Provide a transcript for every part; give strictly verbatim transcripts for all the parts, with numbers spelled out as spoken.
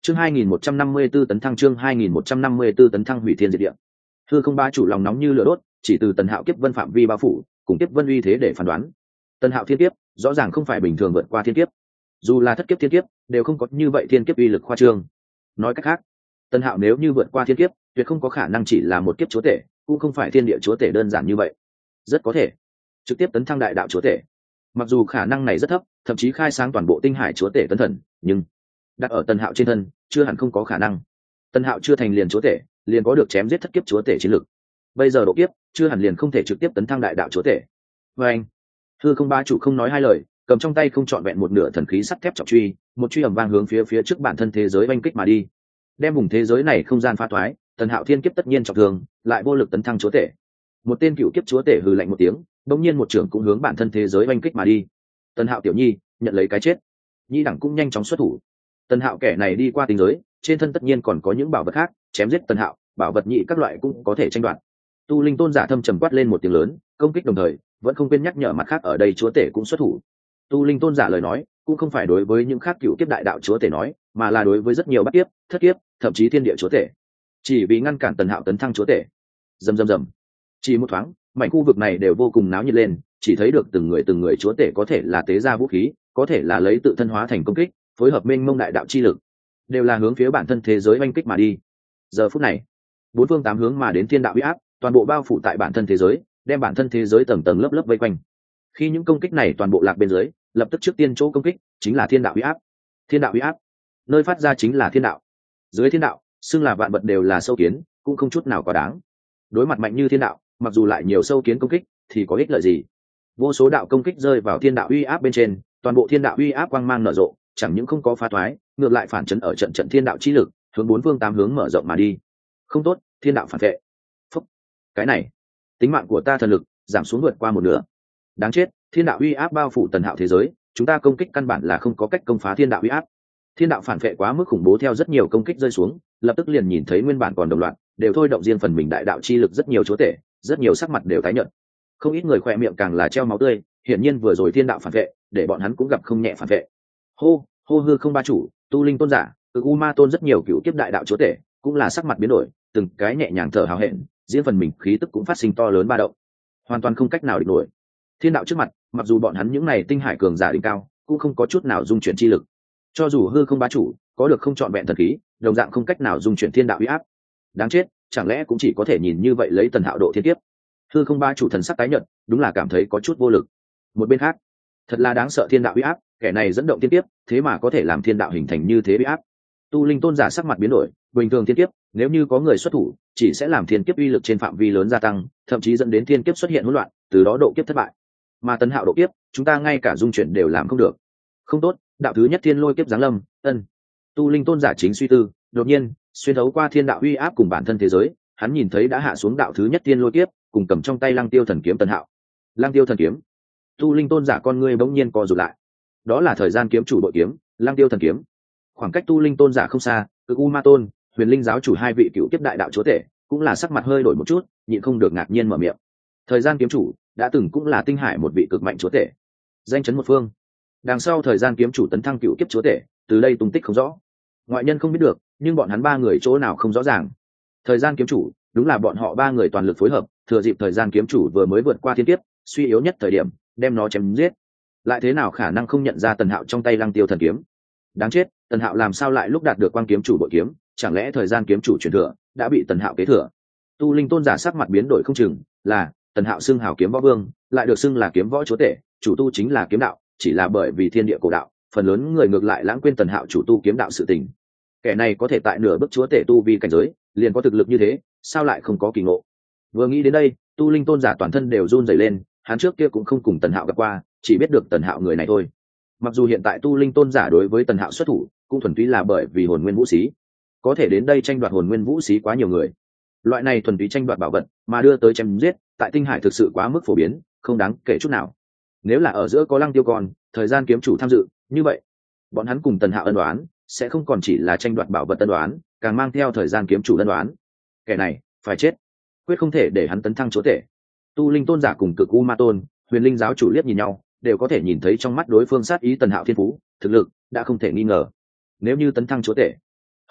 chương hai nghìn một trăm năm mươi 4 tấn thăng chương hai nghìn một trăm năm mươi 4 tấn thăng hủy thiên diệt địa. Hư không ba chủ lòng nóng như lửa đốt, chỉ từ Tần Hạo kiếp vân phạm vi bao phủ, cùng kiếp vân uy thế để phán đoán. Tần Hạo thiên kiếp, rõ ràng không phải bình thường vượt qua thiên kiếp. Dù là thất kiếp thiên kiếp, đều không có như vậy thiên kiếp uy lực khoa trương. Nói cách khác, Tần Hạo nếu như vượt qua thiên kiếp, tuyệt không có khả năng chỉ là một kiếp chúa tể, cũng không phải thiên địa chúa tể đơn giản như vậy. Rất có thể trực tiếp tấn thăng đại đạo chúa tể. Mặc dù khả năng này rất thấp, thậm chí khai sáng toàn bộ tinh hải chúa tể tấn thần, nhưng đặt ở Tần Hạo trên thân, chưa hẳn không có khả năng. Tần Hạo chưa thành liền chúa tể, liền có được chém giết thất kiếp chúa tể chiến lực. Bây giờ độ kiếp, chưa hẳn liền không thể trực tiếp tấn thăng đại đạo chúa tể. Và anh, Hư Không Ba chủ không nói hai lời, cầm trong tay không trọn vẹn một nửa thần khí sắt thép trọng truy, một truy ầm vang hướng phía phía trước bản thân thế giới oanh kích mà đi, đem vùng thế giới này không gian phá thoái. Tần Hạo thiên kiếp tất nhiên trọng thương, lại vô lực tấn thăng chúa tể. Một tên cựu kiếp chúa tể hừ lạnh một tiếng, bỗng nhiên một trưởng cũng hướng bản thân thế giới oanh kích mà đi. Tần Hạo tiểu nhi, nhận lấy cái chết. Nhi đẳng cũng nhanh chóng xuất thủ. Tần Hạo kẻ này đi qua tinh giới, trên thân tất nhiên còn có những bảo vật khác, chém giết Tần Hạo, bảo vật nhị các loại cũng có thể tranh đoạt. Tu Linh Tôn giả thâm trầm quát lên một tiếng lớn, công kích đồng thời, vẫn không quên nhắc nhở mặt khác ở đây chúa tể cũng xuất thủ. Tu Linh Tôn giả lời nói, cũng không phải đối với những khác cựu kiếp đại đạo chúa tể nói, mà là đối với rất nhiều bát kiếp, thất kiếp, thậm chí thiên địa chúa tể. Chỉ vì ngăn cản Tần Hạo tấn thăng chúa tể. Rầm rầm rầm. Chỉ một thoáng, mảnh khu vực này đều vô cùng náo nhiệt lên, chỉ thấy được từng người từng người chúa tể có thể là tế ra vũ khí, có thể là lấy tự thân hóa thành công kích, phối hợp mênh mông đại đạo chi lực, đều là hướng phía bản thân thế giới oanh kích mà đi. Giờ phút này, bốn phương tám hướng mà đến thiên đạo uy áp, toàn bộ bao phủ tại bản thân thế giới, đem bản thân thế giới tầng tầng lớp lớp vây quanh. Khi những công kích này toàn bộ lạc bên dưới, lập tức trước tiên chỗ công kích chính là thiên đạo uy áp. Thiên đạo uy áp, nơi phát ra chính là thiên đạo. Dưới thiên đạo, xưng là vạn vật đều là sâu kiến, cũng không chút nào quá đáng. Đối mặt mạnh như thiên đạo, mặc dù lại nhiều sâu kiến công kích, thì có ích lợi gì? Vô số đạo công kích rơi vào thiên đạo uy áp bên trên, toàn bộ thiên đạo uy áp quang mang nở rộ, chẳng những không có phá thoái, ngược lại phản chấn ở trận trận thiên đạo chi lực, hướng bốn phương tám hướng mở rộng mà đi. Không tốt, thiên đạo phản vệ. Phúc, cái này, tính mạng của ta thần lực giảm xuống vượt qua một nửa. Đáng chết, thiên đạo uy áp bao phủ Tần Hạo thế giới, chúng ta công kích căn bản là không có cách công phá thiên đạo uy áp. Thiên đạo phản vệ quá mức khủng bố, theo rất nhiều công kích rơi xuống, lập tức liền nhìn thấy nguyên bản còn đồng loạn, đều thôi động riêng phần mình đại đạo chi lực rất nhiều chúa tể, rất nhiều sắc mặt đều tái nhợt. Không ít người khỏe miệng càng là treo máu tươi, hiển nhiên vừa rồi thiên đạo phản vệ, để bọn hắn cũng gặp không nhẹ phản vệ. Hô, hô Hư Không Ba chủ, Tu Linh Tôn giả, từ U Ma Tôn rất nhiều cựu kiếp đại đạo chúa tể, cũng là sắc mặt biến đổi, từng cái nhẹ nhàng thở hào hẹn, riêng phần mình khí tức cũng phát sinh to lớn ba động, hoàn toàn không cách nào địch nổi. Thiên đạo trước mặt, mặc dù bọn hắn những này tinh hải cường giả đỉnh cao, cũng không có chút nào dung chuyển chi lực. Cho dù Hư Không Bá chủ có được không trọn vẹn thần khí, đồng dạng không cách nào dung chuyển thiên đạo uy áp. Đáng chết, chẳng lẽ cũng chỉ có thể nhìn như vậy lấy Tần Hạo độ thiên kiếp? Hư Không Bá chủ thần sắc tái nhợt, đúng là cảm thấy có chút vô lực. Một bên khác, thật là đáng sợ thiên đạo uy áp, kẻ này dẫn động thiên kiếp, thế mà có thể làm thiên đạo hình thành như thế uy áp. Tu Linh Tôn giả sắc mặt biến đổi, bình thường thiên kiếp, nếu như có người xuất thủ, chỉ sẽ làm thiên kiếp uy lực trên phạm vi lớn gia tăng, thậm chí dẫn đến thiên kiếp xuất hiện hỗn loạn, từ đó độ kiếp thất bại. Mà Tần Hạo độ kiếp, chúng ta ngay cả dung chuyển đều làm không được. Không tốt, đạo thứ nhất thiên lôi kiếp giáng lâm. Ân. Tu Linh Tôn giả chính suy tư, đột nhiên, xuyên thấu qua thiên đạo uy áp cùng bản thân thế giới, hắn nhìn thấy đã hạ xuống đạo thứ nhất thiên lôi kiếp, cùng cầm trong tay Lăng Tiêu thần kiếm Tần Hạo. Lăng Tiêu thần kiếm. Tu Linh Tôn giả con ngươi bỗng nhiên co rụt lại. Đó là thời gian kiếm chủ bội kiếm, Lăng Tiêu thần kiếm. Khoảng cách Tu Linh Tôn giả không xa, Cực U Ma Tôn, Huyền Linh giáo chủ hai vị cựu kiếp đại đạo chúa tể, cũng là sắc mặt hơi đổi một chút, nhịn không được ngạc nhiên mở miệng. Thời gian kiếm chủ đã từng cũng là tinh hải một vị cực mạnh chúa tể, danh chấn một phương. Đằng sau thời gian kiếm chủ tấn thăng cựu kiếp chúa tể, từ đây tung tích không rõ, ngoại nhân không biết được, nhưng bọn hắn ba người chỗ nào không rõ ràng. Thời gian kiếm chủ đúng là bọn họ ba người toàn lực phối hợp, thừa dịp thời gian kiếm chủ vừa mới vượt qua thiên kiếp, suy yếu nhất thời điểm, đem nó chém giết. Lại thế nào khả năng không nhận ra Tần Hạo trong tay Lăng Tiêu thần kiếm? Đáng chết, Tần Hạo làm sao lại lúc đạt được quang kiếm chủ bội kiếm, chẳng lẽ thời gian kiếm chủ truyền thừa đã bị Tần Hạo kế thừa? Tu Linh Tôn giả sắc mặt biến đổi không chừng, là Tần Hạo xưng hào kiếm võ vương, lại được xưng là kiếm võ chúa tể, chủ tu chính là kiếm đạo, chỉ là bởi vì thiên địa cổ đạo, phần lớn người ngược lại lãng quên Tần Hạo chủ tu kiếm đạo sự tình. Kẻ này có thể tại nửa bước chúa tể tu vi cảnh giới, liền có thực lực như thế, sao lại không có kỳ ngộ? Vừa nghĩ đến đây, Tu Linh Tôn giả toàn thân đều run rẩy lên, hắn trước kia cũng không cùng Tần Hạo gặp qua, chỉ biết được Tần Hạo người này thôi. Mặc dù hiện tại Tu Linh Tôn giả đối với Tần Hạo xuất thủ, cũng thuần túy là bởi vì hồn nguyên vũ xí, có thể đến đây tranh đoạt hồn nguyên vũ xí quá nhiều người. Loại này thuần túy tranh đoạt bảo vật, mà đưa tới chém giết, tại tinh hải thực sự quá mức phổ biến, không đáng kể chút nào. Nếu là ở giữa có Lăng Tiêu còn, thời gian kiếm chủ tham dự, như vậy, bọn hắn cùng Tần Hạo ân đoán, sẽ không còn chỉ là tranh đoạt bảo vật ân đoán, càng mang theo thời gian kiếm chủ ân đoán. Kẻ này phải chết, quyết không thể để hắn tấn thăng chúa tể. Tu Linh Tôn giả cùng Cực U Ma Tôn, Huyền Linh giáo chủ liếc nhìn nhau, đều có thể nhìn thấy trong mắt đối phương sát ý Tần Hạo thiên phú, thực lực đã không thể nghi ngờ. Nếu như tấn thăng chúa tể,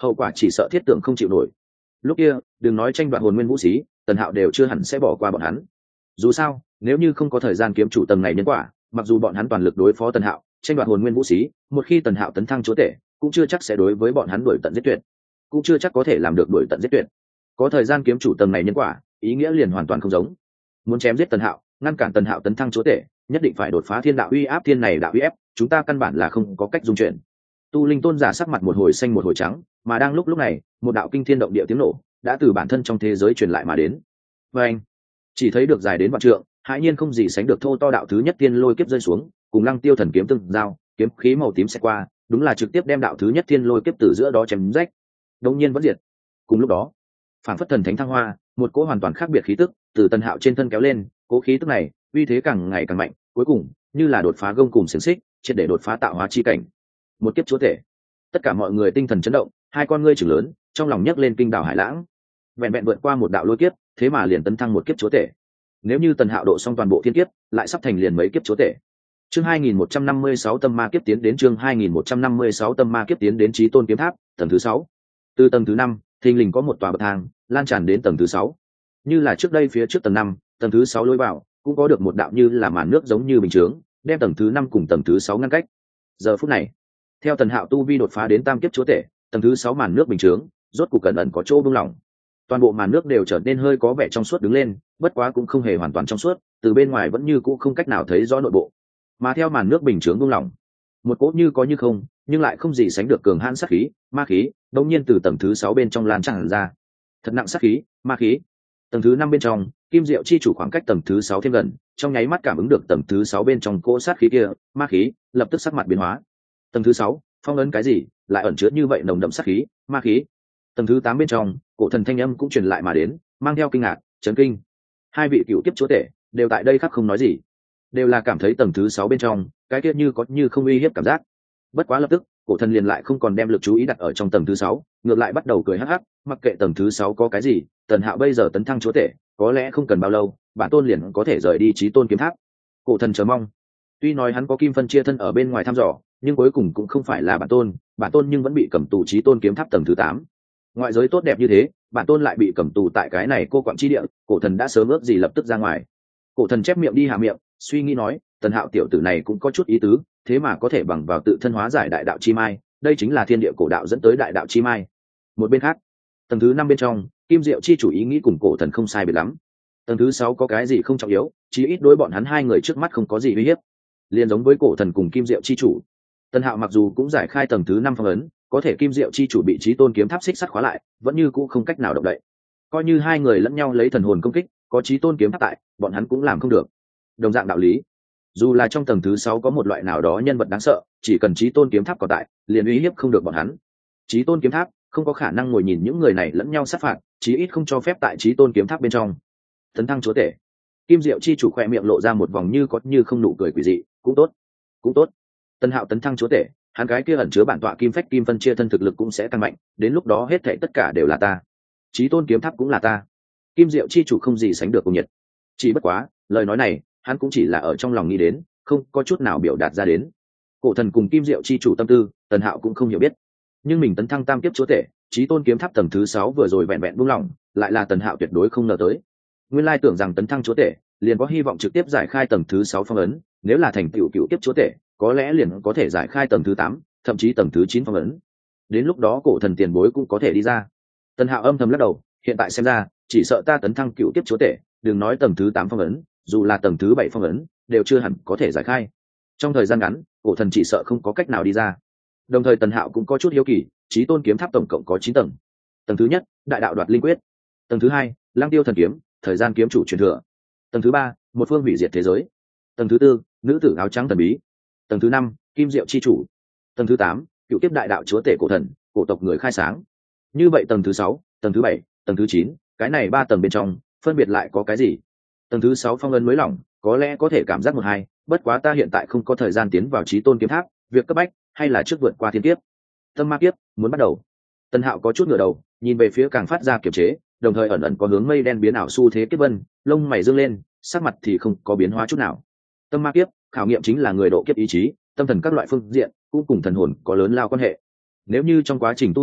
hậu quả chỉ sợ thiết tưởng không chịu nổi. Lúc kia đừng nói tranh đoạt hồn nguyên vũ xí, Tần Hạo đều chưa hẳn sẽ bỏ qua bọn hắn. Dù sao nếu như không có thời gian kiếm chủ tầng này nhân quả, mặc dù bọn hắn toàn lực đối phó Tần Hạo tranh đoạt hồn nguyên vũ xí, một khi Tần Hạo tấn thăng chúa tể cũng chưa chắc sẽ đối với bọn hắn đuổi tận giết tuyệt, cũng chưa chắc có thể làm được đuổi tận giết tuyệt. Có thời gian kiếm chủ tầng này nhân quả, ý nghĩa liền hoàn toàn không giống. Muốn chém giết Tần Hạo, ngăn cản Tần Hạo tấn thăng chúa tể, nhất định phải đột phá thiên đạo uy áp, thiên này đạo uy ép chúng ta căn bản là không có cách dung chuyển. Tu linh tôn giả sắc mặt một hồi xanh một hồi trắng, mà đang lúc lúc này một đạo kinh thiên động địa tiếng nổ đã từ bản thân trong thế giới truyền lại mà đến. Và anh chỉ thấy được dài đến vạn trượng, hãi nhiên không gì sánh được thô to đạo thứ nhất thiên lôi kiếp rơi xuống, cùng Lăng Tiêu thần kiếm tương giao, kiếm khí màu tím sẽ qua, đúng là trực tiếp đem đạo thứ nhất thiên lôi kiếp từ giữa đó chém rách, đống nhiên vẫn diệt. Cùng lúc đó, phản phất thần thánh thăng hoa, một cỗ hoàn toàn khác biệt khí tức từ Tần Hạo trên thân kéo lên, cỗ khí tức này uy thế càng ngày càng mạnh, cuối cùng như là đột phá gông cùng xiềng xích, triệt để đột phá tạo hóa chi cảnh. Một kiếp chúa tể. Tất cả mọi người tinh thần chấn động, hai con ngươi trừng lớn, trong lòng nhấc lên kinh đảo hải lãng. Vẹn vẹn vượt qua một đạo lôi kiếp, thế mà liền tấn thăng một kiếp chúa tể. Nếu như Tần Hạo độ xong toàn bộ thiên kiếp, lại sắp thành liền mấy kiếp chúa tể. Chương hai nghìn một trăm năm mươi sáu tâm ma kiếp tiến đến, chương hai nghìn một trăm năm mươi sáu tâm ma kiếp tiến đến Chí Tôn kiếm tháp, tầng thứ sáu. Từ tầng thứ năm, thình lình có một tòa bậc thang lan tràn đến tầng thứ sáu. Như là trước đây phía trước tầng năm, tầng thứ sáu lối vào cũng có được một đạo như là màn nước giống như bình chướng, đem tầng thứ năm cùng tầng thứ sáu ngăn cách. Giờ phút này, theo Tần Hạo tu vi đột phá đến tam kiếp chúa tể, tầng thứ sáu màn nước bình chướng rốt cục cẩn ẩn có chỗ buông lỏng. Toàn bộ màn nước đều trở nên hơi có vẻ trong suốt đứng lên, bất quá cũng không hề hoàn toàn trong suốt, từ bên ngoài vẫn như cũ không cách nào thấy rõ nội bộ. Mà theo màn nước bình chướng buông lỏng, một cỗ như có như không, nhưng lại không gì sánh được cường hãn sát khí, ma khí, đột nhiên từ tầng thứ sáu bên trong lan tràn ra. Thật nặng sát khí, ma khí. Tầng thứ năm bên trong, Kim Diệu chi chủ khoảng cách tầng thứ sáu thêm gần, trong nháy mắt cảm ứng được tầng thứ sáu bên trong cỗ sát khí kia, ma khí, lập tức sắc mặt biến hóa. Tầng thứ sáu, phong ấn cái gì, lại ẩn chứa như vậy nồng đậm sát khí, ma khí. Tầng thứ tám bên trong, cổ thần thanh âm cũng truyền lại mà đến, mang theo kinh ngạc, chấn kinh. Hai vị cựu kiếp chúa tể đều tại đây khác không nói gì, đều là cảm thấy tầng thứ sáu bên trong, cái kia như có như không uy hiếp cảm giác. Bất quá lập tức, cổ thần liền lại không còn đem lực chú ý đặt ở trong tầng thứ sáu, ngược lại bắt đầu cười hắc hắc, mặc kệ tầng thứ sáu có cái gì, Tần Hạo bây giờ tấn thăng chúa tể, có lẽ không cần bao lâu, bản tôn liền có thể rời đi Chí Tôn kiếm tháp. Cổ thần chờ mong. Tuy nói hắn có kim phân chia thân ở bên ngoài thăm dò, nhưng cuối cùng cũng không phải là bản tôn, bản tôn nhưng vẫn bị cầm tù Chí Tôn kiếm tháp tầng thứ tám. Ngoại giới tốt đẹp như thế, bản tôn lại bị cầm tù tại cái này cô quặng chi địa, cổ thần đã sớm ước gì lập tức ra ngoài. Cổ thần chép miệng đi hạ miệng, suy nghĩ nói, Tần Hạo tiểu tử này cũng có chút ý tứ, thế mà có thể bằng vào tự thân hóa giải đại đạo chi mai, đây chính là thiên địa cổ đạo dẫn tới đại đạo chi mai. Một bên khác, tầng thứ năm bên trong, Kim Diệu chi chủ ý nghĩ cùng cổ thần không sai biệt lắm. Tầng thứ sáu có cái gì không trọng yếu, chí ít đối bọn hắn hai người trước mắt không có gì uy hiếp. Liên giống với cổ thần cùng Kim Diệu chi chủ, Tần Hạo mặc dù cũng giải khai tầng thứ năm phong ấn, có thể Kim Diệu chi chủ bị Chí Tôn kiếm tháp xích sắt khóa lại, vẫn như cũ không cách nào động đậy. Coi như hai người lẫn nhau lấy thần hồn công kích, có Chí Tôn kiếm tháp tại, bọn hắn cũng làm không được. Đồng dạng đạo lý, dù là trong tầng thứ sáu có một loại nào đó nhân vật đáng sợ, chỉ cần Chí Tôn kiếm tháp còn tại, liền uy hiếp không được bọn hắn. Chí Tôn kiếm tháp không có khả năng ngồi nhìn những người này lẫn nhau sát phạt, chí ít không cho phép tại Chí Tôn kiếm tháp bên trong. Tấn thăng chúa tể, Kim Diệu chi chủ khỏe miệng lộ ra một vòng như có như không nụ cười quỷ dị, cũng tốt, cũng tốt. Tần Hạo tấn thăng chúa tể, hắn cái kia ẩn chứa bản tọa kim phách kim phân chia thân thực lực cũng sẽ tăng mạnh, đến lúc đó hết thảy tất cả đều là ta. Chí Tôn kiếm tháp cũng là ta. Kim Diệu chi chủ không gì sánh được cùng nhiệt. Chỉ bất quá, lời nói này, hắn cũng chỉ là ở trong lòng nghĩ đến, không có chút nào biểu đạt ra đến. Cổ thần cùng Kim Diệu chi chủ tâm tư, Tần Hạo cũng không hiểu biết. Nhưng mình tấn thăng tam kiếp chúa tể, Chí Tôn kiếm tháp tầng thứ sáu vừa rồi vẹn vẹn buông lỏng, lại là Tần Hạo tuyệt đối không ngờ tới. Nguyên lai tưởng rằng tấn thăng chúa tể, liền có hy vọng trực tiếp giải khai tầng thứ sáu phong ấn, nếu là thành tựu cựu kiếp chúa tể, có lẽ liền có thể giải khai tầng thứ tám, thậm chí tầng thứ chín phong ấn. Đến lúc đó cổ thần tiền bối cũng có thể đi ra. Tần Hạo âm thầm lắc đầu, hiện tại xem ra, chỉ sợ ta tấn thăng cựu kiếp chúa tể, đừng nói tầng thứ tám phong ấn, dù là tầng thứ bảy phong ấn, đều chưa hẳn có thể giải khai. Trong thời gian ngắn, cổ thần chỉ sợ không có cách nào đi ra. Đồng thời Tần Hạo cũng có chút hiếu kỳ, Chí Tôn kiếm tháp tổng cộng có chín tầng. Tầng thứ nhất, đại đạo đoạt linh quyết. Tầng thứ hai, Lăng Tiêu thần kiếm, thời gian kiếm chủ truyền thừa. Tầng thứ ba, một phương hủy diệt thế giới. Tầng thứ tư, nữ tử áo trắng thần bí. Tầng thứ năm, Kim Diệu chi chủ. Tầng thứ tám, cựu kiếp đại đạo chúa tể cổ thần, cổ tộc người khai sáng. Như vậy tầng thứ sáu, tầng thứ bảy, tầng thứ chín, cái này ba tầng bên trong, phân biệt lại có cái gì? Tầng thứ sáu phong ấn mới lỏng, có lẽ có thể cảm giác một hai, bất quá ta hiện tại không có thời gian tiến vào Chí Tôn kiếm tháp, việc cấp bách hay là trước vượt qua thiên kiếp. Tâm ma kiếp muốn bắt đầu. Tần Hạo có chút ngửa đầu, nhìn về phía càng phát ra kiềm chế, đồng thời ẩn ẩn có hướng mây đen biến ảo xu thế kiếp vân, lông mày dương lên, sắc mặt thì không có biến hóa chút nào. Tâm ma kiếp, khảo nghiệm chính là người độ kiếp ý chí, tâm thần các loại phương diện, cũng cùng thần hồn có lớn lao quan hệ. Nếu như trong quá trình tu hành,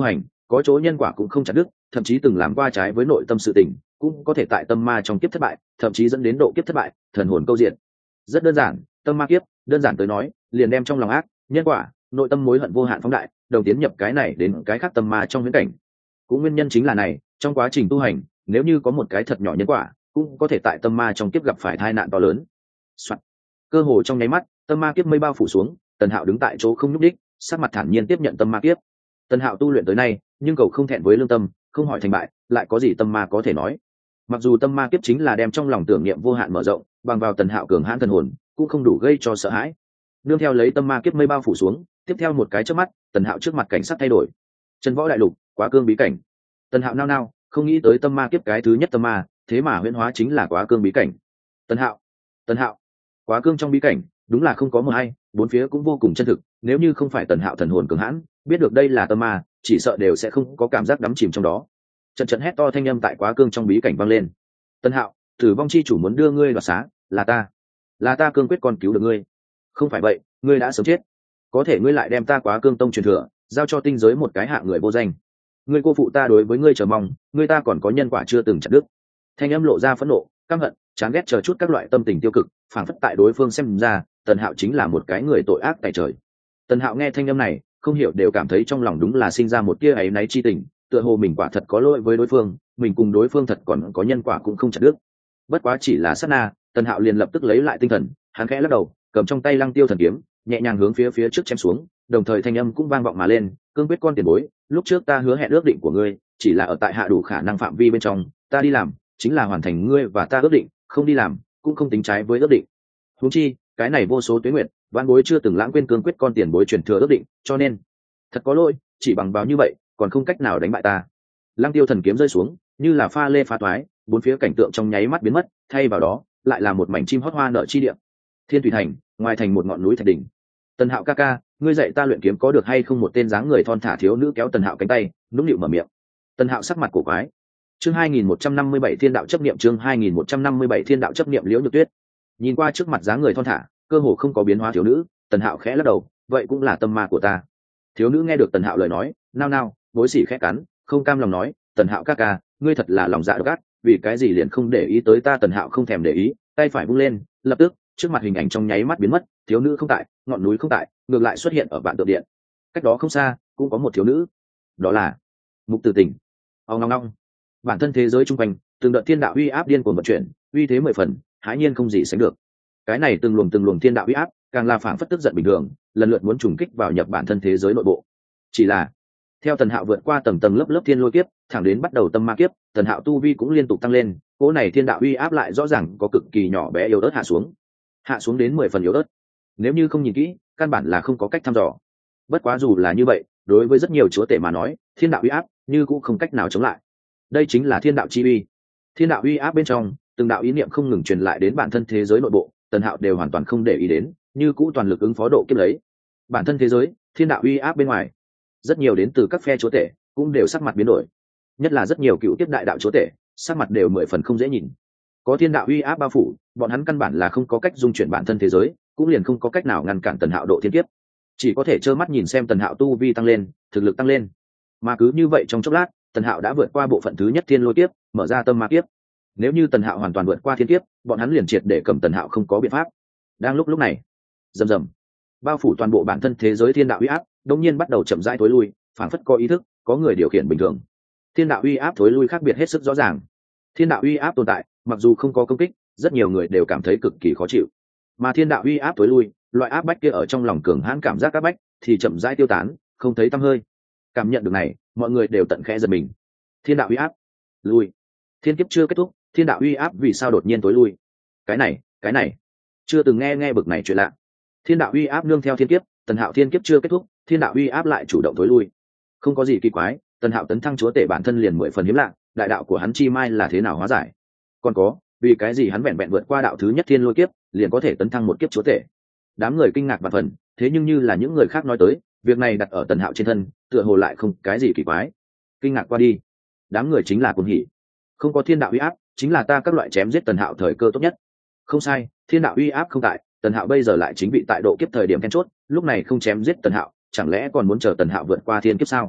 có chỗ nhân quả cũng không chặt đứt, thậm chí từng làm qua trái với nội tâm sự tình, cũng có thể tại tâm ma trong kiếp thất bại, thậm chí dẫn đến độ kiếp thất bại, thần hồn câu diện. Rất đơn giản, tâm ma kiếp, đơn giản tới nói, liền đem trong lòng ác, nhân quả, nội tâm mối hận vô hạn phóng đại, đồng tiến nhập cái này đến cái khác tâm ma trong huyễn cảnh. Cũng nguyên nhân chính là này, trong quá trình tu hành, nếu như có một cái thật nhỏ nhân quả, cũng có thể tại tâm ma trong kiếp gặp phải tai nạn to lớn. Soạn. Cơ hồ trong nháy mắt, tâm ma kiếp mây bao phủ xuống, Tần Hạo đứng tại chỗ không nhúc đích, sắc mặt thản nhiên tiếp nhận tâm ma kiếp. Tần Hạo tu luyện tới nay, nhưng cầu không thẹn với lương tâm, không hỏi thành bại, lại có gì tâm ma có thể nói. Mặc dù tâm ma kiếp chính là đem trong lòng tưởng niệm vô hạn mở rộng, bằng vào Tần Hạo cường hãn thần hồn, cũng không đủ gây cho sợ hãi. Nương theo lấy tâm ma kiếp mây bao phủ xuống, tiếp theo một cái chớp mắt, Tần Hạo trước mặt cảnh sắc thay đổi. Chân võ đại lục, quá cương bí cảnh. Tần Hạo nao nao, không nghĩ tới tâm ma kiếp cái thứ nhất tâm ma, thế mà huyễn hóa chính là quá cương bí cảnh. Tần Hạo, Tần Hạo, quá cương trong bí cảnh, đúng là không có mờ hay, bốn phía cũng vô cùng chân thực, nếu như không phải Tần Hạo thần hồn cường hãn, biết được đây là tâm ma, chỉ sợ đều sẽ không có cảm giác đắm chìm trong đó. Trận trận hét to thanh âm tại quá cương trong bí cảnh vang lên. Tần Hạo, tử vong chi chủ muốn đưa ngươi đoạt xá, là ta, là ta cương quyết con cứu được ngươi. Không phải vậy, ngươi đã sớm chết. Có thể ngươi lại đem ta quá cương tông truyền thừa, giao cho tinh giới một cái hạ người vô danh. Ngươi cô phụ ta đối với ngươi chờ mong, ngươi ta còn có nhân quả chưa từng chặt đứt. Thanh âm lộ ra phẫn nộ, căm hận, chán ghét chờ chút các loại tâm tình tiêu cực, phảng phất tại đối phương xem ra, Tần Hạo chính là một cái người tội ác tại trời. Tần Hạo nghe thanh âm này, không hiểu đều cảm thấy trong lòng đúng là sinh ra một tia áy náy chi tình, tựa hồ mình quả thật có lỗi với đối phương, mình cùng đối phương thật còn có nhân quả cũng không chặt đứt. Bất quá chỉ là sát na, Tần Hạo liền lập tức lấy lại tinh thần, hắn khẽ lắc đầu, cầm trong tay Lăng Tiêu thần kiếm, nhẹ nhàng hướng phía phía trước chém xuống, đồng thời thanh âm cũng vang vọng mà lên, cương quyết con tiền bối, lúc trước ta hứa hẹn ước định của ngươi, chỉ là ở tại hạ đủ khả năng phạm vi bên trong, ta đi làm, chính là hoàn thành ngươi và ta ước định, không đi làm, cũng không tính trái với ước định. Huống chi, cái này vô số tuế nguyệt, vạn bối chưa từng lãng quên cương quyết con tiền bối truyền thừa ước định, cho nên, thật có lỗi, chỉ bằng báo như vậy, còn không cách nào đánh bại ta. Lăng Tiêu thần kiếm rơi xuống, như là pha lê phá toái, bốn phía cảnh tượng trong nháy mắt biến mất, thay vào đó, lại là một mảnh chim hót hoa nở chi địa. Thiên Thủy Thành, ngoài thành một ngọn núi thạch đỉnh. Tần Hạo ca ca, ngươi dạy ta luyện kiếm có được hay không? Một tên dáng người thon thả thiếu nữ kéo Tần Hạo cánh tay, nũng nịu mở miệng. Tần Hạo sắc mặt cổ quái. Chương hai nghìn một trăm năm mươi bảy Thiên đạo chấp niệm, chương hai nghìn một trăm năm mươi bảy Thiên đạo chấp niệm. Liễu Nhược Tuyết nhìn qua trước mặt dáng người thon thả, cơ hồ không có biến hóa thiếu nữ, Tần Hạo khẽ lắc đầu, vậy cũng là tâm ma của ta. Thiếu nữ nghe được Tần Hạo lời nói, nao nao, bối sỉ khẽ cắn, không cam lòng nói, Tần Hạo ca ca, ngươi thật là lòng dạ độc ác, vì cái gì liền không để ý tới ta? Tần Hạo không thèm để ý, tay phải vung lên, lập tức trước mặt hình ảnh trong nháy mắt biến mất, thiếu nữ không tại, ngọn núi không tại, ngược lại xuất hiện ở vạn tượng điện. Cách đó không xa cũng có một thiếu nữ, đó là Mục Tử Tình. Ông long long, bản thân thế giới chung quanh từng đợt thiên đạo uy áp điên cuồng vận chuyển, uy thế mười phần, hãi nhiên không gì sánh được. Cái này từng luồng từng luồng thiên đạo uy áp, càng là phảng phất tức giận bình thường, lần lượt muốn trùng kích vào nhập bản thân thế giới nội bộ. Chỉ là theo Tần Hạo vượt qua tầng tầng lớp lớp thiên lôi kiếp, thẳng đến bắt đầu tâm ma kiếp, Tần Hạo tu vi cũng liên tục tăng lên, cỗ này thiên đạo uy áp lại rõ ràng có cực kỳ nhỏ bé yếu ớt hạ xuống, hạ xuống đến mười phần yếu ớt. Nếu như không nhìn kỹ, căn bản là không có cách thăm dò. Bất quá dù là như vậy, đối với rất nhiều chúa tể mà nói, thiên đạo uy áp như cũng không cách nào chống lại. Đây chính là thiên đạo chi uy. Thiên đạo uy áp bên trong, từng đạo ý niệm không ngừng truyền lại đến bản thân thế giới nội bộ, Tần Hạo đều hoàn toàn không để ý đến, như cũ toàn lực ứng phó độ kiếp lấy. Bản thân thế giới, thiên đạo uy áp bên ngoài, rất nhiều đến từ các phe chúa tể cũng đều sắc mặt biến đổi, nhất là rất nhiều cựu kiếp đại đạo chúa tể, sắc mặt đều mười phần không dễ nhìn. Có thiên đạo uy áp bao phủ, bọn hắn căn bản là không có cách dung chuyển bản thân thế giới, cũng liền không có cách nào ngăn cản Tần Hạo độ thiên kiếp, chỉ có thể trơ mắt nhìn xem Tần Hạo tu vi tăng lên, thực lực tăng lên. Mà cứ như vậy trong chốc lát, Tần Hạo đã vượt qua bộ phận thứ nhất thiên lôi kiếp, mở ra tâm ma kiếp. Nếu như Tần Hạo hoàn toàn vượt qua thiên kiếp, bọn hắn liền triệt để cầm Tần Hạo không có biện pháp. Đang lúc lúc này, rầm rầm, bao phủ toàn bộ bản thân thế giới thiên đạo uy áp đống nhiên bắt đầu chậm rãi thối lui, phảng phất có ý thức, có người điều khiển bình thường. Thiên đạo uy áp thối lui khác biệt hết sức rõ ràng. Thiên đạo uy áp tồn tại, mặc dù không có công kích, rất nhiều người đều cảm thấy cực kỳ khó chịu. Mà thiên đạo uy áp thối lui, loại áp bách kia ở trong lòng cường hãn cảm giác áp bách thì chậm rãi tiêu tán, không thấy tăm hơi. Cảm nhận được này, mọi người đều tận khẽ giật mình. Thiên đạo uy áp lui, thiên kiếp chưa kết thúc, thiên đạo uy áp vì sao đột nhiên tối lui? Cái này, cái này, chưa từng nghe nghe bực này chuyện lạ. Thiên đạo uy áp nương theo thiên kiếp, Tần Hạo thiên kiếp chưa kết thúc, thiên đạo uy áp lại chủ động tối lui. Không có gì kỳ quái, Tần Hạo tấn thăng chúa tể bản thân liền mười phần hiếm lạ, đại đạo của hắn chi mai là thế nào hóa giải? Còn có, vì cái gì hắn vẹn vẹn vượt qua đạo thứ nhất thiên lôi kiếp, liền có thể tấn thăng một kiếp chúa tể? Đám người kinh ngạc và phần, thế nhưng như là những người khác nói tới, việc này đặt ở Tần Hạo trên thân, tựa hồ lại không cái gì kỳ quái. Kinh ngạc qua đi, đám người chính là cuồng hỉ. Không có thiên đạo uy áp, chính là ta các loại chém giết Tần Hạo thời cơ tốt nhất. Không sai, thiên đạo uy áp không tại, Tần Hạo bây giờ lại chính bị tại độ kiếp thời điểm then chốt, lúc này không chém giết Tần Hạo, chẳng lẽ còn muốn chờ Tần Hạo vượt qua thiên kiếp sao?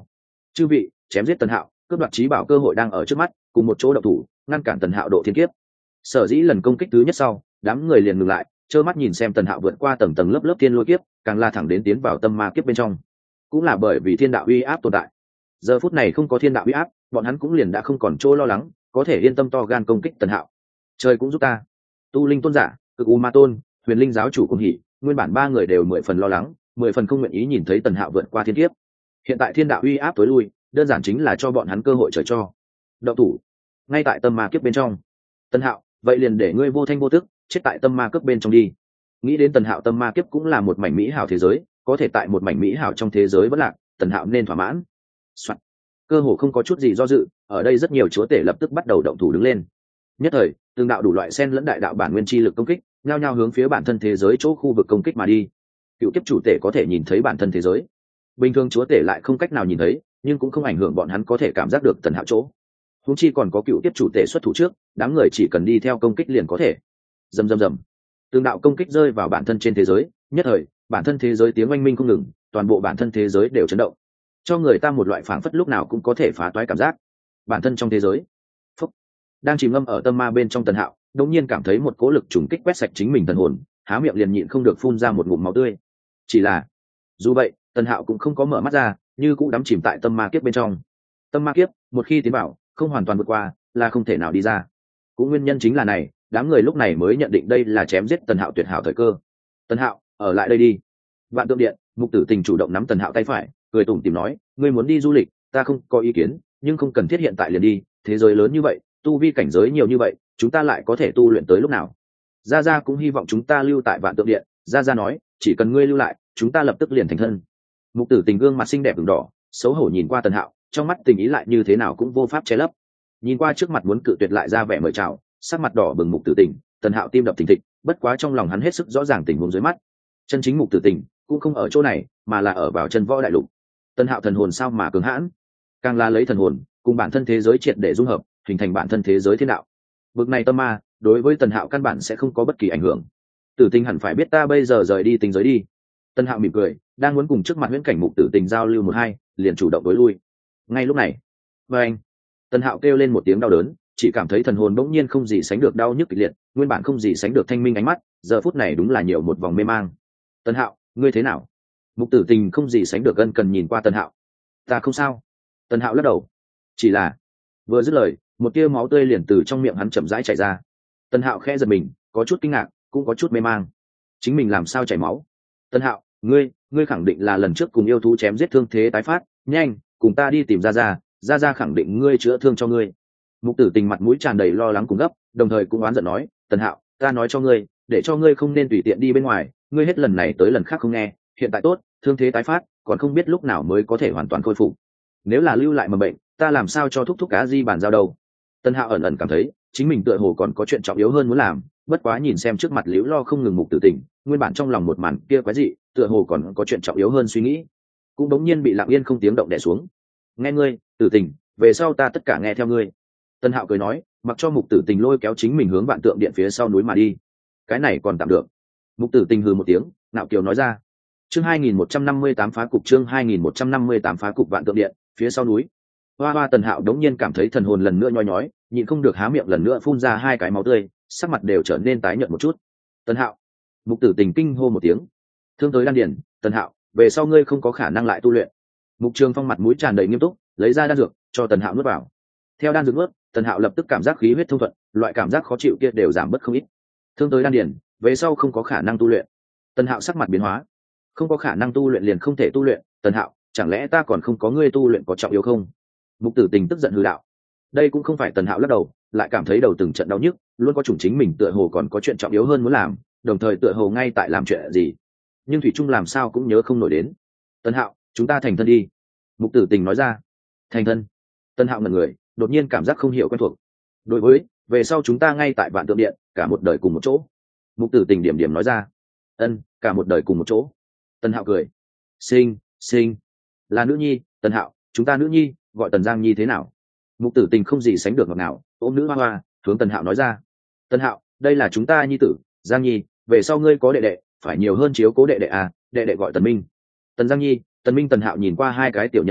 Chư vị, chém giết Tần Hạo, cướp đoạt trí bảo cơ hội đang ở trước mắt, cùng một chỗ động thủ ngăn cản Tần Hạo độ thiên kiếp. Sở dĩ lần công kích thứ nhất sau, đám người liền ngừng lại, trơ mắt nhìn xem Tần Hạo vượt qua tầng tầng lớp lớp thiên lôi kiếp, càng la thẳng đến tiến vào tâm ma kiếp bên trong. Cũng là bởi vì thiên đạo uy áp tồn tại. Giờ phút này không có thiên đạo uy áp, bọn hắn cũng liền đã không còn chỗ lo lắng, có thể yên tâm to gan công kích Tần Hạo. Trời cũng giúp ta. Tu linh tôn giả, cực u ma tôn, huyền linh giáo chủ cũng hỉ, nguyên bản ba người đều mười phần lo lắng, mười phần không nguyện ý nhìn thấy Tần Hạo vượt qua thiên kiếp. Hiện tại thiên đạo uy áp tối lui, đơn giản chính là cho bọn hắn cơ hội trời cho. Động thủ. Ngay tại tâm ma kiếp bên trong. Tần Hạo, vậy liền để ngươi vô thanh vô tức chết tại tâm ma kiếp bên trong đi. Nghĩ đến Tần Hạo tâm ma kiếp cũng là một mảnh mỹ hảo thế giới, có thể tại một mảnh mỹ hảo trong thế giới vẫn lạc, Tần Hạo nên thỏa mãn. Soạn. Cơ hồ không có chút gì do dự, ở đây rất nhiều chúa tể lập tức bắt đầu động thủ đứng lên. Nhất thời, từng đạo đủ loại sen lẫn đại đạo bản nguyên chi lực công kích, nhao nhao hướng phía bản thân thế giới chỗ khu vực công kích mà đi. Cựu kiếp chủ tể có thể nhìn thấy bản thân thế giới, bình thường chúa tể lại không cách nào nhìn thấy, nhưng cũng không ảnh hưởng bọn hắn có thể cảm giác được Tần Hạo chỗ. Huống chi còn có cựu kiếp chủ tể xuất thủ trước, đám người chỉ cần đi theo công kích liền có thể. Rầm rầm rầm. Từng đạo công kích rơi vào bản thân trên thế giới, nhất thời, bản thân thế giới tiếng oanh minh không ngừng, toàn bộ bản thân thế giới đều chấn động, cho người ta một loại phảng phất lúc nào cũng có thể phá toái cảm giác. Bản thân trong thế giới, phúc, đang chìm ngâm ở tâm ma bên trong Tần Hạo, đột nhiên cảm thấy một cỗ lực trùng kích quét sạch chính mình thần hồn, há miệng liền nhịn không được phun ra một ngụm máu tươi. Chỉ là, dù vậy, Tần Hạo cũng không có mở mắt ra, như cũng đắm chìm tại tâm ma kiếp bên trong. Tâm ma kiếp, một khi tiến vào, không hoàn toàn vượt qua, là không thể nào đi ra. Cũng nguyên nhân chính là này, đám người lúc này mới nhận định đây là chém giết Tần Hạo tuyệt hảo thời cơ. Tần Hạo, ở lại đây đi. Vạn Tượng Điện, Mục Tử Tình chủ động nắm Tần Hạo tay phải, cười tủm tỉm nói, ngươi muốn đi du lịch, ta không có ý kiến, nhưng không cần thiết hiện tại liền đi, thế giới lớn như vậy, tu vi cảnh giới nhiều như vậy, chúng ta lại có thể tu luyện tới lúc nào? Gia Gia cũng hy vọng chúng ta lưu tại Vạn Tượng Điện, Gia Gia nói, chỉ cần ngươi lưu lại, chúng ta lập tức liền thành thân. Mục Tử Tình gương mặt xinh đẹp ửng đỏ, xấu hổ nhìn qua Tần Hạo, trong mắt tình ý lại như thế nào cũng vô pháp che lấp. Nhìn qua trước mặt muốn cự tuyệt lại ra vẻ mời chào, sắc mặt đỏ bừng Mục Tử Tình, Tần Hạo tim đập thình thịch, bất quá trong lòng hắn hết sức rõ ràng tình huống dưới mắt. Chân chính Mục Tử Tình cũng không ở chỗ này, mà là ở vào chân võ đại lục. Tần Hạo thần hồn sao mà cường hãn, càng là lấy thần hồn cùng bản thân thế giới triệt để dung hợp, hình thành bản thân thế giới thiên đạo. Bực này tâm ma, đối với Tần Hạo căn bản sẽ không có bất kỳ ảnh hưởng. Tử Tình hẳn phải biết ta bây giờ rời đi tình giới đi. Tần Hạo mỉm cười, đang muốn cùng trước mặt huyễn cảnh Mục Tử Tình giao lưu một hai, liền chủ động đối lui. Ngay lúc này, và anh, Tần Hạo kêu lên một tiếng đau đớn, chỉ cảm thấy thần hồn bỗng nhiên không gì sánh được đau nhức kịch liệt, nguyên bản không gì sánh được thanh minh ánh mắt, giờ phút này đúng là nhiều một vòng mê mang. Tần Hạo, ngươi thế nào? Mục Tử Tình không gì sánh được ân cần nhìn qua Tần Hạo. Ta không sao. Tần Hạo lắc đầu. Chỉ là, vừa dứt lời, một tia máu tươi liền từ trong miệng hắn chậm rãi chảy ra. Tần Hạo khẽ giật mình, có chút kinh ngạc, cũng có chút mê mang. Chính mình làm sao chảy máu? Tần Hạo, ngươi, ngươi khẳng định là lần trước cùng yêu thú chém giết thương thế tái phát, nhanh, cùng ta đi tìm Gia Gia, Gia Gia khẳng định ngươi chữa thương cho ngươi. Mục Tử Tình mặt mũi tràn đầy lo lắng cùng gấp, đồng thời cũng oán giận nói, Tần Hạo, ta nói cho ngươi, để cho ngươi không nên tùy tiện đi bên ngoài, ngươi hết lần này tới lần khác không nghe, hiện tại tốt, thương thế tái phát, còn không biết lúc nào mới có thể hoàn toàn khôi phục. Nếu là lưu lại mầm bệnh, ta làm sao cho thúc thúc cá di bàn giao đâu? Tần Hạo ẩn ẩn cảm thấy, chính mình tựa hồ còn có chuyện trọng yếu hơn muốn làm, bất quá nhìn xem trước mặt liễu lo không ngừng Mục Tử Tình, nguyên bản trong lòng một màn kia quái dị, tựa hồ còn có chuyện trọng yếu hơn suy nghĩ, cũng đống nhiên bị lặng yên không tiếng động đè xuống. Nghe ngươi, Tử Tình, về sau ta tất cả nghe theo ngươi. Tần Hạo cười nói, mặc cho Mục Tử Tình lôi kéo chính mình hướng Vạn Tượng Điện phía sau núi mà đi. Cái này còn tạm được. Mục Tử Tình hừ một tiếng, ngạo kiều nói ra. Chương hai nghìn một trăm năm mươi tám phá cục, chương hai nghìn một trăm năm mươi tám phá cục Vạn Tượng Điện, phía sau núi. Hoa Hoa Tần Hạo đống nhiên cảm thấy thần hồn lần nữa nhói nhói, nhịn không được há miệng lần nữa phun ra hai cái máu tươi, sắc mặt đều trở nên tái nhợt một chút. Tần Hạo, Mục Tử Tình kinh hô một tiếng. Thương tới đan điền, Tần Hạo, về sau ngươi không có khả năng lại tu luyện. Mục Trường Phong mặt mũi tràn đầy nghiêm túc, lấy ra đan dược cho Tần Hạo nuốt vào. Theo đan dược nuốt, Tần Hạo lập tức cảm giác khí huyết thông thuận, loại cảm giác khó chịu kia đều giảm bớt không ít. Thương tới đan điền, về sau không có khả năng tu luyện. Tần Hạo sắc mặt biến hóa. Không có khả năng tu luyện liền không thể tu luyện, Tần Hạo, chẳng lẽ ta còn không có ngươi tu luyện có trọng yếu không? Mục Tử Tình tức giận hừ đạo. Đây cũng không phải Tần Hạo lắc đầu, lại cảm thấy đầu từng trận đau nhức, luôn có chủng chính mình tựa hồ còn có chuyện trọng yếu hơn muốn làm, đồng thời tựa hồ ngay tại làm chuyện gì, nhưng thủy trung làm sao cũng nhớ không nổi đến. Tần Hạo, chúng ta thành thân đi. Mục Tử Tình nói ra. Thành thân? Tần Hạo ngẩn người, đột nhiên cảm giác không hiểu quen thuộc. Đối với, về sau chúng ta ngay tại Vạn Tượng Điện, cả một đời cùng một chỗ. Mục Tử Tình điểm điểm nói ra. Ân, cả một đời cùng một chỗ. Tần Hạo cười. Sinh, sinh, là nữ nhi, Tần Hạo, chúng ta nữ nhi, gọi Tần Giang Nhi thế nào? Mục Tử Tình không gì sánh được ngọt ngào, ôm nữ hoa hoa, hướng Tần Hạo nói ra. Tần Hạo, đây là chúng ta nhi tử, Giang Nhi, về sau ngươi có đệ đệ, phải nhiều hơn chiếu cố đệ đệ à, đệ đệ gọi Tần Minh. Tần Giang Nhi, Tần Minh. Tần Hạo nhìn qua hai cái tiểu nhân nhi,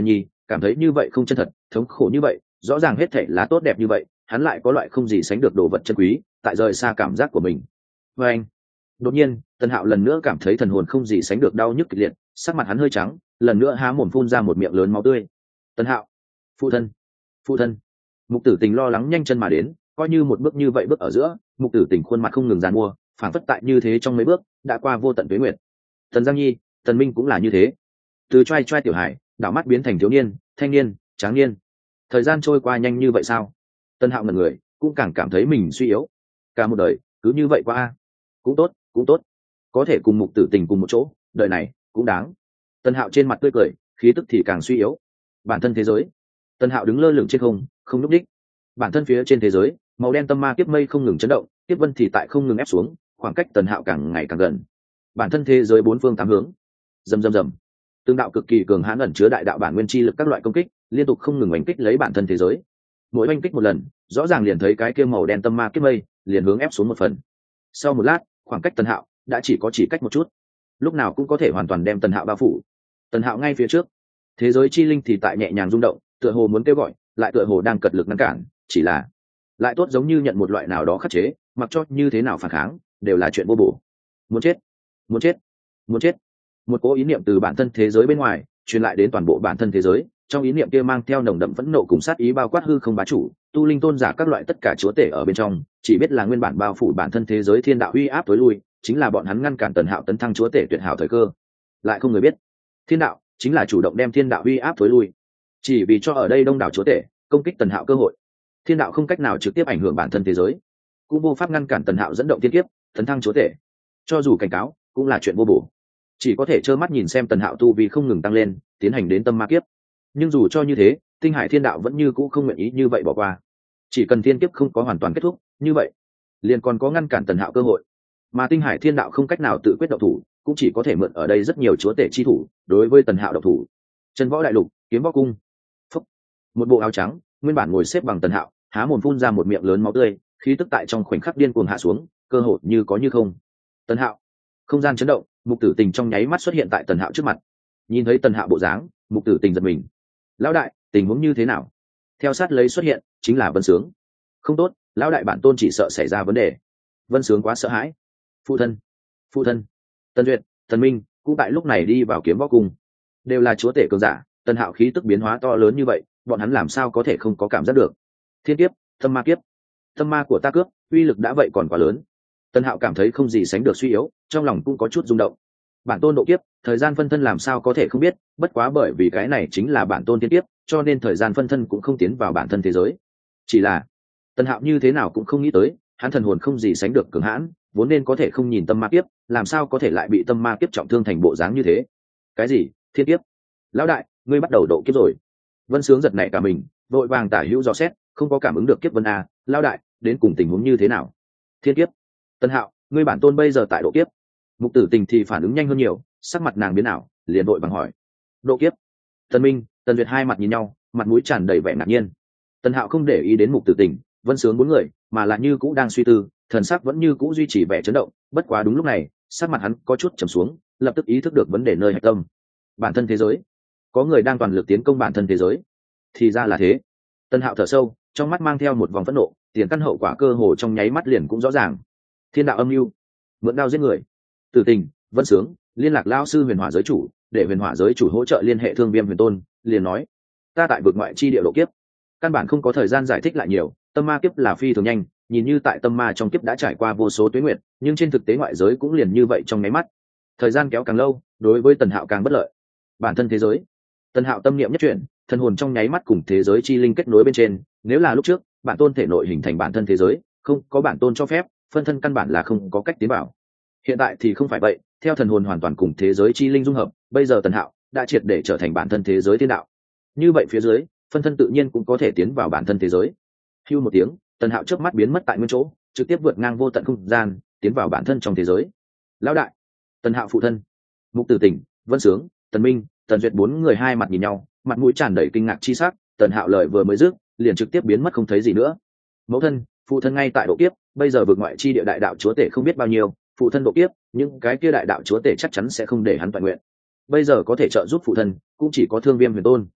cảm thấy như vậy không chân thật, thống khổ như vậy, rõ ràng hết thảy là tốt đẹp như vậy, hắn lại có loại không gì sánh được đồ vật chân quý, tại rời xa cảm giác của mình. Và anh, đột nhiên, Tần Hạo lần nữa cảm thấy thần hồn không gì sánh được đau nhức kịch liệt, sắc mặt hắn hơi trắng, lần nữa há mồm phun ra một miệng lớn máu tươi. Tần Hạo, phụ thân, phụ thân. Mục Tử Tình lo lắng nhanh chân mà đến, coi như một bước như vậy bước ở giữa, Mục Tử Tình khuôn mặt không ngừng giàn mua, phản phất tại như thế trong mấy bước đã qua vô tận tuế nguyệt. Tần Giang Nhi, Tần Minh cũng là như thế, từ trai trai tiểu hải đảo mắt biến thành thiếu niên, thanh niên, tráng niên. Thời gian trôi qua nhanh như vậy sao? Tần Hạo ngẩn người, cũng càng cảm thấy mình suy yếu. Cả một đời cứ như vậy qua, cũng tốt, cũng tốt, có thể cùng Mục Tử Tình cùng một chỗ, đời này cũng đáng. Tần Hạo trên mặt tươi cười, khí tức thì càng suy yếu. Bản thân thế giới, Tần Hạo đứng lơ lửng trên không, không núp đích. Bản thân phía trên thế giới, màu đen tâm ma kiếp mây không ngừng chấn động, kiếp vân thì tại không ngừng ép xuống, khoảng cách Tần Hạo càng ngày càng gần. Bản thân thế giới bốn phương tám hướng, rầm rầm rầm, tương đạo cực kỳ cường hãn ẩn chứa đại đạo bản nguyên chi lực các loại công kích, liên tục không ngừng oanh kích lấy bản thân thế giới. Mỗi oanh kích một lần, rõ ràng liền thấy cái kia màu đen tâm ma kiếp mây liền hướng ép xuống một phần. Sau một lát, khoảng cách Tần Hạo đã chỉ có chỉ cách một chút, lúc nào cũng có thể hoàn toàn đem Tần Hạo bao phủ. Tần Hạo ngay phía trước, thế giới chi linh thì tại nhẹ nhàng rung động, tựa hồ muốn kêu gọi, lại tựa hồ đang cật lực ngăn cản, chỉ là lại tốt giống như nhận một loại nào đó khắc chế, mặc cho như thế nào phản kháng đều là chuyện vô bổ. Muốn chết, muốn chết, muốn chết. Một cố ý niệm từ bản thân thế giới bên ngoài truyền lại đến toàn bộ bản thân thế giới, trong ý niệm kia mang theo nồng đậm phẫn nộ cùng sát ý bao quát hư không bá chủ, tu linh tôn giả các loại tất cả chúa tể ở bên trong, chỉ biết là nguyên bản bao phủ bản thân thế giới thiên đạo uy áp tối lui, chính là bọn hắn ngăn cản Tần Hạo tấn thăng chúa tể tuyệt hảo thời cơ. Lại không người biết, thiên đạo chính là chủ động đem thiên đạo uy áp tối lui, chỉ vì cho ở đây đông đảo chúa tể công kích Tần Hạo cơ hội. Thiên đạo không cách nào trực tiếp ảnh hưởng bản thân thế giới, cũng vô pháp ngăn cản Tần Hạo dẫn động thiên kiếp tấn thăng chúa tể, cho dù cảnh cáo cũng là chuyện vô bổ, chỉ có thể trơ mắt nhìn xem Tần Hạo tu vi không ngừng tăng lên, tiến hành đến tâm ma kiếp. Nhưng dù cho như thế, tinh hải thiên đạo vẫn như cũ không nguyện ý như vậy bỏ qua, chỉ cần thiên kiếp không có hoàn toàn kết thúc, như vậy liền còn có ngăn cản Tần Hạo cơ hội. Mà tinh hải thiên đạo không cách nào tự quyết động thủ, cũng chỉ có thể mượn ở đây rất nhiều chúa tể chi thủ đối với Tần Hạo động thủ. Chân võ đại lục, kiếm võ cung. Phúc. Một bộ áo trắng, nguyên bản ngồi xếp bằng Tần Hạo há mồm phun ra một miệng lớn máu tươi, khí tức tại trong khoảnh khắc điên cuồng hạ xuống, cơ hội như có như không. Tần Hạo, không gian chấn động, Mục Tử Tình trong nháy mắt xuất hiện tại Tần Hạo trước mặt. Nhìn thấy Tần Hạo bộ dáng, Mục Tử Tình giật mình. Lão đại, tình huống như thế nào? Theo sát lấy xuất hiện chính là Vân Sướng. Không tốt, lão đại bản tôn chỉ sợ xảy ra vấn đề. Vân Sướng quá sợ hãi. Phụ thân, phụ thân. Tần Duyệt, Tần Minh cũng tại lúc này đi vào kiếm võ cung, đều là chúa tể cường giả. Tần Hạo khí tức biến hóa to lớn như vậy, bọn hắn làm sao có thể không có cảm giác được? Thiên kiếp, tâm ma kiếp, tâm ma của ta cướp, uy lực đã vậy còn quá lớn. Tần Hạo cảm thấy không gì sánh được suy yếu, trong lòng cũng có chút rung động. Bản tôn độ kiếp, thời gian phân thân làm sao có thể không biết, bất quá bởi vì cái này chính là bản tôn thiên kiếp, cho nên thời gian phân thân cũng không tiến vào bản thân thế giới. Chỉ là Tần Hạo như thế nào cũng không nghĩ tới, hắn thần hồn không gì sánh được cường hãn, vốn nên có thể không nhìn tâm ma kiếp, làm sao có thể lại bị tâm ma kiếp trọng thương thành bộ dáng như thế? Cái gì? Thiên kiếp? Lão đại, ngươi bắt đầu độ kiếp rồi. Vân Sướng giật nảy cả mình, vội vàng tả hữu dò xét, không có cảm ứng được kiếp vân a, lão đại, đến cùng tình huống như thế nào? Thiên kiếp? Tần Hạo, ngươi bản tôn bây giờ tại độ kiếp. Mục Tử Tình thì phản ứng nhanh hơn nhiều, sắc mặt nàng biến ảo, liền vội vàng hỏi. Độ kiếp? Tần Minh, Tần Duyệt hai mặt nhìn nhau, mặt mũi tràn đầy vẻ ngạc nhiên. Tần Hạo không để ý đến Mục Tử Tình, Vân Sướng bốn người, mà là như cũ đang suy tư, thần sắc vẫn như cũ duy trì vẻ chấn động, bất quá đúng lúc này, sắc mặt hắn có chút trầm xuống, lập tức ý thức được vấn đề nơi hạch tâm. Bản thân thế giới, có người đang toàn lực tiến công bản thân thế giới. Thì ra là thế. Tần Hạo thở sâu, trong mắt mang theo một vòng phẫn nộ, tiền căn hậu quả cơ hồ trong nháy mắt liền cũng rõ ràng. Thiên đạo âm mưu, mượn đao giết người. Tử Tình, Vân Sướng liên lạc lão sư Huyền Hỏa giới chủ, để Huyền Hỏa giới chủ hỗ trợ liên hệ Thương Viêm Huyền Tôn, liền nói: ta tại vực ngoại chi địa độ kiếp, căn bản không có thời gian giải thích lại nhiều, tâm ma kiếp là phi thường nhanh, nhìn như tại tâm ma trong kiếp đã trải qua vô số tuế nguyệt, nhưng trên thực tế ngoại giới cũng liền như vậy trong nháy mắt. Thời gian kéo càng lâu, đối với Tần Hạo càng bất lợi. Bản thân thế giới, Tần Hạo tâm niệm nhất chuyển, thần hồn trong nháy mắt cùng thế giới chi linh kết nối bên trên, nếu là lúc trước, bản tôn thể nội hình thành bản thân thế giới, không có bản tôn cho phép, phân thân căn bản là không có cách tiến vào. Hiện tại thì không phải vậy, theo thần hồn hoàn toàn cùng thế giới chi linh dung hợp, bây giờ Tần Hạo đã triệt để trở thành bản thân thế giới thiên đạo. Như vậy phía dưới, phân thân tự nhiên cũng có thể tiến vào bản thân thế giới. Hưu một tiếng, Tần Hạo chớp mắt biến mất tại nguyên chỗ, trực tiếp vượt ngang vô tận không gian, tiến vào bản thân trong thế giới. Lão đại, Tần Hạo phụ thân, Mục Tử Tình, Vân Sướng, Tần Minh, Tần Duyệt bốn người hai mặt nhìn nhau, mặt mũi tràn đầy kinh ngạc chi sắc. Tần Hạo lời vừa mới dứt, liền trực tiếp biến mất không thấy gì nữa. Mẫu thân, phụ thân ngay tại độ kiếp, bây giờ vượt ngoại chi địa đại đạo chúa tể không biết bao nhiêu, phụ thân độ kiếp, những cái kia đại đạo chúa tể chắc chắn sẽ không để hắn toàn nguyện. Bây giờ có thể trợ giúp phụ thân, cũng chỉ có Thương Viêm Huyền Tôn.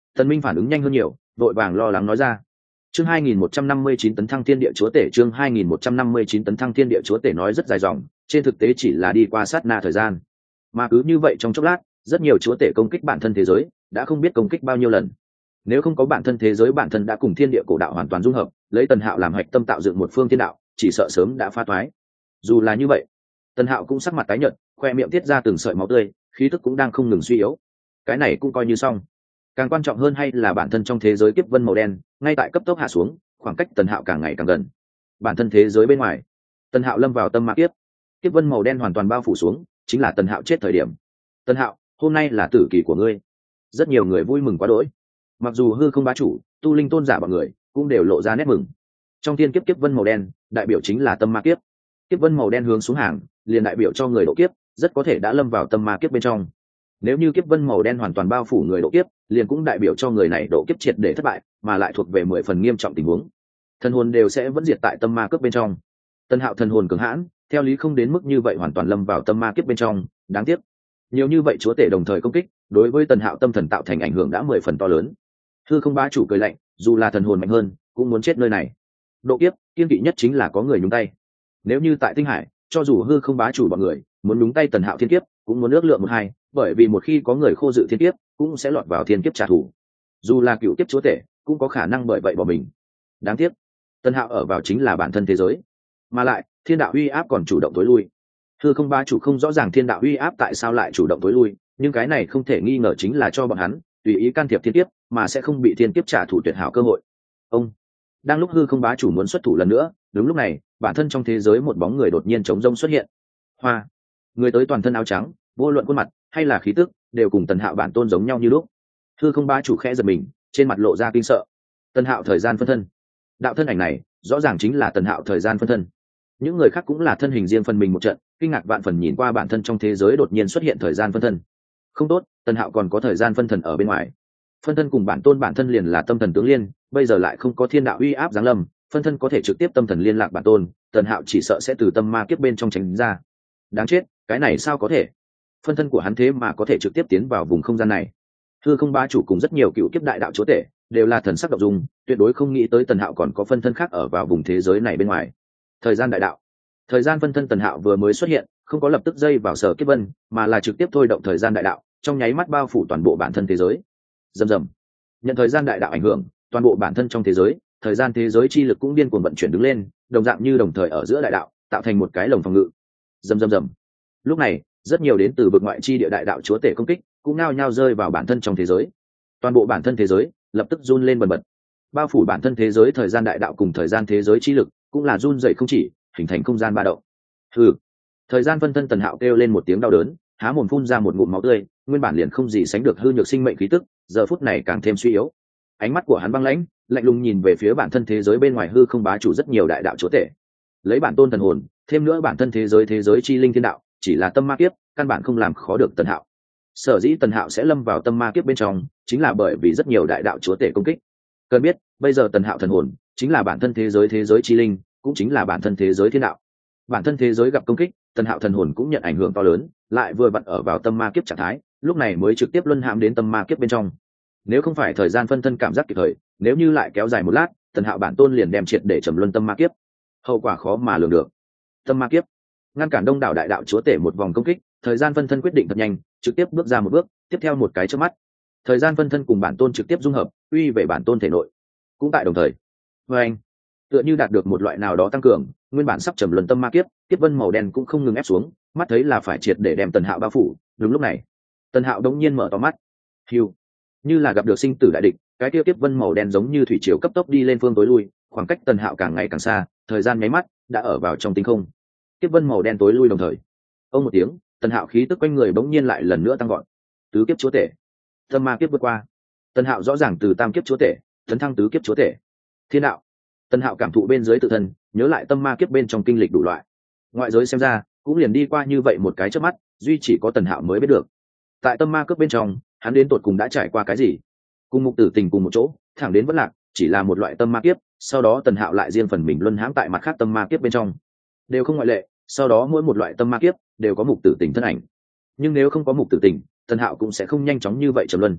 Tần Minh phản ứng nhanh hơn nhiều, vội vàng lo lắng nói ra. Chương hai nghìn một trăm năm mươi chín tấn thăng thiên địa chúa tể, chương hai nghìn một trăm năm mươi chín tấn thăng thiên địa chúa tể nói rất dài dòng, trên thực tế chỉ là đi qua sát na thời gian. Mà cứ như vậy trong chốc lát, rất nhiều chúa tể công kích bản thân thế giới, đã không biết công kích bao nhiêu lần. Nếu không có bản thân thế giới, bản thân đã cùng thiên địa cổ đạo hoàn toàn dung hợp, lấy Tần Hạo làm hạch tâm tạo dựng một phương thiên đạo, chỉ sợ sớm đã phá toái. Dù là như vậy, Tần Hạo cũng sắc mặt tái nhợt, khoe miệng tiết ra từng sợi máu tươi, khí tức cũng đang không ngừng suy yếu. Cái này cũng coi như xong. Càng quan trọng hơn hay là bản thân trong thế giới kiếp vân màu đen, ngay tại cấp tốc hạ xuống, khoảng cách Tần Hạo càng ngày càng gần. Bản thân thế giới bên ngoài, Tần Hạo lâm vào tâm ma kiếp, kiếp vân màu đen hoàn toàn bao phủ xuống, chính là Tần Hạo chết thời điểm. Tần Hạo, hôm nay là tử kỳ của ngươi. Rất nhiều người vui mừng quá đỗi. Mặc dù hư không bá chủ, tu linh tôn giả bọn người cũng đều lộ ra nét mừng. Trong thiên kiếp kiếp vân màu đen, đại biểu chính là tâm ma kiếp. Kiếp vân màu đen hướng xuống hàng, liền đại biểu cho người độ kiếp, rất có thể đã lâm vào tâm ma kiếp bên trong. Nếu như kiếp vân màu đen hoàn toàn bao phủ người độ kiếp, liền cũng đại biểu cho người này độ kiếp triệt để thất bại, mà lại thuộc về mười phần nghiêm trọng tình huống. Thần hồn đều sẽ vẫn diệt tại tâm ma kiếp bên trong. Tần Hạo thần hồn cường hãn, theo lý không đến mức như vậy hoàn toàn lâm vào tâm ma kiếp bên trong, đáng tiếc. Nhiều như vậy chúa tể đồng thời công kích, đối với Tần Hạo tâm thần tạo thành ảnh hưởng đã mười phần to lớn. Hư không bá chủ cười lạnh, dù là thần hồn mạnh hơn, cũng muốn chết nơi này. Độ kiếp, kiên kỵ nhất chính là có người nhúng tay. Nếu như tại Tinh Hải, cho dù hư không bá chủ bọn người muốn nhúng tay Tần Hạo thiên kiếp, cũng muốn ước lượng một hai, bởi vì một khi có người khô dự thiên kiếp, cũng sẽ lọt vào thiên kiếp trả thù. Dù là cựu kiếp chúa tể, cũng có khả năng bởi vậy bỏ mình. Đáng tiếc, Tần Hạo ở vào chính là bản thân thế giới, mà lại thiên đạo uy áp còn chủ động tối lui. Hư không bá chủ không rõ ràng thiên đạo uy áp tại sao lại chủ động tối lui, nhưng cái này không thể nghi ngờ chính là cho bọn hắn tùy ý can thiệp thiên kiếp, mà sẽ không bị thiên kiếp trả thù tuyệt hảo cơ hội. Ông đang lúc hư không bá chủ muốn xuất thủ lần nữa, đúng lúc này, bản thân trong thế giới một bóng người đột nhiên trống rông xuất hiện. Hoa, người tới toàn thân áo trắng, vô luận khuôn mặt hay là khí tức, đều cùng Tần Hạo bản tôn giống nhau như lúc. Hư không bá chủ khẽ giật mình, trên mặt lộ ra kinh sợ. Tần Hạo thời gian phân thân, đạo thân ảnh này rõ ràng chính là Tần Hạo thời gian phân thân. Những người khác cũng là thân hình riêng phần mình một trận, kinh ngạc vạn phần nhìn qua bản thân trong thế giới đột nhiên xuất hiện thời gian phân thân. Không tốt, Tần Hạo còn có thời gian phân thân ở bên ngoài. Phân thân cùng bản tôn bản thân liền là tâm thần tướng liên, bây giờ lại không có thiên đạo uy áp giáng lâm, phân thân có thể trực tiếp tâm thần liên lạc bản tôn, Tần Hạo chỉ sợ sẽ từ tâm ma kiếp bên trong tránh ra. Đáng chết, cái này sao có thể? Phân thân của hắn thế mà có thể trực tiếp tiến vào vùng không gian này. Hư không bá chủ cùng rất nhiều cựu kiếp đại đạo chúa tể đều là thần sắc động dung, tuyệt đối không nghĩ tới Tần Hạo còn có phân thân khác ở vào vùng thế giới này bên ngoài. Thời gian đại đạo, thời gian phân thân Tần Hạo vừa mới xuất hiện, không có lập tức dây vào sở kiếp vân, mà là trực tiếp thôi động thời gian đại đạo, trong nháy mắt bao phủ toàn bộ bản thân thế giới. Rầm rầm, nhận thời gian đại đạo ảnh hưởng, toàn bộ bản thân trong thế giới, thời gian thế giới chi lực cũng điên cuồng vận chuyển đứng lên, đồng dạng như đồng thời ở giữa đại đạo, tạo thành một cái lồng phòng ngự. Rầm rầm rầm. Lúc này, rất nhiều đến từ vực ngoại chi địa đại đạo chúa tể công kích, cũng nao nhao rơi vào bản thân trong thế giới. Toàn bộ bản thân thế giới lập tức run lên bần bật. Bao phủ bản thân thế giới thời gian đại đạo cùng thời gian thế giới chi lực, cũng là run rẩy không chỉ, hình thành không gian ba động. Hừ. Thời gian phân thân Tần Hạo kêu lên một tiếng đau đớn, há mồm phun ra một ngụm máu tươi, nguyên bản liền không gì sánh được hư nhược sinh mệnh khí tức, giờ phút này càng thêm suy yếu. Ánh mắt của hắn băng lãnh, lạnh lùng nhìn về phía bản thân thế giới bên ngoài hư không bá chủ rất nhiều đại đạo chúa tể. Lấy bản tôn thần hồn, thêm nữa bản thân thế giới thế giới chi linh thiên đạo, chỉ là tâm ma kiếp, căn bản không làm khó được Tần Hạo. Sở dĩ Tần Hạo sẽ lâm vào tâm ma kiếp bên trong, chính là bởi vì rất nhiều đại đạo chúa tể công kích. Cần biết, bây giờ Tần Hạo thần hồn chính là bản thân thế giới thế giới chi linh, cũng chính là bản thân thế giới thiên đạo. Bản thân thế giới gặp công kích, Tần Hạo thần hồn cũng nhận ảnh hưởng to lớn, lại vừa vặn ở vào tâm ma kiếp trạng thái, lúc này mới trực tiếp luân hãm đến tâm ma kiếp bên trong. Nếu không phải thời gian phân thân cảm giác kịp thời, nếu như lại kéo dài một lát, Tần Hạo bản tôn liền đem triệt để trầm luân tâm ma kiếp, hậu quả khó mà lường được. Tâm ma kiếp ngăn cản đông đảo đại đạo chúa tể một vòng công kích, thời gian phân thân quyết định thật nhanh, trực tiếp bước ra một bước, tiếp theo một cái chớp mắt, thời gian phân thân cùng bản tôn trực tiếp dung hợp, uy về bản tôn thể nội. Cũng tại đồng thời, với anh tựa như đạt được một loại nào đó tăng cường, nguyên bản sắp trầm luân tâm ma kiếp, kiếp vân màu đen cũng không ngừng ép xuống, mắt thấy là phải triệt để đem Tần Hạo bao phủ. Đúng lúc này, Tần Hạo đống nhiên mở to mắt, hiu, như là gặp được sinh tử đại địch, cái kia kiếp vân màu đen giống như thủy triều cấp tốc đi lên phương tối lui, khoảng cách Tần Hạo càng ngày càng xa, thời gian nháy mắt đã ở vào trong tinh không. Kiếp vân màu đen tối lui đồng thời, ông một tiếng, Tần Hạo khí tức quanh người bỗng nhiên lại lần nữa tăng gọn. Tứ kiếp chúa tể, tâm ma kiếp vượt qua. Tần Hạo rõ ràng từ tam kiếp chúa tể tấn thăng tứ kiếp chúa tể. Thiên đạo. Tần Hạo cảm thụ bên dưới tự thân, nhớ lại tâm ma kiếp bên trong kinh lịch đủ loại. Ngoại giới xem ra, cũng liền đi qua như vậy một cái chớp mắt, duy chỉ có Tần Hạo mới biết được. Tại tâm ma kiếp bên trong, hắn đến tột cùng đã trải qua cái gì? Cùng Mục Tử Tình cùng một chỗ, thẳng đến vẫn lạc, chỉ là một loại tâm ma kiếp, sau đó Tần Hạo lại riêng phần mình luân hãm tại mặt khác tâm ma kiếp bên trong. Đều không ngoại lệ, sau đó mỗi một loại tâm ma kiếp đều có Mục Tử Tình thân ảnh. Nhưng nếu không có Mục Tử Tình, Tần Hạo cũng sẽ không nhanh chóng như vậy trầm luân.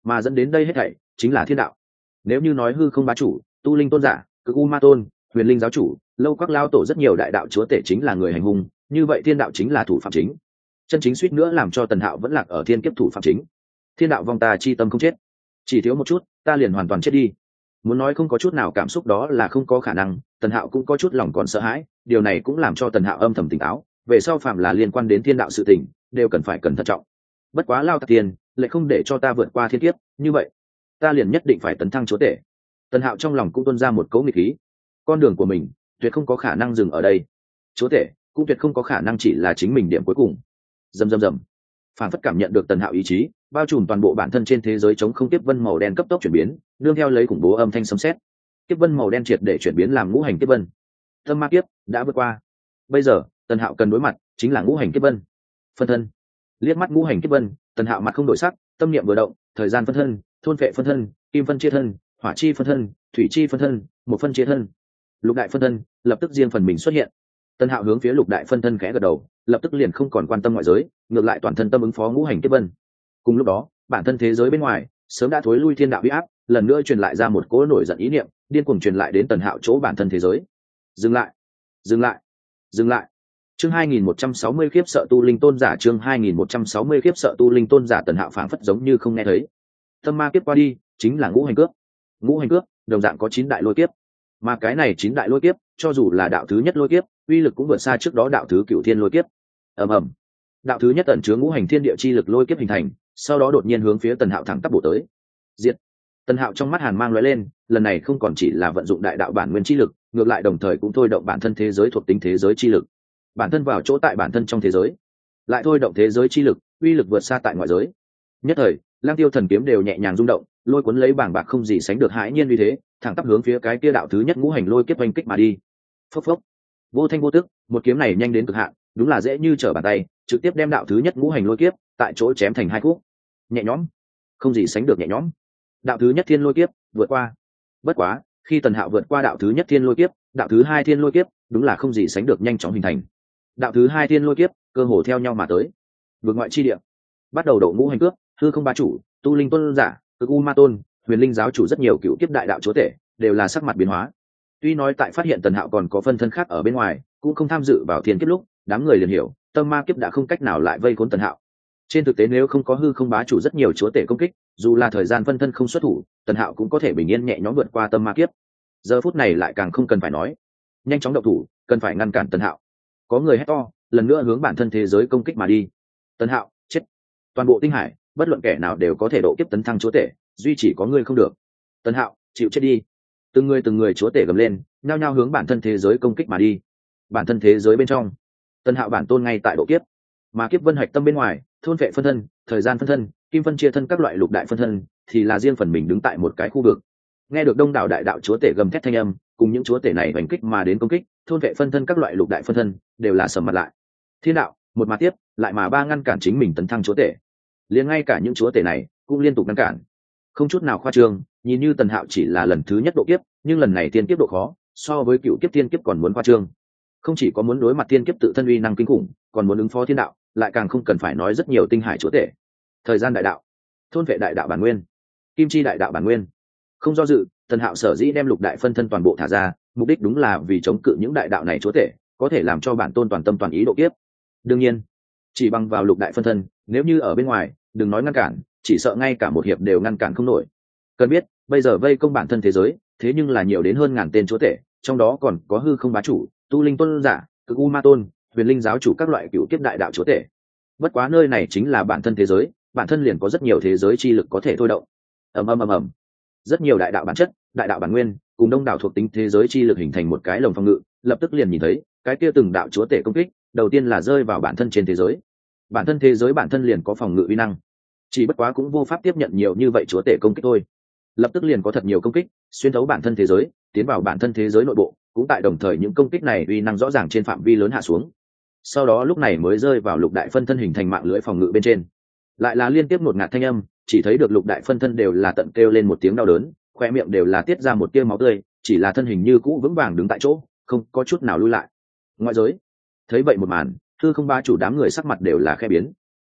mà dẫn đến đây hết thảy chính là thiên đạo. Nếu như nói hư không bá chủ, tu linh tôn giả, cực u ma tôn, huyền linh giáo chủ, lâu các lao tổ rất nhiều đại đạo chúa tể chính là người hành hung, như vậy thiên đạo chính là thủ phạm chính. Chân chính suýt nữa làm cho Tần Hạo vẫn lạc ở thiên kiếp thủ phạm chính. Thiên đạo vong ta chi tâm không chết, chỉ thiếu một chút ta liền hoàn toàn chết đi. Muốn nói không có chút nào cảm xúc đó là không có khả năng. Tần Hạo cũng có chút lòng còn sợ hãi, điều này cũng làm cho Tần Hạo âm thầm tỉnh táo, về sau phạm là liên quan đến thiên đạo sự tình đều cần phải cẩn thận trọng. Bất quá lao tạc tiền lại không để cho ta vượt qua thiên kiếp, như vậy ta liền nhất định phải tấn thăng chúa tể. Tần Hạo trong lòng cũng tuôn ra một cấu nghịch khí, con đường của mình tuyệt không có khả năng dừng ở đây, chúa tể cũng tuyệt không có khả năng chỉ là chính mình điểm cuối cùng. Rầm rầm rầm, phản phất cảm nhận được Tần Hạo ý chí bao trùm toàn bộ bản thân trên thế giới chống không kiếp vân màu đen cấp tốc chuyển biến, nương theo lấy khủng bố âm thanh sấm sét, kiếp vân màu đen triệt để chuyển biến làm ngũ hành kiếp vân. Tâm ma kiếp đã vượt qua, bây giờ Tần Hạo cần đối mặt chính là ngũ hành kiếp vân. Phân thân liếc mắt ngũ hành kiếp vân, Tần Hạo mặt không đổi sắc, tâm niệm vừa động, thời gian phân thân, thôn phệ phân thân, kim phân chia thân, hỏa chi phân thân, thủy chi phân thân, một phân chia thân, lục đại phân thân lập tức riêng phần mình xuất hiện. Tần Hạo hướng phía lục đại phân thân khẽ gật đầu, lập tức liền không còn quan tâm ngoại giới, ngược lại toàn thân tâm ứng phó ngũ hành kiếp vân. Cùng lúc đó, bản thân thế giới bên ngoài sớm đã thối lui thiên đạo uy áp, lần nữa truyền lại ra một cỗ nổi giận ý niệm, điên cuồng truyền lại đến Tần Hạo chỗ bản thân thế giới. Dừng lại, dừng lại, dừng lại. Chương hai nghìn một trăm sáu mươi khiếp sợ tu linh tôn giả, chương hai nghìn một trăm sáu mươi khiếp sợ tu linh tôn giả. Tần Hạo phảng phất giống như không nghe thấy. Tâm ma kiếp qua đi, chính là ngũ hành cướp. Ngũ hành cướp, đồng dạng có chín đại lôi kiếp. Mà cái này chín đại lôi kiếp, cho dù là đạo thứ nhất lôi kiếp, uy lực cũng vượt xa trước đó đạo thứ cửu thiên lôi kiếp. Ầm ầm. Đạo thứ nhất ẩn chứa ngũ hành thiên địa chi lực lôi kiếp hình thành, sau đó đột nhiên hướng phía Tần Hạo thẳng tắp bổ tới. Diệt. Tần Hạo trong mắt hàn mang lóe lên, lần này không còn chỉ là vận dụng đại đạo bản nguyên chi lực, ngược lại đồng thời cũng thôi động bản thân thế giới thuộc tính thế giới chi lực. Bản thân vào chỗ tại bản thân trong thế giới, lại thôi động thế giới chi lực, uy lực vượt xa tại ngoại giới. Nhất thời, Lang Tiêu thần kiếm đều nhẹ nhàng rung động, lôi cuốn lấy bảng bạc không gì sánh được hãi nhiên uy thế, thẳng tắp hướng phía cái kia đạo thứ nhất ngũ hành lôi kiếp oanh kích mà đi. Phốc phốc. Vô thanh vô tức, một kiếm này nhanh đến cực hạn, đúng là dễ như trở bàn tay, trực tiếp đem đạo thứ nhất ngũ hành lôi kiếp tại chỗ chém thành hai khúc. Nhẹ nhõm, không gì sánh được nhẹ nhõm. Đạo thứ nhất thiên lôi kiếp vượt qua. Bất quá, khi Tần Hạo vượt qua đạo thứ nhất thiên lôi kiếp, đạo thứ hai thiên lôi kiếp đúng là không gì sánh được nhanh chóng hình thành. Đạo thứ hai thiên lôi kiếp cơ hồ theo nhau mà tới. Vượt ngoại chi địa, bắt đầu độ ngũ hành cướp, hư không bá chủ, tu linh tôn giả, cực u ma tôn, huyền linh giáo chủ rất nhiều cựu kiếp đại đạo chúa tể đều là sắc mặt biến hóa. Tuy nói tại phát hiện Tần Hạo còn có phân thân khác ở bên ngoài, cũng không tham dự vào thiên kiếp lúc, đám người liền hiểu tâm ma kiếp đã không cách nào lại vây khốn Tần Hạo. Trên thực tế nếu không có hư không bá chủ rất nhiều chúa tể công kích, dù là thời gian phân thân không xuất thủ, Tần Hạo cũng có thể bình yên nhẹ nhõm vượt qua tâm ma kiếp. Giờ phút này lại càng không cần phải nói, nhanh chóng động thủ, cần phải ngăn cản Tần Hạo. Có người hét to, lần nữa hướng bản thân thế giới công kích mà đi. Tần Hạo chết. Toàn bộ tinh hải, bất luận kẻ nào đều có thể độ kiếp tấn thăng chúa tể, duy chỉ có ngươi không được. Tần Hạo chịu chết đi. Từng người từng người chúa tể gầm lên, nhao nhao hướng bản thân thế giới công kích mà đi. Bản thân thế giới bên trong, Tần Hạo bản tôn ngay tại độ kiếp, mà kiếp vân hạch tâm bên ngoài, thôn vệ phân thân, thời gian phân thân, kim phân chia thân các loại lục đại phân thân thì là riêng phần mình đứng tại một cái khu vực. Nghe được đông đảo đại đạo chúa tể gầm thét thanh âm, cùng những chúa tể này hành kích mà đến công kích, thôn vệ phân thân các loại lục đại phân thân đều là sầm mặt lại. Thiên đạo một mà tiếp lại mà ba ngăn cản chính mình tấn thăng chúa tể, liền ngay cả những chúa tể này cũng liên tục ngăn cản, không chút nào khoa trương. Nhìn như Tần Hạo chỉ là lần thứ nhất độ kiếp, nhưng lần này tiên kiếp độ khó so với cựu kiếp tiên kiếp còn muốn khoa trương. Không chỉ có muốn đối mặt tiên kiếp tự thân uy năng kinh khủng, còn muốn ứng phó thiên đạo, lại càng không cần phải nói rất nhiều tinh hải chúa tể. Thời gian đại đạo, thôn vệ đại đạo bản nguyên, kim chi đại đạo bản nguyên. Không do dự, Tần Hạo sở dĩ đem lục đại phân thân toàn bộ thả ra, mục đích đúng là vì chống cự những đại đạo này chúa tể, có thể làm cho bản tôn toàn tâm toàn ý độ kiếp. Đương nhiên, chỉ bằng vào lục đại phân thân, nếu như ở bên ngoài, đừng nói ngăn cản, chỉ sợ ngay cả một hiệp đều ngăn cản không nổi. Cần biết, bây giờ vây công bản thân thế giới, thế nhưng là nhiều đến hơn ngàn tên chúa tể, trong đó còn có hư không bá chủ, tu linh tôn giả, cực u ma tôn, huyền linh giáo chủ các loại cựu kiếp đại đạo chúa tể. Bất quá nơi này chính là bản thân thế giới, bản thân liền có rất nhiều thế giới chi lực có thể thôi động. Ầm ầm ầm ầm, rất nhiều đại đạo bản chất, đại đạo bản nguyên cùng đông đảo thuộc tính thế giới chi lực hình thành một cái lồng phòng ngự, lập tức liền nhìn thấy cái kia từng đạo chúa tể công kích, đầu tiên là rơi vào bản thân trên thế giới. Bản thân thế giới bản thân liền có phòng ngự uy năng, chỉ bất quá cũng vô pháp tiếp nhận nhiều như vậy chúa tể công kích thôi. Lập tức liền có thật nhiều công kích xuyên thấu bản thân thế giới, tiến vào bản thân thế giới nội bộ, cũng tại đồng thời những công kích này uy năng rõ ràng trên phạm vi lớn hạ xuống. Sau đó lúc này mới rơi vào lục đại phân thân hình thành mạng lưới phòng ngự bên trên, lại là liên tiếp một ngạt thanh âm, chỉ thấy được lục đại phân thân đều là tận kêu lên một tiếng đau đớn, khoe miệng đều là tiết ra một tia máu tươi, chỉ là thân hình như cũ vững vàng đứng tại chỗ, không có chút nào lui lại. Ngoại giới thấy vậy một màn, hư không ba chủ đám người sắc mặt đều là khe biến.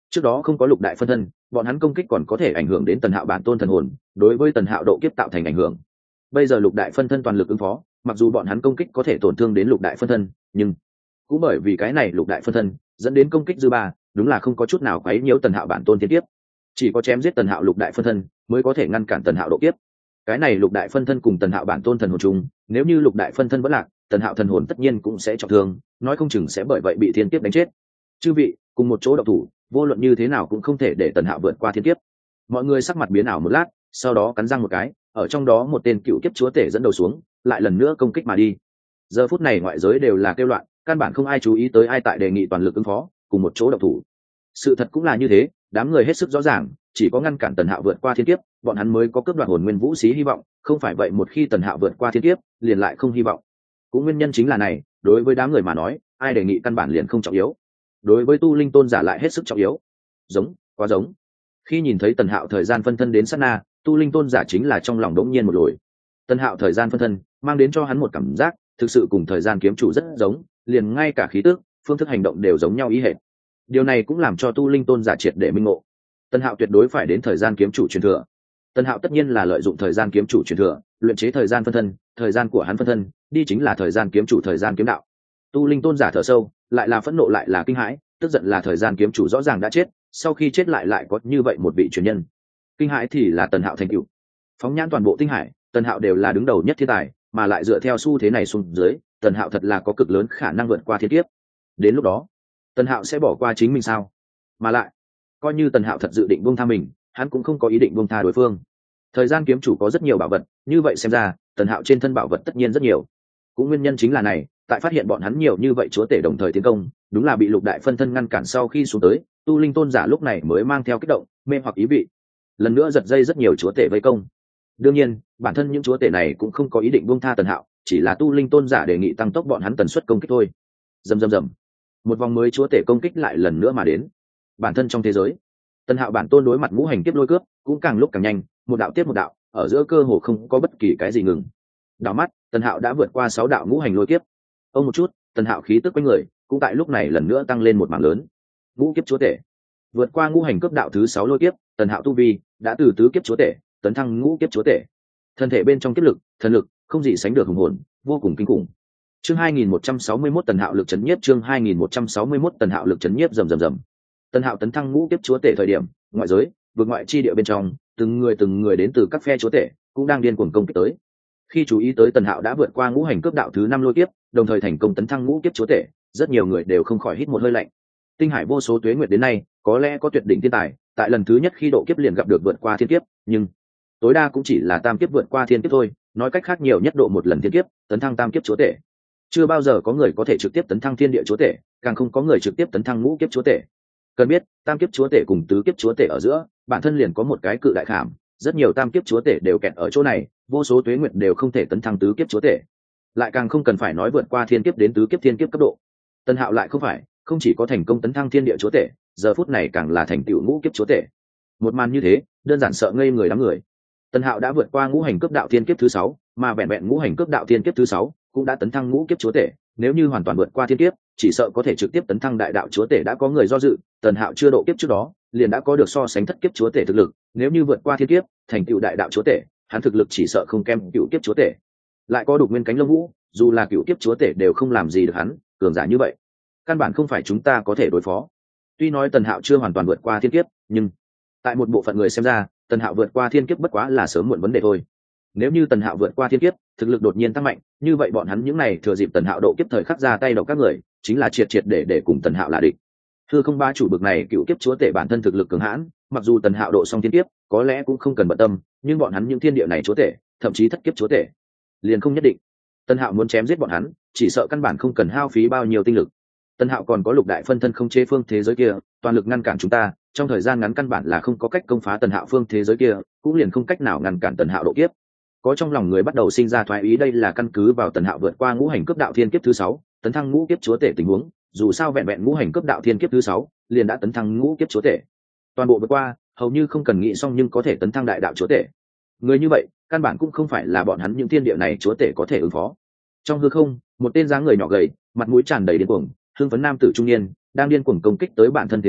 Trước đó không có lục đại phân thân, bọn hắn công kích còn có thể ảnh hưởng đến tần hạo bản tôn thần hồn, đối với tần hạo độ kiếp tạo thành ảnh hưởng. Bây giờ lục đại phân thân toàn lực ứng phó, mặc dù bọn hắn công kích có thể tổn thương đến lục đại phân thân, nhưng cũng bởi vì cái này lục đại phân thân dẫn đến công kích dư ba, đúng là không có chút nào quấy nhiễu tần hạo bản tôn thiên kiếp. Chỉ có chém giết tần hạo lục đại phân thân mới có thể ngăn cản tần hạo độ kiếp. Cái này lục đại phân thân cùng tần hạo bản tôn thần hồn chung, nếu như lục đại phân thân vẫn lạc, tần hạo thần hồn tất nhiên cũng sẽ trọng thương, nói không chừng sẽ bởi vậy bị thiên kiếp đánh chết. Chư vị cùng một chỗ độc thủ, vô luận như thế nào cũng không thể để tần hạo vượt qua thiên kiếp. Mọi người sắc mặt biến ảo một lát, sau đó cắn răng một cái, ở trong đó một tên cựu kiếp chúa tể dẫn đầu xuống, lại lần nữa công kích mà đi. Giờ phút này ngoại giới đều là kêu loạn, căn bản không ai chú ý tới ai tại đề nghị toàn lực ứng phó cùng một chỗ độc thủ. Sự thật cũng là như thế, đám người hết sức rõ ràng, chỉ có ngăn cản tần hạo vượt qua thiên kiếp, bọn hắn mới có cướp đoạt hồn nguyên vũ xí hy vọng, không phải vậy một khi tần hạo vượt qua thiên kiếp, liền lại không hy vọng. Cũng nguyên nhân chính là này, đối với đám người mà nói, ai đề nghị căn bản liền không trọng yếu. Đối với tu linh tôn giả lại hết sức trọng yếu. Giống, quá giống. Khi nhìn thấy tần hạo thời gian phân thân đến sát na, tu linh tôn giả chính là trong lòng đống nhiên một lồi. Tần hạo thời gian phân thân mang đến cho hắn một cảm giác thực sự cùng thời gian kiếm chủ rất giống, liền ngay cả khí tức, phương thức hành động đều giống nhau ý hệt. Điều này cũng làm cho tu linh tôn giả triệt để minh ngộ, tần hạo tuyệt đối phải đến thời gian kiếm chủ truyền thừa. Tần hạo tất nhiên là lợi dụng thời gian kiếm chủ truyền thừa luyện chế thời gian phân thân, thời gian của hắn phân thân đi chính là thời gian kiếm chủ thời gian kiếm đạo. Tu linh tôn giả thở sâu, lại là phẫn nộ lại là kinh hãi, tức giận là thời gian kiếm chủ rõ ràng đã chết, sau khi chết lại lại có như vậy một vị truyền nhân. Kinh hãi thì là tần hạo thành cựu. Phóng nhãn toàn bộ tinh hải, tần hạo đều là đứng đầu nhất thiên tài, mà lại dựa theo xu thế này xuống dưới, tần hạo thật là có cực lớn khả năng vượt qua thiên kiếp. Đến lúc đó tần hạo sẽ bỏ qua chính mình sao? Mà lại coi như tần hạo thật dự định buông tha mình, hắn cũng không có ý định buông tha đối phương. Thời gian kiếm chủ có rất nhiều bảo vật, như vậy xem ra tần hạo trên thân bảo vật tất nhiên rất nhiều. Cũng nguyên nhân chính là này, tại phát hiện bọn hắn nhiều như vậy chúa tể đồng thời tiến công, đúng là bị lục đại phân thân ngăn cản. Sau khi xuống tới, tu linh tôn giả lúc này mới mang theo kích động, mê hoặc ý vị, lần nữa giật dây rất nhiều chúa tể vây công. Đương nhiên bản thân những chúa tể này cũng không có ý định buông tha tần hạo, chỉ là tu linh tôn giả đề nghị tăng tốc bọn hắn tần suất công kích thôi. Rầm rầm rầm, một vòng mới chúa tể công kích lại lần nữa mà đến. Bản thân trong thế giới, tần hạo bản tôn đối mặt ngũ hành kiếp lôi cướp cũng càng lúc càng nhanh, một đạo tiếp một đạo, ở giữa cơ hồ không có bất kỳ cái gì ngừng. Đảo mắt tần hạo đã vượt qua sáu đạo ngũ hành lôi kiếp. Ông một chút, tần hạo khí tức quanh người cũng tại lúc này lần nữa tăng lên một mảng lớn. Ngũ kiếp chúa tể vượt qua ngũ hành cướp đạo thứ sáu lôi kiếp, tần hạo tu vi đã từ tứ kiếp chúa tể tấn thăng ngũ kiếp chúa tể. Thân thể bên trong kiếp lực, thần lực không gì sánh được hùng hồn, vô cùng kinh khủng. Chương hai nghìn một trăm sáu mươi mốt tần hạo lực chấn nhiếp, chương hai nghìn một trăm sáu mươi mốt tần hạo lực chấn nhiếp rầm rầm rầm. Tần hạo tấn thăng ngũ kiếp chúa tể thời điểm, ngoại giới, vượt ngoại chi địa bên trong, từng người từng người đến từ các phe chúa tể cũng đang điên cuồng công kích tới. Khi chú ý tới tần hạo đã vượt qua ngũ hành cướp đạo thứ năm lôi kiếp, đồng thời thành công tấn thăng ngũ kiếp chúa tể, rất nhiều người đều không khỏi hít một hơi lạnh. Tinh hải vô số tuế nguyệt đến nay, có lẽ có tuyệt đỉnh thiên tài, tại lần thứ nhất khi độ kiếp liền gặp được vượt qua thiên kiếp, nhưng tối đa cũng chỉ là tam kiếp vượt qua thiên kiếp thôi. Nói cách khác, nhiều nhất độ một lần thiên kiếp tấn thăng tam kiếp chúa tể. Chưa bao giờ có người có thể trực tiếp tấn thăng thiên địa chúa tể, càng không có người trực tiếp tấn thăng ngũ kiếp chúa tể. Cần biết, tam kiếp chúa tể cùng tứ kiếp chúa tể ở giữa, bản thân liền có một cái cự đại khảm, rất nhiều tam kiếp chúa tể đều kẹt ở chỗ này, vô số tuế nguyệt đều không thể tấn thăng tứ kiếp chúa tể, lại càng không cần phải nói vượt qua thiên kiếp đến tứ kiếp thiên kiếp cấp độ. Tần hạo lại không phải, không chỉ có thành công tấn thăng thiên địa chúa tể, giờ phút này càng là thành tựu ngũ kiếp chúa tể. Một màn như thế, đơn giản sợ ngây người đám người. Tần hạo đã vượt qua ngũ hành cướp đạo thiên kiếp thứ sáu, mà vẹn vẹn ngũ hành cướp đạo thiên kiếp thứ sáu cũng đã tấn thăng ngũ kiếp chúa tể. Nếu như hoàn toàn vượt qua thiên kiếp, chỉ sợ có thể trực tiếp tấn thăng đại đạo chúa tể. Đã có người do dự, Tần hạo chưa độ kiếp trước đó, liền đã có được so sánh thất kiếp chúa tể thực lực, nếu như vượt qua thiên kiếp, thành tựu đại đạo chúa tể, hắn thực lực chỉ sợ không kém cựu kiếp chúa tể. Lại có đục nguyên cánh lông vũ, dù là cựu kiếp chúa tể đều không làm gì được hắn, cường giả như vậy, căn bản không phải chúng ta có thể đối phó. Tuy nói Tần hạo chưa hoàn toàn vượt qua thiên kiếp, nhưng tại một bộ phận người xem ra, Tần hạo vượt qua thiên kiếp bất quá là sớm muộn vấn đề thôi. Nếu như Tần hạo vượt qua thiên kiếp, thực lực đột nhiên tăng mạnh, như vậy bọn hắn những này thừa dịp Tần hạo độ kiếp thời khắc ra tay độc các người, chính là triệt triệt để để cùng Tần hạo là địch. Hư không ba chủ bực này cựu kiếp chúa tể bản thân thực lực cường hãn, mặc dù Tần hạo độ xong thiên kiếp, có lẽ cũng không cần bận tâm, nhưng bọn hắn những thiên địa này chúa tể, thậm chí thất kiếp chúa tể, liền không nhất định. Tần hạo muốn chém giết bọn hắn, chỉ sợ căn bản không cần hao phí bao nhiêu tinh lực. Tần hạo còn có lục đại phân thân không chế phương thế giới kia, toàn lực ngăn cản chúng ta, trong thời gian ngắn căn bản là không có cách công phá Tần hạo phương thế giới kia, cũng liền không cách nào ngăn cản Tần hạo độ kiếp. Có trong lòng người bắt đầu sinh ra thoái ý, đây là căn cứ vào Tần hạo vượt qua ngũ hành cướp đạo thiên kiếp thứ sáu, tấn thăng ngũ kiếp chúa tể tình huống, dù sao vẹn vẹn ngũ hành cướp đạo thiên kiếp thứ sáu, liền đã tấn thăng ngũ kiếp chúa tể. Toàn bộ vượt qua, hầu như không cần nghĩ xong nhưng có thể tấn thăng đại đạo chúa tể. Người như vậy, căn bản cũng không phải là bọn hắn những thiên địa này chúa tể có thể ứng phó. Trong hư không, một tên dáng người nhỏ gầy, mặt mũi tràn đầy điên cuồng, hưng phấn nam tử trung niên, đang điên cuồng công kích tới bản thân thế giới,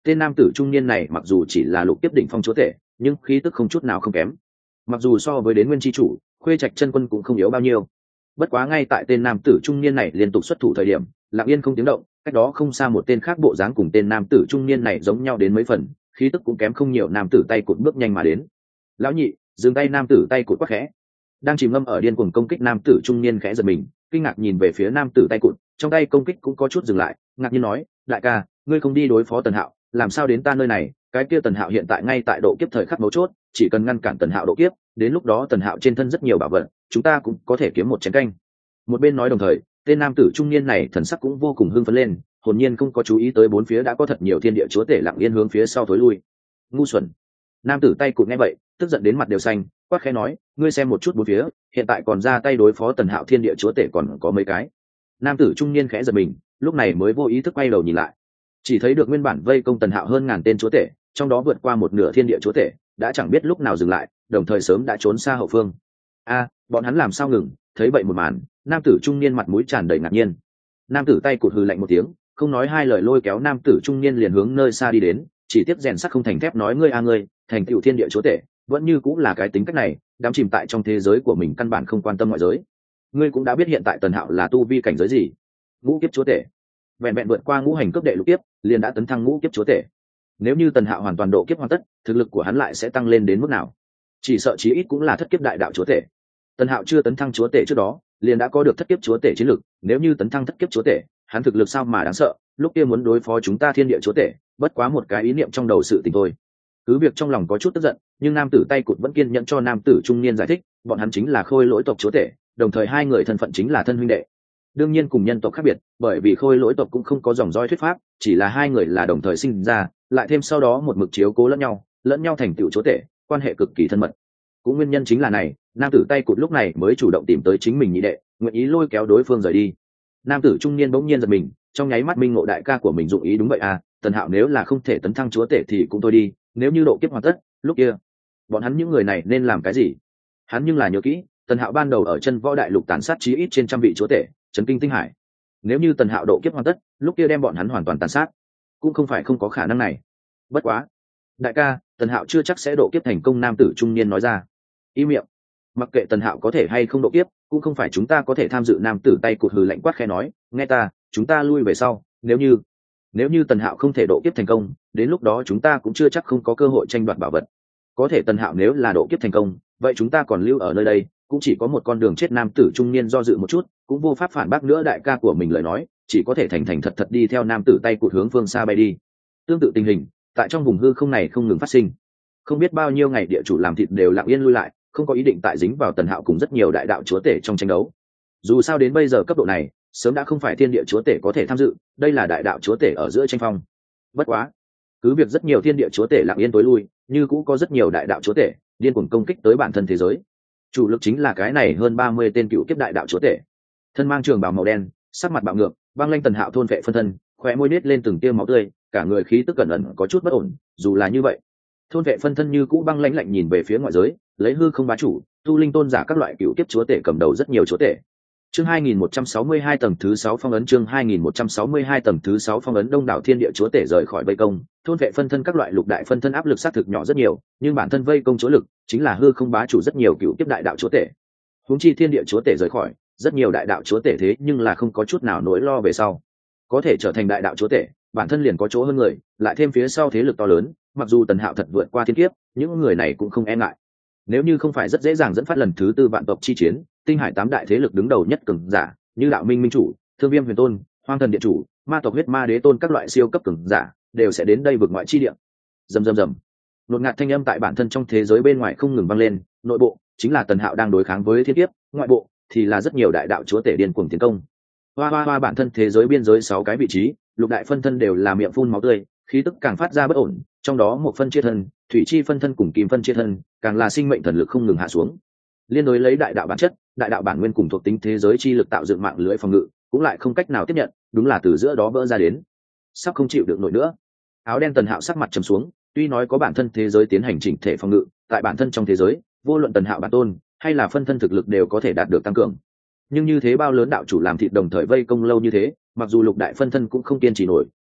tên nam tử trung niên này mặc dù chỉ là lục tiếp đỉnh phong chúa tể, nhưng khí tức không chút nào không kém. Mặc dù so với đến nguyên chi chủ, Khuê Trạch chân quân cũng không yếu bao nhiêu. Bất quá ngay tại tên nam tử trung niên này liên tục xuất thủ thời điểm, lặng yên không tiếng động, cách đó không xa một tên khác bộ dáng cùng tên nam tử trung niên này giống nhau đến mấy phần, khí tức cũng kém không nhiều, nam tử tay cụt bước nhanh mà đến. Lão nhị, dừng tay! Nam tử tay cụt quát khẽ. Đang chìm ngâm ở điên cuồng công kích nam tử trung niên khẽ giật mình, kinh ngạc nhìn về phía nam tử tay cụt, trong tay công kích cũng có chút dừng lại, ngạc nhiên nói: đại ca, ngươi không đi đối phó Tần Hạo, làm sao đến ta nơi này? Cái kia Tần Hạo hiện tại ngay tại độ kiếp thời khắc mấu chốt, chỉ cần ngăn cản Tần Hạo độ kiếp, đến lúc đó Tần Hạo trên thân rất nhiều bảo vật, chúng ta cũng có thể kiếm một chén canh. Một bên nói đồng thời, tên nam tử trung niên này thần sắc cũng vô cùng hưng phấn lên, hồn nhiên không có chú ý tới bốn phía đã có thật nhiều thiên địa chúa tể lặng yên hướng phía sau thối lui. Ngu xuẩn! Nam tử tay cụt nghe vậy, tức giận đến mặt đều xanh, quát khẽ nói: ngươi xem một chút bốn phía, hiện tại còn ra tay đối phó Tần Hạo thiên địa chúa tể còn có mấy cái? Nam tử trung niên khẽ giật mình, lúc này mới vô ý thức quay đầu nhìn lại, chỉ thấy được nguyên bản vây công Tần Hạo hơn ngàn tên chúa tể, trong đó vượt qua một nửa thiên địa chúa tể đã chẳng biết lúc nào dừng lại, đồng thời sớm đã trốn xa hậu phương. A, bọn hắn làm sao ngừng? Thấy vậy một màn, nam tử trung niên mặt mũi tràn đầy ngạc nhiên. Nam tử tay cụt hừ lạnh một tiếng, không nói hai lời lôi kéo nam tử trung niên liền hướng nơi xa đi đến, chỉ tiếp rèn sắt không thành thép nói: ngươi a ngươi, thành tựu thiên địa chúa tể, vẫn như cũng là cái tính cách này, đắm chìm tại trong thế giới của mình, căn bản không quan tâm ngoại giới. Ngươi cũng đã biết hiện tại Tần Hạo là tu vi cảnh giới gì? Ngũ kiếp chúa tể. Vẹn vẹn vượt qua ngũ hành cấp đệ lục kiếp, liền đã tấn thăng ngũ kiếp chúa tể. Nếu như Tần Hạo hoàn toàn độ kiếp hoàn tất, thực lực của hắn lại sẽ tăng lên đến mức nào? Chỉ sợ chí ít cũng là thất kiếp đại đạo chúa tể. Tần Hạo chưa tấn thăng chúa tể trước đó, liền đã có được thất kiếp chúa tể chiến lực, nếu như tấn thăng thất kiếp chúa tể, hắn thực lực sao mà đáng sợ, lúc kia muốn đối phó chúng ta thiên địa chúa tể, bất quá một cái ý niệm trong đầu sự tình thôi. Cứ việc trong lòng có chút tức giận, nhưng nam tử tay cụt vẫn kiên nhẫn cho nam tử trung niên giải thích, bọn hắn chính là Khôi Lỗi tộc chúa tể, đồng thời hai người thân phận chính là thân huynh đệ. Đương nhiên cùng nhân tộc khác biệt, bởi vì Khôi Lỗi tộc cũng không có dòng dõi thuyết pháp, chỉ là hai người là đồng thời sinh ra, lại thêm sau đó một mực chiếu cố lẫn nhau, lẫn nhau thành tựu chúa tể, quan hệ cực kỳ thân mật. Cũng nguyên nhân chính là này, nam tử tay cụt lúc này mới chủ động tìm tới chính mình nhị đệ, nguyện ý lôi kéo đối phương rời đi. Nam tử trung niên bỗng nhiên giật mình, trong nháy mắt minh ngộ đại ca của mình dụng ý, đúng vậy à, Tần Hạo nếu là không thể tấn thăng chúa tể thì cũng thôi đi, nếu như độ kiếp hoàn tất, lúc kia bọn hắn những người này nên làm cái gì? Hắn nhưng là nhớ kỹ, Tần Hạo ban đầu ở chân võ đại lục tàn sát chí ít trên trăm vị chúa tể, chấn kinh tinh hải. Nếu như Tần Hạo độ kiếp hoàn tất, lúc kia đem bọn hắn hoàn toàn tàn sát, cũng không phải không có khả năng này. Bất quá, đại ca, Tần Hạo chưa chắc sẽ độ kiếp thành công, nam tử trung niên nói ra. Im miệng! Mặc kệ Tần Hạo có thể hay không độ kiếp, cũng không phải chúng ta có thể tham dự. Nam tử tay cụt hừ lạnh quát khẽ nói: nghe ta, chúng ta lui về sau, nếu như nếu như Tần Hạo không thể độ kiếp thành công, đến lúc đó chúng ta cũng chưa chắc không có cơ hội tranh đoạt bảo vật. Có thể Tần Hạo nếu là độ kiếp thành công, vậy chúng ta còn lưu ở nơi đây, cũng chỉ có một con đường chết. Nam tử trung niên do dự một chút, cũng vô pháp phản bác nữa đại ca của mình lời nói, chỉ có thể thành thành thật thật đi theo nam tử tay cụt hướng phương xa bay đi. Tương tự tình hình tại trong vùng hư không này không ngừng phát sinh, không biết bao nhiêu ngày địa chủ làm thịt đều lặng yên lui lại, không có ý định tại dính vào Tần Hạo cùng rất nhiều đại đạo chúa tể trong tranh đấu. Dù sao đến bây giờ cấp độ này, sớm đã không phải thiên địa chúa tể có thể tham dự, đây là đại đạo chúa tể ở giữa tranh phong. Bất quá, cứ việc rất nhiều thiên địa chúa tể lặng yên tối lui, như cũng có rất nhiều đại đạo chúa tể điên cuồng công kích tới bản thân thế giới. Chủ lực chính là cái này hơn ba mươi tên cựu kiếp đại đạo chúa tể, thân mang trường bào màu đen, sắc mặt bạo ngược, băng lanh. Tần Hạo thôn vệ phân thân, khóe môi nết lên từng tia máu tươi, cả người khí tức cẩn ẩn có chút bất ổn. Dù là như vậy, thôn vệ phân thân như cũ băng lãnh lạnh nhìn về phía ngoại giới, lấy hư không bá chủ, tu linh tôn giả các loại cựu kiếp chúa tể cầm đầu rất nhiều chúa tể. Chương hai nghìn một trăm sáu mươi hai tầng thứ sáu phong ấn. Chương hai nghìn một trăm sáu mươi hai tầng thứ sáu phong ấn. Đông đảo thiên địa chúa tể rời khỏi vây công, thôn vệ phân thân các loại lục đại phân thân áp lực sát thực nhỏ rất nhiều, nhưng bản thân vây công chúa lực chính là hư không bá chủ rất nhiều cựu kiếp đại đạo chúa tể. Huống chi thiên địa chúa tể rời khỏi, rất nhiều đại đạo chúa tể thế nhưng là không có chút nào nỗi lo về sau, có thể trở thành đại đạo chúa tể, bản thân liền có chỗ hơn người, lại thêm phía sau thế lực to lớn, mặc dù Tần Hạo thật vượt qua thiên kiếp, những người này cũng không e ngại. Nếu như không phải rất dễ dàng dẫn phát lần thứ tư vạn tộc chi chiến, tinh hải tám đại thế lực đứng đầu nhất cường giả như đạo minh minh chủ, thương viêm huyền tôn, hoang thần điện chủ, ma tộc huyết ma đế tôn các loại siêu cấp cường giả đều sẽ đến đây vượt ngoại chi địa. Rầm rầm rầm, nột ngạt thanh âm tại bản thân trong thế giới bên ngoài không ngừng vang lên. Nội bộ chính là Tần Hạo đang đối kháng với thiên kiếp, ngoại bộ thì là rất nhiều đại đạo chúa tể điên cuồng tiến công. Hoa hoa hoa, bản thân thế giới biên giới sáu cái vị trí, lục đại phân thân đều là miệng phun máu tươi, khí tức càng phát ra bất ổn. Trong đó một phân chia thân, thủy chi phân thân cùng kim phân chia thân, càng là sinh mệnh thần lực không ngừng hạ xuống. Liên đối lấy đại đạo bản chất, đại đạo bản nguyên cùng thuộc tính thế giới chi lực tạo dựng mạng lưới phòng ngự, cũng lại không cách nào tiếp nhận, đúng là từ giữa đó vỡ ra đến, sắp không chịu được nổi nữa. Áo đen Tần Hạo sắc mặt trầm xuống, tuy nói có bản thân thế giới tiến hành chỉnh thể phòng ngự, tại bản thân trong thế giới, vô luận Tần Hạo bản tôn hay là phân thân thực lực đều có thể đạt được tăng cường. Nhưng như thế bao lớn đạo chủ làm thịt đồng thời vây công lâu như thế, mặc dù lục đại phân thân cũng không kiên trì nổi,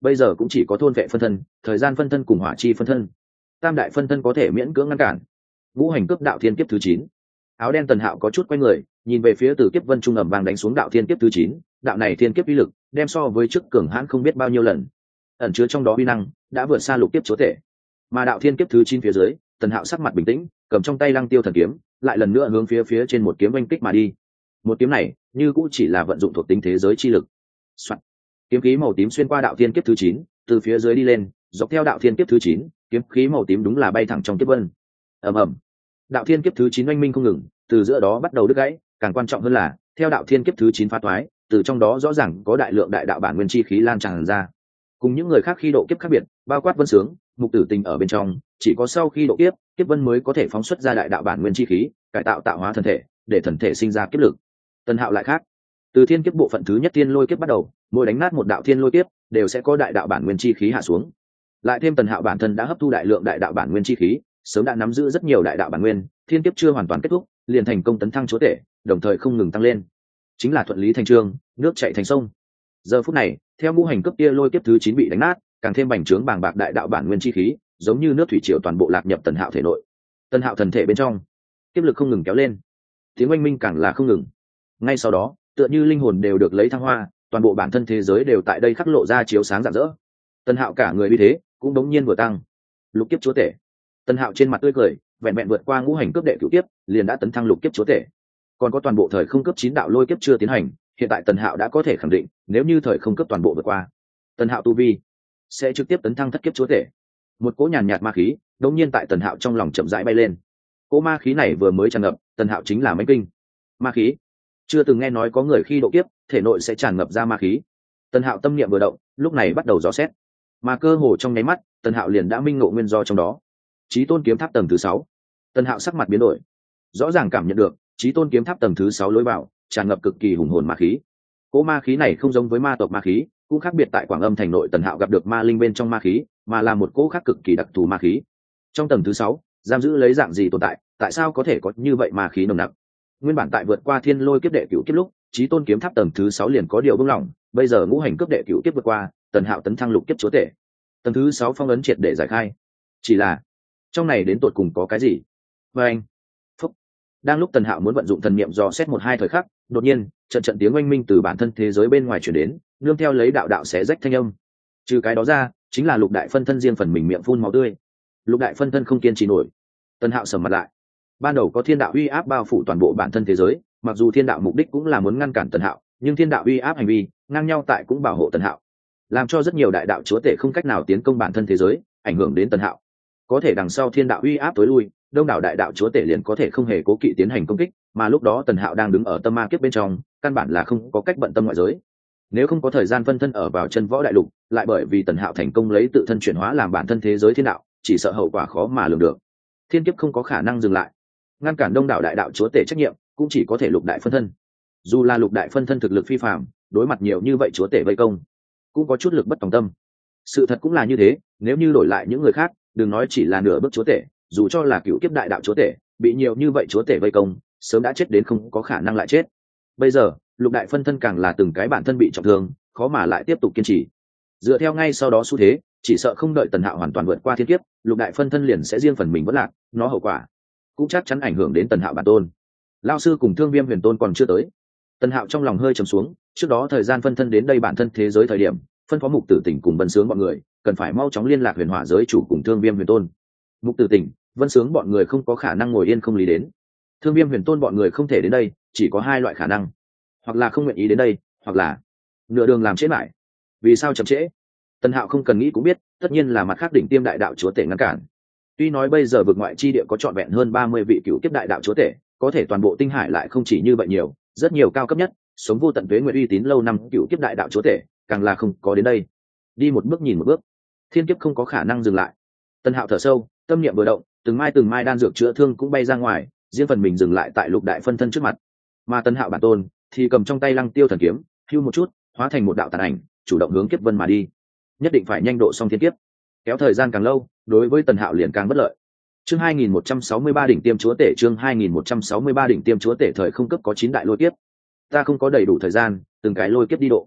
bây giờ cũng chỉ có thôn vệ phân thân, thời gian phân thân cùng hỏa chi phân thân. Tam đại phân thân có thể miễn cưỡng ngăn cản. Ngũ hành cướp đạo thiên kiếp thứ chín. Áo đen Tần Hạo có chút quay người, nhìn về phía từ kiếp vân trung ầm vang đánh xuống đạo thiên kiếp thứ chín. Đạo này thiên kiếp uy lực đem so với trước cường hãn không biết bao nhiêu lần, ẩn chứa trong đó uy năng đã vượt xa lục kiếp chúa tể. Mà đạo thiên kiếp thứ chín phía dưới, Tần Hạo sắc mặt bình tĩnh, cầm trong tay Lăng Tiêu thần kiếm, lại lần nữa hướng phía phía trên một kiếm oanh kích mà đi. Một kiếm này, như cũng chỉ là vận dụng thuộc tính thế giới chi lực. Soạn. Kiếm khí màu tím xuyên qua đạo thiên kiếp thứ chín, từ phía dưới đi lên, dọc theo đạo thiên kiếp thứ chín, kiếm khí màu tím đúng là bay thẳng trong kiếp vân. Ầm ầm. Đạo thiên kiếp thứ chín oanh minh không ngừng, từ giữa đó bắt đầu đứt gãy, càng quan trọng hơn là, theo đạo thiên kiếp thứ chín phá toái, từ trong đó rõ ràng có đại lượng đại đạo bản nguyên chi khí lan tràn ra. Cùng những người khác khi độ kiếp khác biệt, bao quát Vân Sướng, Mục Tử Tình ở bên trong, chỉ có sau khi độ kiếp, kiếp vân mới có thể phóng xuất ra đại đạo bản nguyên chi khí, cải tạo tạo hóa thân thể, để thân thể sinh ra kiếp lực. Tần Hạo lại khác, từ thiên kiếp bộ phận thứ nhất thiên lôi kiếp bắt đầu, mỗi đánh nát một đạo thiên lôi kiếp, đều sẽ có đại đạo bản nguyên chi khí hạ xuống. Lại thêm Tần Hạo bản thân đã hấp thu đại lượng đại đạo bản nguyên chi khí, sớm đã nắm giữ rất nhiều đại đạo bản nguyên, thiên kiếp chưa hoàn toàn kết thúc, liền thành công tấn thăng chúa tể, đồng thời không ngừng tăng lên. Chính là thuận lý thành chương, nước chảy thành sông. Giờ phút này, theo ngũ hành cấp tia lôi kiếp thứ chín bị đánh nát, càng thêm bành trướng bàng bạc đại đạo bản nguyên chi khí, giống như nước thủy triều toàn bộ lạc nhập Tần Hạo thể nội. Tần Hạo thần thể bên trong, kiếp lực không ngừng kéo lên, tiếng oanh minh càng là không ngừng. Ngay sau đó, tựa như linh hồn đều được lấy thăng hoa, toàn bộ bản thân thế giới đều tại đây khắc lộ ra chiếu sáng rạng rỡ. Tần Hạo cả người uy thế cũng đống nhiên vừa tăng. Lục kiếp chúa tể. Tần Hạo trên mặt tươi cười, vẹn vẹn vượt qua ngũ hành cướp đệ cửu kiếp, liền đã tấn thăng lục kiếp chúa tể. Còn có toàn bộ thời không cấp chín đạo lôi kiếp chưa tiến hành, hiện tại Tần Hạo đã có thể khẳng định, nếu như thời không cấp toàn bộ vượt qua, Tần Hạo tu vi sẽ trực tiếp tấn thăng thất kiếp chúa tể. Một cỗ nhàn nhạt ma khí đống nhiên tại Tần Hạo trong lòng chậm rãi bay lên. Cỗ ma khí này vừa mới tràn ngập, Tần Hạo chính là mãnh kinh. Ma khí, chưa từng nghe nói có người khi độ kiếp, thể nội sẽ tràn ngập ra ma khí. Tần Hạo tâm niệm vừa động, lúc này bắt đầu dò xét. Mà cơ hồ trong nháy mắt, Tần Hạo liền đã minh ngộ nguyên do trong đó. Chí Tôn kiếm tháp tầng thứ sáu. Tần Hạo sắc mặt biến đổi, rõ ràng cảm nhận được, Chí Tôn kiếm tháp tầng thứ sáu lối vào tràn ngập cực kỳ hùng hồn ma khí. Cỗ ma khí này không giống với ma tộc ma khí, cũng khác biệt tại Quảng Âm thành nội Tần Hạo gặp được ma linh bên trong ma khí, mà là một cỗ khác cực kỳ đặc thù ma khí. Trong tầng thứ sáu, giam giữ lấy dạng gì tồn tại, tại sao có thể có như vậy ma khí nồng nặc? Nguyên bản tại vượt qua thiên lôi kiếp đệ cửu kiếp lúc, Chí Tôn kiếm tháp tầng thứ sáu liền có điều bưng lỏng, bây giờ ngũ hành cấp đệ cửu kiếp vượt qua, Tần Hạo tấn thăng lục kiếp chúa tể. Tầng thứ sáu phong ấn triệt để giải khai. Chỉ là, trong này đến tột cùng có cái gì? Và anh, phúc. Đang lúc Tần Hạo muốn vận dụng thần niệm dò xét một hai thời khắc, đột nhiên, trận trận tiếng oanh minh từ bản thân thế giới bên ngoài truyền đến, nương theo lấy đạo đạo xé rách thanh âm. Trừ cái đó ra, chính là lục đại phân thân riêng phần mình miệng phun máu tươi. Lục đại phân thân không kiên trì nổi. Tần Hạo sầm mặt lại. Ban đầu có thiên đạo uy áp bao phủ toàn bộ bản thân thế giới, mặc dù thiên đạo mục đích cũng là muốn ngăn cản Tần Hạo, nhưng thiên đạo uy áp hành vi ngang nhau tại cũng bảo hộ Tần Hạo, làm cho rất nhiều đại đạo chúa tể không cách nào tiến công bản thân thế giới, ảnh hưởng đến Tần Hạo. Có thể đằng sau thiên đạo uy áp tối lui, đông đảo đại đạo chúa tể liền có thể không hề cố kỵ tiến hành công kích, mà lúc đó Tần Hạo đang đứng ở tâm ma kiếp bên trong, căn bản là không có cách bận tâm ngoại giới. Nếu không có thời gian phân thân ở vào chân võ đại lục, lại bởi vì Tần Hạo thành công lấy tự thân chuyển hóa làm bản thân thế giới thiên đạo, chỉ sợ hậu quả khó mà lường được. Thiên kiếp không có khả năng dừng lại, ngăn cản đông đảo đại đạo chúa tể trách nhiệm cũng chỉ có thể lục đại phân thân. Dù là lục đại phân thân thực lực phi phàm, đối mặt nhiều như vậy chúa tể vây công, cũng có chút lực bất tòng tâm. Sự thật cũng là như thế, nếu như đổi lại những người khác, đừng nói chỉ là nửa bước chúa tể, dù cho là cựu kiếp đại đạo chúa tể, bị nhiều như vậy chúa tể vây công, sớm đã chết đến không có khả năng lại chết. Bây giờ, lục đại phân thân càng là từng cái bản thân bị trọng thương, khó mà lại tiếp tục kiên trì. Dựa theo ngay sau đó xu thế, chỉ sợ không đợi Tần Hạo hoàn toàn vượt qua thiên kiếp, lục đại phân thân liền sẽ riêng phần mình vỡ lạc, nó hậu quả cũng chắc chắn ảnh hưởng đến Tần Hạo bản tôn. Lão sư cùng Thương Viêm Huyền Tôn còn chưa tới. Tần Hạo trong lòng hơi trầm xuống, trước đó thời gian phân thân đến đây bản thân thế giới thời điểm, phân phó Mục Tử Tình cùng Vân Sướng bọn người, cần phải mau chóng liên lạc Huyền Hỏa giới chủ cùng Thương Viêm Huyền Tôn. Mục Tử Tình, Vân Sướng bọn người không có khả năng ngồi yên không lý đến. Thương Viêm Huyền Tôn bọn người không thể đến đây, chỉ có hai loại khả năng, hoặc là không nguyện ý đến đây, hoặc là nửa đường làm trễ lại. Vì sao chậm trễ? Tần Hạo không cần nghĩ cũng biết, tất nhiên là mặt khác đỉnh tiêm đại đạo chúa tể ngăn cản. Tuy nói bây giờ vực ngoại chi địa có trọn vẹn hơn ba mươi vị cựu kiếp đại đạo chúa tể, có thể toàn bộ tinh hải lại không chỉ như vậy nhiều, rất nhiều cao cấp nhất, sống vô tận tuế nguyện uy tín lâu năm cựu kiếp đại đạo chúa tể, càng là không có đến đây. Đi một bước nhìn một bước, thiên kiếp không có khả năng dừng lại. Tần Hạo thở sâu, tâm niệm vừa động, từng mai từng mai đan dược chữa thương cũng bay ra ngoài, riêng phần mình dừng lại tại lục đại phân thân trước mặt. Mà Tần Hạo bản tôn thì cầm trong tay Lăng Tiêu thần kiếm, hưu một chút, hóa thành một đạo tàn ảnh, chủ động hướng kiếp vân mà đi. Nhất định phải nhanh độ xong thiên kiếp, kéo thời gian càng lâu, đối với Tần Hạo liền càng bất lợi. Chương hai nghìn một trăm sáu mươi ba đỉnh tiêm chúa tể, chương hai nghìn một trăm sáu mươi ba đỉnh tiêm chúa tể thời không cấp có chín đại lôi kiếp. Ta không có đầy đủ thời gian, từng cái lôi kiếp đi độ.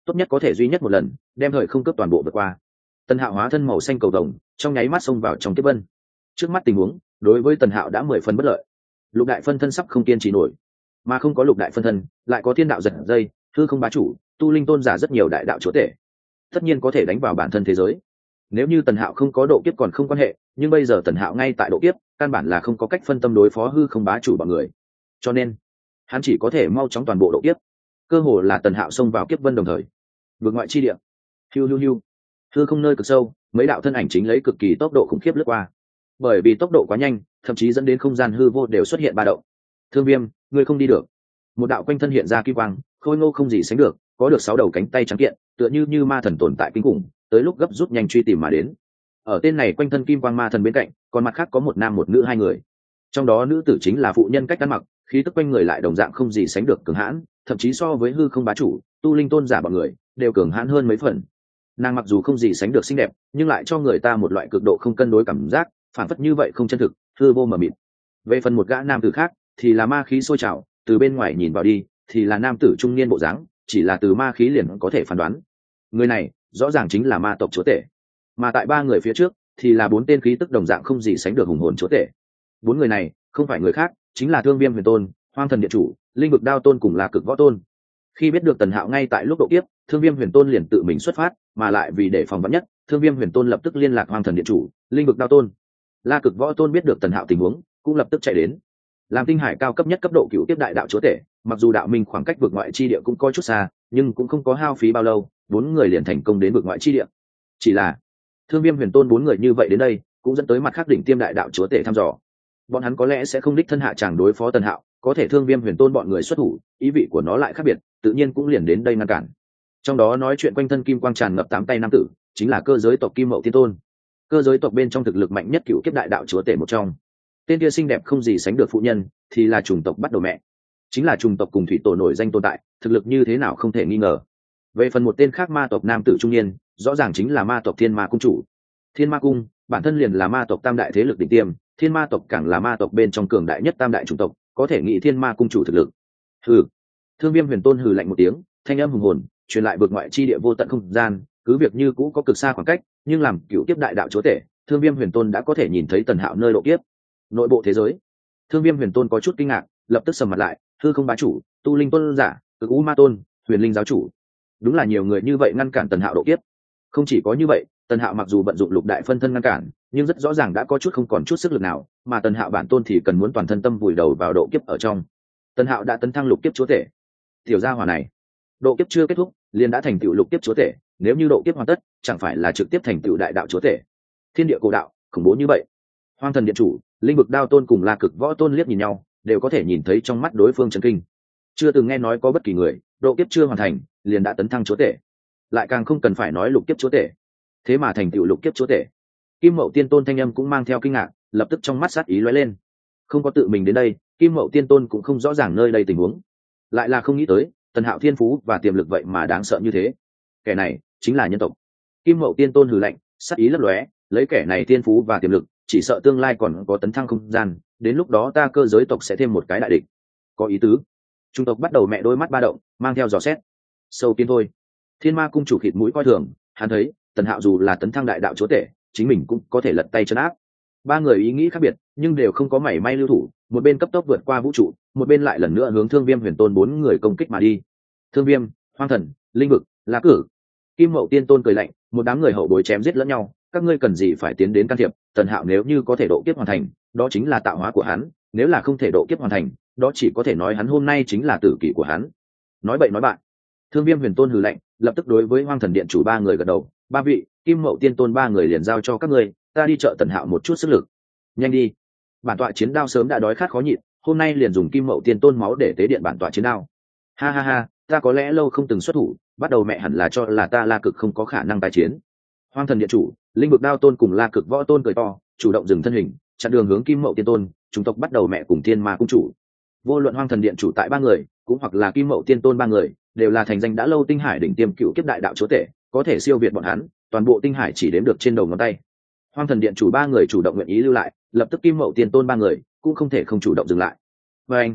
tốt nhất có thể duy nhất một lần đem thời không cướp toàn bộ vượt qua. Tần Hạo hóa thân màu xanh cầu vồng trong nháy mắt xông vào trong kiếp vân. Trước mắt tình huống đối với Tần Hạo đã mười phần bất lợi. Lục đại phân thân sắp không kiên trì nổi, mà không có lục đại phân thân lại có thiên đạo giật dây, hư không bá chủ, tu linh tôn giả rất nhiều đại đạo chúa tể, tất nhiên có thể đánh vào bản thân thế giới. Nếu như Tần Hạo không có độ kiếp còn không quan hệ, nhưng bây giờ Tần Hạo ngay tại độ kiếp, căn bản là không có cách phân tâm đối phó hư không bá chủ bọn người, cho nên hắn chỉ có thể mau chóng toàn bộ độ kiếp. Cơ hồ là Tần Hạo xông vào kiếp vân đồng thời, vượt ngoại chi địa, hiu hiu hiu, hư không nơi cực sâu, mấy đạo thân ảnh chính lấy cực kỳ tốc độ khủng khiếp lướt qua. Bởi vì tốc độ quá nhanh, thậm chí dẫn đến không gian hư vô đều xuất hiện ba động. Thương Viêm, ngươi không đi được. Một đạo quanh thân hiện ra kim quang, khôi ngô không gì sánh được, có được sáu đầu cánh tay trắng kiện, tựa như như ma thần tồn tại kinh khủng, tới lúc gấp rút nhanh truy tìm mà đến. Ở tên này quanh thân kim quang ma thần bên cạnh, còn mặt khác có một nam một nữ hai người. Trong đó nữ tử chính là phụ nhân cách ăn mặc, khí tức quanh người lại đồng dạng không gì sánh được cường hãn, thậm chí so với hư không bá chủ, tu linh tôn giả bọn người đều cường hãn hơn mấy phần. Nàng mặc dù không gì sánh được xinh đẹp, nhưng lại cho người ta một loại cực độ không cân đối cảm giác, phản phất như vậy không chân thực, hư vô mờ mịt. Về phần một gã nam tử khác, thì là ma khí sôi trào, từ bên ngoài nhìn vào đi, thì là nam tử trung niên bộ dáng, chỉ là từ ma khí liền có thể phán đoán. Người này, rõ ràng chính là ma tộc chúa tể. Mà tại ba người phía trước, thì là bốn tên khí tức đồng dạng không gì sánh được hùng hồn chúa tể. Bốn người này, không phải người khác, chính là Thương Viêm Huyền Tôn, Hoang Thần Điện Chủ, Linh Vực Đao Tôn cùng là Cực Võ Tôn. Khi biết được Tần Hạo ngay tại lúc độ kiếp, Thương Viêm Huyền Tôn liền tự mình xuất phát, mà lại vì để phòng vắn nhất, Thương Viêm Huyền Tôn lập tức liên lạc Hoang Thần Điện Chủ, Linh Vực Đao Tôn. La Cực Võ Tôn biết được Tần Hạo tình huống, cũng lập tức chạy đến. Làm tinh hải cao cấp nhất cấp độ cựu tiếp đại đạo chúa tể, mặc dù đạo minh khoảng cách vực ngoại chi địa cũng có chút xa, nhưng cũng không có hao phí bao lâu, bốn người liền thành công đến vực ngoại chi địa. Chỉ là Thương Viêm Huyền Tôn bốn người như vậy đến đây, cũng dẫn tới mặt khác đỉnh tiêm đại đạo chúa tể thăm dò. Bọn hắn có lẽ sẽ không đích thân hạ chàng đối phó Tần Hạo, có thể Thương Viêm Huyền Tôn bọn người xuất thủ, ý vị của nó lại khác biệt, tự nhiên cũng liền đến đây ngăn cản. Trong đó nói chuyện quanh thân kim quang tràn ngập tám tay nam tử, chính là cơ giới tộc Kim Mậu Tiên Tôn. Cơ giới tộc bên trong thực lực mạnh nhất cựu kiếp đại đạo chúa tể một trong. Tên kia xinh đẹp không gì sánh được phụ nhân, thì là chủng tộc bắt đầu mẹ, chính là chủng tộc cùng thủy tổ nổi danh tồn tại, thực lực như thế nào không thể nghi ngờ. Về phần một tên khác ma tộc nam tử trung niên, rõ ràng chính là ma tộc Thiên Ma cung chủ. Thiên Ma cung bản thân liền là ma tộc tam đại thế lực đỉnh tiêm, Thiên Ma tộc càng là ma tộc bên trong cường đại nhất tam đại chủng tộc, có thể nghĩ Thiên Ma cung chủ thực lực. Hừ. Thương Viêm Huyền Tôn hừ lạnh một tiếng, thanh âm hùng hồn truyền lại vượt ngoại chi địa vô tận không gian, cứ việc như cũ có cực xa khoảng cách, nhưng làm cựu kiếp đại đạo chúa tể, Thương Viêm Huyền Tôn đã có thể nhìn thấy Tần Hạo nơi độ kiếp. Nội bộ thế giới, Thương Viêm Huyền Tôn có chút kinh ngạc, lập tức sầm mặt lại, hư không bá chủ, tu linh tôn giả, cực u ma tôn, huyền linh giáo chủ, đúng là nhiều người như vậy ngăn cản Tần Hạo độ kiếp. Không chỉ có như vậy, Tần Hạo mặc dù vận dụng lục đại phân thân ngăn cản, nhưng rất rõ ràng đã có chút không còn chút sức lực nào, mà Tần Hạo bản tôn thì cần muốn toàn thân tâm vùi đầu vào độ kiếp ở trong. Tần Hạo đã tấn thăng lục kiếp chúa tể. Tiểu gia hỏa này, độ kiếp chưa kết thúc, liền đã thành tựu lục kiếp chúa tể, nếu như độ kiếp hoàn tất, chẳng phải là trực tiếp thành tựu đại đạo chúa tể. Thiên địa cổ đạo, khủng bố như vậy. Hoang Thần Điện Chủ, Linh Vực Đao Tôn cùng La Cực Võ Tôn liếc nhìn nhau, đều có thể nhìn thấy trong mắt đối phương chấn kinh. Chưa từng nghe nói có bất kỳ người, độ kiếp chưa hoàn thành, liền đã tấn thăng chúa tể. Lại càng không cần phải nói lục kiếp chúa tể. Thế mà thành tựu lục kiếp chúa tể. Kim Mậu Tiên Tôn thanh âm cũng mang theo kinh ngạc, lập tức trong mắt sát ý lóe lên. Không có tự mình đến đây, Kim Mậu Tiên Tôn cũng không rõ ràng nơi đây tình huống. Lại là không nghĩ tới, Tần Hạo thiên phú và tiềm lực vậy mà đáng sợ như thế. Kẻ này chính là nhân tộc. Kim Mậu Tiên Tôn hừ lạnh, sát ý lấp lóe, lấy kẻ này thiên phú và tiềm lực, chỉ sợ tương lai còn có tấn thăng không gian, đến lúc đó ta cơ giới tộc sẽ thêm một cái đại địch. Có ý tứ. Trung tộc bắt đầu mẹ đôi mắt ba động, mang theo dò xét. Sâu kiến thôi. Thiên Ma cung chủ khịt mũi coi thường, hắn thấy Tần Hạo dù là tấn thăng đại đạo chúa tể, chính mình cũng có thể lật tay chân áp. Ba người ý nghĩ khác biệt, nhưng đều không có mảy may lưu thủ, một bên cấp tốc vượt qua vũ trụ, một bên lại lần nữa hướng Thương Viêm Huyền Tôn bốn người công kích mà đi. Thương Viêm, Hoang Thần, Linh Vực, La Cử, Kim Mậu Tiên Tôn cười lạnh, một đám người hậu bối chém giết lẫn nhau, các ngươi cần gì phải tiến đến can thiệp? Tần Hạo nếu như có thể độ kiếp hoàn thành, đó chính là tạo hóa của hắn, nếu là không thể độ kiếp hoàn thành, đó chỉ có thể nói hắn hôm nay chính là tử kỷ của hắn. Nói bậy nói bạn. Thương Viêm Huyền Tôn hừ lạnh, lập tức đối với Hoang Thần Điện chủ ba người gật đầu, ba vị, Kim Mậu Tiên Tôn ba người liền giao cho các ngươi, ta đi trợ Tần Hạo một chút sức lực. Nhanh đi. Bản tọa chiến đao sớm đã đói khát khó nhịn, hôm nay liền dùng Kim Mậu Tiên Tôn máu để tế điện bản tọa chiến đao. Ha ha ha, ta có lẽ lâu không từng xuất thủ, bắt đầu mẹ hẳn là cho là ta La Cực không có khả năng tái chiến. Hoang Thần Điện chủ, Linh Vực Đao Tôn cùng La Cực Võ Tôn cười to, chủ động dừng thân hình, chặn đường hướng Kim Mậu Tiên Tôn, chúng tộc bắt đầu mẹ cùng Thiên Ma cung chủ. Vô luận Hoang Thần Điện chủ tại ba người, cũng hoặc là Kim Mậu Tiên Tôn ba người, đều là thành danh đã lâu tinh hải đỉnh tiêm cựu kiếp đại đạo chúa tể, có thể siêu việt bọn hắn, toàn bộ tinh hải chỉ đếm được trên đầu ngón tay. Hoang Thần Điện chủ ba người chủ động nguyện ý lưu lại, lập tức Kim Mậu Tiên Tôn ba người cũng không thể không chủ động dừng lại. Và anh,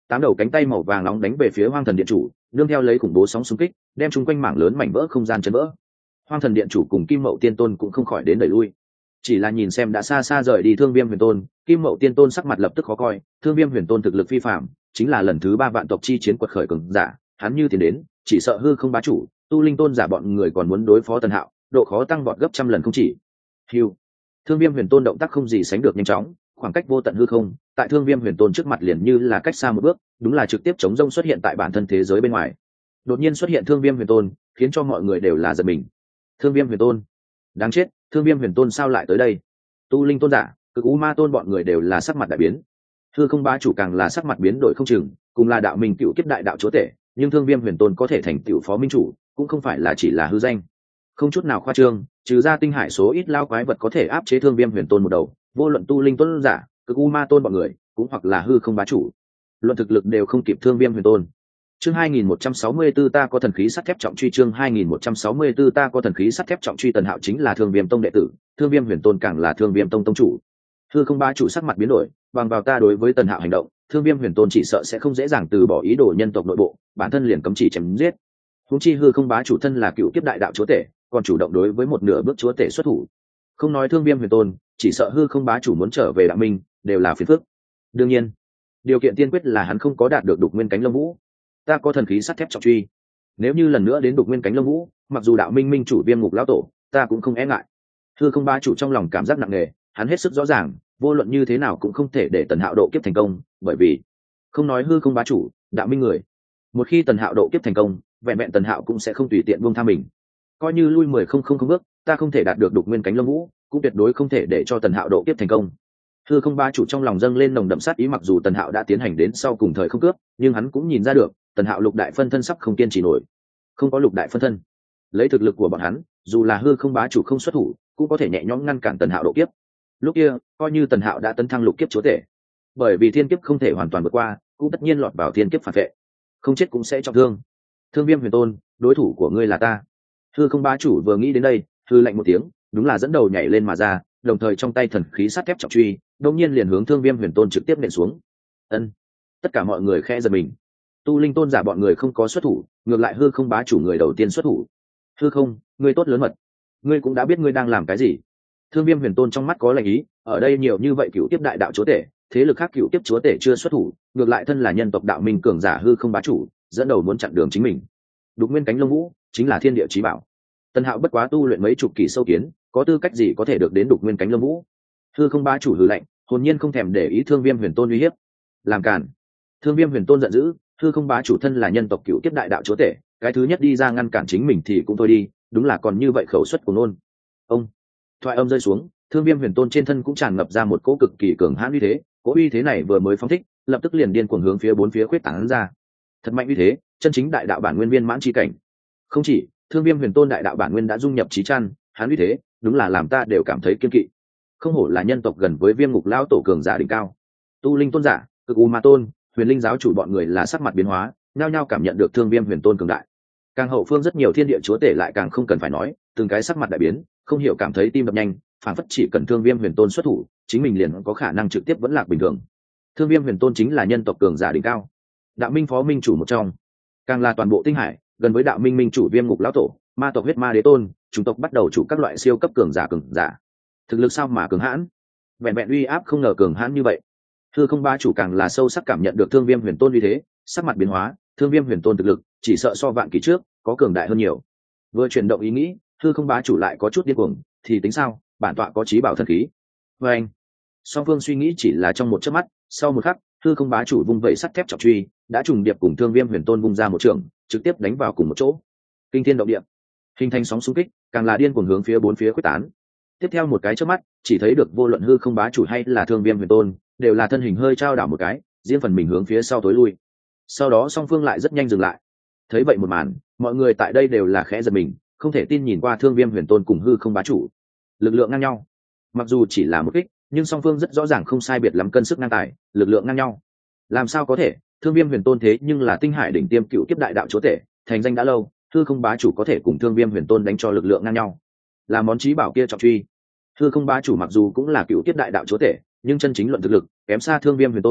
Tám đầu cánh tay màu vàng nóng đánh về phía hoang thần điện chủ, nương theo lấy khủng bố sóng xung kích, đem chung quanh mảng lớn mảnh vỡ không gian chấn vỡ. Hoang thần điện chủ cùng Kim Mậu Tiên Tôn cũng không khỏi đến đẩy lui, chỉ là nhìn xem đã xa xa rời đi Thương Viêm Huyền Tôn, Kim Mậu Tiên Tôn sắc mặt lập tức khó coi. Thương Viêm Huyền Tôn thực lực phi phàm, chính là lần thứ ba vạn tộc chi chiến quật khởi cường giả, hắn như tiến đến, chỉ sợ hư không bá chủ, tu linh tôn giả bọn người còn muốn đối phó Tần Hạo, độ khó tăng vọt gấp trăm lần không chỉ. Hưu. Thương Viêm Huyền Tôn động tác không gì sánh được nhanh chóng, khoảng cách vô tận hư không, tại Thương Viêm Huyền Tôn trước mặt liền như là cách xa một bước, đúng là trực tiếp chống rông xuất hiện tại bản thân thế giới bên ngoài. Đột nhiên xuất hiện Thương Viêm Huyền Tôn, khiến cho mọi người đều là giật mình. Thương Viêm Huyền Tôn, đáng chết, Thương Viêm Huyền Tôn sao lại tới đây? Tu linh tôn giả, Cực U Ma Tôn bọn người đều là sắc mặt đại biến. Hư không bá chủ càng là sắc mặt biến đổi không chừng, cùng là đạo minh cựu kiếp đại đạo chúa tể, nhưng Thương Viêm Huyền Tôn có thể thành tựu phó minh chủ, cũng không phải là chỉ là hư danh. Không chút nào khoa trương, trừ ra tinh hải số ít lao quái vật có thể áp chế Thương Viêm Huyền Tôn một đầu, vô luận tu linh tôn giả, Cực U Ma Tôn bọn người, cũng hoặc là hư không bá chủ, luận thực lực đều không kịp Thương Viêm Huyền Tôn. Chương hai nghìn một trăm sáu mươi tư ta có thần khí sắt thép trọng truy chương hai nghìn một trăm sáu mươi tư ta có thần khí sắt thép trọng truy Tần Hạo chính là Thương Viêm Tông đệ tử, Thương Viêm Huyền Tôn càng là Thương Viêm Tông tông chủ. Hư không bá chủ sắc mặt biến đổi, bằng vào ta đối với Tần Hạo hành động, Thương Viêm Huyền Tôn chỉ sợ sẽ không dễ dàng từ bỏ ý đồ nhân tộc nội bộ, bản thân liền cấm chỉ chém giết. Huống chi hư không bá chủ thân là cựu kiếp đại đạo chúa tể, còn chủ động đối với một nửa bước chúa tể xuất thủ. Không nói Thương Viêm Huyền Tôn, chỉ sợ hư không bá chủ muốn trở về đạo minh, đều là phiền phức. Đương nhiên, điều kiện tiên quyết là hắn không có đạt được đục nguyên cánh lông vũ. Ta có thần khí sắt thép trọng truy, nếu như lần nữa đến đục nguyên cánh lông vũ, mặc dù đạo minh minh chủ Viêm Ngục lão tổ, ta cũng không e ngại. Hư không bá chủ trong lòng cảm giác nặng nề, hắn hết sức rõ ràng, vô luận như thế nào cũng không thể để Tần Hạo độ kiếp thành công, bởi vì không nói hư không bá chủ, đạo minh người, một khi Tần Hạo độ kiếp thành công, vẹn vẹn Tần Hạo cũng sẽ không tùy tiện buông tha mình. Coi như lui mười không không không bước, ta không thể đạt được đục nguyên cánh lông vũ, cũng tuyệt đối không thể để cho Tần Hạo độ kiếp thành công. Hư không bá chủ trong lòng dâng lên nồng đậm sát ý, mặc dù Tần Hạo đã tiến hành đến sau cùng thời không cướp, nhưng hắn cũng nhìn ra được, Tần Hạo lục đại phân thân sắp không kiên trì nổi. Không có lục đại phân thân, lấy thực lực của bọn hắn, dù là hư không bá chủ không xuất thủ, cũng có thể nhẹ nhõm ngăn cản Tần Hạo độ kiếp. Lúc kia, coi như Tần Hạo đã tấn thăng lục kiếp chúa tể, bởi vì thiên kiếp không thể hoàn toàn vượt qua, cũng tất nhiên lọt vào thiên kiếp phản vệ, không chết cũng sẽ trọng thương. Thương Viêm Huyền Tôn, đối thủ của ngươi là ta. Hư không bá chủ vừa nghĩ đến đây, hư lạnh một tiếng, đúng là dẫn đầu nhảy lên mà ra, đồng thời trong tay thần khí sắt thép trọng truy, đột nhiên liền hướng Thương Viêm Huyền Tôn trực tiếp nện xuống. Ân! Tất cả mọi người khẽ giật mình. Tu linh tôn giả bọn người không có xuất thủ, ngược lại hư không bá chủ người đầu tiên xuất thủ. Hư không, ngươi tốt lớn mật, ngươi cũng đã biết ngươi đang làm cái gì. Thương Viêm Huyền Tôn trong mắt có lạnh ý, ở đây nhiều như vậy cựu tiếp đại đạo chúa tể, thế lực khác cựu tiếp chúa tể chưa xuất thủ, ngược lại thân là nhân tộc đạo minh cường giả hư không bá chủ, dẫn đầu muốn chặn đường chính mình. Đục nguyên cánh lông vũ chính là thiên địa chí bảo. Tần Hạo bất quá tu luyện mấy chục kỳ sâu kiến, có tư cách gì có thể được đến đục nguyên cánh lông vũ? Hư không bá chủ hừ lạnh, hồn nhiên không thèm để ý Thương Viêm Huyền Tôn uy hiếp. Làm cản! Thương Viêm Huyền Tôn giận dữ, hư không bá chủ thân là nhân tộc cựu tiếp đại đạo chúa tể, cái thứ nhất đi ra ngăn cản chính mình thì cũng thôi đi, đúng là còn như vậy khẩu suất của nôn. Ông! Thoại âm rơi xuống, Thương Viêm Huyền Tôn trên thân cũng tràn ngập ra một cỗ cực kỳ cường hãn uy thế, cỗ uy thế này vừa mới phóng thích, lập tức liền điên cuồng hướng phía bốn phía khuyết tán ra. Thật mạnh uy thế, chân chính đại đạo bản nguyên viên mãn chi cảnh. Không chỉ, Thương Viêm Huyền Tôn đại đạo bản nguyên đã dung nhập chí chăn, hắn uy thế, đúng là làm ta đều cảm thấy kiên kỵ. Không hổ là nhân tộc gần với Viêm Ngục lão tổ cường giả đỉnh cao. Tu linh tôn giả, Cực U Ma Tôn, Huyền Linh giáo chủ bọn người là sắc mặt biến hóa, nhao nhao cảm nhận được Thương Viêm Huyền Tôn cường đại. Càng hậu phương rất nhiều thiên địa chúa tể lại càng không cần phải nói, từng cái sắc mặt đại biến, không hiểu cảm thấy tim đập nhanh, phản phất chỉ cần Thương Viêm Huyền Tôn xuất thủ, chính mình liền có khả năng trực tiếp vẫn lạc bình thường. Thương Viêm Huyền Tôn chính là nhân tộc cường giả đỉnh cao, đạo minh phó minh chủ một trong, càng là toàn bộ tinh hải gần với đạo minh minh chủ Viêm Ngục lão tổ, ma tộc huyết ma đế tôn, chủng tộc bắt đầu chủ các loại siêu cấp cường giả cường giả. Thực lực sao mà cường hãn, vẹn vẹn uy áp không ngờ cường hãn như vậy. Hư không bá chủ càng là sâu sắc cảm nhận được Thương Viêm Huyền Tôn uy thế, sắc mặt biến hóa, Thương Viêm Huyền Tôn thực lực chỉ sợ so vạn kỳ trước có cường đại hơn nhiều. Vừa chuyển động ý nghĩ, hư không bá chủ lại có chút điên cuồng, thì tính sao, bản tọa có chí bảo thần khí. Và anh, song phương suy nghĩ chỉ là trong một chớp mắt, sau một khắc, hư không bá chủ vung vẩy sắt thép trọng truy, đã trùng điệp cùng Thương Viêm Huyền Tôn vung ra một trường, trực tiếp đánh vào cùng một chỗ. Kinh thiên động địa, hình thành sóng xung kích, càng là điên cuồng hướng phía bốn phía quyết tán. Tiếp theo một cái chớp mắt, chỉ thấy được vô luận hư không bá chủ hay là Thương Viêm Huyền Tôn, đều là thân hình hơi trao đảo một cái, riêng phần mình hướng phía sau tối lui. Sau đó song phương lại rất nhanh dừng lại. Thấy vậy một màn, mọi người tại đây đều là khẽ giật mình, không thể tin nhìn qua Thương Viêm Huyền Tôn cùng hư không bá chủ, lực lượng ngang nhau. Mặc dù chỉ là một kích, nhưng song phương rất rõ ràng không sai biệt lắm cân sức ngang tài, lực lượng ngang nhau. Làm sao có thể? Thương Viêm Huyền Tôn thế nhưng là tinh hải đỉnh tiêm cựu kiếp đại đạo chúa tể, thành danh đã lâu, hư không bá chủ có thể cùng Thương Viêm Huyền Tôn đánh cho lực lượng ngang nhau, là món chí bảo kia trọng truy. Hư không bá chủ mặc dù cũng là cựu kiếp đại đạo chúa tể, nhưng chân chính luận thực lực kém xa Thương Viêm Huyền Tôn,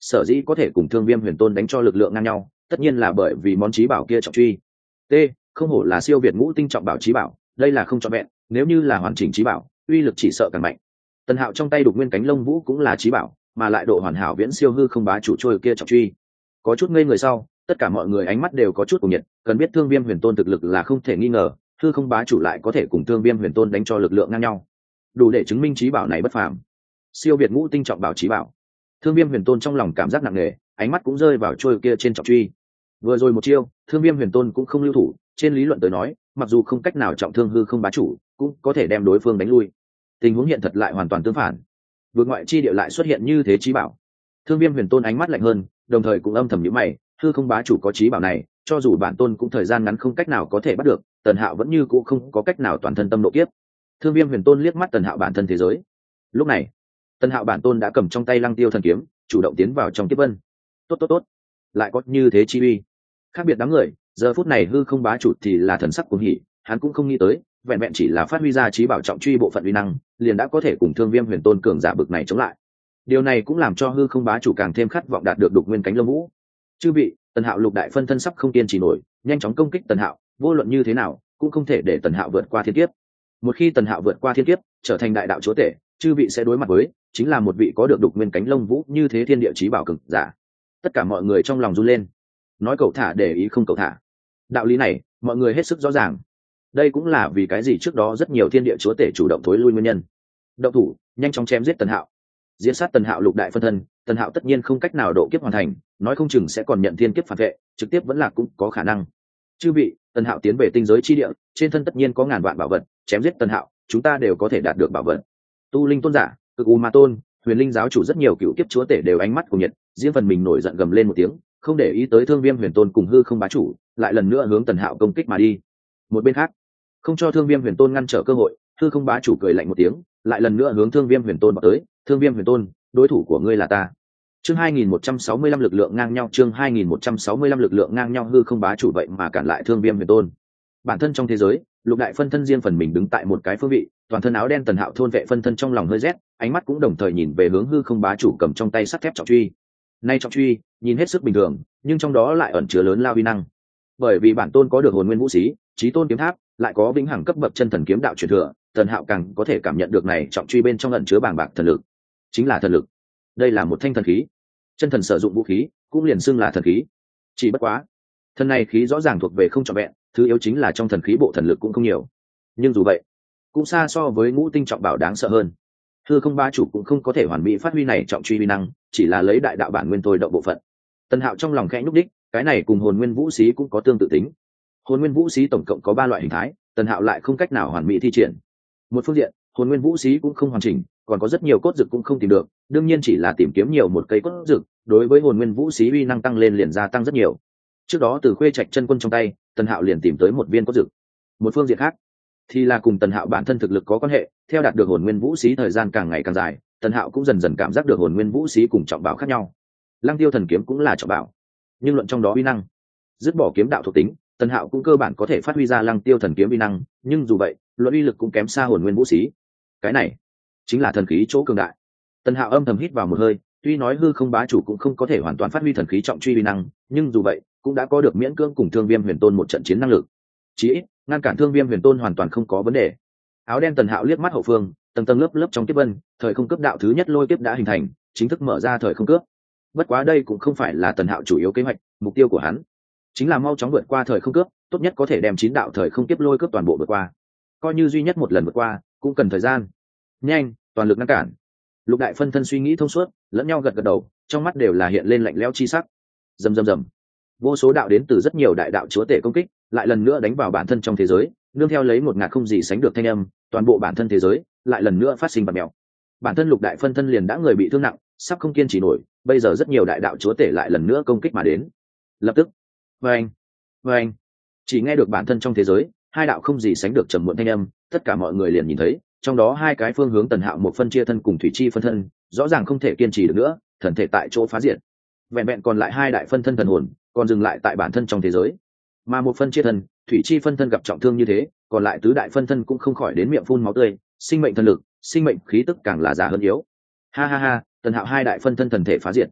sở dĩ có thể cùng thương viêm huyền tôn đánh cho lực lượng ngang nhau tất nhiên là bởi vì món trí bảo kia trọng truy. T, không hổ là siêu việt ngũ tinh trọng bảo trí bảo, đây là không trọn vẹn, nếu như là hoàn chỉnh trí bảo uy lực chỉ sợ càng mạnh. Tần Hạo trong tay đục nguyên cánh lông vũ cũng là trí bảo, mà lại độ hoàn hảo viễn siêu hư không bá chủ trôi kia trọng truy. Có chút ngây người sau, tất cả mọi người ánh mắt đều có chút cuồng nhiệt, cần biết thương viêm huyền tôn thực lực là không thể nghi ngờ, hư không bá chủ lại có thể cùng thương viêm huyền tôn đánh cho lực lượng ngang nhau, đủ để chứng minh trí bảo này bất phàm, siêu việt ngũ tinh trọng bảo trí bảo. Thương viêm huyền tôn trong lòng cảm giác nặng nề, ánh mắt cũng rơi vào trôi kia trên trọng truy. Vừa rồi một chiêu, thương viêm huyền tôn cũng không lưu thủ, trên lý luận tới nói, mặc dù không cách nào trọng thương hư không bá chủ, cũng có thể đem đối phương đánh lui. Tình huống hiện thật lại hoàn toàn tương phản, vượt ngoại chi địa lại xuất hiện như thế trí bảo. Thương viêm huyền tôn ánh mắt lạnh hơn, đồng thời cũng âm thầm nhíu mày, hư không bá chủ có trí bảo này, cho dù bản tôn cũng thời gian ngắn không cách nào có thể bắt được, Tần Hạo vẫn như cũ không có cách nào toàn thân tâm độ kiếp. Thương viêm huyền tôn liếc mắt Tần Hạo bản thân thế giới. Lúc này, Tần Hạo bản tôn đã cầm trong tay Lăng Tiêu thần kiếm, chủ động tiến vào trong kiếp vân. Tốt tốt tốt, lại có như thế chi uy. Khác biệt đám người, giờ phút này hư không bá chủ thì là thần sắc cuồng hỉ, hắn cũng không nghĩ tới, vẹn vẹn chỉ là phát huy ra trí bảo trọng truy bộ phận uy năng, liền đã có thể cùng Thương viêm huyền tôn cường giả bực này chống lại. Điều này cũng làm cho hư không bá chủ càng thêm khát vọng đạt được đục nguyên cánh lông vũ. Chư vị, Tần Hạo lục đại phân thân sắp không kiên trì nổi, nhanh chóng công kích Tần Hạo, vô luận như thế nào cũng không thể để Tần Hạo vượt qua thiên kiếp. Một khi Tần Hạo vượt qua thiên kiếp, trở thành đại đạo chúa tể, chư vị sẽ đối mặt với chính là một vị có được đục nguyên cánh lông vũ như thế thiên địa chí bảo cường giả. Tất cả mọi người trong lòng run lên, nói cậu thả để ý không cậu thả. Đạo lý này, mọi người hết sức rõ ràng. Đây cũng là vì cái gì trước đó rất nhiều thiên địa chúa tể chủ động thối lui nguyên nhân. Động thủ, nhanh chóng chém giết Tần Hạo. Diễn sát Tần Hạo lục đại phân thân, Tần Hạo tất nhiên không cách nào độ kiếp hoàn thành, nói không chừng sẽ còn nhận thiên kiếp phản vệ, trực tiếp vẫn là cũng có khả năng. Chư vị, Tần Hạo tiến về tinh giới chi địa, trên thân tất nhiên có ngàn vạn bảo vật, chém giết Tần Hạo, chúng ta đều có thể đạt được bảo vật. Tu linh tôn giả, cực u ma tôn, huyền linh giáo chủ rất nhiều cựu kiếp chúa tể đều ánh mắt của nhiệt, riêng phần mình nổi giận gầm lên một tiếng, không để ý tới thương viêm huyền tôn cùng hư không bá chủ, lại lần nữa hướng Tần Hạo công kích mà đi. Một bên khác, không cho thương viêm huyền tôn ngăn trở cơ hội, hư không bá chủ cười lạnh một tiếng, lại lần nữa hướng thương viêm huyền tôn vào tới. Thương viêm huyền tôn, đối thủ của ngươi là ta. Chương hai nghìn một trăm sáu mươi lăm lực lượng ngang nhau, chương hai nghìn một trăm sáu mươi lăm lực lượng ngang nhau. Hư không bá chủ vậy mà cản lại thương viêm huyền tôn. Bản thân trong thế giới, lục đại phân thân riêng phần mình đứng tại một cái phương vị, toàn thân áo đen Tần Hạo thôn vệ phân thân trong lòng hơi rét, ánh mắt cũng đồng thời nhìn về hướng hư không bá chủ cầm trong tay sắt thép trọng truy. Nay trọng truy, nhìn hết sức bình thường, nhưng trong đó lại ẩn chứa lớn lao uy năng. Bởi vì bản tôn có được hồn nguyên vũ xí, chí tôn kiếm tháp, lại có vĩnh hằng cấp bậc chân thần kiếm đạo truyền thừa, Tần Hạo càng có thể cảm nhận được này trọng truy bên trong ẩn chứa bàng bạc thần lực. Chính là thần lực. Đây là một thanh thần khí. Chân thần sử dụng vũ khí, cũng liền xưng là thần khí. Chỉ bất quá, thân này khí rõ ràng thuộc về không trọn vẹn, thứ yếu chính là trong thần khí bộ thần lực cũng không nhiều. Nhưng dù vậy, cũng xa so với ngũ tinh trọng bảo đáng sợ hơn. Hư không ba chủ cũng không có thể hoàn mỹ phát huy này trọng truy uy năng, chỉ là lấy đại đạo bản nguyên thôi động bộ phận. Tần Hạo trong lòng khẽ nhúc đích, cái này cùng hồn nguyên vũ xí cũng có tương tự tính. Hồn nguyên vũ xí tổng cộng có ba loại hình thái, Tần Hạo lại không cách nào hoàn mỹ thi triển. Một phương diện, hồn nguyên vũ xí cũng không hoàn chỉnh, còn có rất nhiều cốt dược cũng không tìm được, đương nhiên chỉ là tìm kiếm nhiều một cây cốt dược, đối với hồn nguyên vũ xí uy năng tăng lên liền gia tăng rất nhiều. Trước đó từ Khuê Trạch chân quân trong tay, Tần Hạo liền tìm tới một viên cốt dược. Một phương diện khác, thì là cùng Tần Hạo bản thân thực lực có quan hệ, theo đạt được hồn nguyên vũ xí thời gian càng ngày càng dài, Tần Hạo cũng dần dần cảm giác được hồn nguyên vũ xí cùng trọng bảo khác nhau. Lăng Tiêu thần kiếm cũng là trọng bảo, nhưng luận trong đó uy năng, dứt bỏ kiếm đạo thuộc tính, Tần Hạo cũng cơ bản có thể phát huy ra Lăng Tiêu thần kiếm uy năng, nhưng dù vậy, luận uy lực cũng kém xa hồn nguyên vũ xí. Cái này chính là thần khí chỗ cường đại. Tần Hạo âm thầm hít vào một hơi, tuy nói hư không bá chủ cũng không có thể hoàn toàn phát huy thần khí trọng truy uy năng, nhưng dù vậy, cũng đã có được miễn cưỡng cùng Thương Viêm Huyền Tôn một trận chiến năng lực. Chỉ ít, ngăn cản Thương Viêm Huyền Tôn hoàn toàn không có vấn đề. Áo đen Tần Hạo liếc mắt hậu phương, tầng tầng lớp lớp trong kiếp vân, thời không cấp đạo thứ nhất lôi kiếp đã hình thành, chính thức mở ra thời không cướp. Bất quá đây cũng không phải là Tần Hạo chủ yếu kế hoạch, mục tiêu của hắn chính là mau chóng vượt qua thời không cướp, tốt nhất có thể đem chín đạo thời không kiếp lôi cướp toàn bộ vượt qua. Coi như duy nhất một lần vượt qua, cũng cần thời gian. Nhanh, toàn lực ngăn cản. Lục đại phân thân suy nghĩ thông suốt, lẫn nhau gật gật đầu, trong mắt đều là hiện lên lạnh lẽo chi sắc. Rầm rầm rầm. Vô số đạo đến từ rất nhiều đại đạo chúa tể công kích, lại lần nữa đánh vào bản thân trong thế giới, nương theo lấy một ngạt không gì sánh được thanh âm, toàn bộ bản thân thế giới lại lần nữa phát sinh bạt mèo. Bản thân lục đại phân thân liền đã người bị thương nặng, sắp không kiên trì nổi, bây giờ rất nhiều đại đạo chúa tể lại lần nữa công kích mà đến. Lập tức, vâng, vâng, chỉ nghe được bản thân trong thế giới, hai đạo không gì sánh được trầm muộn thanh âm, tất cả mọi người liền nhìn thấy, trong đó hai cái phương hướng Tần Hạo một phân chia thân cùng thủy chi phân thân, rõ ràng không thể kiên trì được nữa, thần thể tại chỗ phá diệt. Vẹn vẹn còn lại hai đại phân thân thần hồn, còn dừng lại tại bản thân trong thế giới. Mà một phân chia thân, thủy chi phân thân gặp trọng thương như thế, còn lại tứ đại phân thân cũng không khỏi đến miệng phun máu tươi, sinh mệnh thần lực, sinh mệnh khí tức càng là già hơn yếu. Ha ha ha, Tần Hạo hai đại phân thân thần thể phá diệt.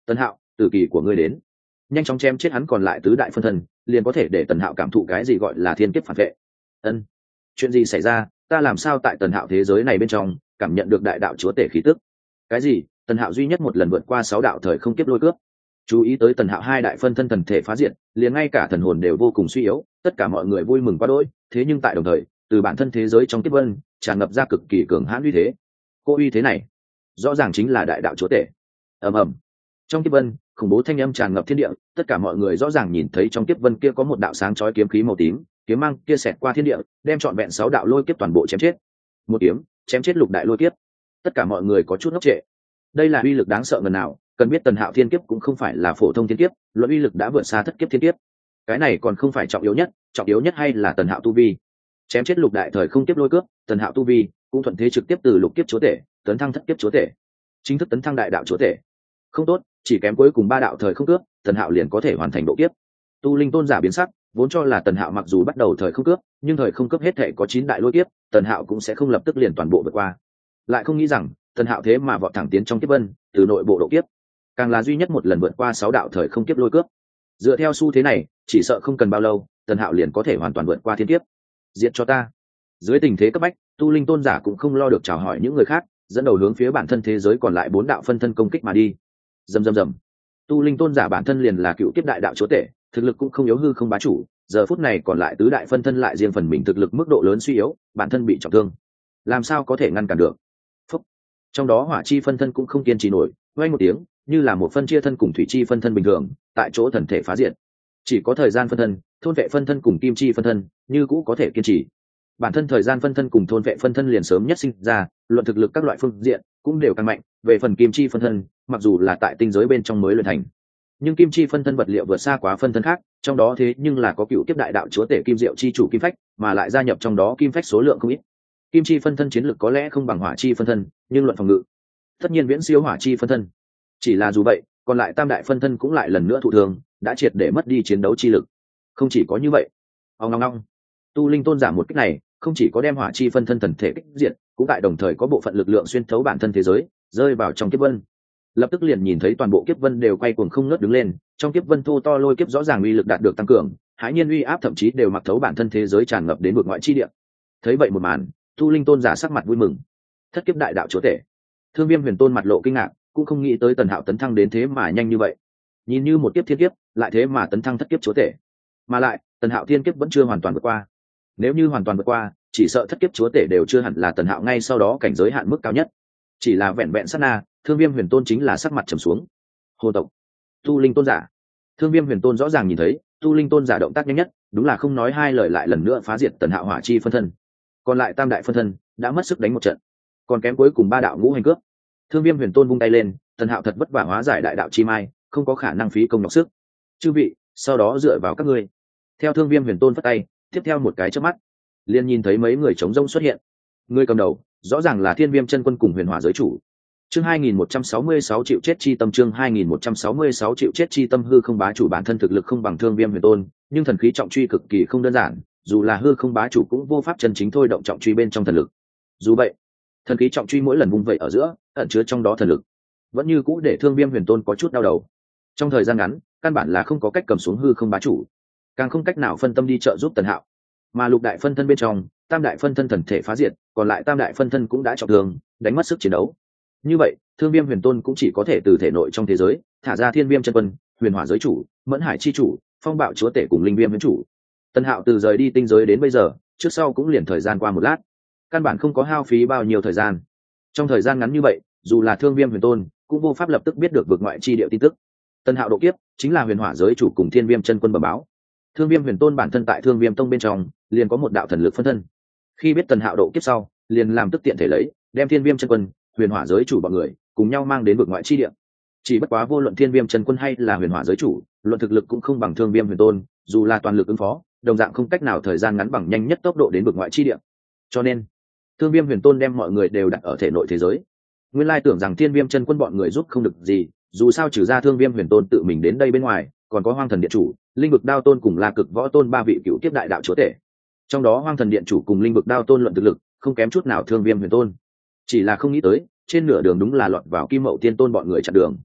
Tần Hạo, tử kỳ của ngươi đến. Nhanh chóng chém chết hắn còn lại tứ đại phân thân, liền có thể để Tần Hạo cảm thụ cái gì gọi là thiên kiếp phản vệ. Ân, chuyện gì xảy ra? Ta làm sao tại Tần Hạo thế giới này bên trong cảm nhận được đại đạo chúa tể khí tức? Cái gì? Tần Hạo duy nhất một lần vượt qua sáu đạo thời không kiếp lôi cướp. Chú ý tới Tần Hạo hai đại phân thân thần thể phá diện, liền ngay cả thần hồn đều vô cùng suy yếu, tất cả mọi người vui mừng quá đỗi. Thế nhưng tại đồng thời, từ bản thân thế giới trong kiếp vân tràn ngập ra cực kỳ cường hãn uy thế. Cô uy thế này, rõ ràng chính là đại đạo chúa tể. Ầm ầm. Trong kiếp vân, khủng bố thanh âm tràn ngập thiên địa, tất cả mọi người rõ ràng nhìn thấy trong kiếp vân kia có một đạo sáng chói kiếm khí màu tím, kiếm mang kia xẹt qua thiên địa, đem trọn vẹn sáu đạo lôi kiếp toàn bộ chém chết. Một kiếm, chém chết lục đại lôi kiếp. Tất cả mọi người có chút ngốc trệ. Đây là uy lực đáng sợ ngần nào, cần biết Tần Hạo thiên kiếp cũng không phải là phổ thông thiên kiếp, luận uy lực đã vượt xa thất kiếp thiên kiếp. Cái này còn không phải trọng yếu nhất, trọng yếu nhất hay là Tần Hạo tu vi. Chém chết lục đại thời không kiếp lôi cướp, Tần Hạo tu vi cũng thuận thế trực tiếp từ lục kiếp chúa tể tấn thăng thất kiếp chúa tể, chính thức tấn thăng đại đạo chúa tể. Không tốt, chỉ kém cuối cùng ba đạo thời không cướp, Tần Hạo liền có thể hoàn thành độ kiếp. Tu linh tôn giả biến sắc, vốn cho là Tần Hạo mặc dù bắt đầu thời không cướp, nhưng thời không cướp hết thể có chín đại lôi kiếp, Tần Hạo cũng sẽ không lập tức liền toàn bộ vượt qua. Lại không nghĩ rằng Tần Hạo thế mà vọt thẳng tiến trong kiếp vân, từ nội bộ độ kiếp, càng là duy nhất một lần vượt qua sáu đạo thời không kiếp lôi cướp. Dựa theo xu thế này, chỉ sợ không cần bao lâu, Tần Hạo liền có thể hoàn toàn vượt qua thiên kiếp. Diệt cho ta. Dưới tình thế cấp bách, tu linh tôn giả cũng không lo được chào hỏi những người khác, dẫn đầu hướng phía bản thân thế giới còn lại bốn đạo phân thân công kích mà đi. Rầm rầm rầm. Tu linh tôn giả bản thân liền là cựu kiếp đại đạo chúa tể, thực lực cũng không yếu hư không bá chủ, giờ phút này còn lại tứ đại phân thân lại riêng phần mình thực lực mức độ lớn suy yếu, bản thân bị trọng thương, làm sao có thể ngăn cản được. Phúc. Trong đó hỏa chi phân thân cũng không kiên trì nổi, vang một tiếng, như là một phân chia thân cùng thủy chi phân thân bình thường, tại chỗ thần thể phá diệt. Chỉ có thời gian phân thân, thôn vệ phân thân cùng kim chi phân thân, như cũ có thể kiên trì. Bản thân thời gian phân thân cùng thôn vệ phân thân liền sớm nhất sinh ra, luận thực lực các loại phương diện cũng đều càng mạnh. Về phần kim chi phân thân, mặc dù là tại tinh giới bên trong mới luyện thành, nhưng kim chi phân thân vật liệu vượt xa quá phân thân khác, trong đó thế nhưng là có cựu kiếp đại đạo chúa tể kim diệu chi chủ kim phách, mà lại gia nhập trong đó kim phách số lượng không ít. Kim chi phân thân chiến lực có lẽ không bằng hỏa chi phân thân, nhưng luận phòng ngự tất nhiên viễn siêu hỏa chi phân thân. Chỉ là dù vậy, còn lại tam đại phân thân cũng lại lần nữa thụ thương, đã triệt để mất đi chiến đấu chi lực. Không chỉ có như vậy, ông ngong ngong, tu linh tôn giả một kích này không chỉ có đem hỏa chi phân thân thần thể kích diệt, cũng tại đồng thời có bộ phận lực lượng xuyên thấu bản thân thế giới, rơi vào trong kiếp vân. Lập tức liền nhìn thấy toàn bộ kiếp vân đều quay cuồng không ngớt đứng lên, trong kiếp vân thô to lôi kiếp rõ ràng uy lực đạt được tăng cường, hãi nhiên uy áp thậm chí đều mặc thấu bản thân thế giới tràn ngập đến vực ngoại chi địa. Thấy vậy một màn, tu linh tôn giả sắc mặt vui mừng. Thất kiếp đại đạo chúa tể. Thương Viêm Huyền Tôn mặt lộ kinh ngạc, cũng không nghĩ tới Tần Hạo tấn thăng đến thế mà nhanh như vậy. Nhìn như một kiếp thiên kiếp, lại thế mà tấn thăng thất kiếp chúa tể. Mà lại, Tần Hạo thiên kiếp vẫn chưa hoàn toàn vượt qua. Nếu như hoàn toàn vượt qua, chỉ sợ thất kiếp chúa tể đều chưa hẳn là Tần Hạo ngay sau đó cảnh giới hạn mức cao nhất. Chỉ là vẹn vẹn sát na, Thương Viêm Huyền Tôn chính là sắc mặt trầm xuống. Hồ tộc, tu linh tôn giả. Thương Viêm Huyền Tôn rõ ràng nhìn thấy, tu linh tôn giả động tác nhanh nhất, đúng là không nói hai lời lại lần nữa phá diệt Tần Hạo hỏa chi phân thân. Còn lại tam đại phân thân đã mất sức đánh một trận, còn kém cuối cùng ba đạo ngũ hành cướp. Thương Viêm Huyền Tôn vung tay lên, Tần Hạo thật vất vả hóa giải đại đạo chi mai, không có khả năng phí công nhọc sức. Chư vị, sau đó dựa vào các ngươi. Theo Thương Viêm Huyền Tôn phất tay, tiếp theo một cái chớp mắt, liền nhìn thấy mấy người chống rông xuất hiện. Người cầm đầu, rõ ràng là Thiên Viêm Chân Quân cùng Huyền Hỏa giới chủ. Chương hai nghìn một trăm sáu mươi sáu triệu chết chi tâm chương hai nghìn một trăm sáu mươi sáu triệu chết chi tâm hư không bá chủ bản thân thực lực không bằng Thương Viêm Huyền Tôn, nhưng thần khí trọng truy cực kỳ không đơn giản, dù là hư không bá chủ cũng vô pháp chân chính thôi động trọng truy bên trong thần lực. Dù vậy, thần khí trọng truy mỗi lần vung vậy ở giữa, ẩn chứa trong đó thần lực, vẫn như cũ để Thương Viêm Huyền Tôn có chút đau đầu. Trong thời gian ngắn, căn bản là không có cách cầm xuống hư không bá chủ, càng không cách nào phân tâm đi trợ giúp Tần Hạo. Mà lục đại phân thân bên trong, tam đại phân thân thần thể phá diệt, còn lại tam đại phân thân cũng đã trọng thương, đánh mất sức chiến đấu. Như vậy, Thương Viêm Huyền Tôn cũng chỉ có thể từ thể nội trong thế giới thả ra Thiên Viêm Chân Quân, Huyền Hỏa giới chủ, Mẫn Hải chi chủ, Phong Bạo chúa tể cùng Linh Viêm viễn chủ. Tần Hạo từ rời đi tinh giới đến bây giờ, trước sau cũng liền thời gian qua một lát, căn bản không có hao phí bao nhiêu thời gian. Trong thời gian ngắn như vậy, dù là Thương Viêm Huyền Tôn cũng vô pháp lập tức biết được vực ngoại chi địa tin tức. Tần Hạo độ kiếp chính là Huyền Hỏa giới chủ cùng Thiên Viêm Chân Quân bẩm báo. Thương Viêm Huyền Tôn bản thân tại Thương Viêm Tông bên trong liền có một đạo thần lực phân thân. Khi biết Tần Hạo độ kiếp sau, liền làm tức tiện thể lấy, đem Thiên Viêm Chân Quân, Huyền Hỏa giới chủ bọn người cùng nhau mang đến vực ngoại chi địa. Chỉ bất quá vô luận Thiên Viêm Chân Quân hay là Huyền Hỏa giới chủ, luận thực lực cũng không bằng Thương Viêm Huyền Tôn, dù là toàn lực ứng phó, đồng dạng không cách nào thời gian ngắn bằng nhanh nhất tốc độ đến vực ngoại chi địa. Cho nên, Thương Viêm Huyền Tôn đem mọi người đều đặt ở thể nội thế giới. Nguyên lai tưởng rằng Thiên Viêm Chân Quân bọn người giúp không được gì, dù sao trừ ra Thương Viêm Huyền Tôn tự mình đến đây bên ngoài, còn có Hoang Thần Điện chủ, Linh Vực Đao Tôn cùng La Cực Võ Tôn ba vị cựu kiếp đại đạo chúa tể. Trong đó Hoang Thần Điện chủ cùng Linh Vực Đao Tôn luận thực lực, không kém chút nào Thương Viêm Huyền Tôn. Chỉ là không nghĩ tới, trên nửa đường đúng là lọt vào Kim Mậu Tiên Tôn bọn người chặn đường.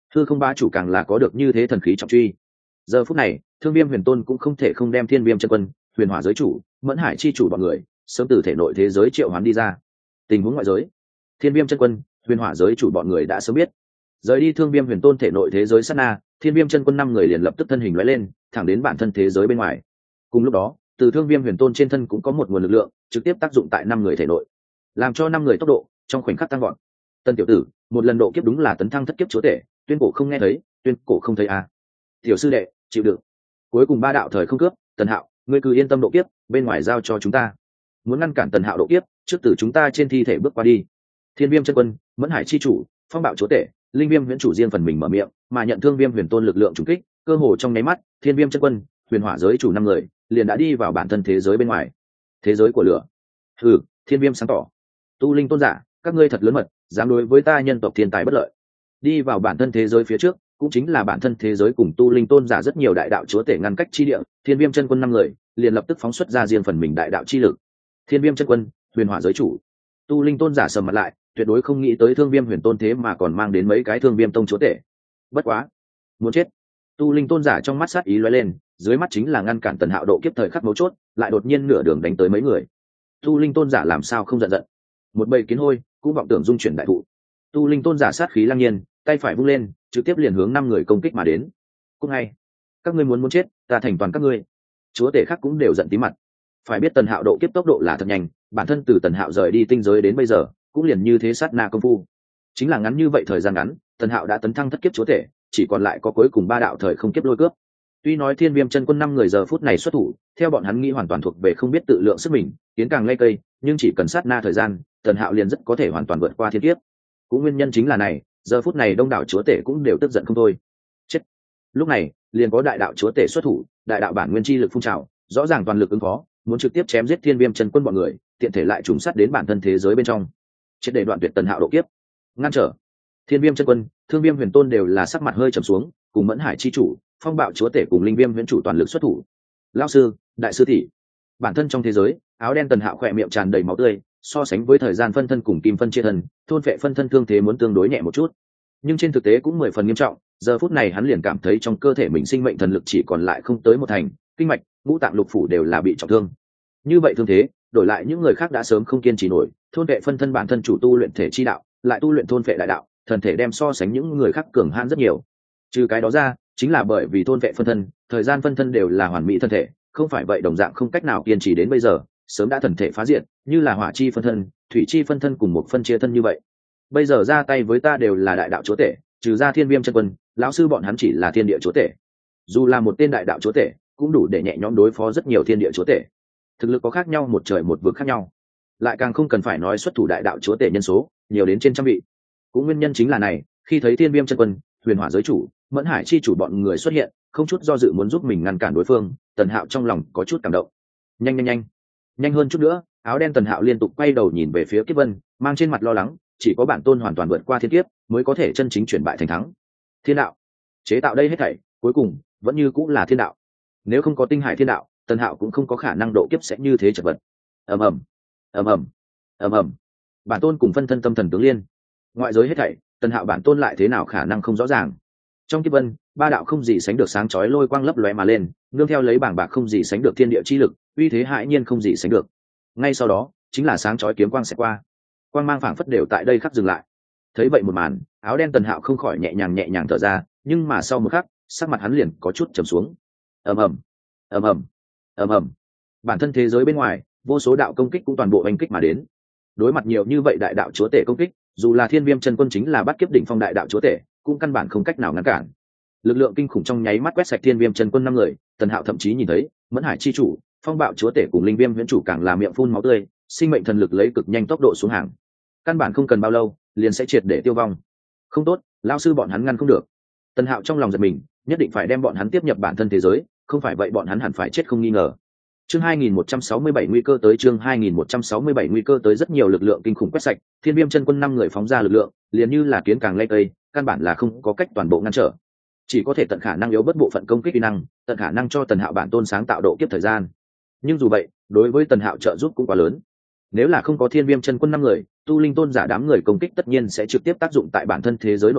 Hư không bá chủ càng là có được như thế thần khí trọng truy. Giờ phút này Thương Viêm Huyền Tôn cũng không thể không đem Thiên Viêm chân quân, Huyền Hỏa giới chủ, Mẫn Hải chi chủ bọn người sớm từ thể nội thế giới triệu hoán đi ra. Tình huống ngoại giới, Thiên Viêm chân quân, Huyền Hỏa giới chủ bọn người đã sớm biết. Rời đi Thương Viêm Huyền Tôn thể nội thế giới sát na, Thiên Viêm chân quân năm người liền lập tức thân hình lóe lên, thẳng đến bản thân thế giới bên ngoài. Cùng lúc đó, từ Thương Viêm Huyền Tôn trên thân cũng có một nguồn lực lượng trực tiếp tác dụng tại năm người thể nội, làm cho năm người tốc độ trong khoảnh khắc tăng vọt. Tân tiểu tử, một lần độ kiếp đúng là tấn thăng thất kiếp chúa tể, tuyên cổ không nghe thấy, tuyên cổ không thấy à. Tiểu sư đệ, chịu đựng. Cuối cùng ba đạo thời không cướp, Tần Hạo, ngươi cứ yên tâm độ kiếp, bên ngoài giao cho chúng ta. Muốn ngăn cản Tần Hạo độ kiếp, trước từ chúng ta trên thi thể bước qua đi. Thiên Viêm chân quân, Mẫn Hải chi chủ, Phong Bạo chúa tể, Linh Viêm huyễn chủ riêng phần mình mở miệng, mà nhận Thương Viêm Huyền Tôn lực lượng trùng kích, cơ hồ trong nháy mắt, Thiên Viêm chân quân, Huyền Hỏa giới chủ năm người liền đã đi vào bản thân thế giới bên ngoài. Thế giới của lửa. Hừ, Thiên Viêm sáng tỏ. Tu linh tôn giả, các ngươi thật lớn mật, dám đối với ta nhân tộc thiên tài bất lợi. Đi vào bản thân thế giới phía trước, cũng chính là bản thân thế giới cùng tu linh tôn giả rất nhiều đại đạo chúa tể ngăn cách chi địa, Thiên Viêm chân quân năm người liền lập tức phóng xuất ra riêng phần mình đại đạo chi lực. Thiên Viêm chân quân, Huyền Hỏa giới chủ, tu linh tôn giả sầm mặt lại, tuyệt đối không nghĩ tới Thương Viêm Huyền Tôn thế mà còn mang đến mấy cái Thương Viêm tông chúa tể. Bất quá, muốn chết. Tu linh tôn giả trong mắt sát ý lóe lên, dưới mắt chính là ngăn cản Tần Hạo độ kiếp thời khắc mấu chốt, lại đột nhiên nửa đường đánh tới mấy người. Tu linh tôn giả làm sao không giận giận. Một bầy kiến hôi cũng vọng tưởng dung chuyển đại thụ. Tu linh tôn giả sát khí lăng nhiên, tay phải vung lên, trực tiếp liền hướng năm người công kích mà đến. Cũng ngay, các ngươi muốn muốn chết, ta thành toàn các ngươi. Chúa tể khác cũng đều giận tí mặt. Phải biết Tần Hạo độ kiếp tốc độ là thật nhanh, bản thân từ Tần Hạo rời đi tinh giới đến bây giờ, cũng liền như thế sát na công phu. Chính là ngắn như vậy thời gian ngắn, Tần Hạo đã tấn thăng thất kiếp chúa tể, chỉ còn lại có cuối cùng ba đạo thời không kiếp lôi cướp. Tuy nói Thiên Viêm chân quân năm người giờ phút này xuất thủ, theo bọn hắn nghĩ hoàn toàn thuộc về không biết tự lượng sức mình, tiến càng lây cây, nhưng chỉ cần sát na thời gian, Tần Hạo liền rất có thể hoàn toàn vượt qua thiên kiếp. Cũng nguyên nhân chính là này, giờ phút này đông đảo chúa tể cũng đều tức giận không thôi. Chết. Lúc này, liền có đại đạo chúa tể xuất thủ, đại đạo bản nguyên chi lực phun trào, rõ ràng toàn lực ứng phó, muốn trực tiếp chém giết Thiên Viêm chân quân bọn người, tiện thể lại trùng sát đến bản thân thế giới bên trong. Chết để đoạn tuyệt Tần Hạo độ kiếp. Ngăn trở. Thiên Viêm chân quân, Thương Viêm Huyền Tôn đều là sắc mặt hơi trầm xuống, cùng Mẫn Hải chi chủ, Phong Bạo chúa tể cùng Linh Viêm huyễn chủ toàn lực xuất thủ. Lão sư, đại sư tỷ. Bản thân trong thế giới, áo đen Tần Hạo khỏe miệng tràn đầy máu tươi, so sánh với thời gian phân thân cùng kim phân chia thân, thôn phệ phân thân thương thế muốn tương đối nhẹ một chút, nhưng trên thực tế cũng mười phần nghiêm trọng. Giờ phút này hắn liền cảm thấy trong cơ thể mình sinh mệnh thần lực chỉ còn lại không tới một thành, kinh mạch, ngũ tạng lục phủ đều là bị trọng thương. Như vậy thương thế, đổi lại những người khác đã sớm không kiên trì nổi, thôn phệ phân thân bản thân chủ tu luyện thể chi đạo, lại tu luyện thôn phệ đại đạo, thần thể đem so sánh những người khác cường hãn rất nhiều. Trừ cái đó ra, chính là bởi vì thôn phệ phân thân, thời gian phân thân đều là hoàn mỹ thân thể, không phải vậy đồng dạng không cách nào kiên trì đến bây giờ, sớm đã thần thể phá diệt, như là hỏa chi phân thân, thủy chi phân thân cùng một phân chia thân như vậy. Bây giờ ra tay với ta đều là đại đạo chúa tể, trừ ra Thiên Viêm chân quân, lão sư bọn hắn chỉ là thiên địa chúa tể. Dù là một tên đại đạo chúa tể, cũng đủ để nhẹ nhõm đối phó rất nhiều thiên địa chúa tể. Thực lực có khác nhau một trời một vực khác nhau, lại càng không cần phải nói xuất thủ đại đạo chúa tể nhân số nhiều đến trên trăm vị. Cũng nguyên nhân chính là này, khi thấy Thiên Viêm chân quân, Huyền Hỏa giới chủ, Mẫn Hải chi chủ bọn người xuất hiện, không chút do dự muốn giúp mình ngăn cản đối phương, Tần Hạo trong lòng có chút cảm động. Nhanh nhanh nhanh, nhanh hơn chút nữa. Áo đen Tần Hạo liên tục quay đầu nhìn về phía Kiếp Vân, mang trên mặt lo lắng, chỉ có bản tôn hoàn toàn vượt qua thiên kiếp, mới có thể chân chính chuyển bại thành thắng. Thiên đạo chế tạo đây hết thảy, cuối cùng vẫn như cũng là thiên đạo. Nếu không có tinh hải thiên đạo, Tần Hạo cũng không có khả năng độ kiếp sẽ như thế chật vật. Ầm ầm, ầm ầm, ầm ầm. Bản tôn cùng phân thân tâm thần tướng liên, ngoại giới hết thảy, Tần Hạo bản tôn lại thế nào khả năng không rõ ràng. Trong Kiếp Vân, ba đạo không gì sánh được sáng chói lôi quang lấp lóe mà lên, nương theo lấy bảng bạc không gì sánh được thiên địa chi lực, uy thế hãi nhiên không gì sánh được. Ngay sau đó, chính là sáng chói kiếm quang sẽ qua, quang mang phảng phất đều tại đây khắc dừng lại. Thấy vậy một màn, áo đen Tần Hạo không khỏi nhẹ nhàng nhẹ nhàng thở ra, nhưng mà sau một khắc, sắc mặt hắn liền có chút trầm xuống. Ầm ầm, ầm ầm, ầm ầm. Bản thân thế giới bên ngoài, vô số đạo công kích cũng toàn bộ đánh kích mà đến. Đối mặt nhiều như vậy đại đạo chúa tể công kích, dù là Thiên Viêm chân quân chính là bắt kiếp đỉnh phong đại đạo chúa tể, cũng căn bản không cách nào ngăn cản. Lực lượng kinh khủng trong nháy mắt quét sạch Thiên Viêm chân quân năm người, Tần Hạo thậm chí nhìn thấy, Mẫn Hải chi chủ, Phong Bạo chúa tể cùng Linh Viêm huyễn chủ càng là miệng phun máu tươi, sinh mệnh thần lực lấy cực nhanh tốc độ xuống hàng. Căn bản không cần bao lâu, liền sẽ triệt để tiêu vong. Không tốt, lão sư bọn hắn ngăn không được. Tần Hạo trong lòng giật mình, nhất định phải đem bọn hắn tiếp nhập bản thân thế giới, không phải vậy bọn hắn hẳn phải chết không nghi ngờ. Chương hai nghìn một trăm sáu mươi bảy nguy cơ tới chương hai nghìn một trăm sáu mươi bảy nguy cơ tới rất nhiều lực lượng kinh khủng quét sạch, Thiên Viêm chân quân năm người phóng ra lực lượng, liền như là kiến càng lay cây, căn bản là không có cách toàn bộ ngăn trở. Chỉ có thể tận khả năng yếu bớt bộ phận công kích kỹ năng, tận khả năng cho Tần Hạo bản tôn sáng tạo độ kiếp thời gian. Nhưng dù vậy, đối với Tần Hạo trợ giúp cũng quá lớn. Nếu là không có Thiên Viêm chân quân năm người, tu linh tôn giả đám người công kích tất nhiên sẽ trực tiếp tác dụng tại bản thân thế giới nội bộ,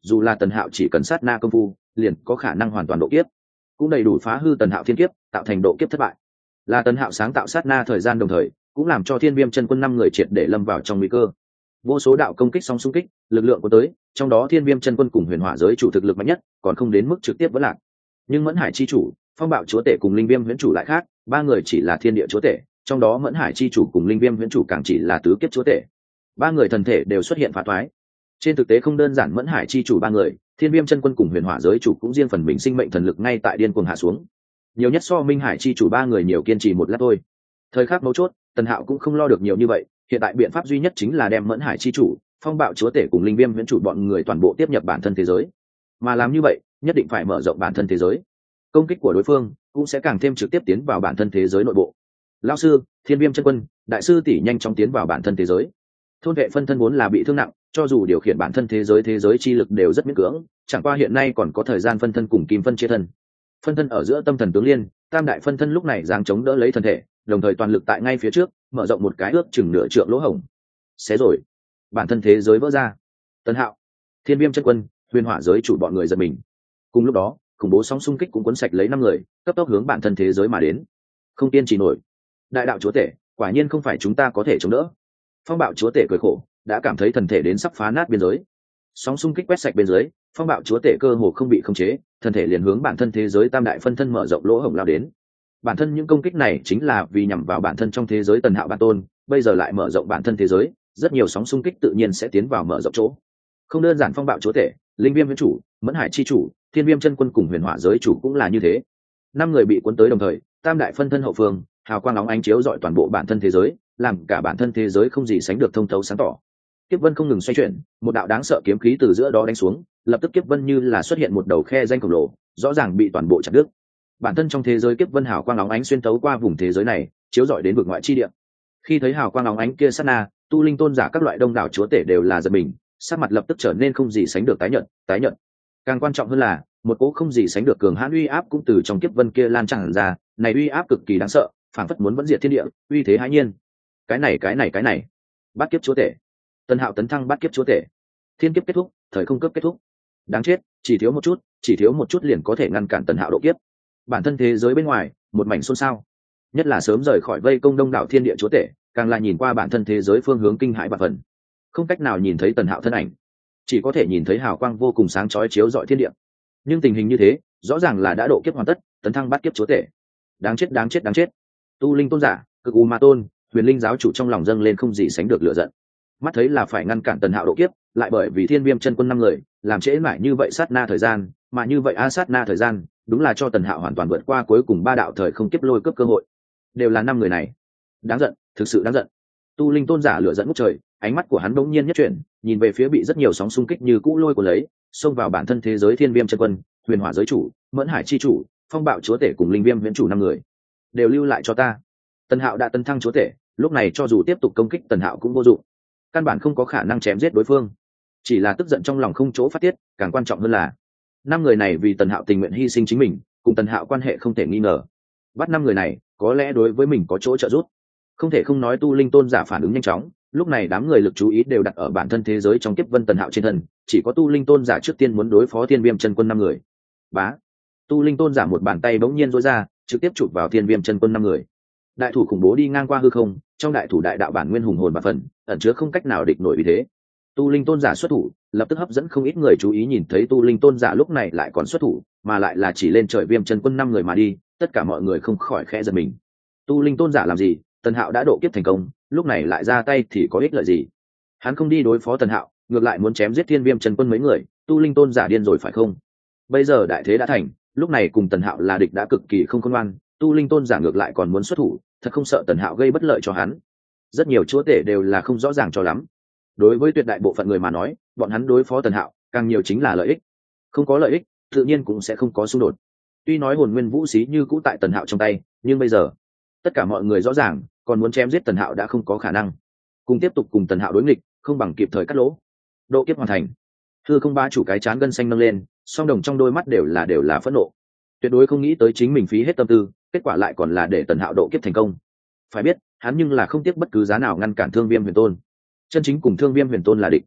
dù là tần hạo chỉ cần sát na công phu liền có khả năng hoàn toàn độ kiếp, cũng đầy đủ phá hư tần hạo thiên kiếp, tạo thành độ kiếp thất bại. Là tần hạo sáng tạo sát na thời gian, đồng thời cũng làm cho thiên viêm chân quân năm người triệt để lâm vào trong nguy cơ. Vô số đạo công kích song xung kích, lực lượng có tới, trong đó thiên viêm chân quân cùng huyền hỏa giới chủ thực lực mạnh nhất, còn không đến mức trực tiếp vỡ lạc. Nhưng mẫn hải chi chủ, phong bạo chúa tể cùng linh viêm huyễn chủ lại khác, ba người chỉ là thiên địa chúa tể, trong đó mẫn hải chi chủ cùng linh viêm huyễn chủ càng chỉ là tứ kiếp chúa tể. Ba người thần thể đều xuất hiện phá thoái. Trên thực tế không đơn giản mẫn hải chi chủ ba người, thiên viêm chân quân cùng huyền hỏa giới chủ cũng riêng phần mình sinh mệnh thần lực ngay tại điên cuồng hạ xuống. Nhiều nhất so minh hải chi chủ ba người nhiều kiên trì một lát thôi. Thời khắc mấu chốt, tần hạo cũng không lo được nhiều như vậy, hiện tại biện pháp duy nhất chính là đem mẫn hải chi chủ, phong bạo chúa tể cùng linh viêm huyễn chủ bọn người toàn bộ tiếp nhập bản thân thế giới. Mà làm như vậy nhất định phải mở rộng bản thân thế giới, công kích của đối phương cũng sẽ càng thêm trực tiếp tiến vào bản thân thế giới nội bộ. Lão sư, thiên viêm chân quân, đại sư tỷ nhanh chóng tiến vào bản thân thế giới. Thôn vệ phân thân vốn là bị thương nặng, cho dù điều khiển bản thân thế giới thế giới chi lực đều rất miễn cưỡng, chẳng qua hiện nay còn có thời gian phân thân cùng kim phân chia thân. Phân thân ở giữa tâm thần tướng liên, tam đại phân thân lúc này giáng chống đỡ lấy thân thể, đồng thời toàn lực tại ngay phía trước mở rộng một cái ước chừng nửa trượng lỗ hổng. Xé rồi, bản thân thế giới vỡ ra. Tần Hạo, thiên viêm chân quân, huyền hỏa giới chủ bọn người giật mình. Cùng lúc đó khủng bố sóng xung kích cũng cuốn sạch lấy năm người, cấp tốc hướng bản thân thế giới mà đến. Không tiên chỉ nổi, đại đạo chúa tể quả nhiên không phải chúng ta có thể chống đỡ. Phong bạo chúa tể cười khổ, đã cảm thấy thần thể đến sắp phá nát biên giới. Sóng xung kích quét sạch bên dưới, phong bạo chúa tể cơ hồ không bị khống chế, thần thể liền hướng bản thân thế giới tam đại phân thân mở rộng lỗ hổng lao đến. Bản thân những công kích này chính là vì nhằm vào bản thân trong thế giới Tần Hạo bản tôn, bây giờ lại mở rộng bản thân thế giới, rất nhiều sóng xung kích tự nhiên sẽ tiến vào mở rộng chỗ. Không đơn giản phong bạo chúa tể, linh viêm huyễn chủ, mẫn hải chi chủ, thiên viêm chân quân cùng huyền hỏa giới chủ cũng là như thế. Năm người bị cuốn tới đồng thời, tam đại phân thân hậu phương, hào quang óng ánh chiếu rọi toàn bộ bản thân thế giới, làm cả bản thân thế giới không gì sánh được thông thấu sáng tỏ. Kiếp vân không ngừng xoay chuyển, một đạo đáng sợ kiếm khí từ giữa đó đánh xuống, lập tức kiếp vân như là xuất hiện một đầu khe danh khổng lồ, rõ ràng bị toàn bộ chặt đứt. Bản thân trong thế giới kiếp vân hào quang óng ánh xuyên tấu qua vùng thế giới này, chiếu rọi đến vực ngoại chi địa. Khi thấy hào quang óng ánh kia sát na, tu linh tôn giả các loại đông đảo chúa tể đều là giật mình, sắc mặt lập tức trở nên không gì sánh được tái nhợt, tái nhợt. Càng quan trọng hơn là, một cỗ không gì sánh được cường hãn uy áp cũng từ trong kiếp vân kia lan tràn ra, này uy áp cực kỳ đáng sợ, phảng phất muốn vẫn diệt thiên địa, uy thế hãi nhiên. Cái này cái này cái này, bát kiếp chúa tể. Tần Hạo tấn thăng bát kiếp chúa tể. Thiên kiếp kết thúc, thời không cấp kết thúc. Đáng chết, chỉ thiếu một chút, chỉ thiếu một chút liền có thể ngăn cản Tần Hạo độ kiếp. Bản thân thế giới bên ngoài, một mảnh xôn xao. Nhất là sớm rời khỏi vây công đông đảo thiên địa chúa tể, càng là nhìn qua bản thân thế giới phương hướng kinh hãi và phần. Không cách nào nhìn thấy Tần Hạo thân ảnh, chỉ có thể nhìn thấy hào quang vô cùng sáng chói chiếu rọi thiên địa. Nhưng tình hình như thế, rõ ràng là đã độ kiếp hoàn tất, tấn thăng bát kiếp chúa tể. Đáng chết đáng chết đáng chết. Tu linh tôn giả, cực u ma tôn, huyền linh giáo chủ trong lòng dâng lên không gì sánh được lửa giận. Mắt thấy là phải ngăn cản Tần Hạo độ kiếp, lại bởi vì thiên viêm chân quân năm người làm trễ mãi như vậy sát na thời gian, mà như vậy a sát na thời gian, đúng là cho Tần Hạo hoàn toàn vượt qua cuối cùng ba đạo thời không kiếp lôi cướp cơ hội. Đều là năm người này, đáng giận, thực sự đáng giận. Tu linh tôn giả lửa giận ngút trời, ánh mắt của hắn bỗng nhiên nhất chuyển, nhìn về phía bị rất nhiều sóng xung kích như cũ lôi của lấy, xông vào bản thân thế giới thiên viêm chân quân, huyền hỏa giới chủ, mẫn hải chi chủ, phong bạo chúa tể cùng linh viêm viễn chủ năm người, đều lưu lại cho ta. Tần Hạo đã tấn thăng chúa tể, lúc này cho dù tiếp tục công kích Tần Hạo cũng vô dụng, căn bản không có khả năng chém giết đối phương, chỉ là tức giận trong lòng không chỗ phát tiết. Càng quan trọng hơn là năm người này vì Tần Hạo tình nguyện hy sinh chính mình, cùng Tần Hạo quan hệ không thể nghi ngờ. Bắt năm người này có lẽ đối với mình có chỗ trợ giúp. Không thể không nói tu linh tôn giả phản ứng nhanh chóng, lúc này đám người lực chú ý đều đặt ở bản thân thế giới trong kiếp vân Tần Hạo trên thân, chỉ có tu linh tôn giả trước tiên muốn đối phó thiên viêm chân quân năm người. Bá, tu linh tôn giả một bàn tay bỗng nhiên duỗi ra, trực tiếp chụp vào thiên viêm chân quân năm người. Đại thủ khủng bố đi ngang qua hư không, trong đại thủ đại đạo bản nguyên hùng hồn và phần ẩn chứa không cách nào địch nổi vì thế. Tu linh tôn giả xuất thủ, lập tức hấp dẫn không ít người chú ý, nhìn thấy tu linh tôn giả lúc này lại còn xuất thủ, mà lại là chỉ lên trời viêm chân quân năm người mà đi, tất cả mọi người không khỏi khẽ giật mình. Tu linh tôn giả làm gì? Tần Hạo đã độ kiếp thành công, lúc này lại ra tay thì có ích lợi gì? Hắn không đi đối phó Tần Hạo, ngược lại muốn chém giết thiên viêm chân quân mấy người, tu linh tôn giả điên rồi phải không? Bây giờ đại thế đã thành, lúc này cùng Tần Hạo là địch đã cực kỳ không khôn ngoan, tu linh tôn giả ngược lại còn muốn xuất thủ, thật không sợ Tần Hạo gây bất lợi cho hắn. Rất nhiều chúa tể đều là không rõ ràng cho lắm. Đối với tuyệt đại bộ phận người mà nói, bọn hắn đối phó Tần Hạo càng nhiều chính là lợi ích. Không có lợi ích, tự nhiên cũng sẽ không có xung đột. Tuy nói hồn nguyên vũ xí như cũ tại Tần Hạo trong tay, nhưng bây giờ tất cả mọi người rõ ràng, còn muốn chém giết Tần Hạo đã không có khả năng. Cùng tiếp tục cùng Tần Hạo đối nghịch, không bằng kịp thời cắt lỗ. Độ kiếp hoàn thành. Hư không ba chủ cái chán gân xanh nâng lên, song đồng trong đôi mắt đều là đều là phẫn nộ. Tuyệt đối không nghĩ tới chính mình phí hết tâm tư, kết quả lại còn là để Tần Hạo độ kiếp thành công. Phải biết, hắn nhưng là không tiếc bất cứ giá nào ngăn cản Thương Viêm Huyền Tôn. Chân chính cùng Thương Viêm Huyền Tôn là địch.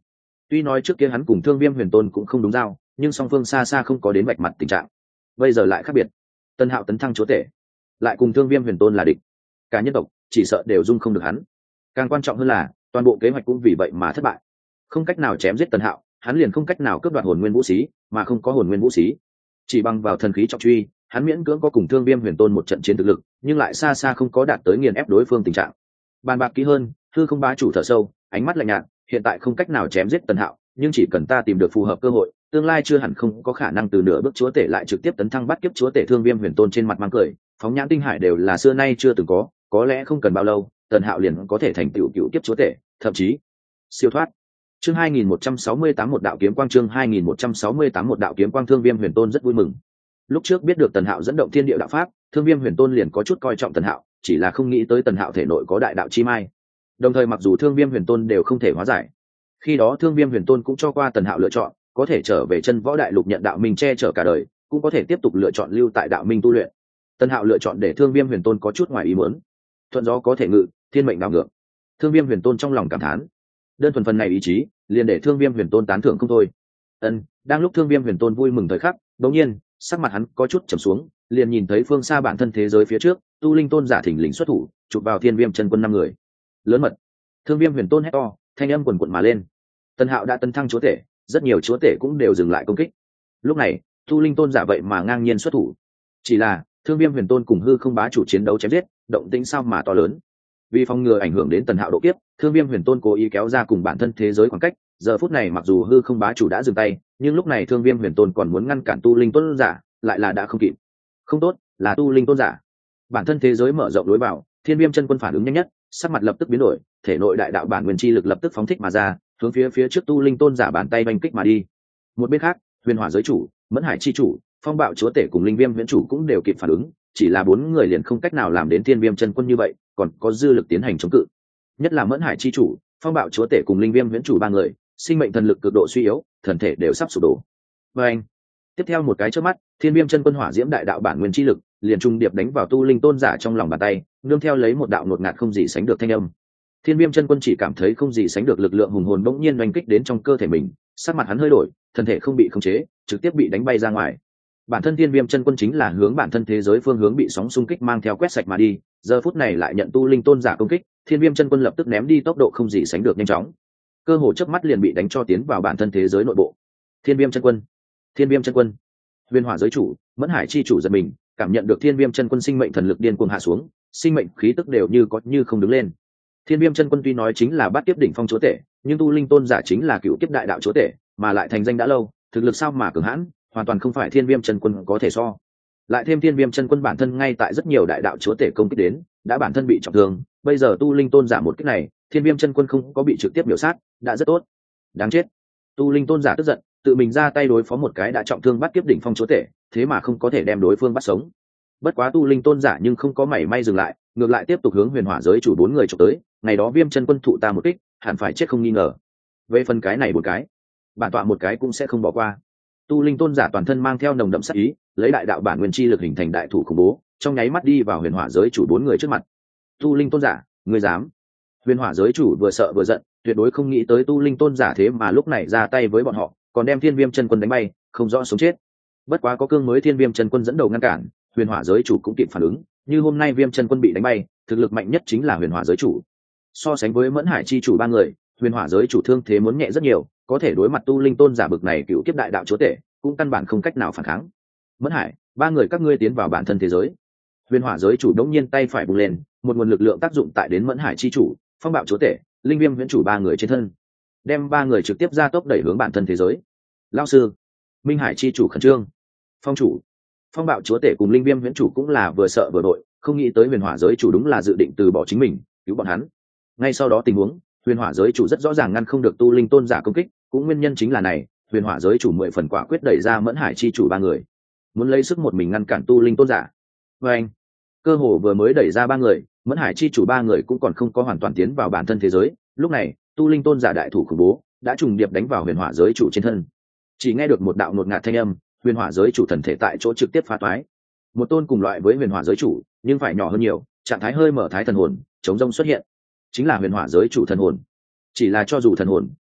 Tuy nói trước kia hắn cùng Thương Viêm Huyền Tôn cũng không đúng giao, nhưng song phương xa xa không có đến vạch mặt tình trạng. Bây giờ lại khác biệt. Tân Hạo tấn thăng chúa tể, lại cùng Thương Viêm Huyền Tôn là địch. Cả nhân tộc chỉ sợ đều dung không được hắn. Càng quan trọng hơn là, toàn bộ kế hoạch cũng vì vậy mà thất bại. Không cách nào chém giết Tân Hạo, hắn liền không cách nào cướp đoạt hồn nguyên vũ xí, mà không có hồn nguyên vũ xí, chỉ bằng vào thần khí trọng truy, hắn miễn cưỡng có cùng Thương Viêm Huyền Tôn một trận chiến thực lực, nhưng lại xa xa không có đạt tới nghiền ép đối phương tình trạng. Bàn bạc kỹ hơn, Hư Không Bá chủ thở sâu, ánh mắt lạnh nhạt, hiện tại không cách nào chém giết Tần Hạo, nhưng chỉ cần ta tìm được phù hợp cơ hội, tương lai chưa hẳn không có khả năng từ nửa bước chúa tể lại trực tiếp tấn thăng bắt kiếp chúa tể. Thương Viêm Huyền Tôn trên mặt mang cười, phóng nhãn tinh hải đều là xưa nay chưa từng có, có lẽ không cần bao lâu, Tần Hạo liền có thể thành tựu cựu kiếp chúa tể, thậm chí siêu thoát. Chương hai nghìn một trăm sáu mươi tám một đạo kiếm quang chương hai nghìn một trăm sáu mươi tám một đạo kiếm quang. Thương Viêm Huyền Tôn rất vui mừng. Lúc trước biết được Tần Hạo dẫn động thiên địa đạo pháp, Thương Viêm Huyền Tôn liền có chút coi trọng Tần Hạo, chỉ là không nghĩ tới Tần Hạo thể nội có đại đạo chi mai. Đồng thời mặc dù Thương Viêm Huyền Tôn đều không thể hóa giải, khi đó Thương Viêm Huyền Tôn cũng cho qua Tần Hạo lựa chọn, có thể trở về chân võ đại lục nhận đạo minh che chở cả đời, cũng có thể tiếp tục lựa chọn lưu tại đạo minh tu luyện. Tần Hạo lựa chọn để Thương Viêm Huyền Tôn có chút ngoài ý muốn. Thuận gió có thể ngự, thiên mệnh đảo ngược. Thương Viêm Huyền Tôn trong lòng cảm thán. Đơn thuần phần này ý chí, liền để Thương Viêm Huyền Tôn tán thưởng không thôi. Ân, đang lúc Thương Viêm Huyền Tôn vui mừng thời khắc, đột nhiên, sắc mặt hắn có chút trầm xuống, liền nhìn thấy phương xa bản thân thế giới phía trước, Tu Linh Tôn giả thỉnh lình xuất thủ, chụp vào Thiên Viêm chân quân năm người. Lớn mật. Thương Viêm Huyền Tôn hét to, thanh âm quần quật mà lên. Tần Hạo đã tấn thăng chúa tể, rất nhiều chúa tể cũng đều dừng lại công kích. Lúc này, Tu Linh Tôn giả vậy mà ngang nhiên xuất thủ. Chỉ là, Thương Viêm Huyền Tôn cùng Hư Không Bá chủ chiến đấu chém giết, động tĩnh sao mà to lớn. Vì phòng ngừa ảnh hưởng đến Tần Hạo độ kiếp, Thương Viêm Huyền Tôn cố ý kéo ra cùng bản thân thế giới khoảng cách. Giờ phút này mặc dù Hư Không Bá chủ đã dừng tay, nhưng lúc này Thương Viêm Huyền Tôn còn muốn ngăn cản Tu Linh Tôn giả, lại là đã không kịp. Không tốt, là Tu Linh Tôn giả. Bản thân thế giới mở rộng đối vào, Thiên Viêm chân quân phản ứng nhanh nhất, sắc mặt lập tức biến đổi, thể nội đại đạo bản nguyên chi lực lập tức phóng thích mà ra, hướng phía phía trước Tu Linh Tôn giả bàn tay vành kích mà đi. Một bên khác, Huyền Hỏa giới chủ, Mẫn Hải chi chủ, Phong Bạo chúa tể cùng Linh Viêm huyễn chủ cũng đều kịp phản ứng, chỉ là bốn người liền không cách nào làm đến Thiên Viêm chân quân như vậy, còn có dư lực tiến hành chống cự. Nhất là Mẫn Hải chi chủ, Phong Bạo chúa tể cùng Linh Viêm huyễn chủ ba người, sinh mệnh thần lực cực độ suy yếu, thần thể đều sắp sụp đổ. Và anh, tiếp theo một cái chớp mắt, Thiên Viêm chân quân hỏa diễm đại đạo bản nguyên chi lực liền trung điệp đánh vào Tu Linh Tôn giả trong lòng bàn tay, nương theo lấy một đạo ngột ngạt không gì sánh được thanh âm. Thiên Viêm chân quân chỉ cảm thấy không gì sánh được lực lượng hùng hồn bỗng nhiên oanh kích đến trong cơ thể mình, sắc mặt hắn hơi đổi, thân thể không bị khống chế, trực tiếp bị đánh bay ra ngoài. Bản thân Thiên Viêm chân quân chính là hướng bản thân thế giới phương hướng bị sóng xung kích mang theo quét sạch mà đi, giờ phút này lại nhận Tu Linh Tôn giả công kích, Thiên Viêm chân quân lập tức ném đi tốc độ không gì sánh được nhanh chóng, cơ hồ chớp mắt liền bị đánh cho tiến vào bản thân thế giới nội bộ. Thiên Viêm chân quân, Thiên Viêm chân quân, Huyền Hỏa giới chủ, Mẫn Hải chi chủ giật mình, cảm nhận được Thiên Viêm chân quân sinh mệnh thần lực điên cuồng hạ xuống, sinh mệnh khí tức đều như có như không đứng lên. Thiên Viêm chân quân tuy nói chính là bát kiếp đỉnh phong chúa tể, nhưng Tu Linh Tôn giả chính là cựu kiếp đại đạo chúa tể, mà lại thành danh đã lâu, thực lực sao mà cường hãn, hoàn toàn không phải Thiên Viêm chân quân có thể so. Lại thêm Thiên Viêm chân quân bản thân ngay tại rất nhiều đại đạo chúa tể công kích đến, đã bản thân bị trọng thương, bây giờ Tu Linh Tôn giả một kích này, Thiên Viêm chân quân không có bị trực tiếp miểu sát, đã rất tốt. Đáng chết. Tu Linh Tôn giả tức giận, tự mình ra tay đối phó một cái đã trọng thương bắt kiếp đỉnh phong chúa tể, thế mà không có thể đem đối phương bắt sống. Bất quá Tu Linh Tôn giả nhưng không có mảy may dừng lại, ngược lại tiếp tục hướng Huyền Hỏa giới chủ bốn người chụp tới, ngày đó Viêm chân quân thụ ta một kích, hẳn phải chết không nghi ngờ. Về phần cái này một cái, bản tọa một cái cũng sẽ không bỏ qua. Tu Linh Tôn giả toàn thân mang theo nồng đậm sát ý, lấy đại đạo bản nguyên chi lực hình thành đại thủ khủng bố, trong nháy mắt đi vào Huyền Hỏa giới chủ bốn người trước mặt. Tu Linh Tôn giả, ngươi dám? Huyền Hỏa giới chủ vừa sợ vừa giận, tuyệt đối không nghĩ tới Tu Linh Tôn giả thế mà lúc này ra tay với bọn họ, còn đem Thiên Viêm chân quân đánh bay, không rõ sống chết. Bất quá có cương mới Thiên Viêm chân quân dẫn đầu ngăn cản, Huyền Hỏa giới chủ cũng kịp phản ứng, như hôm nay Viêm chân quân bị đánh bay, thực lực mạnh nhất chính là Huyền Hỏa giới chủ. So sánh với Mẫn Hải chi chủ ba người, Huyền Hỏa giới chủ thương thế muốn nhẹ rất nhiều, có thể đối mặt Tu Linh Tôn giả bực này cựu kiếp đại đạo chúa tể, cũng căn bản không cách nào phản kháng. Mẫn Hải, ba người các ngươi tiến vào bản thân thế giới. Huyền Hỏa giới chủ đống nhiên tay phải bùng lên, một nguồn lực lượng tác dụng tại đến Mẫn Hải chi chủ, Phong Bạo chúa tể, Linh Viêm huyễn chủ ba người trên thân, đem ba người trực tiếp ra tốc đẩy hướng bản thân thế giới. Lão sư, Minh Hải chi chủ khẩn trương. Phong chủ, Phong Bạo chúa tể cùng Linh Viêm huyễn chủ cũng là vừa sợ vừa đội, không nghĩ tới Huyền Hỏa giới chủ đúng là dự định từ bỏ chính mình, cứu bọn hắn. Ngay sau đó tình huống, Huyền Hỏa giới chủ rất rõ ràng ngăn không được Tu Linh Tôn giả công kích, cũng nguyên nhân chính là này, Huyền Hỏa giới chủ mười phần quả quyết đẩy ra Mẫn Hải chi chủ ba người, muốn lấy sức một mình ngăn cản Tu Linh Tôn giả. Và anh, cơ hồ vừa mới đẩy ra ba người, Mẫn Hải chi chủ ba người cũng còn không có hoàn toàn tiến vào bản thân thế giới, lúc này, Tu Linh Tôn giả đại thủ khủng bố đã trùng điệp đánh vào Huyền Hỏa giới chủ trên thân. Chỉ nghe được một đạo ngột ngạt thanh âm, Huyền Hỏa giới chủ thần thể tại chỗ trực tiếp phá toái. Một tôn cùng loại với Huyền Hỏa giới chủ, nhưng phải nhỏ hơn nhiều, trạng thái hơi mở thái thần hồn, chống rông xuất hiện, chính là Huyền Hỏa giới chủ thần hồn. Chỉ là cho dù thần hồn,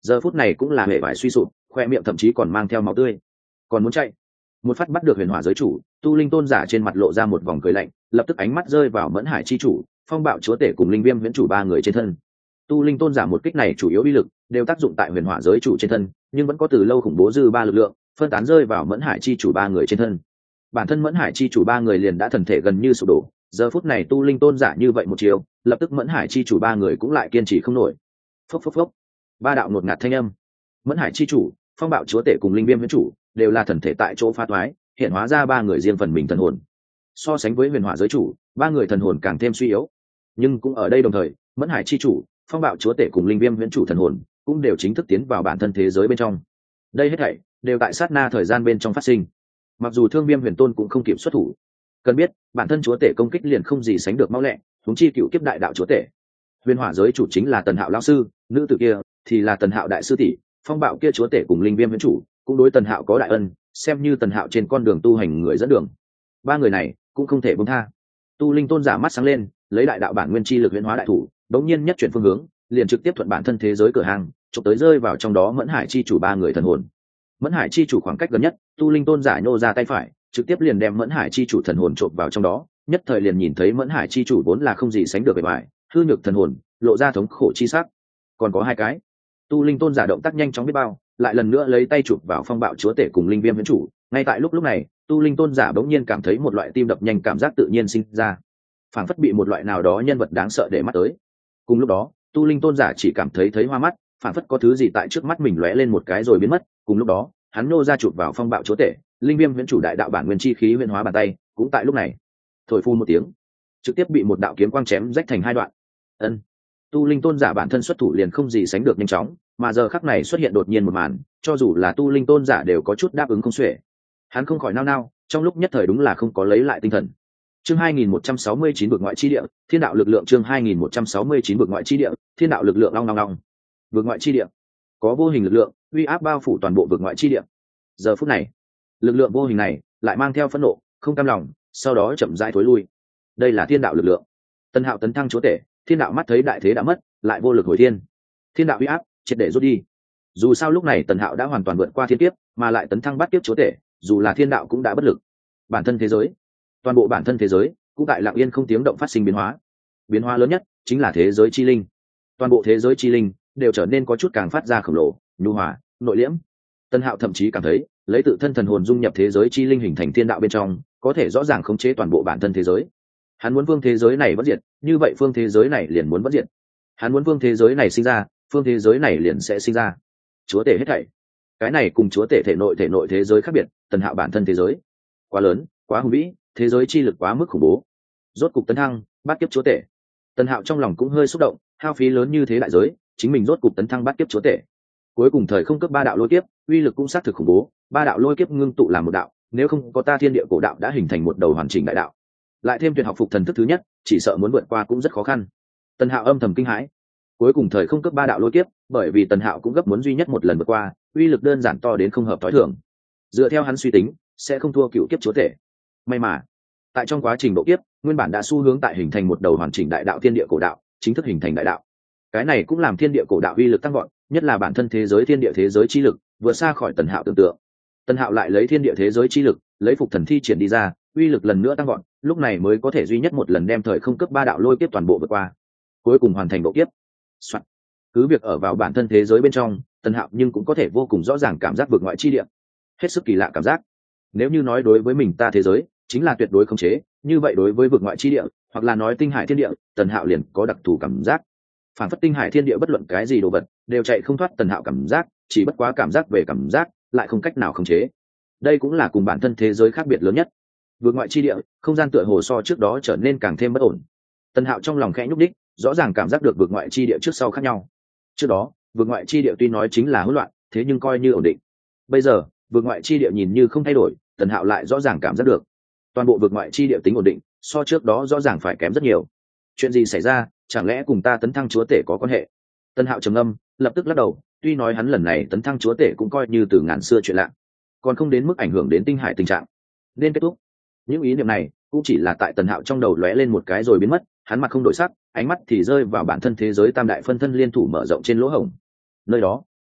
giờ phút này cũng là hệ vải suy sụp, khoe miệng thậm chí còn mang theo máu tươi, còn muốn chạy. Một phát bắt được huyền hỏa giới chủ, tu linh tôn giả trên mặt lộ ra một vòng cười lạnh, lập tức ánh mắt rơi vào mẫn hải chi chủ, phong bạo chúa tể cùng linh viêm viễn chủ ba người trên thân. Tu linh tôn giả một kích này chủ yếu uy lực đều tác dụng tại huyền hỏa giới chủ trên thân, nhưng vẫn có từ lâu khủng bố dư ba lực lượng phân tán rơi vào mẫn hải chi chủ ba người trên thân. Bản thân mẫn hải chi chủ ba người liền đã thần thể gần như sụp đổ, giờ phút này tu linh tôn giả như vậy một chiều, lập tức mẫn hải chi chủ ba người cũng lại kiên trì không nổi. Phốc phốc phốc, ba đạo ngột ngạt thanh âm. Mẫn hải chi chủ, phong bạo chúa tể cùng linh viêm viễn chủ đều là thần thể tại chỗ phá toái, hiện hóa ra ba người riêng phần mình thần hồn. So sánh với huyền hỏa giới chủ, ba người thần hồn càng thêm suy yếu, nhưng cũng ở đây đồng thời, mẫn hải chi chủ, phong bạo chúa tể cùng linh viêm viễn chủ thần hồn cũng đều chính thức tiến vào bản thân thế giới bên trong. Đây hết thảy đều tại sát na thời gian bên trong phát sinh. Mặc dù thương viêm huyền tôn cũng không kịp xuất thủ, cần biết bản thân chúa tể công kích liền không gì sánh được mau lẹ, huống chi cựu kiếp đại đạo chúa tể. Huyền hỏa giới chủ chính là Tần Hạo lão sư, nữ tử kia thì là Tần Hạo đại sư tỷ, phong bạo kia chúa tể cùng linh viêm viễn chủ cũng đối Tần Hạo có đại ân, xem như Tần Hạo trên con đường tu hành người dẫn đường. Ba người này cũng không thể buông tha. Tu linh tôn giả mắt sáng lên, lấy đại đạo bản nguyên chi lực huyễn hóa đại thủ, đống nhiên nhất chuyển phương hướng, liền trực tiếp thuận bản thân thế giới cửa hàng chụp tới rơi vào trong đó mẫn hải chi chủ ba người thần hồn. Mẫn hải chi chủ khoảng cách gần nhất, tu linh tôn giả nhô ra tay phải, trực tiếp liền đem mẫn hải chi chủ thần hồn trộn vào trong đó, nhất thời liền nhìn thấy mẫn hải chi chủ vốn là không gì sánh được bề ngoài hư nhược thần hồn lộ ra thống khổ chi sắc. Còn có hai cái. Tu linh tôn giả động tác nhanh chóng biết bao, lại lần nữa lấy tay chụp vào phong bạo chúa tể cùng linh viêm viễn chủ. Ngay tại lúc lúc này, tu linh tôn giả bỗng nhiên cảm thấy một loại tim đập nhanh cảm giác tự nhiên sinh ra, phảng phất bị một loại nào đó nhân vật đáng sợ để mắt tới. Cùng lúc đó, tu linh tôn giả chỉ cảm thấy thấy hoa mắt, phảng phất có thứ gì tại trước mắt mình lóe lên một cái rồi biến mất. Cùng lúc đó, hắn nô ra chụp vào phong bạo chúa tể, linh viêm viễn chủ đại đạo bản nguyên chi khí huyễn hóa bàn tay, cũng tại lúc này, thổi phun một tiếng, trực tiếp bị một đạo kiếm quang chém rách thành hai đoạn. Ân, tu linh tôn giả bản thân xuất thủ liền không gì sánh được nhanh chóng, mà giờ khắc này xuất hiện đột nhiên một màn, cho dù là tu linh tôn giả đều có chút đáp ứng không xuể. Hắn không khỏi nao nao, trong lúc nhất thời đúng là không có lấy lại tinh thần. Chương hai nghìn một trăm sáu mươi chín vực ngoại chi địa, thiên đạo lực lượng chương hai nghìn một trăm sáu mươi chín vực ngoại chi địa, thiên đạo lực lượng long long long. Vực ngoại chi địa, có vô hình lực lượng uy áp bao phủ toàn bộ vực ngoại chi địa. Giờ phút này, lực lượng vô hình này lại mang theo phẫn nộ, không cam lòng, sau đó chậm rãi thối lui. Đây là thiên đạo lực lượng. Tân Hạo tấn thăng chúa tể, thiên đạo mắt thấy đại thế đã mất, lại vô lực hồi thiên. Thiên đạo uy áp triệt để rút đi. Dù sao lúc này Tần Hạo đã hoàn toàn vượt qua thiên kiếp, mà lại tấn thăng bắt kiếp chúa tể, dù là thiên đạo cũng đã bất lực. Bản thân thế giới, toàn bộ bản thân thế giới cũng tại lặng yên không tiếng động phát sinh biến hóa. Biến hóa lớn nhất chính là thế giới chi linh. Toàn bộ thế giới chi linh đều trở nên có chút càng phát ra khổng lồ, nhu hòa, nội liễm. Tân Hạo thậm chí cảm thấy, lấy tự thân thần hồn dung nhập thế giới chi linh hình thành thiên đạo bên trong, có thể rõ ràng khống chế toàn bộ bản thân thế giới. Hắn muốn phương thế giới này vẫn diệt, như vậy phương thế giới này liền muốn vẫn diệt. Hắn muốn phương thế giới này sinh ra, phương thế giới này liền sẽ sinh ra. Chúa tể hết thảy. Cái này cùng chúa tể thể nội thể nội thế giới khác biệt, Tần Hạo bản thân thế giới quá lớn, quá hùng vĩ, thế giới chi lực quá mức khủng bố. Rốt cục tấn thăng bát kiếp chúa tể. Tần Hạo trong lòng cũng hơi xúc động, hao phí lớn như thế đại giới, chính mình rốt cục tấn thăng bát kiếp chúa tể. Cuối cùng thời không cấp ba đạo lôi kiếp, uy lực cũng xác thực khủng bố, ba đạo lôi kiếp ngưng tụ làm một đạo, nếu không có ta thiên địa cổ đạo đã hình thành một đầu hoàn chỉnh đại đạo. Lại thêm tuyệt học phục thần thức thứ nhất, chỉ sợ muốn vượt qua cũng rất khó khăn. Tần Hạo âm thầm kinh hãi. Cuối cùng thời không cấp ba đạo lôi kiếp, bởi vì Tần Hạo cũng gấp muốn duy nhất một lần vượt qua, uy lực đơn giản to đến không hợp thói thường. Dựa theo hắn suy tính, sẽ không thua cựu kiếp chúa tể. May mà, tại trong quá trình độ kiếp, nguyên bản đã xu hướng tại hình thành một đầu hoàn chỉnh đại đạo thiên địa cổ đạo, chính thức hình thành đại đạo. Cái này cũng làm thiên địa cổ đạo uy lực tăng vọt, nhất là bản thân thế giới thiên địa thế giới chi lực vượt xa khỏi Tần Hạo tưởng tượng. Tần Hạo lại lấy thiên địa thế giới chi lực, lấy phục thần thi triển đi ra, uy lực lần nữa tăng vọt, lúc này mới có thể duy nhất một lần đem thời không cấp ba đạo lôi kiếp toàn bộ vượt qua, cuối cùng hoàn thành độ kiếp. Soạn. Cứ việc ở vào bản thân thế giới bên trong, Tần Hạo nhưng cũng có thể vô cùng rõ ràng cảm giác vượt ngoại chi địa, hết sức kỳ lạ cảm giác. Nếu như nói đối với mình ta thế giới chính là tuyệt đối khống chế, như vậy đối với vượt ngoại chi địa, hoặc là nói tinh hải thiên địa, Tần Hạo liền có đặc thù cảm giác. Phản phất tinh hải thiên địa bất luận cái gì đồ vật đều chạy không thoát Tần Hạo cảm giác, chỉ bất quá cảm giác về cảm giác lại không cách nào khống chế. Đây cũng là cùng bản thân thế giới khác biệt lớn nhất. Vượt ngoại chi địa, không gian tựa hồ so trước đó trở nên càng thêm bất ổn. Tần Hạo trong lòng khẽ nhúc đích, rõ ràng cảm giác được vượt ngoại chi địa trước sau khác nhau. Trước đó, vượt ngoại chi địa tuy nói chính là hỗn loạn, thế nhưng coi như ổn định. Bây giờ, vượt ngoại chi địa nhìn như không thay đổi, Tần Hạo lại rõ ràng cảm giác được, toàn bộ vượt ngoại chi địa tính ổn định, so trước đó rõ ràng phải kém rất nhiều. Chuyện gì xảy ra, chẳng lẽ cùng ta tấn thăng chúa tể có quan hệ? Tần Hạo trầm ngâm, lập tức lắc đầu, tuy nói hắn lần này tấn thăng chúa tể cũng coi như từ ngàn xưa chuyện lạ, còn không đến mức ảnh hưởng đến tinh hải tình trạng. Nên kết thúc. Những ý niệm này cũng chỉ là tại Tần Hạo trong đầu lóe lên một cái rồi biến mất, hắn mặt không đổi sắc, ánh mắt thì rơi vào bản thân thế giới tam đại phân thân liên thủ mở rộng trên lỗ hổng. Nơi đó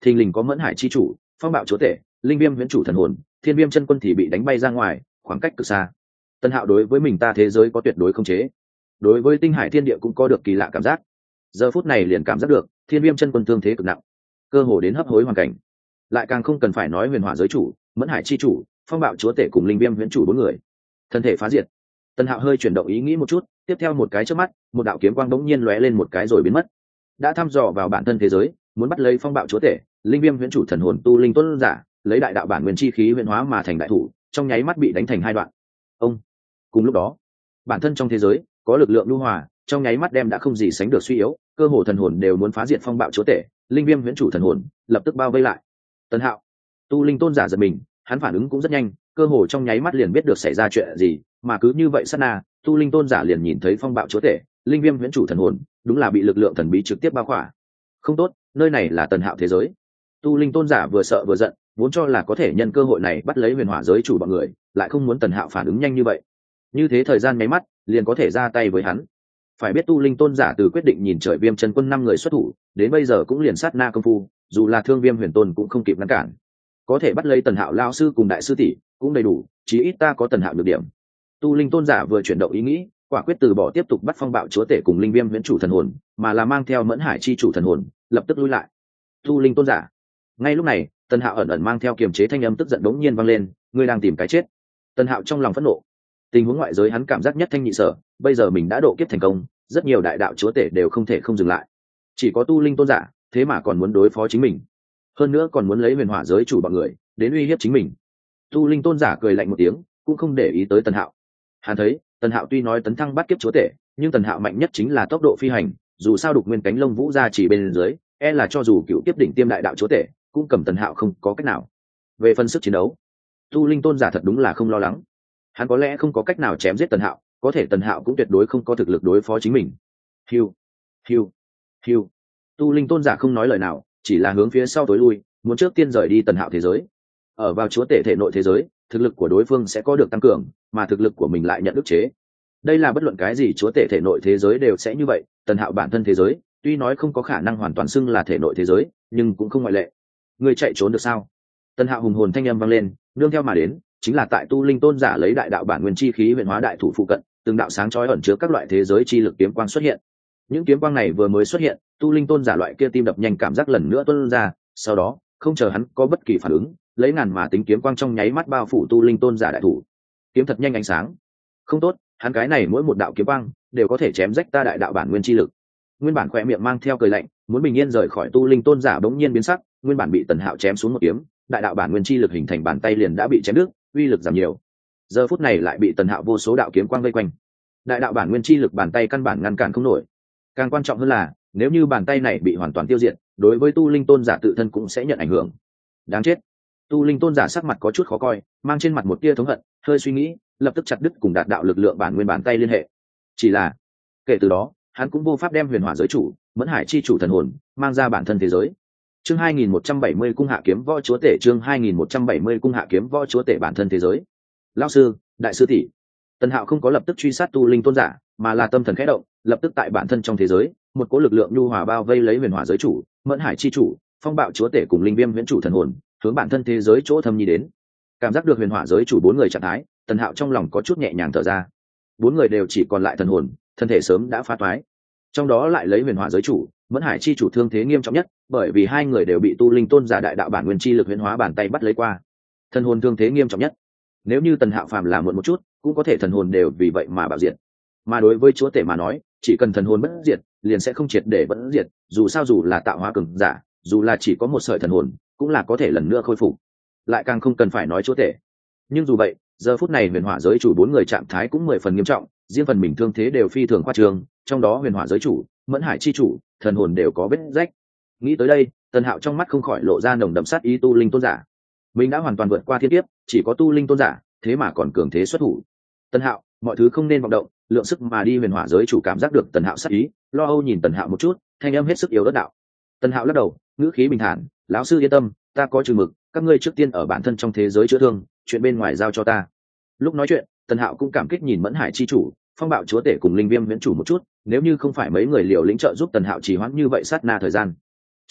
thình lình có mẫn hải chi chủ, phong bạo chúa tể, linh viêm viễn chủ thần hồn, thiên viêm chân quân thì bị đánh bay ra ngoài, khoảng cách cực xa. Tân Hạo đối với mình ta thế giới có tuyệt đối không chế, đối với tinh hải thiên địa cũng có được kỳ lạ cảm giác. Giờ phút này liền cảm giác được thiên viêm chân quân thương thế cực nặng, cơ hồ đến hấp hối hoàn cảnh. Lại càng không cần phải nói huyền hỏa giới chủ, mẫn hải chi chủ, phong bạo chúa tể cùng linh viêm viễn chủ bốn người thân thể phá diệt. Tân Hạo hơi chuyển động ý nghĩ một chút, tiếp theo một cái chớp mắt, một đạo kiếm quang bỗng nhiên lóe lên một cái rồi biến mất. Đã thăm dò vào bản thân thế giới, muốn bắt lấy phong bạo chúa tể, linh viêm viễn chủ thần hồn tu linh tuấn giả, lấy đại đạo bản nguyên chi khí huyền hóa mà thành đại thủ, trong nháy mắt bị đánh thành hai đoạn. Ông. Cùng lúc đó, bản thân trong thế giới có lực lượng lưu hòa, trong nháy mắt đem đã không gì sánh được suy yếu, cơ hồ thần hồn đều muốn phá diệt phong bạo chúa tể, linh viêm viễn chủ thần hồn, lập tức bao vây lại. Tân Hạo, tu linh tôn giả giật mình, hắn phản ứng cũng rất nhanh, cơ hồ trong nháy mắt liền biết được xảy ra chuyện gì, mà cứ như vậy sát na, tu linh tôn giả liền nhìn thấy phong bạo chúa tể, linh viêm viễn chủ thần hồn, đúng là bị lực lượng thần bí trực tiếp bao khỏa. Không tốt, nơi này là Tần Hạo thế giới. Tu linh tôn giả vừa sợ vừa giận, vốn cho là có thể nhân cơ hội này bắt lấy huyền hỏa giới chủ bọn người, lại không muốn Tần Hạo phản ứng nhanh như vậy. Như thế thời gian nháy mắt, liền có thể ra tay với hắn. Phải biết tu linh tôn giả từ quyết định nhìn trời viêm chân quân năm người xuất thủ, đến bây giờ cũng liền sát na công phu, dù là thương viêm huyền tôn cũng không kịp ngăn cản. Có thể bắt lấy Tần Hạo lao sư cùng đại sư tỷ cũng đầy đủ, chí ít ta có Tần Hạo được điểm. Tu linh tôn giả vừa chuyển động ý nghĩ, quả quyết từ bỏ tiếp tục bắt phong bạo chúa tể cùng linh viêm viễn chủ thần hồn, mà là mang theo mẫn hải chi chủ thần hồn, lập tức lui lại. Tu linh tôn giả. Ngay lúc này, Tần Hạo ẩn ẩn mang theo kiềm chế thanh âm tức giận đống nhiên vang lên, ngươi đang tìm cái chết. Tần Hạo trong lòng phẫn nộ. Tình huống ngoại giới hắn cảm giác nhất thanh nhị sở, bây giờ mình đã độ kiếp thành công, rất nhiều đại đạo chúa tể đều không thể không dừng lại. Chỉ có tu linh tôn giả, thế mà còn muốn đối phó chính mình. Hơn nữa còn muốn lấy huyền hỏa giới chủ bọn người đến uy hiếp chính mình. Tu linh tôn giả cười lạnh một tiếng, cũng không để ý tới Tần Hạo. Hắn thấy, Tần Hạo tuy nói tấn thăng bắt kiếp chúa tể, nhưng Tần Hạo mạnh nhất chính là tốc độ phi hành, dù sao đục nguyên cánh lông vũ ra chỉ bên dưới, e là cho dù cựu kiếp đỉnh tiêm đại đạo chúa tể, cũng cầm Tần Hạo không có cách nào. Về phần sức chiến đấu, tu linh tôn giả thật đúng là không lo lắng. Hắn có lẽ không có cách nào chém giết Tần Hạo, có thể Tần Hạo cũng tuyệt đối không có thực lực đối phó chính mình. Hiu, hiu, hiu. Tu linh tôn giả không nói lời nào, chỉ là hướng phía sau tối lui, muốn trước tiên rời đi Tần Hạo thế giới. Ở vào chúa tể thể nội thế giới, thực lực của đối phương sẽ có được tăng cường, mà thực lực của mình lại nhận ức chế. Đây là bất luận cái gì chúa tể thể nội thế giới đều sẽ như vậy. Tần Hạo bản thân thế giới, tuy nói không có khả năng hoàn toàn xưng là thể nội thế giới, nhưng cũng không ngoại lệ. Người chạy trốn được sao? Tần Hạo hùng hồn thanh âm vang lên, nương theo mà đến, chính là tại tu linh tôn giả lấy đại đạo bản nguyên chi khí huyền hóa đại thủ phụ cận, từng đạo sáng chói ẩn chứa các loại thế giới chi lực kiếm quang xuất hiện. Những kiếm quang này vừa mới xuất hiện, tu linh tôn giả loại kia tim đập nhanh cảm giác lần nữa tuôn ra, sau đó, không chờ hắn có bất kỳ phản ứng, lấy ngàn mà tính kiếm quang trong nháy mắt bao phủ tu linh tôn giả đại thủ. Kiếm thật nhanh ánh sáng. Không tốt, hắn cái này mỗi một đạo kiếm quang đều có thể chém rách ta đại đạo bản nguyên chi lực. Nguyên bản khỏe miệng mang theo cười lạnh, muốn bình yên rời khỏi tu linh tôn giả bỗng nhiên biến sắc, nguyên bản bị Tần Hạo chém xuống một kiếm, đại đạo bản nguyên chi lực hình thành bàn tay liền đã bị chém đứt, uy lực giảm nhiều. Giờ phút này lại bị Tần Hạo vô số đạo kiếm quang vây quanh. Đại đạo bản nguyên chi lực bàn tay căn bản ngăn cản không nổi. Càng quan trọng hơn là, nếu như bàn tay này bị hoàn toàn tiêu diệt, đối với tu linh tôn giả tự thân cũng sẽ nhận ảnh hưởng. Đáng chết. Tu linh tôn giả sắc mặt có chút khó coi, mang trên mặt một tia thống hận, hơi suy nghĩ, lập tức chặt đứt cùng đạt đạo lực lượng bản nguyên bàn tay liên hệ. Chỉ là, kể từ đó, hắn cũng vô pháp đem huyền hỏa giới chủ, mẫn hải chi chủ thần hồn mang ra bản thân thế giới. Chương hai nghìn một trăm bảy mươi cung hạ kiếm võ chúa tể, chương hai nghìn một trăm bảy mươi cung hạ kiếm võ chúa tể bản thân thế giới. Lão sư, đại sư tỷ. Tần Hạo không có lập tức truy sát tu linh tôn giả, mà là tâm thần khẽ động, lập tức tại bản thân trong thế giới, một cỗ lực lượng nhu hòa bao vây lấy huyền hỏa giới chủ, mẫn hải chi chủ, phong bạo chúa tể cùng linh viêm viễn chủ thần hồn, hướng bản thân thế giới chỗ thâm nhi đến. Cảm giác được huyền hỏa giới chủ bốn người trạng thái, Tần Hạo trong lòng có chút nhẹ nhàng thở ra. Bốn người đều chỉ còn lại thần hồn, thân thể sớm đã phá toái. Trong đó lại lấy huyền hỏa giới chủ, mẫn hải chi chủ thương thế nghiêm trọng nhất, bởi vì hai người đều bị tu linh tôn giả đại đạo bản nguyên chi lực huyền hóa bàn tay bắt lấy qua. Thần hồn thương thế nghiêm trọng nhất. Nếu như Tần Hạo phàm làm muộn một chút, cũng có thể thần hồn đều vì vậy mà bạo diệt. Mà đối với chúa tể mà nói, chỉ cần thần hồn bất diệt, liền sẽ không triệt để vẫn diệt, dù sao dù là tạo hóa cường giả, dù là chỉ có một sợi thần hồn, cũng là có thể lần nữa khôi phục. Lại càng không cần phải nói chúa tể. Nhưng dù vậy, giờ phút này huyền hỏa giới chủ bốn người trạng thái cũng mười phần nghiêm trọng, riêng phần mình thương thế đều phi thường khoa trương, trong đó huyền hỏa giới chủ, mẫn hải chi chủ, thần hồn đều có vết rách. Nghĩ tới đây, Tần Hạo trong mắt không khỏi lộ ra nồng đậm sát ý tu linh tôn giả. Mình đã hoàn toàn vượt qua thiên kiếp, chỉ có tu linh tôn giả, thế mà còn cường thế xuất thủ. Tần Hạo, mọi thứ không nên vọng động, lượng sức mà đi. Huyền hỏa giới chủ cảm giác được Tần Hạo sát ý, lo âu nhìn Tần Hạo một chút, thanh âm hết sức yếu ớt đạo. Tần Hạo lắc đầu, ngữ khí bình thản, lão sư yên tâm, ta có chừng mực, các ngươi trước tiên ở bản thân trong thế giới chữa thương, chuyện bên ngoài giao cho ta. Lúc nói chuyện, Tần Hạo cũng cảm kích nhìn mẫn hải chi chủ, phong bạo chúa tể cùng linh viêm viễn chủ một chút, nếu như không phải mấy người liều lĩnh trợ giúp Tần Hạo trì hoãn như vậy sát na thời gian,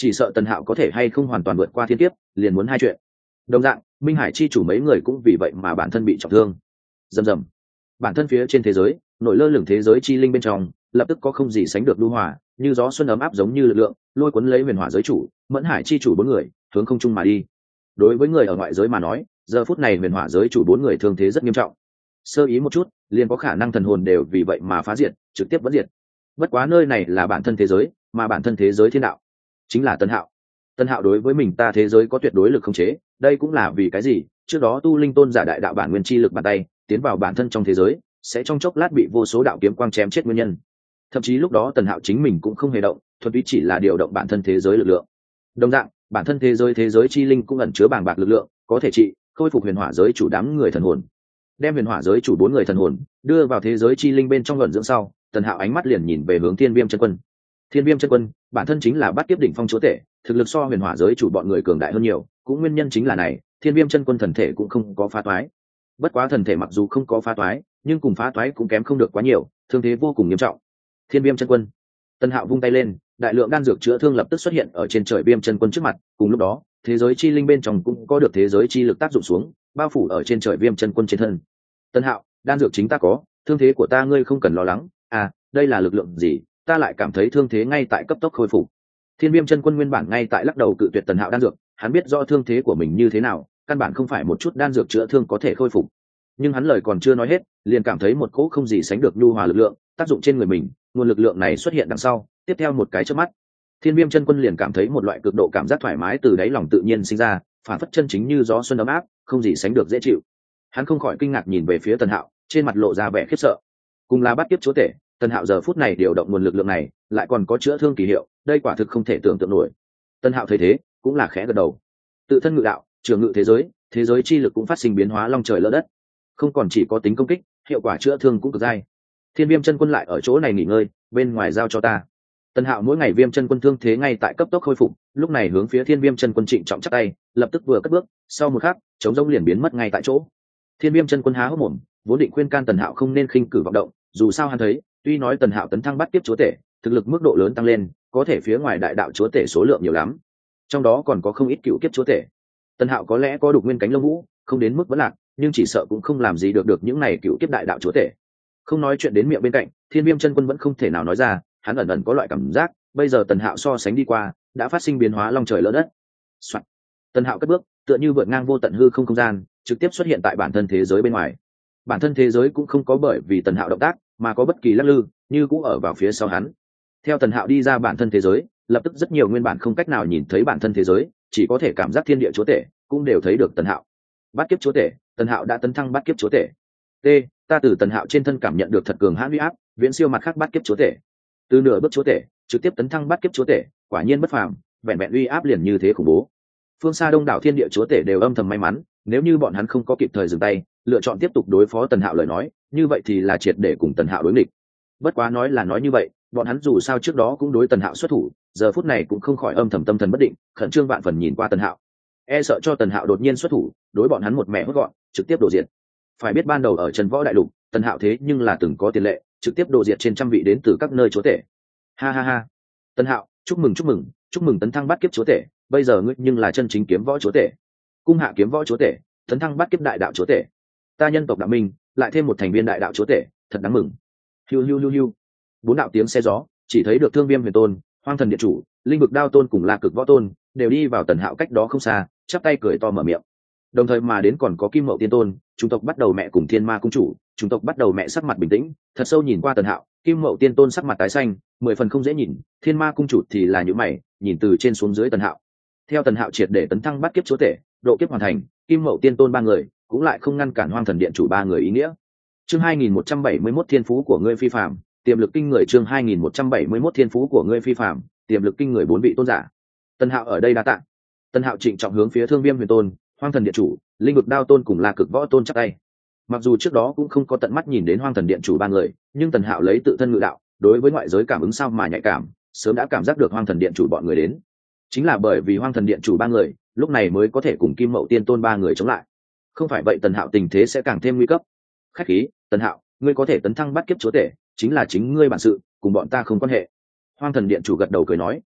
chỉ sợ tần hạo có thể hay không hoàn toàn vượt qua thiên kiếp, liền muốn hai chuyện. Đồng dạng, minh hải chi chủ mấy người cũng vì vậy mà bản thân bị trọng thương. Rầm rầm, bản thân phía trên thế giới nổi lơ lửng thế giới chi linh bên trong lập tức có không gì sánh được lưu hòa, như gió xuân ấm áp giống như lực lượng lôi cuốn lấy huyền hỏa giới chủ, mẫn hải chi chủ bốn người hướng không trung mà đi. Đối với người ở ngoại giới mà nói, giờ phút này huyền hỏa giới chủ bốn người thương thế rất nghiêm trọng, sơ ý một chút liền có khả năng thần hồn đều vì vậy mà phá diệt, trực tiếp vẫn diệt. Bất quá nơi này là bản thân thế giới, mà bản thân thế giới thiên đạo chính là Tân Hạo. Tân Hạo đối với mình ta thế giới có tuyệt đối lực khống chế, đây cũng là vì cái gì trước đó tu linh tôn giả đại đạo bản nguyên chi lực bàn tay tiến vào bản thân trong thế giới sẽ trong chốc lát bị vô số đạo kiếm quang chém chết nguyên nhân. Thậm chí lúc đó Tần Hạo chính mình cũng không hề động, thuần túy chỉ là điều động bản thân thế giới lực lượng. Đồng dạng, bản thân thế giới thế giới chi linh cũng ẩn chứa bàng bạc lực lượng, có thể trị khôi phục huyền hỏa giới chủ đám người thần hồn. Đem huyền hỏa giới chủ bốn người thần hồn đưa vào thế giới chi linh bên trong luận dưỡng sau, Tần Hạo ánh mắt liền nhìn về hướng Thiên Viêm chân quân. Thiên Viêm chân quân bản thân chính là bát kiếp đỉnh phong chúa tể, thực lực so huyền hỏa giới chủ bọn người cường đại hơn nhiều, cũng nguyên nhân chính là này, Thiên Viêm chân quân thần thể cũng không có phá toái. Bất quá thần thể mặc dù không có phá toái, nhưng cùng phá toái cũng kém không được quá nhiều, thương thế vô cùng nghiêm trọng. Thiên Viêm chân quân, Tần Hạo vung tay lên, đại lượng đan dược chữa thương lập tức xuất hiện ở trên trời Viêm chân quân trước mặt, cùng lúc đó, thế giới chi linh bên trong cũng có được thế giới chi lực tác dụng xuống, bao phủ ở trên trời Viêm chân quân trên thân. Tần Hạo, đan dược chính ta có, thương thế của ta ngươi không cần lo lắng. À, đây là lực lượng gì? Ta lại cảm thấy thương thế ngay tại cấp tốc khôi phục. Thiên Viêm chân quân nguyên bản ngay tại lắc đầu cự tuyệt Tần Hạo đan dược, hắn biết rõ thương thế của mình như thế nào, căn bản không phải một chút đan dược chữa thương có thể khôi phục. Nhưng hắn lời còn chưa nói hết, liền cảm thấy một cỗ không gì sánh được nhu hòa lực lượng tác dụng trên người mình, nguồn lực lượng này xuất hiện đằng sau, tiếp theo một cái chớp mắt, Thiên Viêm chân quân liền cảm thấy một loại cực độ cảm giác thoải mái từ đáy lòng tự nhiên sinh ra, phản phất chân chính như gió xuân ấm áp, không gì sánh được dễ chịu. Hắn không khỏi kinh ngạc nhìn về phía Tần Hạo, trên mặt lộ ra vẻ khiếp sợ. Cùng là bát kiếp chúa tể, Tần Hạo giờ phút này điều động nguồn lực lượng này, lại còn có chữa thương kỳ hiệu, đây quả thực không thể tưởng tượng nổi. Tần Hạo thấy thế, cũng là khẽ gật đầu. Tự thân ngự đạo, trường ngự thế giới, thế giới chi lực cũng phát sinh biến hóa long trời lỡ đất, không còn chỉ có tính công kích, hiệu quả chữa thương cũng cực dai. Thiên Viêm chân quân lại ở chỗ này nghỉ ngơi, bên ngoài giao cho ta. Tần Hạo mỗi ngày Viêm chân quân thương thế ngay tại cấp tốc khôi phục, lúc này hướng phía Thiên Viêm chân quân trịnh trọng chắp tay, lập tức vừa cất bước, sau một khắc, chống rỗng liền biến mất ngay tại chỗ. Thiên Viêm chân quân há hốc mồm, vốn định khuyên can Tần Hạo không nên khinh cử vọng động, dù sao hắn thấy, tuy nói Tần Hạo tấn thăng bắt kiếp chúa tể, thực lực mức độ lớn tăng lên, có thể phía ngoài đại đạo chúa tể số lượng nhiều lắm, trong đó còn có không ít cựu kiếp chúa tể. Tần Hạo có lẽ có đục nguyên cánh lông vũ, không đến mức vẫn lạc, nhưng chỉ sợ cũng không làm gì được được những này cựu kiếp đại đạo chúa tể. Không nói chuyện đến miệng bên cạnh, Thiên Viêm chân quân vẫn không thể nào nói ra, hắn ẩn ẩn có loại cảm giác, bây giờ Tần Hạo so sánh đi qua, đã phát sinh biến hóa long trời lỡ đất. Soạn. Tần Hạo cất bước, tựa như vượt ngang vô tận hư không không gian, trực tiếp xuất hiện tại bản thân thế giới bên ngoài. Bản thân thế giới cũng không có bởi vì Tần Hạo động tác mà có bất kỳ lắc lư, như cũng ở vào phía sau hắn. Theo Tần Hạo đi ra bản thân thế giới, lập tức rất nhiều nguyên bản không cách nào nhìn thấy bản thân thế giới, chỉ có thể cảm giác thiên địa chúa tể, cũng đều thấy được Tần Hạo. Bát kiếp chúa tể, Tần Hạo đã tấn thăng bát kiếp chúa tể. T, ta từ Tần Hạo trên thân cảm nhận được thật cường hãn uy áp, viễn siêu mặt khác bát kiếp chúa tể. Từ nửa bước chúa tể, trực tiếp tấn thăng bát kiếp chúa tể, quả nhiên bất phàm, vẹn vẹn uy áp liền như thế khủng bố. Phương xa đông đảo thiên địa chúa tể đều âm thầm may mắn, nếu như bọn hắn không có kịp thời dừng tay, lựa chọn tiếp tục đối phó Tần Hạo lời nói, như vậy thì là triệt để cùng Tần Hạo đối nghịch. Bất quá nói là nói như vậy, bọn hắn dù sao trước đó cũng đối Tần Hạo xuất thủ, giờ phút này cũng không khỏi âm thầm tâm thần bất định, khẩn trương vạn phần nhìn qua Tần Hạo, e sợ cho Tần Hạo đột nhiên xuất thủ, đối bọn hắn một mẹ hốt gọn, trực tiếp đổ diệt. Phải biết ban đầu ở Trần Võ Đại Lục, Tần Hạo thế nhưng là từng có tiền lệ, trực tiếp đổ diệt trên trăm vị đến từ các nơi chúa tể. Ha ha ha. Tần Hạo, chúc mừng chúc mừng, chúc mừng tấn thăng bát kiếp chúa tể, bây giờ ngươi nhưng là chân chính kiếm võ chúa tể. Cung hạ kiếm võ chúa tể, tấn thăng bát kiếp đại đạo chúa tể. Ta nhân tộc đạo minh, lại thêm một thành viên đại đạo chúa tể, thật đáng mừng. Hiu hiu hiu hiu. Bốn đạo tiếng xe gió, chỉ thấy được Thương Viêm Huyền Tôn, Hoang Thần Điện Chủ, Linh Vực Đao Tôn cùng La Cực Võ Tôn, đều đi vào Tần Hạo cách đó không xa, chắp tay cười to mở miệng. Đồng thời mà đến còn có Kim Mậu Tiên Tôn, chúng tộc bắt đầu mẹ cùng Thiên Ma cung chủ, chúng tộc bắt đầu mẹ sắc mặt bình tĩnh, thật sâu nhìn qua Tần Hạo, Kim Mậu Tiên Tôn sắc mặt tái xanh, mười phần không dễ nhìn, Thiên Ma cung chủ thì là nhíu mày, nhìn từ trên xuống dưới Tần Hạo. Theo Tần Hạo triệt để tấn thăng bát kiếp chúa tể, độ kiếp hoàn thành, Kim Mậu Tiên Tôn ba người cũng lại không ngăn cản Hoang Thần Điện Chủ ba người ý nghĩa. Chương hai nghìn một trăm bảy mươi mốt Thiên phú của ngươi phi phàm, tiềm lực kinh người. Chương hai nghìn một trăm bảy mươi mốt Thiên phú của ngươi phi phàm, tiềm lực kinh người. Bốn vị tôn giả. Tần Hạo ở đây đa tạ. Tần Hạo trịnh trọng hướng phía Thương Viêm Huyền Tôn, Hoang Thần Điện Chủ, Linh Vực Đao Tôn cùng La Cực Võ Tôn chắp tay. Mặc dù trước đó cũng không có tận mắt nhìn đến Hoang Thần Điện Chủ ba người, nhưng Tần Hạo lấy tự thân ngự đạo, đối với ngoại giới cảm ứng sao mà nhạy cảm, sớm đã cảm giác được Hoang Thần Điện Chủ bọn người đến. Chính là bởi vì Hoang Thần Điện Chủ ba người, lúc này mới có thể cùng Kim Mậu Tiên Tôn ba người chống lại. Không phải vậy Tần Hạo tình thế sẽ càng thêm nguy cấp. Khách khí, Tần Hạo, ngươi có thể tấn thăng bát kiếp chúa tể, chính là chính ngươi bản sự, cùng bọn ta không quan hệ. Hoang Thần Điện Chủ gật đầu cười nói.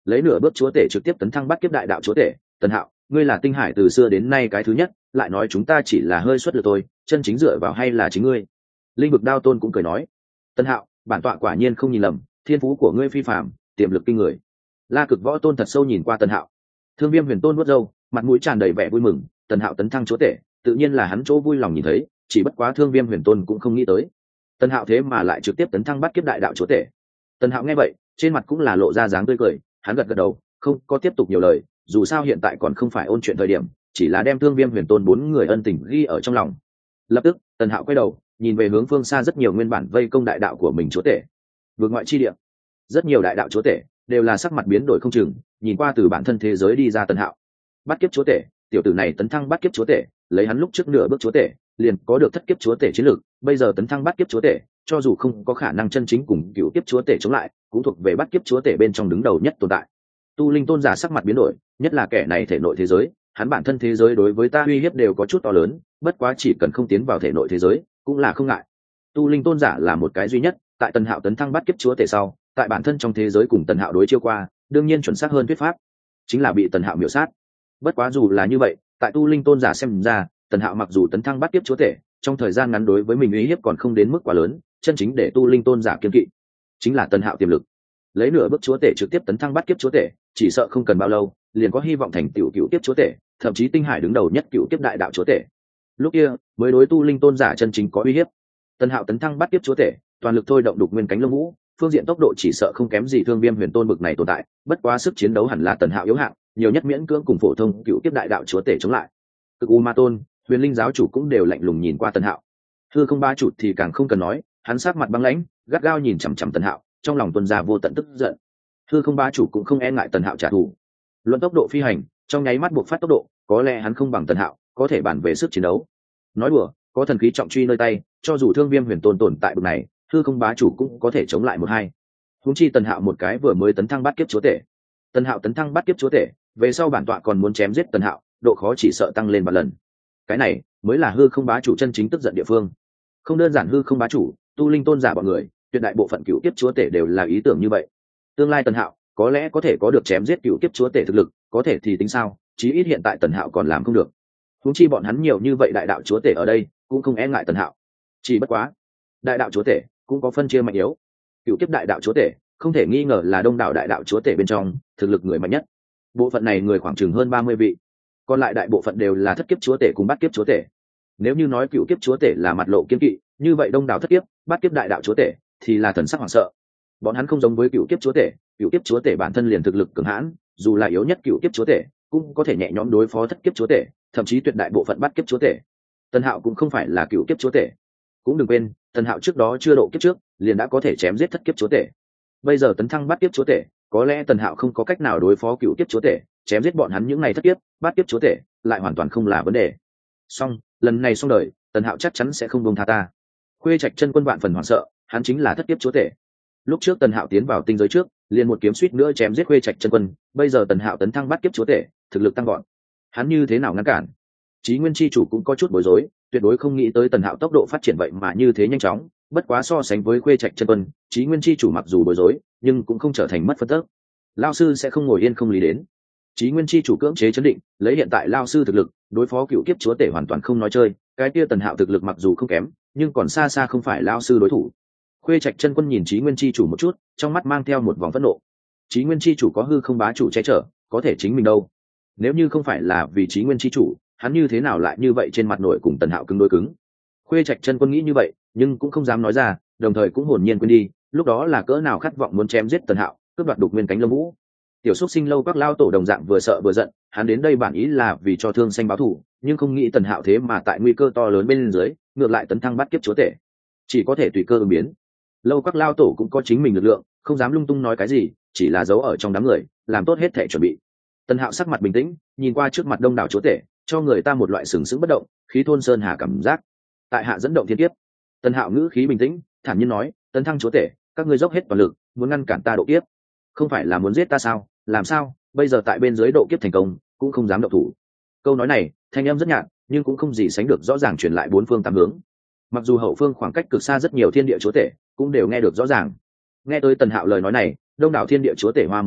lấy nửa bước chúa tể trực tiếp tấn thăng bắt kiếp đại đạo chúa tể. Tần Hạo, ngươi là tinh hải từ xưa đến nay cái thứ nhất, lại nói chúng ta chỉ là hơi xuất lực thôi, chân chính dựa vào hay là chính ngươi. Linh vực đao tôn cũng cười nói. Tần Hạo, bản tọa quả nhiên không nhìn lầm, thiên phú của ngươi phi phàm, tiềm lực kinh người. La Cực võ tôn thật sâu nhìn qua Tần Hạo. Thương Viêm huyền tôn vuốt râu, mặt mũi tràn đầy vẻ vui mừng. Tần Hạo tấn thăng chúa tể, tự nhiên là hắn chỗ vui lòng nhìn thấy, chỉ bất quá Thương Viêm huyền tôn cũng không nghĩ tới Tần Hạo thế mà lại trực tiếp tấn thăng bắt kiếp đại đạo chúa tể. Tần Hạo nghe vậy, trên mặt cũng là lộ ra dáng tươi cười, hắn gật gật đầu, không có tiếp tục nhiều lời, dù sao hiện tại còn không phải ôn chuyện thời điểm, chỉ là đem Thương Viêm huyền tôn bốn người ân tình ghi ở trong lòng. Lập tức, Tần Hạo quay đầu, nhìn về hướng phương xa rất nhiều nguyên bản vây công đại đạo của mình chúa tể. Vượt ngoại chi địa, rất nhiều đại đạo chúa tể đều là sắc mặt biến đổi không chừng, nhìn qua từ bản thân thế giới đi ra Tần Hạo. Bắt kiếp chúa tể, tiểu tử này tấn thăng bắt kiếp chúa tể, lấy hắn lúc trước nửa bước chúa tể, liền có được thất kiếp chúa tể chiến lược, bây giờ tấn thăng bắt kiếp chúa tể, cho dù không có khả năng chân chính cùng cựu kiếp chúa tể chống lại, cũng thuộc về bắt kiếp chúa tể bên trong đứng đầu nhất tồn tại. Tu Linh tôn giả sắc mặt biến đổi, nhất là kẻ này thể nội thế giới, hắn bản thân thế giới đối với ta uy hiếp đều có chút to lớn, bất quá chỉ cần không tiến vào thể nội thế giới, cũng là không ngại. Tu Linh tôn giả là một cái duy nhất, tại Tần Hạo tấn thăng bắt kiếp chúa tể sau, tại bản thân trong thế giới cùng Tần Hạo đối chiêu qua, đương nhiên chuẩn xác hơn thuyết pháp, chính là bị Tần Hạo miểu sát. Bất quá dù là như vậy, tại Tu Linh tôn giả xem ra, Tần Hạo mặc dù tấn thăng bắt kiếp chúa tể, trong thời gian ngắn đối với mình uy hiếp còn không đến mức quá lớn, chân chính để Tu Linh tôn giả kiên kỵ chính là Tần Hạo tiềm lực. Lấy nửa bước chúa tể trực tiếp tấn thăng bắt kiếp chúa tể, chỉ sợ không cần bao lâu, liền có hy vọng thành tiểu cựu kiếp chúa tể, thậm chí tinh hải đứng đầu nhất cựu kiếp đại đạo chúa tể. Lúc kia, mới đối Tu Linh tôn giả chân chính có uy hiếp. Tần Hạo tấn thăng bắt kiếp chúa tể, toàn lực thôi động đục nguyên cánh lông vũ, phương diện tốc độ chỉ sợ không kém gì Thương Viêm huyền tôn bực này tồn tại, bất quá sức chiến đấu hẳn là Tần Hạo yếu hạng, nhiều nhất miễn cưỡng cùng phổ thông cựu kiếp đại đạo chúa tể chống lại. Cực U Ma tôn, Huyền Linh giáo chủ cũng đều lạnh lùng nhìn qua Tần Hạo. Hư Không ba chủ thì càng không cần nói, hắn sát mặt băng lãnh, gắt gao nhìn chằm chằm Tần Hạo, trong lòng tuôn ra vô tận tức giận. Hư Không ba chủ cũng không e ngại Tần Hạo trả thù. Luận tốc độ phi hành, trong nháy mắt buộc phát tốc độ, có lẽ hắn không bằng Tần Hạo, có thể bàn về sức chiến đấu. Nói đùa, có thần khí trọng truy nơi tay, cho dù Thương Viêm huyền tôn tồn tại bực này, Hư Không bá chủ cũng có thể chống lại một hai. Huống chi Tần Hạo một cái vừa mới tấn thăng bát kiếp chúa tể. Tần Hạo tấn thăng bát kiếp chúa tể, về sau bản tọa còn muốn chém giết Tần Hạo, độ khó chỉ sợ tăng lên một lần. Cái này mới là Hư Không bá chủ chân chính tức giận địa phương. Không đơn giản Hư Không bá chủ, Tu Linh tôn giả bọn người, tuyệt đại bộ phận cựu kiếp chúa tể đều là ý tưởng như vậy. Tương lai Tần Hạo có lẽ có thể có được chém giết cựu kiếp chúa tể thực lực, có thể thì tính sao, chí ít hiện tại Tần Hạo còn làm không được. Huống chi bọn hắn nhiều như vậy đại đạo chúa tể ở đây, cũng không e ngại Tần Hạo. Chỉ bất quá, đại đạo chúa tể cũng có phân chia mạnh yếu. Cựu kiếp đại đạo chúa tể không thể nghi ngờ là đông đảo đại đạo chúa tể bên trong thực lực người mạnh nhất. Bộ phận này người khoảng chừng hơn ba mươi vị, còn lại đại bộ phận đều là thất kiếp chúa tể cùng bát kiếp chúa tể. Nếu như nói cựu kiếp chúa tể là mặt lộ kiên kỵ, như vậy đông đảo thất kiếp, bát kiếp đại đạo chúa tể thì là thần sắc hoảng sợ. Bọn hắn không giống với cựu kiếp chúa tể, cựu kiếp chúa tể bản thân liền thực lực cường hãn, dù là yếu nhất cựu kiếp chúa tể cũng có thể nhẹ nhõm đối phó thất kiếp chúa tể, thậm chí tuyệt đại bộ phận bát kiếp chúa tể. Tần Hạo cũng không phải là cựu kiếp chúa tể, cũng đừng quên Tần Hạo trước đó chưa độ kiếp trước liền đã có thể chém giết thất kiếp chúa tể. Bây giờ tấn thăng bát kiếp chúa tể, có lẽ Tần Hạo không có cách nào đối phó cựu kiếp chúa tể, chém giết bọn hắn những ngày thất kiếp, bát kiếp chúa tể lại hoàn toàn không là vấn đề. Xong, lần này xong đời, Tần Hạo chắc chắn sẽ không buông tha ta. Khuê Trạch chân quân vạn phần hoảng sợ, hắn chính là thất kiếp chúa tể. Lúc trước Tần Hạo tiến vào tinh giới trước, liền một kiếm suýt nữa chém giết Khuê Trạch chân quân, bây giờ Tần Hạo tấn thăng bát kiếp chúa tể, thực lực tăng gọn. Hắn như thế nào ngăn cản? Chí Nguyên chi chủ cũng có chút bối rối, tuyệt đối không nghĩ tới Tần Hạo tốc độ phát triển vậy mà như thế nhanh chóng, bất quá so sánh với Khuê Trạch chân quân, Chí Nguyên chi chủ mặc dù bối rối, nhưng cũng không trở thành mất phân tức. Lão sư sẽ không ngồi yên không lý đến. Chí Nguyên chi chủ cưỡng chế chấn định, lấy hiện tại lão sư thực lực, đối phó cựu kiếp chúa tể hoàn toàn không nói chơi, cái kia Tần Hạo thực lực mặc dù không kém, nhưng còn xa xa không phải lão sư đối thủ. Khuê Trạch chân quân nhìn Chí Nguyên chi chủ một chút, trong mắt mang theo một vòng phẫn nộ. Chí Nguyên chi chủ có hư không bá chủ che chở, có thể chính mình đâu? Nếu như không phải là vì Chí Nguyên chi chủ, hắn như thế nào lại như vậy trên mặt nội cùng Tần Hạo cứng đối cứng? Khuê Trạch chân quân nghĩ như vậy, nhưng cũng không dám nói ra, đồng thời cũng hồn nhiên quên đi, lúc đó là cỡ nào khát vọng muốn chém giết Tần Hạo, cướp đoạt đục nguyên cánh lông vũ. Tiểu Súc Sinh lâu các lao tổ đồng dạng vừa sợ vừa giận, hắn đến đây bản ý là vì cho Thương Xanh báo thù, nhưng không nghĩ Tần Hạo thế mà tại nguy cơ to lớn bên dưới, ngược lại tấn thăng bắt kiếp chúa tể, chỉ có thể tùy cơ ứng biến. Lâu các lao tổ cũng có chính mình lực lượng, không dám lung tung nói cái gì, chỉ là giấu ở trong đám người, làm tốt hết thể chuẩn bị. Tần Hạo sắc mặt bình tĩnh, nhìn qua trước mặt đông đảo chúa tể, cho người ta một loại sừng sững bất động, khí thôn sơn hà cảm giác. Tại hạ dẫn động thiên kiếp. Tần Hạo ngữ khí bình tĩnh, thản nhiên nói, tấn thăng chúa tể, các ngươi dốc hết toàn lực, muốn ngăn cản ta độ kiếp, không phải là muốn giết ta sao? Làm sao? Bây giờ tại bên dưới độ kiếp thành công, cũng không dám động thủ. Câu nói này, thanh âm rất nhạt, nhưng cũng không gì sánh được rõ ràng truyền lại bốn phương tám hướng. Mặc dù hậu phương khoảng cách cực xa rất nhiều thiên địa chúa tể, cũng đều nghe được rõ ràng. Nghe tới Tần Hạo lời nói này, đông đảo thiên địa chúa tể hoa một chút,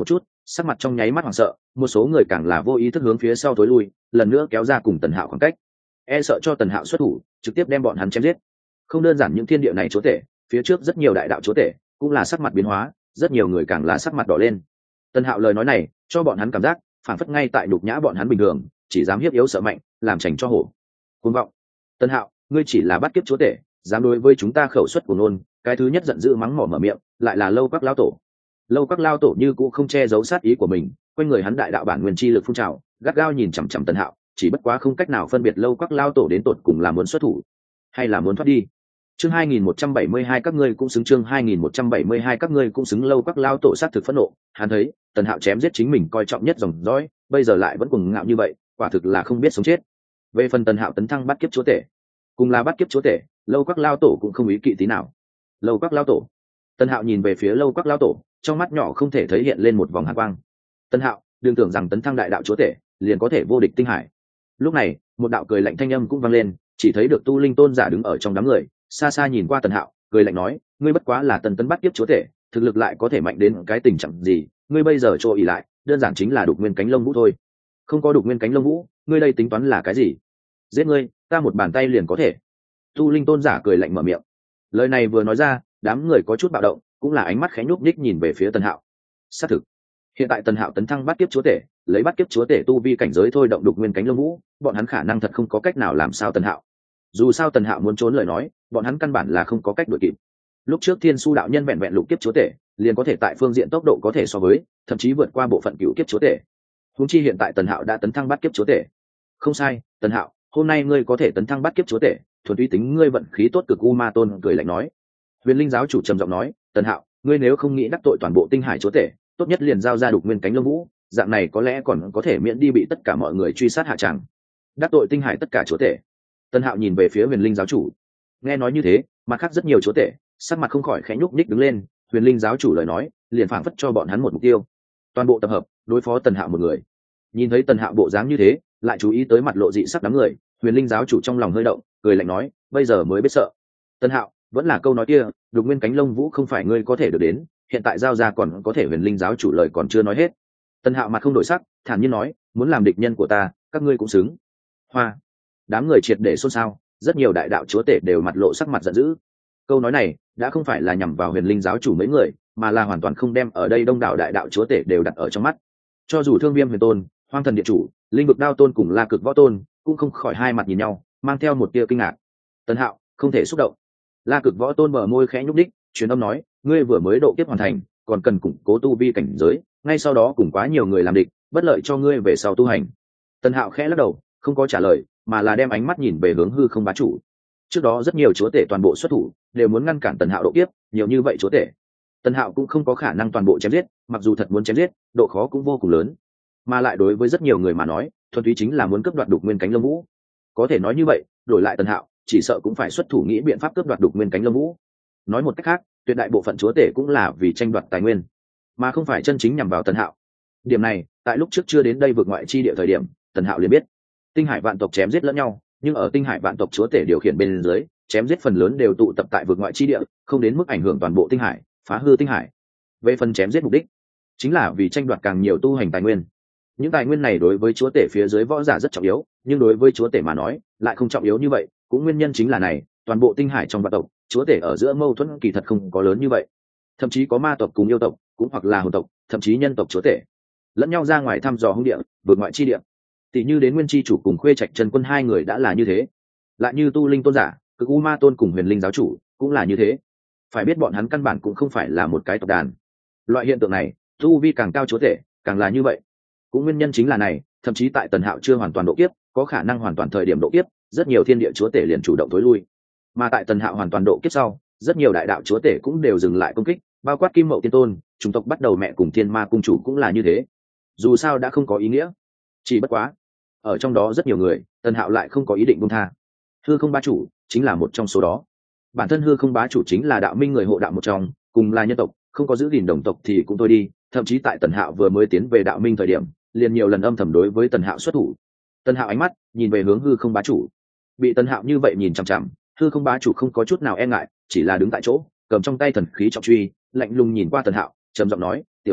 sắc mặt trong nháy mắt hoảng sợ, một số người càng là vô ý thức hướng phía sau tối lui, lần nữa kéo ra cùng Tần Hạo khoảng cách, e sợ cho Tần Hạo xuất thủ trực tiếp đem bọn hắn chém giết. Không đơn giản những thiên địa này chúa tể, phía trước rất nhiều đại đạo chúa tể cũng là sắc mặt biến hóa, rất nhiều người càng là sắc mặt đỏ lên. Tần Hạo lời nói này cho bọn hắn cảm giác phản phất ngay tại đục nhã bọn hắn bình thường, chỉ dám hiếp yếu sợ mạnh, làm chảnh cho hổ. Cuồng vọng! Tần Hạo, ngươi chỉ là bắt kiếp chúa tể, dám đối với chúng ta khẩu xuất của nôn. Cái thứ nhất giận dữ mắng mỏ mở miệng, lại là Lâu Các lão tổ. Lâu Các lão tổ như cũ không che giấu sát ý của mình, quanh người hắn đại đạo bản nguyên chi lực phun trào, gắt gao nhìn chằm chằm Tần Hạo, chỉ bất quá không cách nào phân biệt Lâu Các lão tổ đến tột cùng là muốn xuất thủ hay là muốn thoát đi. Chương hai nghìn một trăm bảy mươi hai các ngươi cũng xứng, chương hai nghìn một trăm bảy mươi hai các ngươi cũng xứng. Lâu Các lão tổ sát thực phẫn nộ, hắn thấy Tần Hạo chém giết chính mình coi trọng nhất dòng dõi, bây giờ lại vẫn cuồng ngạo như vậy, quả thực là không biết sống chết. Về phần Tần Hạo tấn thăng bắt kiếp chúa tể, cùng là bắt kiếp chúa tể, Lâu Các lão tổ cũng không ý kỵ tí nào. Lâu Các lão tổ. Tần Hạo nhìn về phía Lâu Các lão tổ, trong mắt nhỏ không thể thấy hiện lên một vòng hàn quang. Tần Hạo, đừng tưởng rằng tấn thăng đại đạo chúa tể liền có thể vô địch tinh hải. Lúc này, một đạo cười lạnh thanh âm cũng vang lên, chỉ thấy được Tu Linh tôn giả đứng ở trong đám người, xa xa nhìn qua Tần Hạo, cười lạnh nói, ngươi bất quá là tần tấn bắt kiếp chúa tể, thực lực lại có thể mạnh đến cái tình trạng gì, ngươi bây giờ trô ỉ lại, đơn giản chính là đục nguyên cánh lông vũ thôi. Không có đục nguyên cánh lông vũ, ngươi đây tính toán là cái gì? Giết ngươi, ta một bàn tay liền có thể. Tu Linh tôn giả cười lạnh mở miệng. Lời này vừa nói ra, đám người có chút bạo động, cũng là ánh mắt khẽ nhúc nhích nhìn về phía Tần Hạo. Xác thực, hiện tại Tần Hạo tấn thăng bắt kiếp chúa tể, lấy bắt kiếp chúa tể tu vi cảnh giới thôi động đục nguyên cánh lông vũ, bọn hắn khả năng thật không có cách nào làm sao Tần Hạo. Dù sao Tần Hạo muốn trốn lời nói, bọn hắn căn bản là không có cách đuổi kịp. Lúc trước Thiên Su đạo nhân vẹn vẹn lục kiếp chúa tể, liền có thể tại phương diện tốc độ có thể so với, thậm chí vượt qua bộ phận cửu kiếp chúa tể. Huống chi hiện tại Tần Hạo đã tấn thăng bắt kiếp chúa tể. Không sai, Tần Hạo, hôm nay ngươi có thể tấn thăng bắt kiếp chúa tể, thuần túy tính ngươi vận khí tốt cực. U Ma Tôn cười lạnh nói. Huyền Linh giáo chủ trầm giọng nói, Tần Hạo, ngươi nếu không nghĩ đắc tội toàn bộ tinh hải chúa tể, tốt nhất liền giao ra đục nguyên cánh lông vũ, dạng này có lẽ còn có thể miễn đi bị tất cả mọi người truy sát hạ tràng. Đắc tội tinh hải tất cả chúa tể. Tần Hạo nhìn về phía Huyền Linh giáo chủ. Nghe nói như thế, mặt khác rất nhiều chúa tể sắc mặt không khỏi khẽ nhúc nhích đứng lên. Huyền Linh giáo chủ lời nói liền phảng phất cho bọn hắn một mục tiêu, toàn bộ tập hợp đối phó Tần Hạo một người. Nhìn thấy Tần Hạo bộ dáng như thế, lại chú ý tới mặt lộ dị sắc đám người, Huyền Linh giáo chủ trong lòng hơi động, cười lạnh nói, bây giờ mới biết sợ. Tần Hạo, vẫn là câu nói kia, đục nguyên cánh lông vũ không phải ngươi có thể được đến, hiện tại giao ra còn có thể. Huyền Linh giáo chủ lời còn chưa nói hết, Tần Hạo mặt không đổi sắc, thản nhiên nói, muốn làm địch nhân của ta, các ngươi cũng xứng. Hoa. Đám người triệt để xôn xao, rất nhiều đại đạo chúa tể đều mặt lộ sắc mặt giận dữ. Câu nói này đã không phải là nhằm vào Huyền Linh giáo chủ mấy người, mà là hoàn toàn không đem ở đây đông đảo đại đạo chúa tể đều đặt ở trong mắt. Cho dù Thương Viêm Huyền Tôn, Hoang Thần Điện chủ, Linh Vực Đao Tôn cùng La Cực Võ Tôn cũng không khỏi hai mặt nhìn nhau, mang theo một tia kinh ngạc. Tần Hạo không thể xúc động. La Cực Võ Tôn mở môi khẽ nhúc đích, truyền âm nói, ngươi vừa mới độ kiếp hoàn thành, còn cần củng cố tu vi cảnh giới, ngay sau đó cùng quá nhiều người làm địch, bất lợi cho ngươi về sau tu hành. Tần Hạo khẽ lắc đầu, không có trả lời, mà là đem ánh mắt nhìn về hướng hư không bá chủ. Trước đó rất nhiều chúa tể toàn bộ xuất thủ, đều muốn ngăn cản Tần Hạo độ kiếp, nhiều như vậy chúa tể, Tần Hạo cũng không có khả năng toàn bộ chém giết, mặc dù thật muốn chém giết, độ khó cũng vô cùng lớn, mà lại đối với rất nhiều người mà nói, thuần túy chính là muốn cướp đoạt đục nguyên cánh lông vũ. Có thể nói như vậy, đổi lại Tần Hạo, chỉ sợ cũng phải xuất thủ nghĩ biện pháp cướp đoạt đục nguyên cánh lông vũ. Nói một cách khác, tuyệt đại bộ phận chúa tể cũng là vì tranh đoạt tài nguyên, mà không phải chân chính nhằm vào Tần Hạo. Điểm này, tại lúc trước chưa đến đây vượt ngoại chi địa thời điểm, Tần Hạo liền biết, tinh hải vạn tộc chém giết lẫn nhau, nhưng ở tinh hải vạn tộc chúa tể điều khiển bên dưới, chém giết phần lớn đều tụ tập tại vượt ngoại chi địa, không đến mức ảnh hưởng toàn bộ tinh hải, phá hư tinh hải. Về phần chém giết mục đích, chính là vì tranh đoạt càng nhiều tu hành tài nguyên. Những tài nguyên này đối với chúa tể phía dưới võ giả rất trọng yếu, nhưng đối với chúa tể mà nói, lại không trọng yếu như vậy. Cũng nguyên nhân chính là này, toàn bộ tinh hải trong vạn tộc, chúa tể ở giữa mâu thuẫn kỳ thật không có lớn như vậy. Thậm chí có ma tộc cùng yêu tộc, cũng hoặc là hồn tộc, thậm chí nhân tộc chúa tể, lẫn nhau ra ngoài thăm dò hung địa, vượt ngoại chi địa. Tỷ như đến Nguyên Chi chủ cùng Khuê Trạch Trần Quân hai người đã là như thế, lại như Tu Linh tôn giả, Cực U Ma tôn cùng Huyền Linh giáo chủ cũng là như thế. Phải biết bọn hắn căn bản cũng không phải là một cái tộc đàn. Loại hiện tượng này, tu vi càng cao chúa tể càng là như vậy. Cũng nguyên nhân chính là này, thậm chí tại Tần Hạo chưa hoàn toàn độ kiếp, có khả năng hoàn toàn thời điểm độ kiếp, rất nhiều thiên địa chúa tể liền chủ động tối lui. Mà tại Tần Hạo hoàn toàn độ kiếp sau, rất nhiều đại đạo chúa tể cũng đều dừng lại công kích, bao quát Kim Mậu Tiên Tôn, chủng tộc bắt đầu mẹ cùng Thiên Ma cung chủ cũng là như thế. Dù sao đã không có ý nghĩa, chỉ bất quá, ở trong đó rất nhiều người, Tần Hạo lại không có ý định buông tha. Hư Không Bá chủ chính là một trong số đó. Bản thân Hư Không Bá chủ chính là đạo minh người hộ đạo một trong, cùng là nhân tộc, không có giữ gìn đồng tộc thì cũng thôi đi, thậm chí tại Tần Hạo vừa mới tiến về đạo minh thời điểm, liền nhiều lần âm thầm đối với Tần Hạo xuất thủ. Tần Hạo ánh mắt nhìn về hướng Hư Không Bá chủ, bị Tần Hạo như vậy nhìn chằm chằm, Hư Không Bá chủ không có chút nào e ngại, chỉ là đứng tại chỗ, cầm trong tay thần khí trọng truy, lạnh lùng nhìn qua Tần Hạo, trầm giọng nói, "Tiểu tử,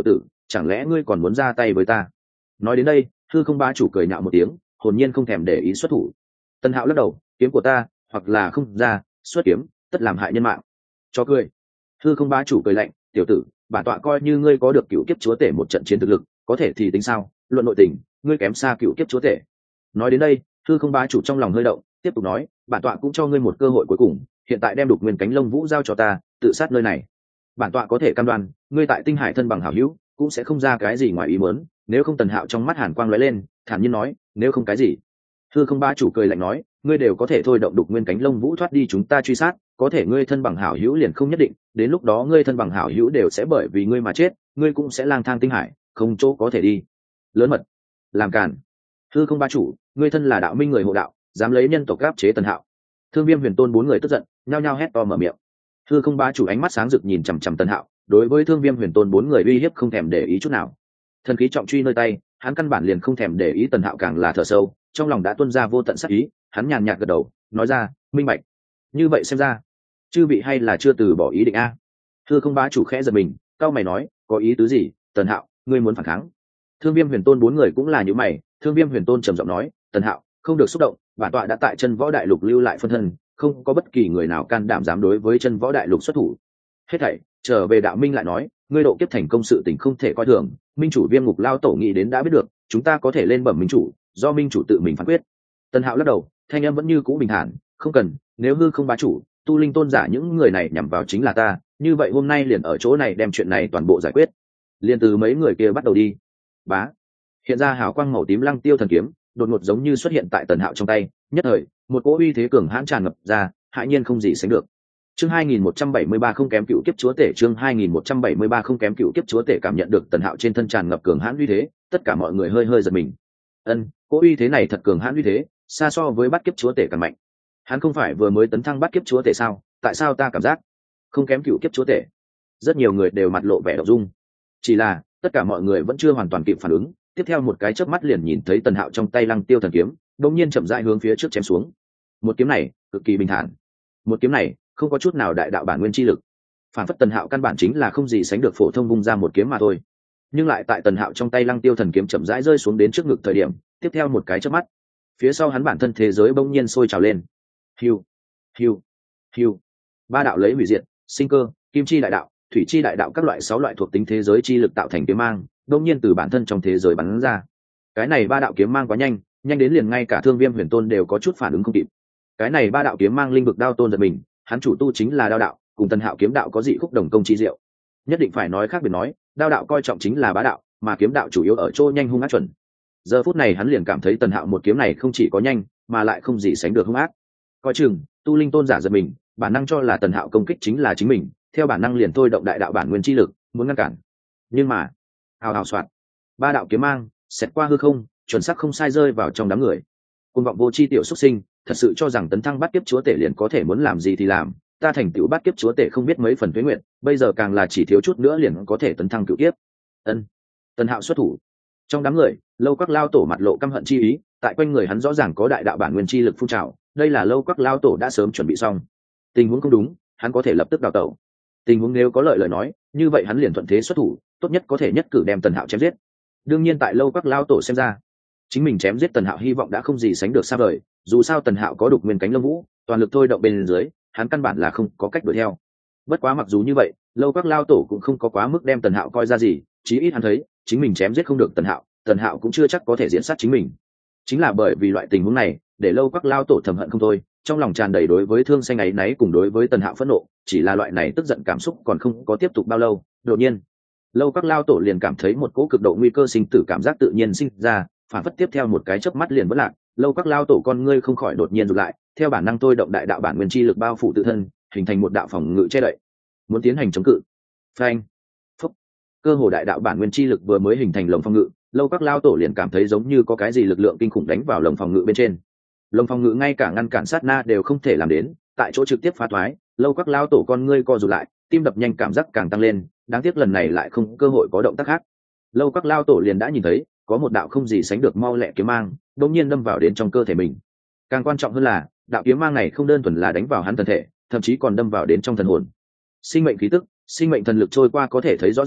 chẳng lẽ ngươi còn muốn ra tay với ta? Nói đến đây, hư không bá chủ cười nhạo một tiếng, hồn nhiên không thèm để ý xuất thủ. Tần Hạo lắc đầu, kiếm của ta, hoặc là không ra, xuất kiếm, tất làm hại nhân mạng. Cho cười. Hư không bá chủ cười lạnh, tiểu tử, bản tọa coi như ngươi có được cựu kiếp chúa tể một trận chiến thực lực, có thể thì tính sao? Luận nội tình, ngươi kém xa cựu kiếp chúa tể. Nói đến đây, hư không bá chủ trong lòng hơi động, tiếp tục nói, bản tọa cũng cho ngươi một cơ hội cuối cùng, hiện tại đem đục nguyên cánh lông vũ giao cho ta, tự sát nơi này. Bản tọa có thể cam đoan, ngươi tại tinh hải thân bằng hảo hữu, cũng sẽ không ra cái gì ngoài ý muốn. Nếu không, Tần Hạo trong mắt hàn quang lóe lên, thản nhiên nói, nếu không cái gì? Hư không bá chủ cười lạnh nói, ngươi đều có thể thôi động đục nguyên cánh lông vũ thoát đi chúng ta truy sát, có thể ngươi thân bằng hảo hữu liền không nhất định, đến lúc đó ngươi thân bằng hảo hữu đều sẽ bởi vì ngươi mà chết, ngươi cũng sẽ lang thang tinh hải, không chỗ có thể đi. Lớn mật, làm cản. Hư không bá chủ, ngươi thân là đạo minh người hộ đạo, dám lấy nhân tộc áp chế Tần Hạo. Thương Viêm Huyền Tôn bốn người tức giận, nhao nhao hét to mở miệng. Hư không bá chủ ánh mắt sáng rực nhìn chằm chằm Tần Hạo, đối với Thương Viêm Huyền Tôn bốn người uy hiếp không thèm để ý chút nào. Thần khí trọng truy nơi tay, hắn căn bản liền không thèm để ý Tần Hạo, càng là thở sâu, trong lòng đã tuôn ra vô tận sát ý, hắn nhàn nhạt gật đầu, nói ra, minh bạch. Như vậy xem ra, chư vị hay là chưa từ bỏ ý định a? Hư không bá chủ khẽ giật mình, cao mày nói, có ý tứ gì? Tần Hạo, ngươi muốn phản kháng? Thương Viêm Huyền Tôn bốn người cũng là như mày. Thương Viêm Huyền Tôn trầm giọng nói, Tần Hạo, không được xúc động, bản tọa đã tại chân võ đại lục lưu lại phân thân, không có bất kỳ người nào can đảm dám đối với chân võ đại lục xuất thủ. Hết thảy trở về đạo minh lại nói, ngươi độ kiếp thành công sự tình không thể coi thường, minh chủ Viêm Ngục lao tổ nghĩ đến đã biết được, chúng ta có thể lên bẩm minh chủ, do minh chủ tự mình phán quyết. Tần Hạo lắc đầu, thanh âm vẫn như cũ bình thản, không cần, nếu hư không bá chủ, tu linh tôn giả những người này nhằm vào chính là ta, như vậy hôm nay liền ở chỗ này đem chuyện này toàn bộ giải quyết. Liền từ mấy người kia bắt đầu đi. Bá. Hiện ra hào quang màu tím lăng tiêu thần kiếm, đột ngột giống như xuất hiện tại Tần Hạo trong tay, nhất thời, một cỗ uy thế cường hãn tràn ngập ra, hãi nhiên không gì sánh được. Chương hai nghìn một trăm bảy mươi ba không kém cựu kiếp chúa tể, chương hai nghìn một trăm bảy mươi ba không kém cựu kiếp chúa tể, cảm nhận được Tần Hạo trên thân tràn ngập cường hãn uy thế, tất cả mọi người hơi hơi giật mình. Ân, cỗ uy thế này thật cường hãn uy thế, xa so với Bát kiếp chúa tể càng mạnh. Hắn không phải vừa mới tấn thăng Bát kiếp chúa tể sao? Tại sao ta cảm giác không kém cựu kiếp chúa tể? Rất nhiều người đều mặt lộ vẻ động dung. Chỉ là, tất cả mọi người vẫn chưa hoàn toàn kịp phản ứng, tiếp theo một cái chớp mắt liền nhìn thấy Tần Hạo trong tay lăng tiêu thần kiếm, đột nhiên chậm rãi hướng phía trước chém xuống. Một kiếm này, cực kỳ bình thản. Một kiếm này, không có chút nào đại đạo bản nguyên chi lực. Phản phất Tần Hạo căn bản chính là không gì sánh được phổ thông vung ra một kiếm mà thôi. Nhưng lại tại Tần Hạo trong tay lăng tiêu thần kiếm chậm rãi rơi xuống đến trước ngực thời điểm, tiếp theo một cái chớp mắt, phía sau hắn bản thân thế giới bỗng nhiên sôi trào lên. Hiu, hiu, hiu. Ba đạo lấy hủy diệt, sinh cơ, kim chi đại đạo, thủy chi đại đạo các loại sáu loại thuộc tính thế giới chi lực tạo thành kiếm mang, đột nhiên từ bản thân trong thế giới bắn ra. Cái này ba đạo kiếm mang quá nhanh, nhanh đến liền ngay cả Thương Viêm Huyền Tôn đều có chút phản ứng không kịp. Cái này ba đạo kiếm mang linh vực đao tôn giật mình, hắn chủ tu chính là đao đạo, cùng Tần Hạo kiếm đạo có dị khúc đồng công chi diệu. Nhất định phải nói khác biệt nói, đao đạo coi trọng chính là bá đạo, mà kiếm đạo chủ yếu ở chỗ nhanh hung ác chuẩn. Giờ phút này hắn liền cảm thấy Tần Hạo một kiếm này không chỉ có nhanh, mà lại không gì sánh được hung ác. Coi chừng, tu linh tôn giả giật mình, bản năng cho là Tần Hạo công kích chính là chính mình, theo bản năng liền thôi động đại đạo bản nguyên chi lực, muốn ngăn cản. Nhưng mà, hào hào soạt, ba đạo kiếm mang xẹt qua hư không, chuẩn xác không sai rơi vào trong đám người. Côn vọng vô chi tiểu xuất sinh, thật sự cho rằng tấn thăng Bát kiếp chúa tể liền có thể muốn làm gì thì làm, ta thành tựu Bát kiếp chúa tể không biết mấy phần tuế nguyện, bây giờ càng là chỉ thiếu chút nữa liền có thể tấn thăng cựu kiếp. Ân. Tần Hạo xuất thủ. Trong đám người, Lâu Quắc lao tổ mặt lộ căm hận chi ý, tại quanh người hắn rõ ràng có đại đạo bản nguyên chi lực phun trào, đây là Lâu Quắc lao tổ đã sớm chuẩn bị xong. Tình huống không đúng, hắn có thể lập tức đào tẩu. Tình huống nếu có lợi lời nói, như vậy hắn liền thuận thế xuất thủ, tốt nhất có thể nhất cử đem Tần Hạo chém giết. Đương nhiên tại Lâu Quắc lao tổ xem ra, chính mình chém giết Tần Hạo hy vọng đã không gì sánh được xa vời, dù sao Tần Hạo có đục nguyên cánh lông vũ, toàn lực thôi động bên dưới, hắn căn bản là không có cách đuổi theo. Bất quá mặc dù như vậy, Lâu Quắc lao tổ cũng không có quá mức đem Tần Hạo coi ra gì, chí ít hắn thấy, chính mình chém giết không được Tần Hạo, Tần Hạo cũng chưa chắc có thể diễn sát chính mình. Chính là bởi vì loại tình huống này, để Lâu Quắc lao tổ thầm hận không thôi, trong lòng tràn đầy đối với thương xanh ấy náy cùng đối với Tần Hạo phẫn nộ, chỉ là loại này tức giận cảm xúc còn không có tiếp tục bao lâu, đột nhiên, Lâu Quắc lao tổ liền cảm thấy một cỗ cực độ nguy cơ sinh tử cảm giác tự nhiên sinh ra, phản phất tiếp theo một cái chớp mắt liền vỡ lạc, Lâu Quắc lao tổ con ngươi không khỏi đột nhiên rụt lại, theo bản năng tôi động đại đạo bản nguyên chi lực bao phủ tự thân, hình thành một đạo phòng ngự che đậy, muốn tiến hành chống cự. Phanh, phúc, cơ hồ đại đạo bản nguyên chi lực vừa mới hình thành lồng phòng ngự, Lâu Quắc lao tổ liền cảm thấy giống như có cái gì lực lượng kinh khủng đánh vào lồng phòng ngự bên trên. Lồng phòng ngự ngay cả ngăn cản sát na đều không thể làm đến, tại chỗ trực tiếp phá thoái, Lâu Quắc lao tổ con ngươi co rụt lại, tim đập nhanh cảm giác càng tăng lên, đáng tiếc lần này lại không cơ hội có động tác khác. Lâu Quắc lao tổ liền đã nhìn thấy có một đạo không gì sánh được mau lẹ kiếm mang đột nhiên đâm vào đến trong cơ thể mình. Càng quan trọng hơn là đạo kiếm mang này không đơn thuần là đánh vào hắn thân thể, thậm chí còn đâm vào đến trong thần hồn. Sinh mệnh khí tức, sinh mệnh thần lực trôi qua có thể thấy rõ ràng,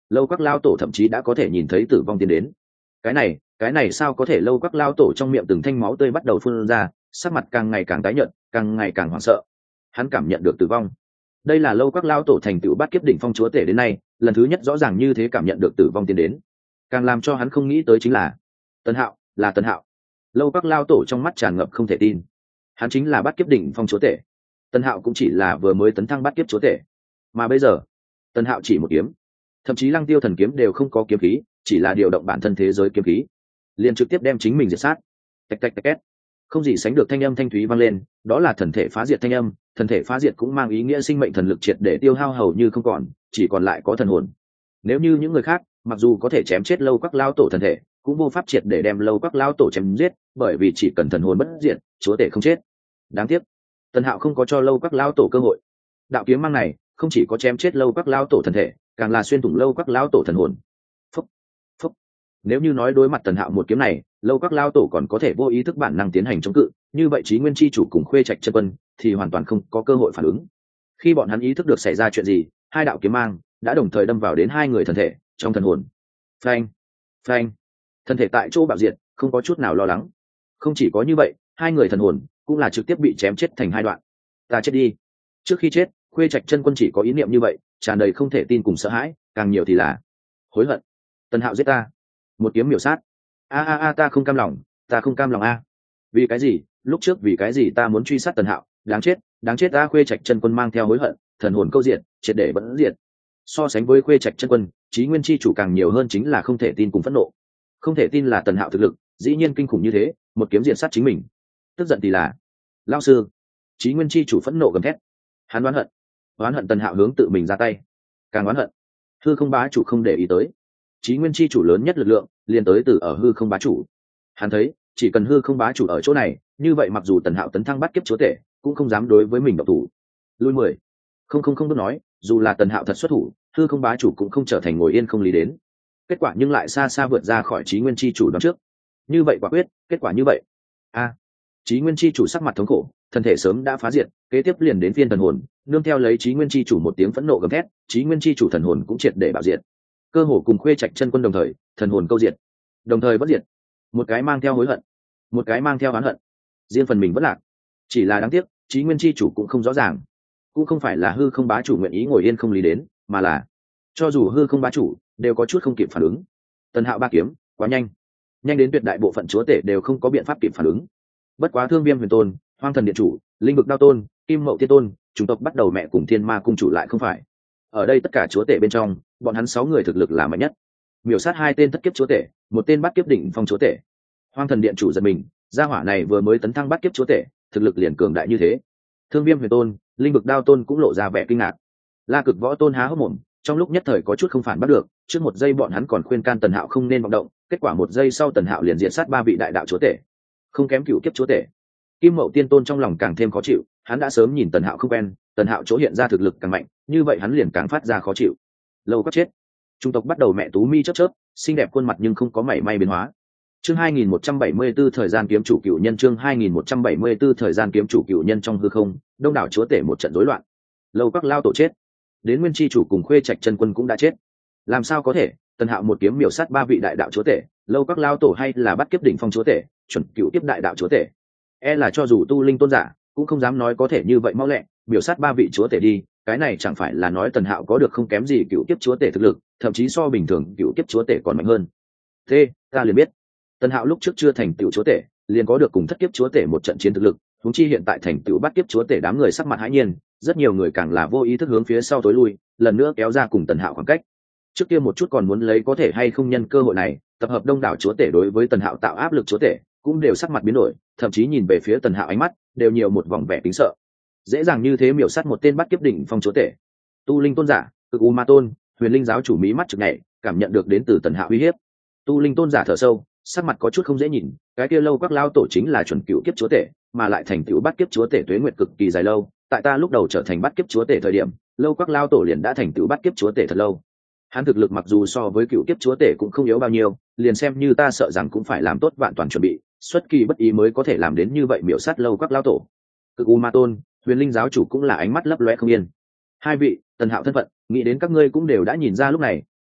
lâu các lao tổ thậm chí đã có thể nhìn thấy tử vong tiến đến. Cái này cái này sao có thể? Lâu các lao tổ trong miệng từng thanh máu tươi bắt đầu phun ra, sắc mặt càng ngày càng tái nhợt, càng ngày càng hoảng sợ. Hắn cảm nhận được tử vong. Đây là lâu các lao tổ thành tựu bát kiếp đỉnh phong chúa tể đến nay lần thứ nhất rõ ràng như thế cảm nhận được tử vong tiến đến. Càng làm cho hắn không nghĩ tới chính là Tần Hạo, là Tần Hạo. Lâu các lao tổ trong mắt tràn ngập không thể tin. Hắn chính là bát kiếp đỉnh phong chúa tể. Tần Hạo cũng chỉ là vừa mới tấn thăng bát kiếp chúa tể, mà bây giờ Tần Hạo chỉ một kiếm, thậm chí Lăng Tiêu thần kiếm đều không có kiếm khí, chỉ là điều động bản thân thế giới kiếm khí, liền trực tiếp đem chính mình diệt sát. Tạch tạch tạch két, không gì sánh được thanh âm thanh thúy vang lên, đó là thần thể phá diệt thanh âm. Thần thể phá diệt cũng mang ý nghĩa sinh mệnh thần lực triệt để tiêu hao hầu như không còn, chỉ còn lại có thần hồn. Nếu như những người khác mặc dù có thể chém chết lâu các lao tổ thần thể, cũng vô pháp triệt để đem lâu các lao tổ chém giết, bởi vì chỉ cần thần hồn bất diệt, chúa tể không chết. Đáng tiếc Tần Hạo không có cho lâu các lao tổ cơ hội. Đạo kiếm mang này không chỉ có chém chết lâu các lao tổ thần thể, càng là xuyên thủng lâu các lao tổ thần hồn. Phúc, phúc. Nếu như nói đối mặt Tần Hạo một kiếm này, lâu các lao tổ còn có thể vô ý thức bản năng tiến hành chống cự, như vậy Chí Nguyên chi chủ cùng Khuê Trạch chân quân thì hoàn toàn không có cơ hội phản ứng. Khi bọn hắn ý thức được xảy ra chuyện gì, hai đạo kiếm mang đã đồng thời đâm vào đến hai người thần thể trong thần hồn. Phanh, phanh. Thần thể tại chỗ bạo diệt, không có chút nào lo lắng. Không chỉ có như vậy, hai người thần hồn cũng là trực tiếp bị chém chết thành hai đoạn. Ta chết đi. Trước khi chết, Khuê Trạch chân quân chỉ có ý niệm như vậy, tràn đầy không thể tin cùng sợ hãi, càng nhiều thì là hối hận. Tần Hạo giết ta, một kiếm miểu sát. A a a, ta không cam lòng, ta không cam lòng a. Vì cái gì? Lúc trước vì cái gì ta muốn truy sát Tần Hạo? Đáng chết, đáng chết ta! Khuê Trạch chân quân mang theo hối hận, thần hồn câu diệt, triệt để vẫn diệt. So sánh với Khuê Trạch chân quân, Chí Nguyên chi chủ càng nhiều hơn chính là không thể tin cùng phẫn nộ. Không thể tin là Tần Hạo thực lực dĩ nhiên kinh khủng như thế, một kiếm diệt sát chính mình. Tức giận thì là lão sư. Chí Nguyên chi chủ phẫn nộ gầm thét. Hắn oán hận, oán hận Tần Hạo hướng tự mình ra tay. Càng oán hận, hư không bá chủ không để ý tới. Chí Nguyên chi chủ lớn nhất lực lượng liền tới từ ở hư không bá chủ. Hắn thấy chỉ cần hư không bá chủ ở chỗ này, như vậy mặc dù Tần Hạo tấn thăng bắt kiếp chúa tể cũng không dám đối với mình động thủ. Lui mười không không không bước nói, dù là Tần Hạo thật xuất thủ, hư không bá chủ cũng không trở thành ngồi yên không lý đến. Kết quả nhưng lại xa xa vượt ra khỏi Chí Nguyên chi chủ đoán trước. Như vậy quả quyết, kết quả như vậy. A, Chí Nguyên chi chủ sắc mặt thống khổ, thân thể sớm đã phá diệt, kế tiếp liền đến phiên thần hồn, nương theo lấy Chí Nguyên chi chủ một tiếng phẫn nộ gầm thét, Chí Nguyên chi chủ thần hồn cũng triệt để bạo diệt. Cơ hồ cùng Khuê Trạch chân quân đồng thời, thần hồn câu diệt, đồng thời bất diệt. Một cái mang theo hối hận, một cái mang theo oán hận, riêng phần mình bất lạc. Chỉ là đáng tiếc, Chí Nguyên chi chủ cũng không rõ ràng, cũng không phải là hư không bá chủ nguyện ý ngồi yên không lý đến, mà là cho dù hư không bá chủ đều có chút không kịp phản ứng. Tần Hạo ba kiếm quá nhanh, nhanh đến tuyệt đại bộ phận chúa tể đều không có biện pháp kịp phản ứng. Bất quá Thương Viêm huyền tôn, Hoang thần điện chủ, Linh vực đao tôn, Kim Mậu thiên tôn, chúng tộc bắt đầu mẹ cùng Thiên Ma cung chủ lại không phải. Ở đây tất cả chúa tể bên trong, bọn hắn sáu người thực lực là mạnh nhất. Miểu sát hai tên thất kiếp chúa tể, một tên bắt kiếp đỉnh phong chúa tể. Hoang thần điện chủ giật mình, gia hỏa này vừa mới tấn thăng bắt kiếp chúa tể, thực lực liền cường đại như thế. Thương Viêm huyền tôn, Linh vực đao tôn cũng lộ ra vẻ kinh ngạc. La Cực võ tôn há hốc mồm, trong lúc nhất thời có chút không phản bắt được. Trước một giây bọn hắn còn khuyên can Tần Hạo không nên vọng động, kết quả một giây sau Tần Hạo liền diệt sát ba vị đại đạo chúa tể, không kém cựu kiếp chúa tể. Kim Mậu tiên tôn trong lòng càng thêm khó chịu, hắn đã sớm nhìn Tần Hạo không quen, Tần Hạo chỗ hiện ra thực lực càng mạnh, như vậy hắn liền càng phát ra khó chịu. Lâu các chết. Trung tộc bắt đầu mẹ tú mi chớp chớp, xinh đẹp khuôn mặt nhưng không có mảy may biến hóa. Chương hai nghìn một trăm bảy mươi 4 thời gian kiếm chủ cựu nhân, chương hai nghìn một trăm bảy mươi 4 thời gian kiếm chủ cựu nhân. Trong hư không, đông đảo chúa tể một trận rối loạn. Lâu các lao tổ chết, đến Nguyên chi chủ cùng Khuê Trạch chân quân cũng đã chết. Làm sao có thể? Tần Hạo một kiếm miểu sát ba vị đại đạo chúa tể, lâu các lao tổ hay là bắt kiếp đỉnh phong chúa tể, chuẩn cựu kiếp đại đạo chúa tể. E là cho dù tu linh tôn giả cũng không dám nói có thể như vậy mau lẹ miểu sát ba vị chúa tể đi. Cái này chẳng phải là nói Tần Hạo có được không kém gì cựu kiếp chúa tể thực lực, thậm chí so bình thường cựu kiếp chúa tể còn mạnh hơn. Thế ta liền biết Tần Hạo lúc trước chưa thành tựu chúa tể liền có được cùng thất kiếp chúa tể một trận chiến thực lực, huống chi hiện tại thành tựu bắt kiếp chúa tể, đám người sắc mặt hãi nhiên, rất nhiều người càng là vô ý thức hướng phía sau tối lui, lần nữa kéo ra cùng Tần Hạo khoảng cách. Trước kia một chút còn muốn lấy có thể hay không nhân cơ hội này tập hợp đông đảo chúa tể đối với Tần Hạo tạo áp lực chúa tể cũng đều sắc mặt biến đổi, thậm chí nhìn về phía Tần Hạo ánh mắt đều nhiều một vòng vẻ kính sợ. Dễ dàng như thế miểu sát một tên bắt kiếp đỉnh phong chúa tể, tu linh tôn giả, cực u ma tôn, huyền linh giáo chủ mí mắt trực nhảy, cảm nhận được đến từ Tần Hạo uy hiếp. Tu linh tôn giả thở sâu, sắc mặt có chút không dễ nhìn, cái kia lâu các lao tổ chính là chuẩn cựu kiếp chúa tể, mà lại thành tựu bắt kiếp chúa tể tuế nguyệt cực kỳ dài lâu. Tại ta lúc đầu trở thành bắt kiếp chúa tể thời điểm, lâu các lao tổ liền đã thành tựu bắt kiếp chúa tể thật lâu. Hắn thực lực mặc dù so với cựu kiếp chúa tể cũng không yếu bao nhiêu, liền xem như ta sợ rằng cũng phải làm tốt vạn toàn chuẩn bị, xuất kỳ bất ý mới có thể làm đến như vậy miểu sát lâu các lao tổ. Cực u ma tôn, huyền linh giáo chủ cũng là ánh mắt lấp loe không yên. Hai vị, Tần Hạo thân phận nghĩ đến các ngươi cũng đều đã nhìn ra, lúc này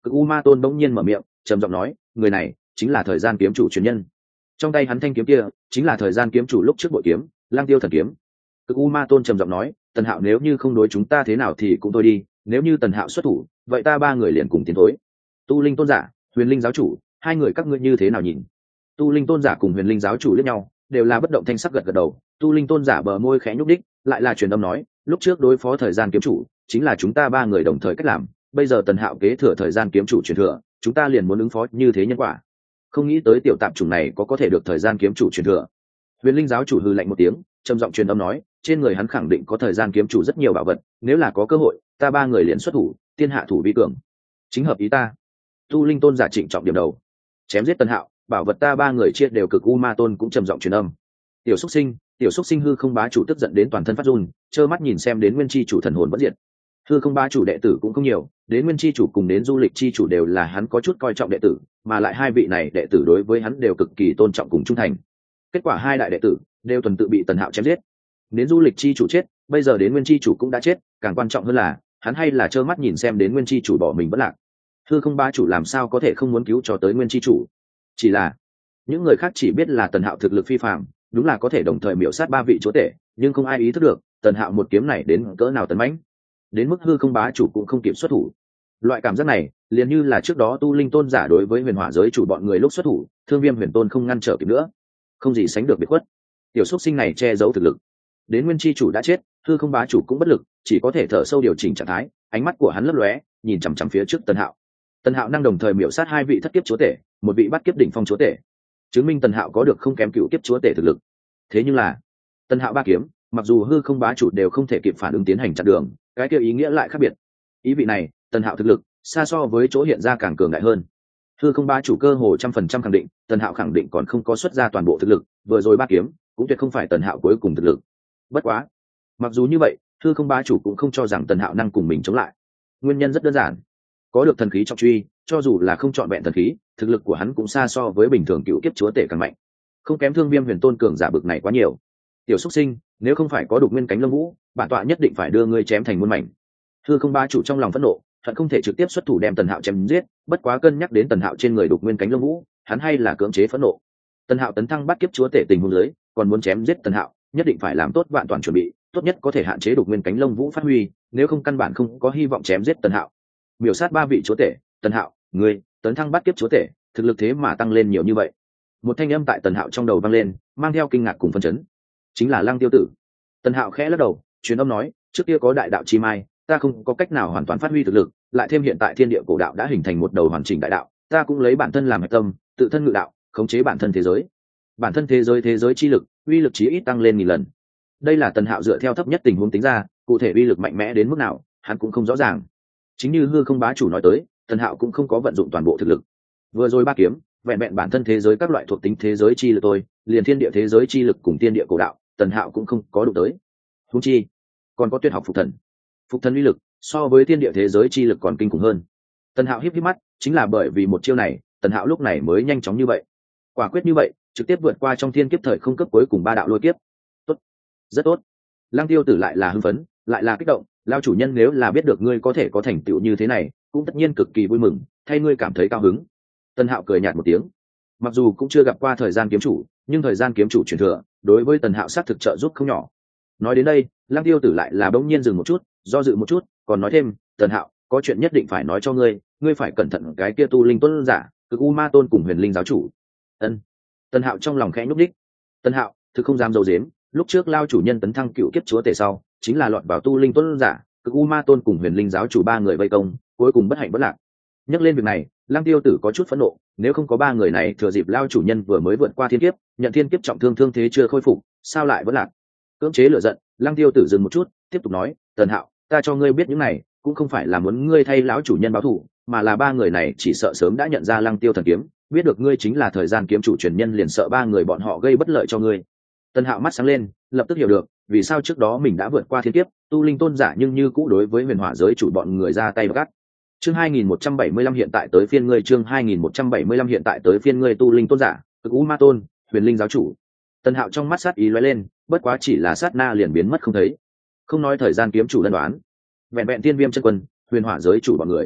Cực u ma tôn bỗng nhiên mở miệng trầm giọng nói, người này chính là thời gian kiếm chủ truyền nhân. Trong tay hắn thanh kiếm kia chính là thời gian kiếm chủ lúc trước bội kiếm lang tiêu thần kiếm. Cực u ma tôn trầm giọng nói, Tần Hạo nếu như không đối chúng ta thế nào thì cũng thôi đi, nếu như Tần Hạo xuất thủ vậy ta ba người liền cùng tiến thối. Tu linh tôn giả, huyền linh giáo chủ, hai người các ngươi như thế nào nhìn? Tu linh tôn giả cùng huyền linh giáo chủ liếc nhau, đều là bất động thanh sắc gật gật đầu. Tu linh tôn giả bờ môi khẽ nhúc đích, lại là truyền âm nói, lúc trước đối phó thời gian kiếm chủ chính là chúng ta ba người đồng thời cách làm, bây giờ Tần Hạo kế thừa thời gian kiếm chủ truyền thừa, chúng ta liền muốn ứng phó như thế nhân quả. Không nghĩ tới tiểu tạp chủng này có có thể được thời gian kiếm chủ truyền thừa. Huyền linh giáo chủ hừ lạnh một tiếng, trầm giọng truyền âm nói, trên người hắn khẳng định có thời gian kiếm chủ rất nhiều bảo vật, nếu là có cơ hội ta ba người liền xuất thủ, tiên hạ thủ vi cường, chính hợp ý ta. Tu linh tôn giả trịnh trọng điểm đầu, chém giết Tần Hạo, bảo vật ta ba người chia đều. Cực u ma tôn cũng trầm giọng truyền âm, tiểu xúc sinh, tiểu xúc sinh. Hư không bá chủ tức giận đến toàn thân phát run, trơ mắt nhìn xem đến nguyên chi chủ thần hồn bất diệt. Hư không bá chủ đệ tử cũng không nhiều, đến nguyên chi chủ cùng đến du lịch chi chủ đều là hắn có chút coi trọng đệ tử, mà lại hai vị này đệ tử đối với hắn đều cực kỳ tôn trọng cùng trung thành. Kết quả hai đại đệ tử đều tuần tự bị Tần Hạo chém giết. Đến du lịch chi chủ chết, bây giờ đến nguyên chi chủ cũng đã chết, càng quan trọng hơn là hắn hay là trơ mắt nhìn xem đến nguyên chi chủ bỏ mình vẫn lạc. Hư không bá chủ làm sao có thể không muốn cứu cho tới nguyên chi chủ? Chỉ là những người khác chỉ biết là Tần Hạo thực lực phi phàm, đúng là có thể đồng thời miểu sát ba vị chúa tể, nhưng không ai ý thức được Tần Hạo một kiếm này đến cỡ nào tấn mãnh, đến mức hư không bá chủ cũng không kịp xuất thủ. Loại cảm giác này liền như là trước đó tu linh tôn giả đối với huyền hỏa giới chủ bọn người lúc xuất thủ, thương viêm huyền tôn không ngăn trở kịp nữa, không gì sánh được biệt khuất. Tiểu xúc sinh này che giấu thực lực, đến nguyên chi chủ đã chết, hư không bá chủ cũng bất lực, chỉ có thể thở sâu điều chỉnh trạng thái. Ánh mắt của hắn lấp lóe, nhìn chằm chằm phía trước Tần Hạo. Tần Hạo năng đồng thời miểu sát hai vị thất kiếp chúa tể, một vị bắt kiếp đỉnh phong chúa tể, chứng minh Tần Hạo có được không kém cựu kiếp chúa tể thực lực. Thế nhưng là Tần Hạo ba kiếm, mặc dù hư không bá chủ đều không thể kịp phản ứng tiến hành chặn đường, cái kia ý nghĩa lại khác biệt. Ý vị này Tần Hạo thực lực xa so với chỗ hiện ra càng cường đại hơn. Hư không bá chủ cơ hồ trăm phần trăm khẳng định Tần Hạo khẳng định còn không có xuất ra toàn bộ thực lực, vừa rồi ba kiếm cũng tuyệt không phải Tần Hạo cuối cùng thực lực. Bất quá mặc dù như vậy, hư không bá chủ cũng không cho rằng Tần Hạo năng cùng mình chống lại. Nguyên nhân rất đơn giản, có được thần khí trọng truy, cho dù là không chọn vẹn thần khí, thực lực của hắn cũng xa so với bình thường cựu kiếp chúa tể càng mạnh, không kém thương viêm huyền tôn cường giả bực này quá nhiều. Tiểu xúc sinh, nếu không phải có đục nguyên cánh lông vũ, bản tọa nhất định phải đưa ngươi chém thành muôn mảnh. Hư không bá chủ trong lòng phẫn nộ, hận không thể trực tiếp xuất thủ đem Tần Hạo chém giết, bất quá cân nhắc đến Tần Hạo trên người đục nguyên cánh lông vũ, hắn hay là cưỡng chế phẫn nộ. Tần Hạo tấn thăng bắt kiếp chúa tể tình huống dưới, còn muốn chém giết Tần Hạo, nhất định phải làm tốt vạn toàn chuẩn bị, tốt nhất có thể hạn chế đục nguyên cánh lông vũ phát huy, nếu không căn bản không có hy vọng chém giết Tần Hạo. Miểu sát ba vị chúa tể, Tần Hạo, ngươi tấn thăng bắt kiếp chúa tể, thực lực thế mà tăng lên nhiều như vậy. Một thanh âm tại Tần Hạo trong đầu vang lên, mang theo kinh ngạc cùng phân chấn. Chính là Lăng Tiêu Tử. Tần Hạo khẽ lắc đầu, truyền âm nói, trước kia có đại đạo chi mai, ta không có cách nào hoàn toàn phát huy thực lực, lại thêm hiện tại thiên địa cổ đạo đã hình thành một đầu hoàn chỉnh đại đạo, ta cũng lấy bản thân làm hệ tâm, tự thân ngự đạo, khống chế bản thân thế giới. Bản thân thế giới thế giới chi lực, uy lực chí ít tăng lên nghìn lần. Đây là Tần Hạo dựa theo thấp nhất tình huống tính ra, cụ thể uy lực mạnh mẽ đến mức nào, hắn cũng không rõ ràng. Chính như hư không bá chủ nói tới, Tần Hạo cũng không có vận dụng toàn bộ thực lực. Vừa rồi ba kiếm, vẹn vẹn bản thân thế giới các loại thuộc tính thế giới chi lực tôi, liền thiên địa thế giới chi lực cùng tiên địa cổ đạo, Tần Hạo cũng không có đụng tới. Huống chi, còn có tuyệt học phục thần. Phục thần uy lực so với thiên địa thế giới chi lực còn kinh khủng hơn. Tần Hạo híp híp mắt, chính là bởi vì một chiêu này, Tần Hạo lúc này mới nhanh chóng như vậy. Quả quyết như vậy, trực tiếp vượt qua trong thiên kiếp thời không cấp cuối cùng ba đạo lôi kiếp. Tốt, rất tốt. Lăng Tiêu Tử lại là hưng phấn, lại là kích động, lao chủ nhân nếu là biết được ngươi có thể có thành tựu như thế này, cũng tất nhiên cực kỳ vui mừng, thay ngươi cảm thấy cao hứng. Tần Hạo cười nhạt một tiếng, mặc dù cũng chưa gặp qua thời gian kiếm chủ, nhưng thời gian kiếm chủ truyền thừa đối với Tần Hạo sát thực trợ giúp không nhỏ. Nói đến đây, Lăng Tiêu Tử lại là bỗng nhiên dừng một chút, do dự một chút, còn nói thêm, Tần Hạo, có chuyện nhất định phải nói cho ngươi, ngươi phải cẩn thận cái kia tu linh tôn giả, Cực U Ma Tôn cùng Huyền Linh giáo chủ. Ân. Tần Hạo trong lòng khẽ nhúc nhích. Tần Hạo thực không dám dầu dếm, lúc trước lao chủ nhân tấn thăng cựu kiếp chúa tể sau, chính là lọt vào tu linh tôn giả, Cực U Ma Tôn cùng Huyền Linh giáo chủ ba người vây công, cuối cùng bất hạnh bất lạc. Nhắc lên việc này, Lăng Tiêu Tử có chút phẫn nộ, nếu không có ba người này thừa dịp lao chủ nhân vừa mới vượt qua thiên kiếp, nhận thiên kiếp trọng thương thương thế chưa khôi phục, sao lại vẫn lạc? Cưỡng chế lửa giận, Lăng Tiêu Tử dừng một chút, tiếp tục nói, Tần Hạo, ta cho ngươi biết những này, cũng không phải là muốn ngươi thay lão chủ nhân báo thù, mà là ba người này chỉ sợ sớm đã nhận ra Lăng Tiêu thần kiếm, biết được ngươi chính là thời gian kiếm chủ truyền nhân, liền sợ ba người bọn họ gây bất lợi cho ngươi. Tần Hạo mắt sáng lên, lập tức hiểu được vì sao trước đó mình đã vượt qua thiên kiếp, tu linh tôn giả nhưng như cũ đối với huyền hỏa giới chủ bọn người ra tay gắt. Chương hai nghìn một trăm bảy mươi lăm hiện tại tới phiên ngươi, chương hai nghìn một trăm bảy mươi lăm hiện tại tới phiên ngươi, tu linh tôn giả, Cực U Ma Tôn, Huyền Linh giáo chủ. Tần Hạo trong mắt sát ý lóe lên, bất quá chỉ là sát na liền biến mất không thấy. Không nói thời gian kiếm chủ lân đoán, vẹn vẹn tiên viêm chân quân, huyền hỏa giới chủ bọn người,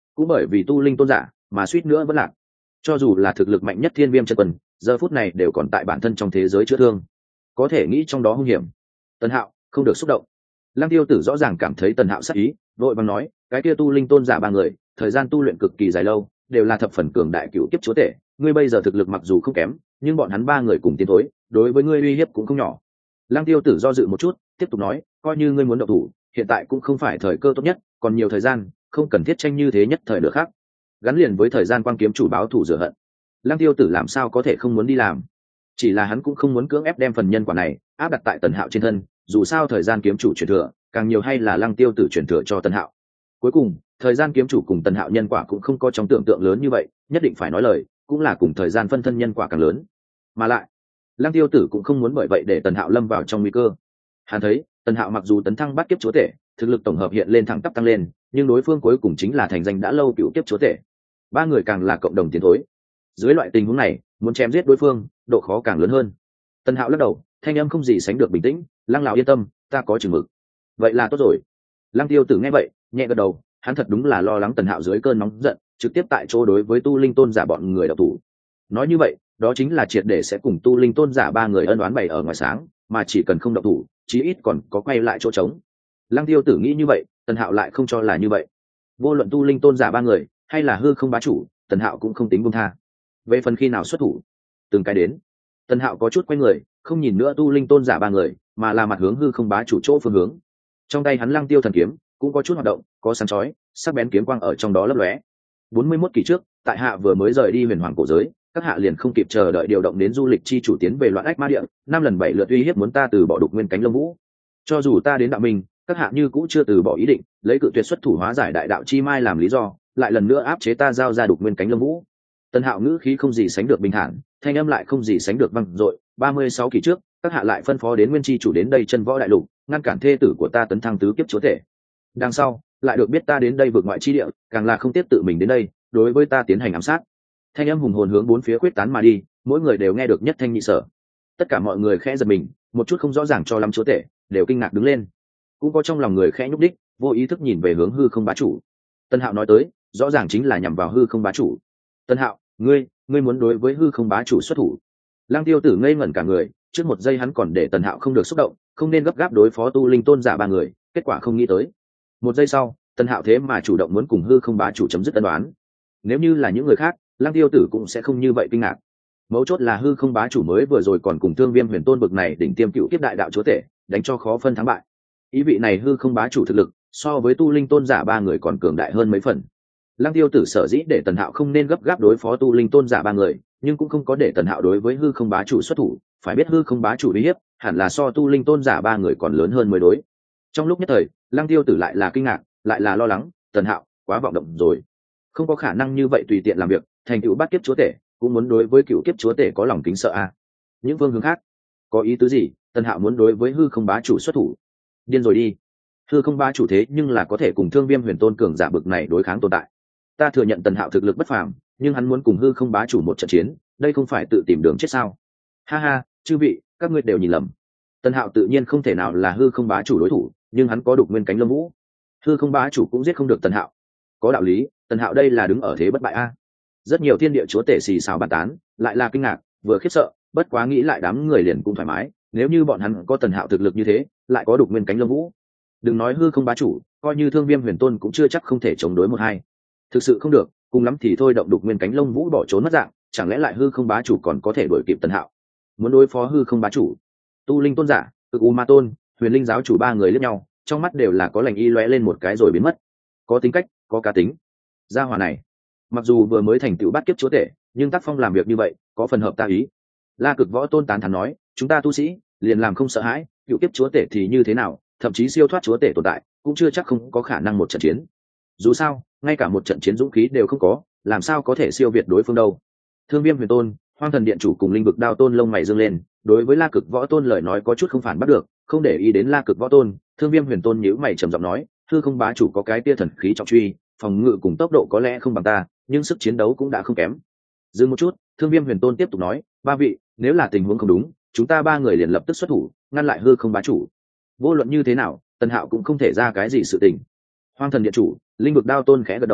cũng bởi vì tu linh tôn giả mà suýt nữa vẫn lạc. Cho dù là thực lực mạnh nhất thiên viêm chân quân, giờ phút này đều còn tại bản thân trong thế giới chữa thương, có thể nghĩ trong đó hung hiểm. Tần Hạo không được xúc động. Lăng Tiêu Tử rõ ràng cảm thấy Tần Hạo sát ý, vội vàng nói, cái kia tu linh tôn giả ba người, thời gian tu luyện cực kỳ dài lâu, đều là thập phần cường đại cựu kiếp chúa tể, ngươi bây giờ thực lực mặc dù không kém, nhưng bọn hắn ba người cùng tiến thối, đối với ngươi uy hiếp cũng không nhỏ. Lăng Tiêu Tử do dự một chút, tiếp tục nói, coi như ngươi muốn động thủ, hiện tại cũng không phải thời cơ tốt nhất, còn nhiều thời gian, không cần thiết tranh như thế nhất thời được khác. Gắn liền với thời gian Quang kiếm chủ báo thủ rửa hận, Lăng Tiêu Tử làm sao có thể không muốn đi làm? Chỉ là hắn cũng không muốn cưỡng ép đem phần nhân quả này áp đặt tại Tần Hạo trên thân, dù sao thời gian kiếm chủ truyền thừa, càng nhiều hay là Lăng Tiêu Tử truyền thừa cho Tần Hạo. Cuối cùng, thời gian kiếm chủ cùng Tần Hạo nhân quả cũng không có trong tưởng tượng lớn như vậy, nhất định phải nói lời, cũng là cùng thời gian phân thân nhân quả càng lớn. Mà lại, Lăng Tiêu Tử cũng không muốn bởi vậy để Tần Hạo lâm vào trong nguy cơ. Hắn thấy, Tần Hạo mặc dù tấn thăng bắt kiếp chúa tể, thực lực tổng hợp hiện lên thẳng tắp tăng lên, nhưng đối phương cuối cùng chính là thành danh đã lâu cựu kiếp chúa tể. Ba người càng là cộng đồng tiến thối. Dưới loại tình huống này, muốn chém giết đối phương, độ khó càng lớn hơn. Tần Hạo lắc đầu, thanh âm không gì sánh được bình tĩnh, Lăng lão yên tâm, ta có chừng mực. Vậy là tốt rồi. Lăng Tiêu Tử nghe vậy, nhẹ gật đầu, hắn thật đúng là lo lắng Tần Hạo dưới cơn nóng giận, trực tiếp tại chỗ đối với tu linh tôn giả bọn người đạo thủ. Nói như vậy, đó chính là triệt để sẽ cùng tu linh tôn giả ba người ân oán bày ở ngoài sáng, mà chỉ cần không động thủ, chí ít còn có quay lại chỗ trống. Lăng Tiêu Tử nghĩ như vậy, Tần Hạo lại không cho là như vậy. Vô luận tu linh tôn giả ba người, hay là hư không bá chủ, Tần Hạo cũng không tính buông tha. Về phần khi nào xuất thủ, từng cái đến. Tần Hạo có chút quay người, không nhìn nữa tu linh tôn giả ba người, mà là mặt hướng hư không bá chủ chỗ phương hướng. Trong tay hắn Lăng Tiêu thần kiếm cũng có chút hoạt động, có sáng chói, sắc bén kiếm quang ở trong đó lấp lóe. bốn mươi mốt kỳ trước, tại hạ vừa mới rời đi Huyền Hoàng cổ giới, các hạ liền không kịp chờ đợi điều động đến du lịch chi chủ tiến về loạn ách ma địa, năm lần bảy lượt uy hiếp muốn ta từ bỏ đục nguyên cánh lông vũ. Cho dù ta đến đạo minh, các hạ như cũ chưa từ bỏ ý định, lấy cự tuyệt xuất thủ hóa giải đại đạo chi mai làm lý do, lại lần nữa áp chế ta giao ra đục nguyên cánh lông vũ. Tần Hạo ngữ khí không gì sánh được bình thản, thanh âm lại không gì sánh được vang dội. ba mươi sáu kỳ trước, các hạ lại phân phó đến nguyên chi chủ đến đây chân võ đại lục, ngăn cản thê tử của ta tấn thăng tứ kiếp chúa tể. Đằng sau, lại được biết ta đến đây vượt ngoại chi địa, càng là không tiếp tự mình đến đây, đối với ta tiến hành ám sát. Thanh âm hùng hồn hướng bốn phía quyết tán mà đi, mỗi người đều nghe được nhất thanh nhị sở. Tất cả mọi người khẽ giật mình, một chút không rõ ràng cho lắm chúa tể, đều kinh ngạc đứng lên. Cũng có trong lòng người khẽ nhúc đích, vô ý thức nhìn về hướng hư không bá chủ. Tân Hạo nói tới, rõ ràng chính là nhằm vào hư không bá chủ. Tân Hạo, ngươi, ngươi muốn đối với hư không bá chủ xuất thủ? Lăng Tiêu Tử ngây ngẩn cả người, trước một giây hắn còn để Tần Hạo không được xúc động, không nên gấp gáp đối phó tu linh tôn giả ba người, kết quả không nghĩ tới. Một giây sau, Tần Hạo thế mà chủ động muốn cùng hư không bá chủ chấm dứt ân đoán. Nếu như là những người khác, Lăng Tiêu Tử cũng sẽ không như vậy kinh ngạc. Mấu chốt là hư không bá chủ mới vừa rồi còn cùng Thương Viêm Huyền Tôn bực này đỉnh tiêm cựu kiếp đại đạo chúa tể, đánh cho khó phân thắng bại. Ý vị này hư không bá chủ thực lực so với tu linh tôn giả ba người còn cường đại hơn mấy phần. Lăng Tiêu Tử sở dĩ để Tần Hạo không nên gấp gáp đối phó tu linh tôn giả ba người, nhưng cũng không có để Tần Hạo đối với hư không bá chủ xuất thủ, phải biết hư không bá chủ uy hiếp hẳn là so tu linh tôn giả ba người còn lớn hơn mới đối. Trong lúc nhất thời, Lăng Tiêu Tử lại là kinh ngạc, lại là lo lắng, Tần Hạo quá vọng động rồi, không có khả năng như vậy tùy tiện làm việc, thành tựu bát kiếp chúa tể, cũng muốn đối với cựu kiếp chúa tể có lòng kính sợ a. À. Những phương hướng khác, có ý tứ gì? Tần Hạo muốn đối với hư không bá chủ xuất thủ, điên rồi đi. Hư không bá chủ thế nhưng là có thể cùng Thương Viêm Huyền Tôn cường giả bực này đối kháng tồn tại. Ta thừa nhận Tần Hạo thực lực bất phàm, nhưng hắn muốn cùng hư không bá chủ một trận chiến, đây không phải tự tìm đường chết sao? Ha ha, chư vị, các ngươi đều nhìn lầm. Tần Hạo tự nhiên không thể nào là hư không bá chủ đối thủ, nhưng hắn có đục nguyên cánh lông vũ, hư không bá chủ cũng giết không được Tần Hạo. Có đạo lý, Tần Hạo đây là đứng ở thế bất bại a. Rất nhiều thiên địa chúa tể xì xào bàn tán, lại là kinh ngạc, vừa khiếp sợ, bất quá nghĩ lại đám người liền cũng thoải mái, nếu như bọn hắn có Tần Hạo thực lực như thế, lại có đục nguyên cánh lông vũ, đừng nói hư không bá chủ, coi như Thương Viêm Huyền Tôn cũng chưa chắc không thể chống đối một hai. Thực sự không được, cùng lắm thì thôi động đục nguyên cánh lông vũ bỏ trốn mất dạng, chẳng lẽ lại hư không bá chủ còn có thể đuổi kịp Tần Hạo? Muốn đối phó hư không bá chủ, tu linh tôn giả, cực u ma tôn, huyền linh giáo chủ ba người liếc nhau, trong mắt đều là có lành y lóe lên một cái rồi biến mất. Có tính cách, có cá tính. Gia hỏa này, mặc dù vừa mới thành tựu bát kiếp chúa tể, nhưng tác phong làm việc như vậy, có phần hợp ta ý. La Cực Võ Tôn tán thán nói, chúng ta tu sĩ, liền làm không sợ hãi, cựu kiếp chúa tể thì như thế nào, thậm chí siêu thoát chúa tể tồn tại, cũng chưa chắc không có khả năng một trận chiến. Dù sao, ngay cả một trận chiến dũng khí đều không có, làm sao có thể siêu việt đối phương đâu. Thương Viêm Huyền Tôn, Hoang Thần Điện chủ cùng Linh Vực Đao Tôn lông mày dương lên, đối với La Cực Võ Tôn lời nói có chút không phản bắt được, không để ý đến La Cực Võ Tôn, Thương Viêm Huyền Tôn nhíu mày trầm giọng nói, hư không bá chủ có cái tia thần khí trọng truy, phòng ngự cùng tốc độ có lẽ không bằng ta, nhưng sức chiến đấu cũng đã không kém. Dừng một chút, Thương Viêm Huyền Tôn tiếp tục nói, ba vị, nếu là tình huống không đúng, chúng ta ba người liền lập tức xuất thủ, ngăn lại hư không bá chủ. Vô luận như thế nào, Tần Hạo cũng không thể ra cái gì sự tình. Hoang Thần Điện chủ, Linh Vực Đao Tôn khẽ gật đầu,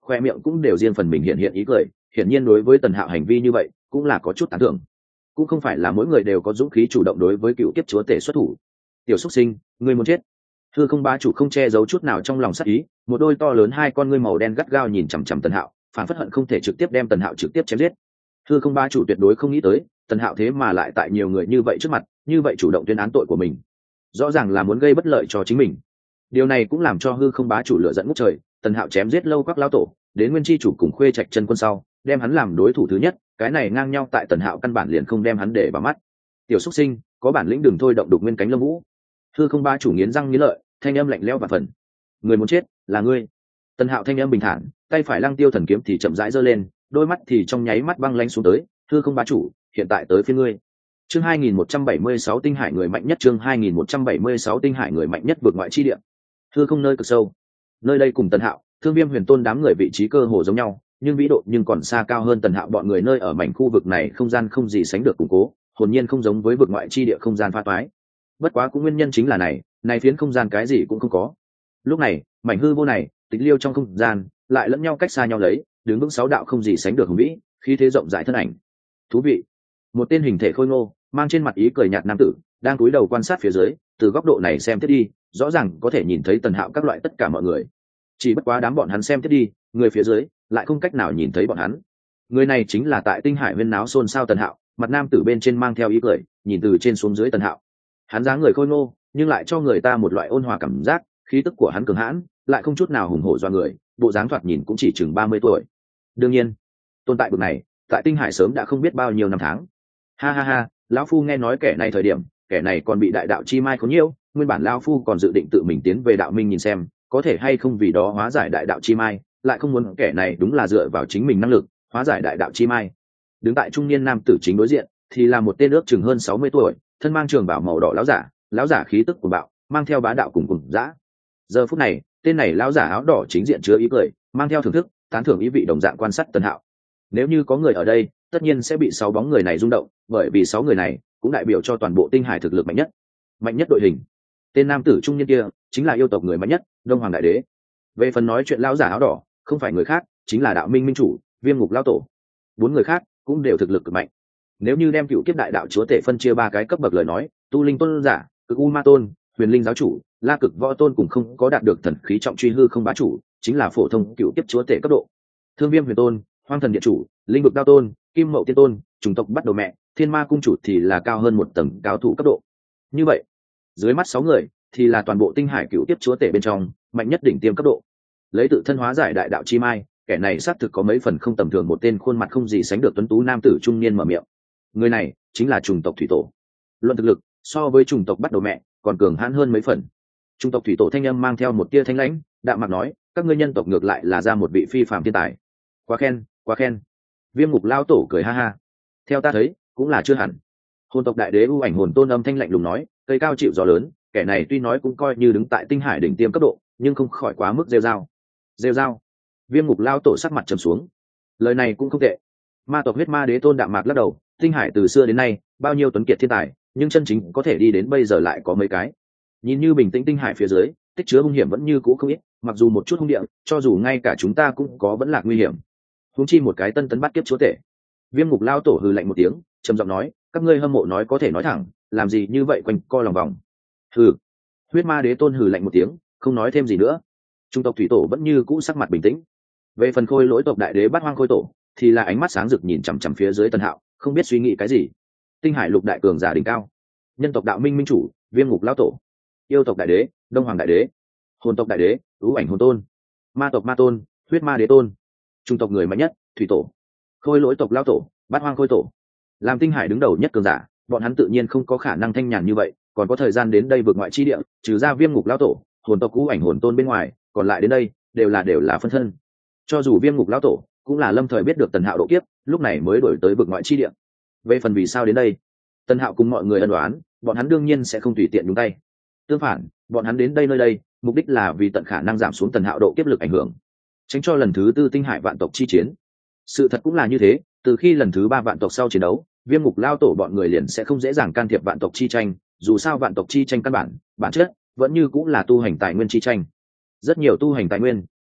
khoe miệng cũng đều riêng phần mình hiện hiện ý cười, hiển nhiên đối với Tần Hạo hành vi như vậy cũng là có chút tán thưởng. Cũng không phải là mỗi người đều có dũng khí chủ động đối với cựu kiếp chúa tể xuất thủ. Tiểu xuất sinh, ngươi muốn chết. Hư Không Bá Chủ không che giấu chút nào trong lòng sát ý, một đôi to lớn hai con ngươi màu đen gắt gao nhìn chằm chằm Tần Hạo, phản phất hận không thể trực tiếp đem Tần Hạo trực tiếp chém giết. Hư Không Bá Chủ tuyệt đối không nghĩ tới, Tần Hạo thế mà lại tại nhiều người như vậy trước mặt, như vậy chủ động tuyên án tội của mình. Rõ ràng là muốn gây bất lợi cho chính mình. Điều này cũng làm cho Hư Không Bá Chủ lửa giận ngút trời, Tần Hạo chém giết lâu các lão tổ, đến Nguyên Chi chủ cùng Khuê Trạch chân quân sau, đem hắn làm đối thủ thứ nhất, cái này ngang nhau tại Tần Hạo căn bản liền không đem hắn để vào mắt. Tiểu xuất sinh, có bản lĩnh đừng thôi động đục nguyên cánh lông vũ. Hư Không Bá Chủ nghiến răng nghiến lợi, thanh âm lạnh lẽo và phần. Người muốn chết là ngươi. Tần Hạo thanh âm bình thản, tay phải Lăng Tiêu thần kiếm thì chậm rãi giơ lên, đôi mắt thì trong nháy mắt băng lãnh xuống tới. Hư Không Bá Chủ, hiện tại tới phiên ngươi. Chương hai nghìn một trăm bảy mươi sáu tinh hải người mạnh nhất, chương hai nghìn một trăm bảy mươi sáu tinh hải người mạnh nhất vượt ngoại chi địa. Hư không nơi cực sâu. Nơi đây cùng Tần Hạo, Thương Viêm Huyền Tôn đám người vị trí cơ hồ giống nhau, nhưng vĩ độ nhưng còn xa cao hơn Tần Hạo bọn người nơi ở mảnh khu vực này, không gian không gì sánh được củng cố, hồn nhiên không giống với vực ngoại chi địa không gian pha toái. Bất quá cũng nguyên nhân chính là này, này phiến không gian cái gì cũng không có. Lúc này, mảnh hư vô này, tịch liêu trong không gian, lại lẫn nhau cách xa nhau lấy, đứng vững sáu đạo không gì sánh được hùng vĩ, khí thế rộng rãi thân ảnh. Thú vị. Một tên hình thể khôi ngô, mang trên mặt ý cười nhạt nam tử, đang cúi đầu quan sát phía dưới, từ góc độ này xem tiếp đi, rõ ràng có thể nhìn thấy Tần Hạo các loại tất cả mọi người. Chỉ bất quá đám bọn hắn xem tiếp đi, người phía dưới lại không cách nào nhìn thấy bọn hắn. Người này chính là tại Tinh Hải huyên náo xôn xao Tần Hạo, mặt nam tử bên trên mang theo ý cười, nhìn từ trên xuống dưới Tần Hạo. Hắn dáng người khôi ngô, nhưng lại cho người ta một loại ôn hòa cảm giác, khí tức của hắn cường hãn, lại không chút nào hùng hổ doa người, bộ dáng thoạt nhìn cũng chỉ chừng ba mươi tuổi. Đương nhiên, tồn tại bực này, tại Tinh Hải sớm đã không biết bao nhiêu năm tháng. Ha ha ha, lão phu nghe nói kẻ này thời điểm, kẻ này còn bị đại đạo chi mai khốn nhiễu, nguyên bản lão phu còn dự định tự mình tiến về đạo minh nhìn xem, có thể hay không vì đó hóa giải đại đạo chi mai, lại không muốn kẻ này đúng là dựa vào chính mình năng lực hóa giải đại đạo chi mai. Đứng tại trung niên nam tử chính đối diện thì là một tên ước chừng hơn sáu mươi tuổi, thân mang trường bào màu đỏ lão giả, lão giả khí tức của bạo, mang theo bá đạo cùng cùng dã. Giờ phút này, tên này lão giả áo đỏ chính diện chứa ý cười, mang theo thưởng thức, tán thưởng ý vị đồng dạng quan sát Tần Hạo. Nếu như có người ở đây, tất nhiên sẽ bị sáu bóng người này rung động, bởi vì sáu người này cũng đại biểu cho toàn bộ Tinh Hải thực lực mạnh nhất, mạnh nhất đội hình. Tên nam tử trung niên kia chính là yêu tộc người mạnh nhất, Đông Hoàng Đại Đế. Về phần nói chuyện lão giả áo đỏ, không phải người khác, chính là Đạo Minh Minh Chủ, Viêm Ngục lão tổ. Bốn người khác cũng đều thực lực cực mạnh. Nếu như đem cựu kiếp đại đạo chúa tể phân chia ba cái cấp bậc lời nói, tu linh tôn giả, cực u ma tôn, huyền linh giáo chủ, la cực võ tôn cùng không có đạt được thần khí trọng truy hư không bá chủ, chính là phổ thông cựu kiếp chúa tể cấp độ. Thương Viêm huyền tôn, hoang thần điện chủ, linh vực đao tôn, kim mậu tiên tôn, chủng tộc bắt đầu mẹ, thiên ma cung chủ thì là cao hơn một tầng cao thủ cấp độ. Như vậy, dưới mắt sáu người thì là toàn bộ Tinh Hải cựu kiếp chúa tể bên trong mạnh nhất đỉnh tiêm cấp độ. Lấy tự thân hóa giải đại đạo chi mai, kẻ này xác thực có mấy phần không tầm thường, một tên khuôn mặt không gì sánh được tuấn tú nam tử trung niên mở miệng. Người này chính là chủng tộc thủy tổ. Luận thực lực, so với chủng tộc bắt đầu mẹ còn cường hãn hơn mấy phần. Chủng tộc thủy tổ thanh âm mang theo một tia thanh lãnh, đạm mạc nói, các ngươi nhân tộc ngược lại là ra một vị phi phàm thiên tài. Quá khen, quá khen. Viêm Ngục lao tổ cười ha ha. Theo ta thấy, cũng là chưa hẳn. Hồn tộc đại đế u ảnh hồn tôn âm thanh lạnh lùng nói, cây cao chịu gió lớn, kẻ này tuy nói cũng coi như đứng tại Tinh Hải đỉnh tiêm cấp độ, nhưng không khỏi quá mức rêu dao. Rêu dao. Viêm Ngục lao tổ sắc mặt trầm xuống. Lời này cũng không tệ. Ma tộc huyết ma đế tôn đạm mạc lắc đầu, Tinh Hải từ xưa đến nay bao nhiêu tuấn kiệt thiên tài, nhưng chân chính có thể đi đến bây giờ lại có mấy cái. Nhìn như bình tĩnh Tinh Hải phía dưới, tích chứa hung hiểm vẫn như cũ không ít, mặc dù một chút hung địa, cho dù ngay cả chúng ta cũng có vẫn là nguy hiểm. Huống chi một cái tân tấn bắt kiếp chúa tể. Viêm Ngục lao tổ hừ lạnh một tiếng, trầm giọng nói, các ngươi hâm mộ nói có thể nói thẳng, làm gì như vậy quanh co lòng vòng. Hừ. Huyết ma đế tôn hừ lạnh một tiếng, không nói thêm gì nữa. Trung tộc thủy tổ vẫn như cũ sắc mặt bình tĩnh. Về phần khôi lỗi tộc đại đế bát hoang khôi tổ thì là ánh mắt sáng rực nhìn chằm chằm phía dưới Tần Hạo, không biết suy nghĩ cái gì. Tinh Hải lục đại cường giả đỉnh cao, nhân tộc Đạo Minh Minh Chủ, Viêm Ngục lão tổ, yêu tộc đại đế, Đông Hoàng đại đế, hồn tộc đại đế, ưu ảnh hồn tôn, ma tộc ma tôn, huyết ma đế tôn, trung tộc người mạnh nhất, thủy tổ, khôi lỗi tộc lão tổ, bát hoang khôi tổ. Làm Tinh Hải đứng đầu nhất cường giả, bọn hắn tự nhiên không có khả năng thanh nhàn như vậy, còn có thời gian đến đây vượt ngoại chi địa, trừ ra Viêm Ngục lão tổ, hồn tộc ưu ảnh hồn tôn bên ngoài, còn lại đến đây đều là đều là phân thân. Cho dù Viêm Ngục lão tổ cũng là lâm thời biết được Tần Hạo độ kiếp, lúc này mới đổi tới vực ngoại chi địa. Về phần vì sao đến đây, Tần Hạo cùng mọi người ân đoán, bọn hắn đương nhiên sẽ không tùy tiện nhúng tay. Tương phản, bọn hắn đến đây nơi đây, mục đích là vì tận khả năng giảm xuống Tần Hạo độ kiếp lực ảnh hưởng, tránh cho lần thứ tư Tinh Hải vạn tộc chi chiến. Sự thật cũng là như thế, từ khi lần thứ ba vạn tộc sau chiến đấu, Viêm Ngục lao tổ bọn người liền sẽ không dễ dàng can thiệp vạn tộc chi tranh, dù sao vạn tộc chi tranh căn bản, bản chất vẫn như cũng là tu hành tài nguyên chi tranh. Rất nhiều tu hành tài nguyên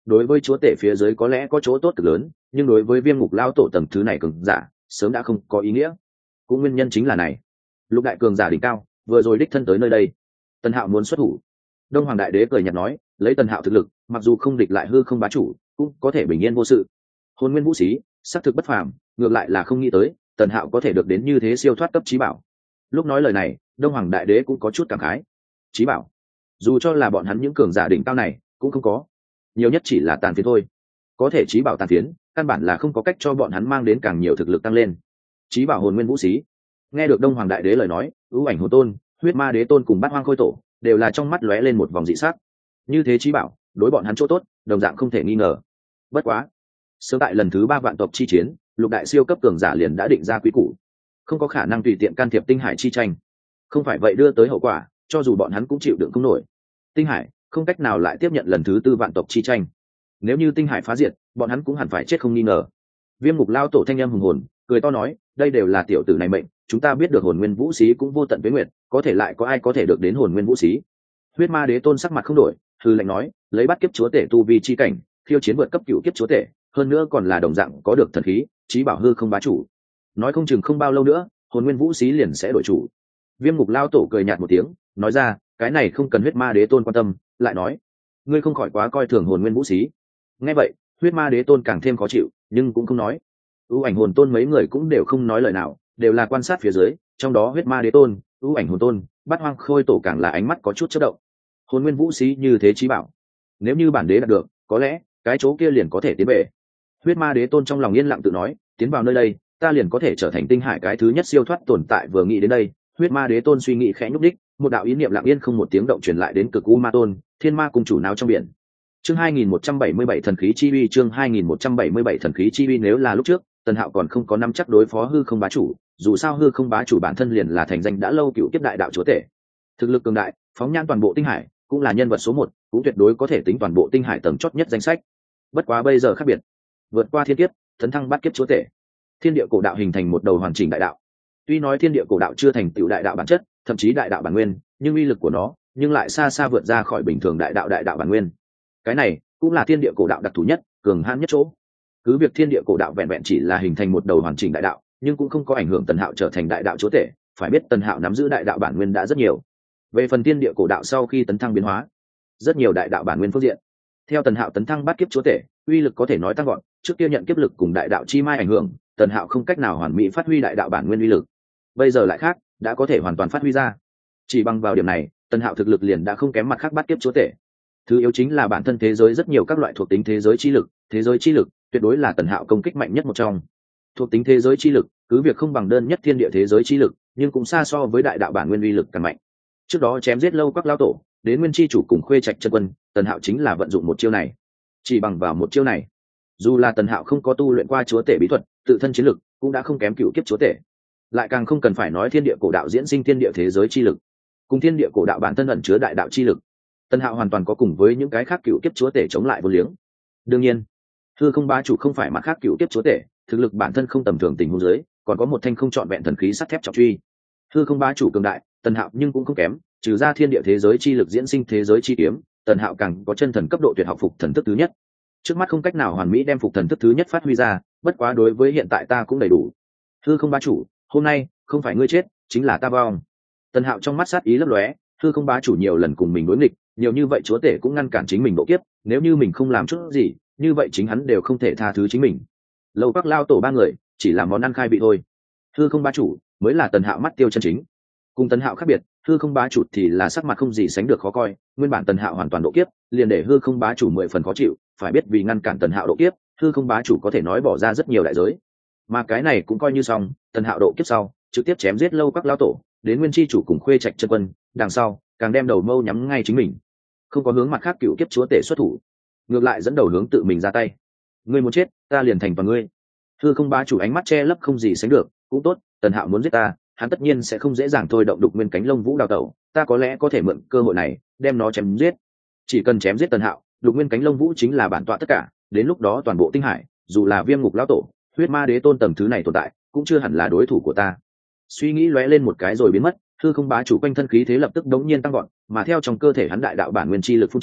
đối với chúa tể phía dưới có lẽ có chỗ tốt cực lớn, nhưng đối với viêm ngục lao tổ tầng thứ này cường giả sớm đã không có ý nghĩa. Cũng nguyên nhân chính là này, lục đại cường giả đỉnh cao vừa rồi đích thân tới nơi đây. Tần Hạo muốn xuất thủ. Đông Hoàng Đại Đế cười nhạt nói, lấy Tần Hạo thực lực, mặc dù không địch lại hư không bá chủ, cũng có thể bình yên vô sự. Hồn nguyên vũ xí, xác thực bất phàm, ngược lại là không nghĩ tới Tần Hạo có thể được đến như thế siêu thoát cấp trí bảo. Lúc nói lời này, Đông Hoàng Đại Đế cũng có chút cảm khái. Trí bảo, dù cho là bọn hắn những cường giả đỉnh cao này cũng không có, nhiều nhất chỉ là tàn phiến thôi. Có thể trí bảo tàn phiến, căn bản là không có cách cho bọn hắn mang đến càng nhiều thực lực tăng lên. Trí bảo hồn nguyên vũ xí. Nghe được Đông Hoàng Đại Đế lời nói, ưu ảnh hồn tôn, huyết ma đế tôn cùng bát hoang khôi tổ đều là trong mắt lóe lên một vòng dị sắc. Như thế trí bảo đối bọn hắn chỗ tốt đồng dạng không thể nghi ngờ. Bất quá, sớm tại lần thứ ba vạn tộc chi chiến, lục đại siêu cấp cường giả liền đã định ra quy củ, không có khả năng tùy tiện can thiệp tinh hải chi tranh. Không phải vậy đưa tới hậu quả, cho dù bọn hắn cũng chịu đựng không nổi. Tinh hải không cách nào lại tiếp nhận lần thứ tư vạn tộc chi tranh. Nếu như tinh hải phá diệt, bọn hắn cũng hẳn phải chết không nghi ngờ. Viêm ngục lao tổ thanh âm hùng hồn cười to nói, đây đều là tiểu tử này mệnh, chúng ta biết được hồn nguyên vũ xí cũng vô tận với nguyệt, có thể lại có ai có thể được đến hồn nguyên vũ xí. Huyết ma đế tôn sắc mặt không đổi, hư lệnh nói, lấy bắt kiếp chúa tể tu vi chi cảnh, khiêu chiến vượt cấp cựu kiếp chúa tể, hơn nữa còn là đồng dạng có được thần khí, chí bảo hư không bá chủ. Nói không chừng không bao lâu nữa, hồn nguyên vũ xí liền sẽ đổi chủ. Viêm ngục lao tổ cười nhạt một tiếng, nói ra, cái này không cần huyết ma đế tôn quan tâm, lại nói, ngươi không khỏi quá coi thường hồn nguyên vũ xí. Nghe vậy, huyết ma đế tôn càng thêm khó chịu, nhưng cũng không nói. ưu ảnh hồn tôn mấy người cũng đều không nói lời nào, đều là quan sát phía dưới, trong đó huyết ma đế tôn, ưu ảnh hồn tôn, bát hoang khôi tổ càng là ánh mắt có chút chớp động. Hồn nguyên vũ xí như thế chí bảo, nếu như bản đế đạt được, có lẽ cái chỗ kia liền có thể tiến về. Huyết ma đế tôn trong lòng yên lặng tự nói, tiến vào nơi đây, ta liền có thể trở thành tinh hải cái thứ nhất siêu thoát tồn tại. Vừa nghĩ đến đây, huyết ma đế tôn suy nghĩ khẽ nhúc đích, một đạo ý niệm lặng yên không một tiếng động truyền lại đến cực u ma tôn, thiên ma cùng chủ nào trong biển. Chương hai nghìn một trăm bảy mươi bảy thần khí chi uy, chương hai nghìn một trăm bảy mươi bảy thần khí chi uy. Nếu là lúc trước, Tần Hạo còn không có nắm chắc đối phó hư không bá chủ, dù sao hư không bá chủ bản thân liền là thành danh đã lâu cựu kiếp đại đạo chúa tể, thực lực cường đại, phóng nhan toàn bộ tinh hải, cũng là nhân vật số một, cũng tuyệt đối có thể tính toàn bộ tinh hải tầng chót nhất danh sách. Bất quá bây giờ khác biệt, vượt qua thiên kiếp, tấn thăng bát kiếp chúa tể, thiên địa cổ đạo hình thành một đầu hoàn chỉnh đại đạo. Tuy nói thiên địa cổ đạo chưa thành tựu đại đạo bản chất, thậm chí đại đạo bản nguyên, nhưng uy lực của nó nhưng lại xa xa vượt ra khỏi bình thường đại đạo đại đạo bản nguyên. Cái này cũng là thiên địa cổ đạo đặc thù nhất, cường hãn nhất chỗ. Cứ việc thiên địa cổ đạo vẹn vẹn chỉ là hình thành một đầu hoàn chỉnh đại đạo, nhưng cũng không có ảnh hưởng Tần Hạo trở thành đại đạo chúa tể. Phải biết Tần Hạo nắm giữ đại đạo bản nguyên đã rất nhiều. Về phần thiên địa cổ đạo sau khi tấn thăng biến hóa, rất nhiều đại đạo bản nguyên phương diện, theo Tần Hạo tấn thăng bát kiếp chúa tể, uy lực có thể nói tăng gọn. Trước kia nhận kiếp lực cùng đại đạo chi mai ảnh hưởng, Tần Hạo không cách nào hoàn mỹ phát huy đại đạo bản nguyên uy lực. Bây giờ lại khác, đã có thể hoàn toàn phát huy ra. Chỉ bằng vào điểm này, Tần Hạo thực lực liền đã không kém mặt khác bát kiếp chúa tể. Thứ yếu chính là bản thân thế giới rất nhiều các loại thuộc tính thế giới chi lực, thế giới chi lực tuyệt đối là Tần Hạo công kích mạnh nhất một trong. Thuộc tính thế giới chi lực, cứ việc không bằng đơn nhất thiên địa thế giới chi lực, nhưng cũng xa so với đại đạo bản nguyên uy lực càng mạnh. Trước đó chém giết lâu các lao tổ, đến nguyên chi chủ cùng khuê trạch chân quân, Tần Hạo chính là vận dụng một chiêu này. Chỉ bằng vào một chiêu này, dù là Tần Hạo không có tu luyện qua chúa tể bí thuật, tự thân chiến lực cũng đã không kém cựu kiếp chúa tể. Lại càng không cần phải nói thiên địa cổ đạo diễn sinh thiên địa thế giới chi lực, cùng thiên địa cổ đạo bản thân ẩn chứa đại đạo chi lực. Tần Hạo hoàn toàn có cùng với những cái khác cựu kiếp chúa tể chống lại vô liếng. Đương nhiên, hư không bá chủ không phải mặt khác cựu kiếp chúa tể, thực lực bản thân không tầm thường tình huống dưới, còn có một thanh không trọn vẹn thần khí sắt thép trọng truy. Hư không bá chủ cường đại, Tần Hạo nhưng cũng không kém, trừ ra thiên địa thế giới chi lực diễn sinh thế giới chi kiếm, Tần Hạo càng có chân thần cấp độ tuyệt học phục thần thức thứ nhất. Trước mắt không cách nào hoàn mỹ đem phục thần thức thứ nhất phát huy ra, bất quá đối với hiện tại ta cũng đầy đủ. Hư không bá chủ, hôm nay không phải ngươi chết, chính là ta vong. Tần Hạo trong mắt sát ý lấp lóe, hư không bá chủ nhiều lần cùng mình đối nghịch, nhiều như vậy chúa tể cũng ngăn cản chính mình độ kiếp, nếu như mình không làm chút gì, như vậy chính hắn đều không thể tha thứ chính mình. Lâu các lao tổ ba người chỉ là món ăn khai vị thôi, hư không bá chủ mới là Tần Hạo mắt tiêu chân chính. Cùng Tần Hạo khác biệt, hư không bá chủ thì là sắc mặt không gì sánh được khó coi. Nguyên bản Tần Hạo hoàn toàn độ kiếp, liền để hư không bá chủ mười phần khó chịu. Phải biết vì ngăn cản Tần Hạo độ kiếp, hư không bá chủ có thể nói bỏ ra rất nhiều đại giới. Mà cái này cũng coi như xong, Tần Hạo độ kiếp sau, trực tiếp chém giết lâu các lao tổ, đến nguyên chi chủ cùng khuê trạch chân quân, đằng sau càng đem đầu mâu nhắm ngay chính mình, không có hướng mặt khác cựu kiếp chúa tể xuất thủ, ngược lại dẫn đầu hướng tự mình ra tay. Ngươi muốn chết, ta liền thành vào ngươi. Hư không bá chủ ánh mắt che lấp không gì sánh được, cũng tốt, Tần Hạo muốn giết ta, hắn tất nhiên sẽ không dễ dàng thôi động đục nguyên cánh lông vũ đào tẩu, ta có lẽ có thể mượn cơ hội này đem nó chém giết. Chỉ cần chém giết Tần Hạo, đục nguyên cánh lông vũ chính là bản tọa tất cả, đến lúc đó toàn bộ tinh hải, dù là viêm ngục lão tổ, huyết ma đế tôn tầng thứ này tồn tại, cũng chưa hẳn là đối thủ của ta. Suy nghĩ lóe lên một cái rồi biến mất, hư không bá chủ quanh thân khí thế lập tức đống nhiên tăng gọn, mà theo trong cơ thể hắn đại đạo bản nguyên chi lực phun trào,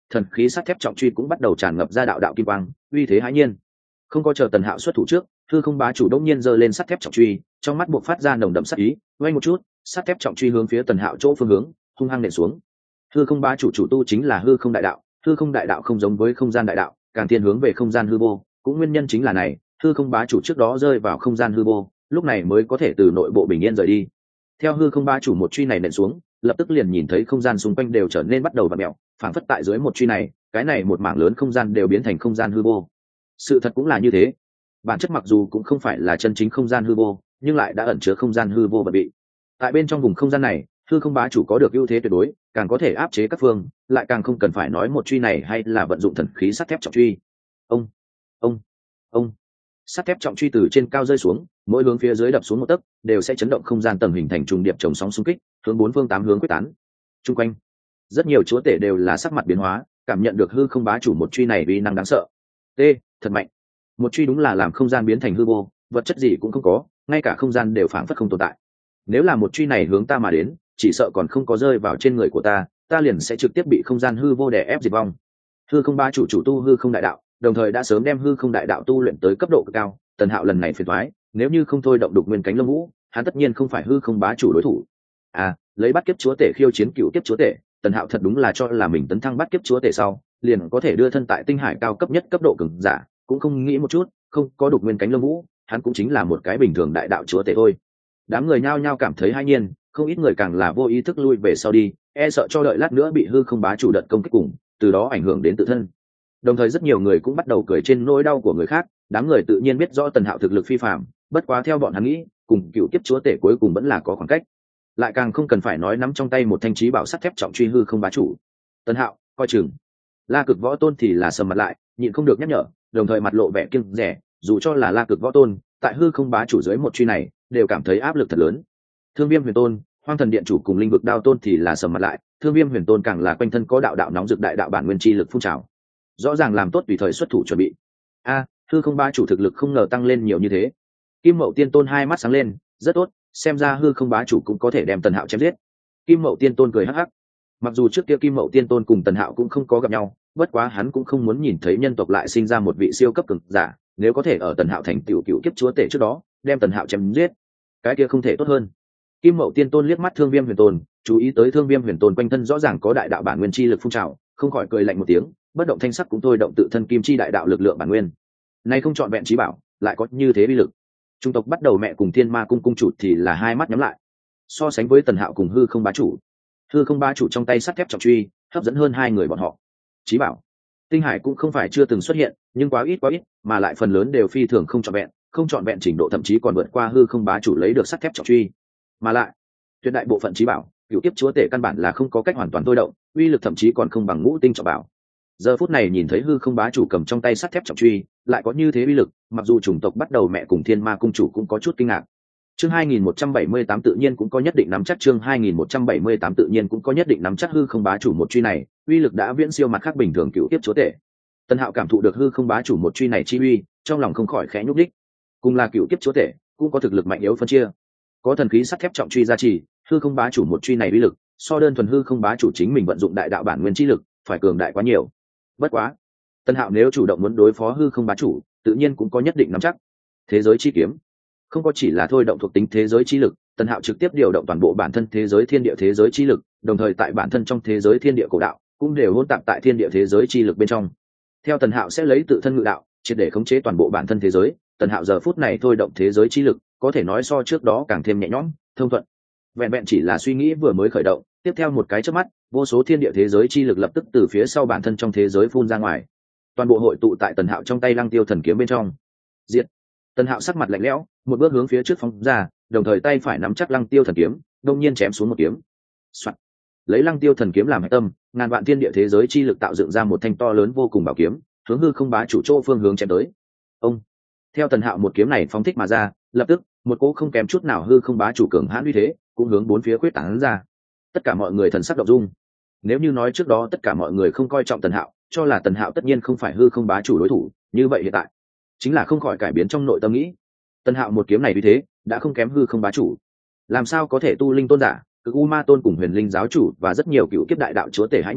thần khí sắt thép trọng truy cũng bắt đầu tràn ngập ra đạo đạo kim quang, uy thế hãi nhiên. Không có chờ Tần Hạo xuất thủ trước, hư không bá chủ đông nhiên giơ lên sắt thép trọng truy, trong mắt buộc phát ra nồng đậm sát ý, quay một chút, sắt thép trọng truy hướng phía Tần Hạo chỗ phương hướng hung hăng nện xuống. Hư không bá chủ chủ tu chính là hư không đại đạo, hư không đại đạo không giống với không gian đại đạo, càng thiên hướng về không gian hư vô, cũng nguyên nhân chính là này, hư không bá chủ trước đó rơi vào không gian hư vô, lúc này mới có thể từ nội bộ bình yên rời đi. Theo hư không bá chủ một truy này nện xuống, lập tức liền nhìn thấy không gian xung quanh đều trở nên bắt đầu vặn mèo, phảng phất tại dưới một truy này, cái này một mảng lớn không gian đều biến thành không gian hư vô. Sự thật cũng là như thế, bản chất mặc dù cũng không phải là chân chính không gian hư vô, nhưng lại đã ẩn chứa không gian hư vô vật bị. Tại bên trong vùng không gian này, hư không bá chủ có được ưu thế tuyệt đối, càng có thể áp chế các phương, lại càng không cần phải nói một truy này hay là vận dụng thần khí sắt thép trọng truy. Ông, ông, ông, sắt thép trọng truy từ trên cao rơi xuống, mỗi hướng phía dưới đập xuống một tấc, đều sẽ chấn động không gian tầng hình thành trùng điệp chồng sóng xung kích, hướng bốn phương tám hướng quyết tán. Trung quanh, rất nhiều chúa tể đều là sắc mặt biến hóa, cảm nhận được hư không bá chủ một truy này uy năng đáng sợ. T, thật mạnh. Một truy đúng là làm không gian biến thành hư vô, vật chất gì cũng không có, ngay cả không gian đều phảng phất không tồn tại. Nếu là một truy này hướng ta mà đến, chỉ sợ còn không có rơi vào trên người của ta, ta liền sẽ trực tiếp bị không gian hư vô đè ép diệt vong. Hư không bá chủ chủ tu hư không đại đạo, đồng thời đã sớm đem hư không đại đạo tu luyện tới cấp độ cực cao. Tần Hạo lần này phiền toái, nếu như không thôi động đục nguyên cánh lông vũ, hắn tất nhiên không phải hư không bá chủ đối thủ. À, lấy bắt kiếp chúa tể khiêu chiến cựu kiếp chúa tể, Tần Hạo thật đúng là cho là mình tấn thăng bắt kiếp chúa tể sau, liền có thể đưa thân tại tinh hải cao cấp nhất cấp độ cường giả, cũng không nghĩ một chút, không có đục nguyên cánh lông vũ, hắn cũng chính là một cái bình thường đại đạo chúa tể thôi. Đám người nhao nhao cảm thấy hai nhiên, không ít người càng là vô ý thức lui về sau đi, e sợ cho đợi lát nữa bị hư không bá chủ đợt công kích cùng, từ đó ảnh hưởng đến tự thân. Đồng thời rất nhiều người cũng bắt đầu cười trên nỗi đau của người khác, đám người tự nhiên biết rõ Tần Hạo thực lực phi phàm, bất quá theo bọn hắn nghĩ, cùng cựu kiếp chúa tể cuối cùng vẫn là có khoảng cách. Lại càng không cần phải nói nắm trong tay một thanh chí bảo sắt thép trọng truy hư không bá chủ. Tần Hạo, coi chừng. La Cực Võ Tôn thì là sầm mặt lại, nhịn không được nhắc nhở, đồng thời mặt lộ vẻ kiêng dè, dù cho là La Cực Võ Tôn, tại hư không bá chủ dưới một truy này, đều cảm thấy áp lực thật lớn. Thương Viêm Huyền Tôn, Hoang Thần Điện chủ cùng Linh Vực Đao Tôn thì là sầm mặt lại, Thương Viêm Huyền Tôn càng là quanh thân có đạo đạo nóng rực đại đạo bản nguyên chi lực phun trào, rõ ràng làm tốt tùy thời xuất thủ chuẩn bị. A, hư không bá chủ thực lực không ngờ tăng lên nhiều như thế. Kim Mậu Tiên Tôn hai mắt sáng lên, rất tốt, xem ra hư không bá chủ cũng có thể đem Tần Hạo chém giết. Kim Mậu Tiên Tôn cười hắc hắc. Mặc dù trước kia Kim Mậu Tiên Tôn cùng Tần Hạo cũng không có gặp nhau, bất quá hắn cũng không muốn nhìn thấy nhân tộc lại sinh ra một vị siêu cấp cường giả, nếu có thể ở Tần Hạo thành tiểu cựu kiếp chúa tể trước đó, đem Tần Hạo chém giết, cái kia không thể tốt hơn. Kim Mậu Tiên Tôn liếc mắt Thương Viêm Huyền Tôn, chú ý tới Thương Viêm Huyền Tôn quanh thân rõ ràng có đại đạo bản nguyên chi lực phun trào, không khỏi cười lạnh một tiếng, bất động thanh sắc cũng thôi động tự thân kim chi đại đạo lực lượng bản nguyên. Nay không chọn vẹn chí bảo, lại có như thế uy lực. Trung tộc bắt đầu mẹ cùng Thiên Ma cung cung chủ thì là hai mắt nhắm lại. So sánh với Tần Hạo cùng hư không bá chủ, hư không bá chủ trong tay sắt thép trọng truy, hấp dẫn hơn hai người bọn họ. Chí bảo, tinh hải cũng không phải chưa từng xuất hiện, nhưng quá ít quá ít, mà lại phần lớn đều phi thường không chọn vẹn, không chọn vẹn trình độ thậm chí còn vượt qua hư không bá chủ lấy được sắt thép trọng truy. Mà lại, tuyệt đại bộ phận chí bảo, cựu kiếp chúa tể căn bản là không có cách hoàn toàn thôi động, uy lực thậm chí còn không bằng ngũ tinh trọng bảo. Giờ phút này nhìn thấy hư không bá chủ cầm trong tay sắt thép trọng truy, lại có như thế uy lực, mặc dù chủng tộc bắt đầu mẹ cùng Thiên Ma cung chủ cũng có chút kinh ngạc. Chương hai nghìn một trăm bảy mươi tám tự nhiên cũng có nhất định nắm chắc, chương hai nghìn một trăm bảy mươi tám tự nhiên cũng có nhất định nắm chắc hư không bá chủ một truy này, uy lực đã viễn siêu mặt khác bình thường cựu kiếp chúa tể. Tần Hạo cảm thụ được hư không bá chủ một truy này chi uy, trong lòng không khỏi khẽ nhúc đích. Cùng là cựu kiếp chúa tể, cũng có thực lực mạnh yếu phân chia. Có thần khí sắt thép trọng truy gia trì, hư không bá chủ một truy này uy lực, so đơn thuần hư không bá chủ chính mình vận dụng đại đạo bản nguyên chi lực, phải cường đại quá nhiều. Bất quá, Tần Hạo nếu chủ động muốn đối phó hư không bá chủ, tự nhiên cũng có nhất định nắm chắc. Thế giới chi kiếm, không có chỉ là thôi động thuộc tính thế giới chi lực, Tần Hạo trực tiếp điều động toàn bộ bản thân thế giới thiên địa thế giới chi lực, đồng thời tại bản thân trong thế giới thiên địa cổ đạo, cũng đều hỗn tạp tại thiên địa thế giới chi lực bên trong. Theo Tần Hạo sẽ lấy tự thân ngự đạo, triệt để khống chế toàn bộ bản thân thế giới, Tần Hạo giờ phút này thôi động thế giới chi lực, có thể nói so trước đó càng thêm nhẹ nhõm, thông thuận. Vẹn vẹn chỉ là suy nghĩ vừa mới khởi động, tiếp theo một cái chớp mắt, vô số thiên địa thế giới chi lực lập tức từ phía sau bản thân trong thế giới phun ra ngoài. Toàn bộ hội tụ tại Tần Hạo trong tay Lăng Tiêu thần kiếm bên trong. Diệt. Tần Hạo sắc mặt lạnh lẽo, một bước hướng phía trước phóng ra, đồng thời tay phải nắm chắc Lăng Tiêu thần kiếm, đột nhiên chém xuống một kiếm. Soạt. Lấy Lăng Tiêu thần kiếm làm hạch tâm, ngàn vạn thiên địa thế giới chi lực tạo dựng ra một thanh to lớn vô cùng bảo kiếm, hướng hư không bá chủ chỗ phương hướng chém tới. Ông. Theo Tần Hạo một kiếm này phóng thích mà ra, lập tức, một cỗ không kém chút nào hư không bá chủ cường hãn uy thế, cũng hướng bốn phía quyết tán ra. Tất cả mọi người thần sắc động dung. Nếu như nói trước đó tất cả mọi người không coi trọng Tần Hạo, cho là Tần Hạo tất nhiên không phải hư không bá chủ đối thủ, như vậy hiện tại chính là không khỏi cải biến trong nội tâm nghĩ. Tần Hạo một kiếm này uy thế đã không kém hư không bá chủ, làm sao có thể tu linh tôn giả, cực u ma tôn cùng huyền linh giáo chủ và rất nhiều cựu kiếp đại đạo chúa tể hãi nhiên,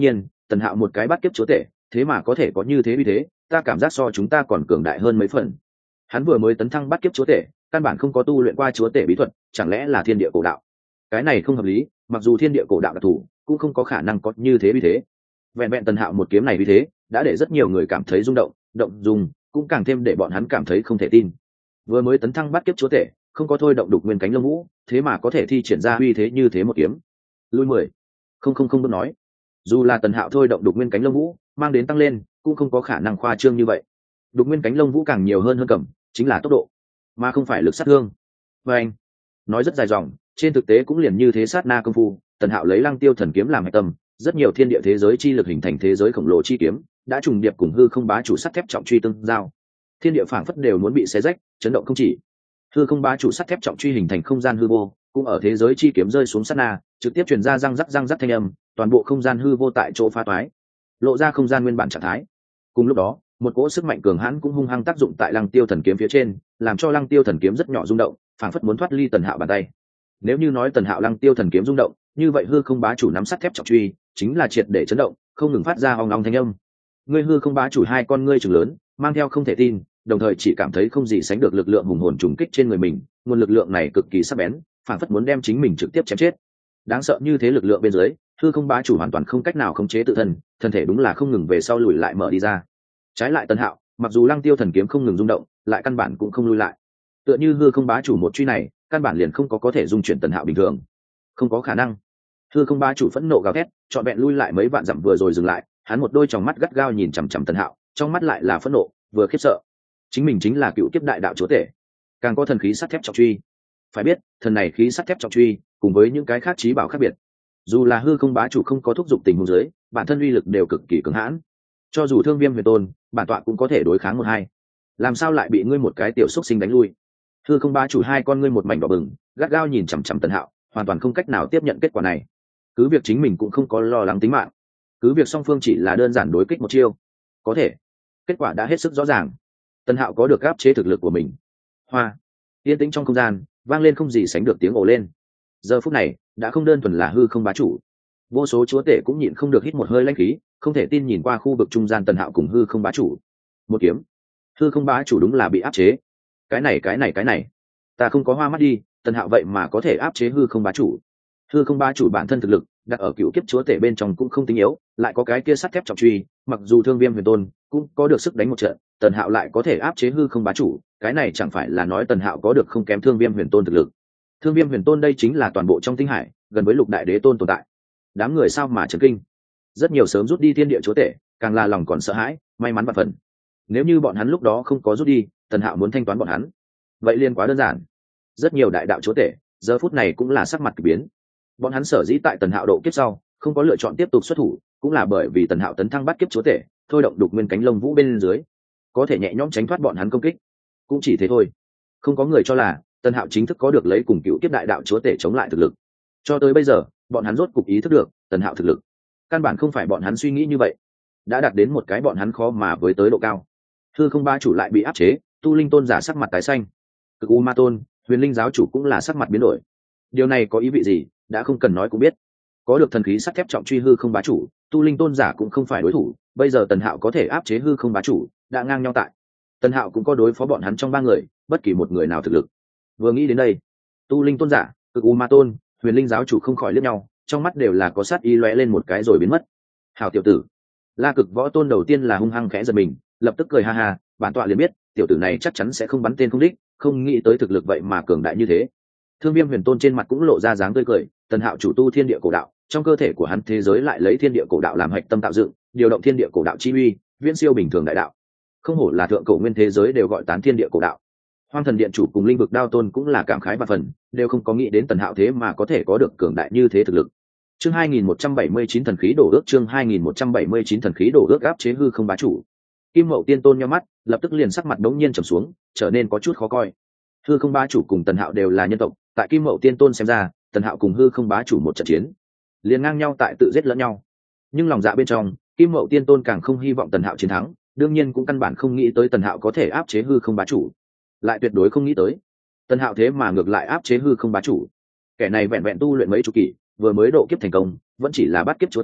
tần hạo một cái bắt kiếp chúa tể thế mà có thể có như thế vì thế ta cảm giác so chúng ta còn cường đại hơn mấy phần. Hắn vừa mới tấn thăng bắt kiếp chúa tể, căn bản không có tu luyện qua chúa tể bí thuật, chẳng lẽ là thiên địa cổ đạo? Cái này không hợp lý, mặc dù thiên địa cổ đạo đặc thù cũng không có khả năng có như thế vì thế. Vẹn vẹn tần hạo một kiếm này vì thế đã để rất nhiều người cảm thấy rung động, động dung, cũng càng thêm để bọn hắn cảm thấy không thể tin. Vừa mới tấn thăng bắt kiếp chúa tể, không có thôi động đục nguyên cánh lông vũ, thế mà có thể thi triển ra uy thế như thế một kiếm. Lui mười, không không không bước nói, dù là tần hạo thôi động đục nguyên cánh lông vũ mang đến tăng lên, cũng không có khả năng khoa trương như vậy. Đục nguyên cánh lông vũ càng nhiều hơn hơn cầm, chính là tốc độ, mà không phải lực sát thương. Và anh nói rất dài dòng, trên thực tế cũng liền như thế sát na công phu, tần hạo lấy lăng tiêu thần kiếm làm hạch tâm, rất nhiều thiên địa thế giới chi lực hình thành thế giới khổng lồ chi kiếm, đã trùng điệp cùng hư không bá chủ sắt thép trọng truy tương giao. Thiên địa phảng phất đều muốn bị xé rách, chấn động không chỉ. Hư không bá chủ sắt thép trọng truy hình thành không gian hư vô, cũng ở thế giới chi kiếm rơi xuống sát na, trực tiếp truyền ra răng rắc răng rắc thanh âm, toàn bộ không gian hư vô tại chỗ phá toái, lộ ra không gian nguyên bản trạng thái. Cùng lúc đó, một cỗ sức mạnh cường hãn cũng hung hăng tác dụng tại lăng tiêu thần kiếm phía trên, làm cho lăng tiêu thần kiếm rất nhỏ rung động, phảng phất muốn thoát ly tần hạo bàn tay. Nếu như nói tần hạo lăng tiêu thần kiếm rung động, như vậy hư không bá chủ nắm sắt thép trọng truy chính là triệt để chấn động, không ngừng phát ra ong ong thanh âm. Ngươi hư không bá chủ hai con ngươi trừng lớn, mang theo không thể tin, đồng thời chỉ cảm thấy không gì sánh được lực lượng hùng hồn trùng kích trên người mình, nguồn lực lượng này cực kỳ sắc bén, phảng phất muốn đem chính mình trực tiếp chém chết. Đáng sợ như thế lực lượng bên dưới, hư không bá chủ hoàn toàn không cách nào khống chế tự thân, thân thể đúng là không ngừng về sau lùi lại mở đi ra. Trái lại tần hạo, mặc dù lăng tiêu thần kiếm không ngừng rung động, lại căn bản cũng không lùi lại. Tựa như hư không bá chủ một truy này, căn bản liền không có có thể dung chuyển tần hạo bình thường, không có khả năng. Hư không bá chủ phẫn nộ gào thét, trọn vẹn lui lại mấy vạn dặm vừa rồi dừng lại, hắn một đôi tròng mắt gắt gao nhìn chằm chằm tần hạo, trong mắt lại là phẫn nộ vừa khiếp sợ. Chính mình chính là cựu kiếp đại đạo chúa tể, càng có thần khí sắt thép trọng truy. Phải biết, thần này khí sắt thép trọng truy cùng với những cái khác trí bảo khác biệt, dù là hư không bá chủ không có thúc giục tình huống dưới, bản thân uy lực đều cực kỳ cứng hãn. Cho dù thương viêm huyền tôn, bản tọa cũng có thể đối kháng một hai, làm sao lại bị ngươi một cái tiểu xúc sinh đánh lui? Hư không bá chủ hai con ngươi một mảnh đỏ bừng, gắt gao nhìn chằm chằm tần hạo, hoàn toàn không cách nào tiếp nhận kết quả này. Cứ việc chính mình cũng không có lo lắng tính mạng, cứ việc song phương chỉ là đơn giản đối kích một chiêu, có thể kết quả đã hết sức rõ ràng. Tần hạo có được áp chế thực lực của mình. Hoa yên tĩnh trong không gian vang lên không gì sánh được tiếng ồ lên. Giờ phút này đã không đơn thuần là hư không bá chủ, vô số chúa tể cũng nhịn không được hít một hơi lãnh khí, không thể tin nhìn qua khu vực trung gian tần hạo cùng hư không bá chủ. Một kiếm, hư không bá chủ đúng là bị áp chế. Cái này cái này cái này ta không có hoa mắt đi, tần hạo vậy mà có thể áp chế hư không bá chủ. Hư không bá chủ bản thân thực lực đặt ở cựu kiếp chúa tể bên trong cũng không tính yếu, lại có cái kia sắt thép trọng truy, mặc dù thương viêm huyền tôn cũng có được sức đánh một trận, tần hạo lại có thể áp chế hư không bá chủ, cái này chẳng phải là nói tần hạo có được không kém thương viêm huyền tôn thực lực. Thương viêm huyền tôn đây chính là toàn bộ trong tinh hải gần với lục đại đế tôn tồn tại, đám người sao mà chấn kinh. Rất nhiều sớm rút đi thiên địa chúa tể càng là lòng còn sợ hãi, may mắn và phần. Nếu như bọn hắn lúc đó không có rút đi, tần hạo muốn thanh toán bọn hắn, vậy liên quá đơn giản. Rất nhiều đại đạo chúa tể giờ phút này cũng là sắc mặt kỳ biến. Bọn hắn sở dĩ tại tần hạo độ kiếp sau không có lựa chọn tiếp tục xuất thủ, cũng là bởi vì tần hạo tấn thăng bắt kiếp chúa tể, thôi động đục nguyên cánh lông vũ bên dưới, có thể nhẹ nhõm tránh thoát bọn hắn công kích. Cũng chỉ thế thôi, không có người cho là tần hạo chính thức có được lấy cùng cựu kiếp đại đạo chúa tể chống lại thực lực. Cho tới bây giờ bọn hắn rốt cục ý thức được tần hạo thực lực căn bản không phải bọn hắn suy nghĩ như vậy, đã đạt đến một cái bọn hắn khó mà với tới độ cao. Hư không ba chủ lại bị áp chế, tu linh tôn giả sắc mặt tái xanh, cực u ma tôn, huyền linh giáo chủ cũng là sắc mặt biến đổi. Điều này có ý vị gì đã không cần nói cũng biết. Có được thần khí sắt thép trọng truy hư không bá chủ, tu linh tôn giả cũng không phải đối thủ. Bây giờ tần hạo có thể áp chế hư không bá chủ, đã ngang nhau tại. Tần hạo cũng có đối phó bọn hắn trong ba người bất kỳ một người nào thực lực. Vừa nghĩ đến đây, tu linh tôn giả, cực u ma tôn, huyền linh giáo chủ không khỏi liếc nhau, trong mắt đều là có sát ý lóe lên một cái rồi biến mất. Hảo tiểu tử. La cực võ tôn đầu tiên là hung hăng khẽ giật mình, lập tức cười ha ha, bản tọa liền biết tiểu tử này chắc chắn sẽ không bắn tên không đích, không nghĩ tới thực lực vậy mà cường đại như thế. Thương viêm huyền tôn trên mặt cũng lộ ra dáng tươi cười, tần hạo chủ tu thiên địa cổ đạo, trong cơ thể của hắn thế giới lại lấy thiên địa cổ đạo làm hạch tâm tạo dựng, điều động thiên địa cổ đạo chi uy, viễn siêu bình thường đại đạo. Không hổ là thượng cổ nguyên thế giới đều gọi tán thiên địa cổ đạo. Hoang thần điện chủ cùng linh vực đao tôn cũng là cảm khái và phần, đều không có nghĩ đến tần hạo thế mà có thể có được cường đại như thế thực lực. Chương hai nghìn một trăm bảy mươi chín thần khí đổ ước, chương hai nghìn một trăm bảy mươi chín thần khí đổ ước áp chế hư không bá chủ. Kim Mậu Tiên Tôn nhíu mắt, lập tức liền sắc mặt đống nhiên trầm xuống, trở nên có chút khó coi. Hư không bá chủ cùng tần hạo đều là nhân tộc, tại Kim Mậu Tiên Tôn xem ra, tần hạo cùng hư không bá chủ một trận chiến, liền ngang nhau tại tự giết lẫn nhau. Nhưng lòng dạ bên trong, Kim Mậu Tiên Tôn càng không hy vọng tần hạo chiến thắng, đương nhiên cũng căn bản không nghĩ tới tần hạo có thể áp chế hư không bá chủ, lại tuyệt đối không nghĩ tới tần hạo thế mà ngược lại áp chế hư không bá chủ. Kẻ này vẹn vẹn tu luyện mấy chục kỷ, vừa mới độ kiếp thành công, vẫn chỉ là bát kiếp chúa tể,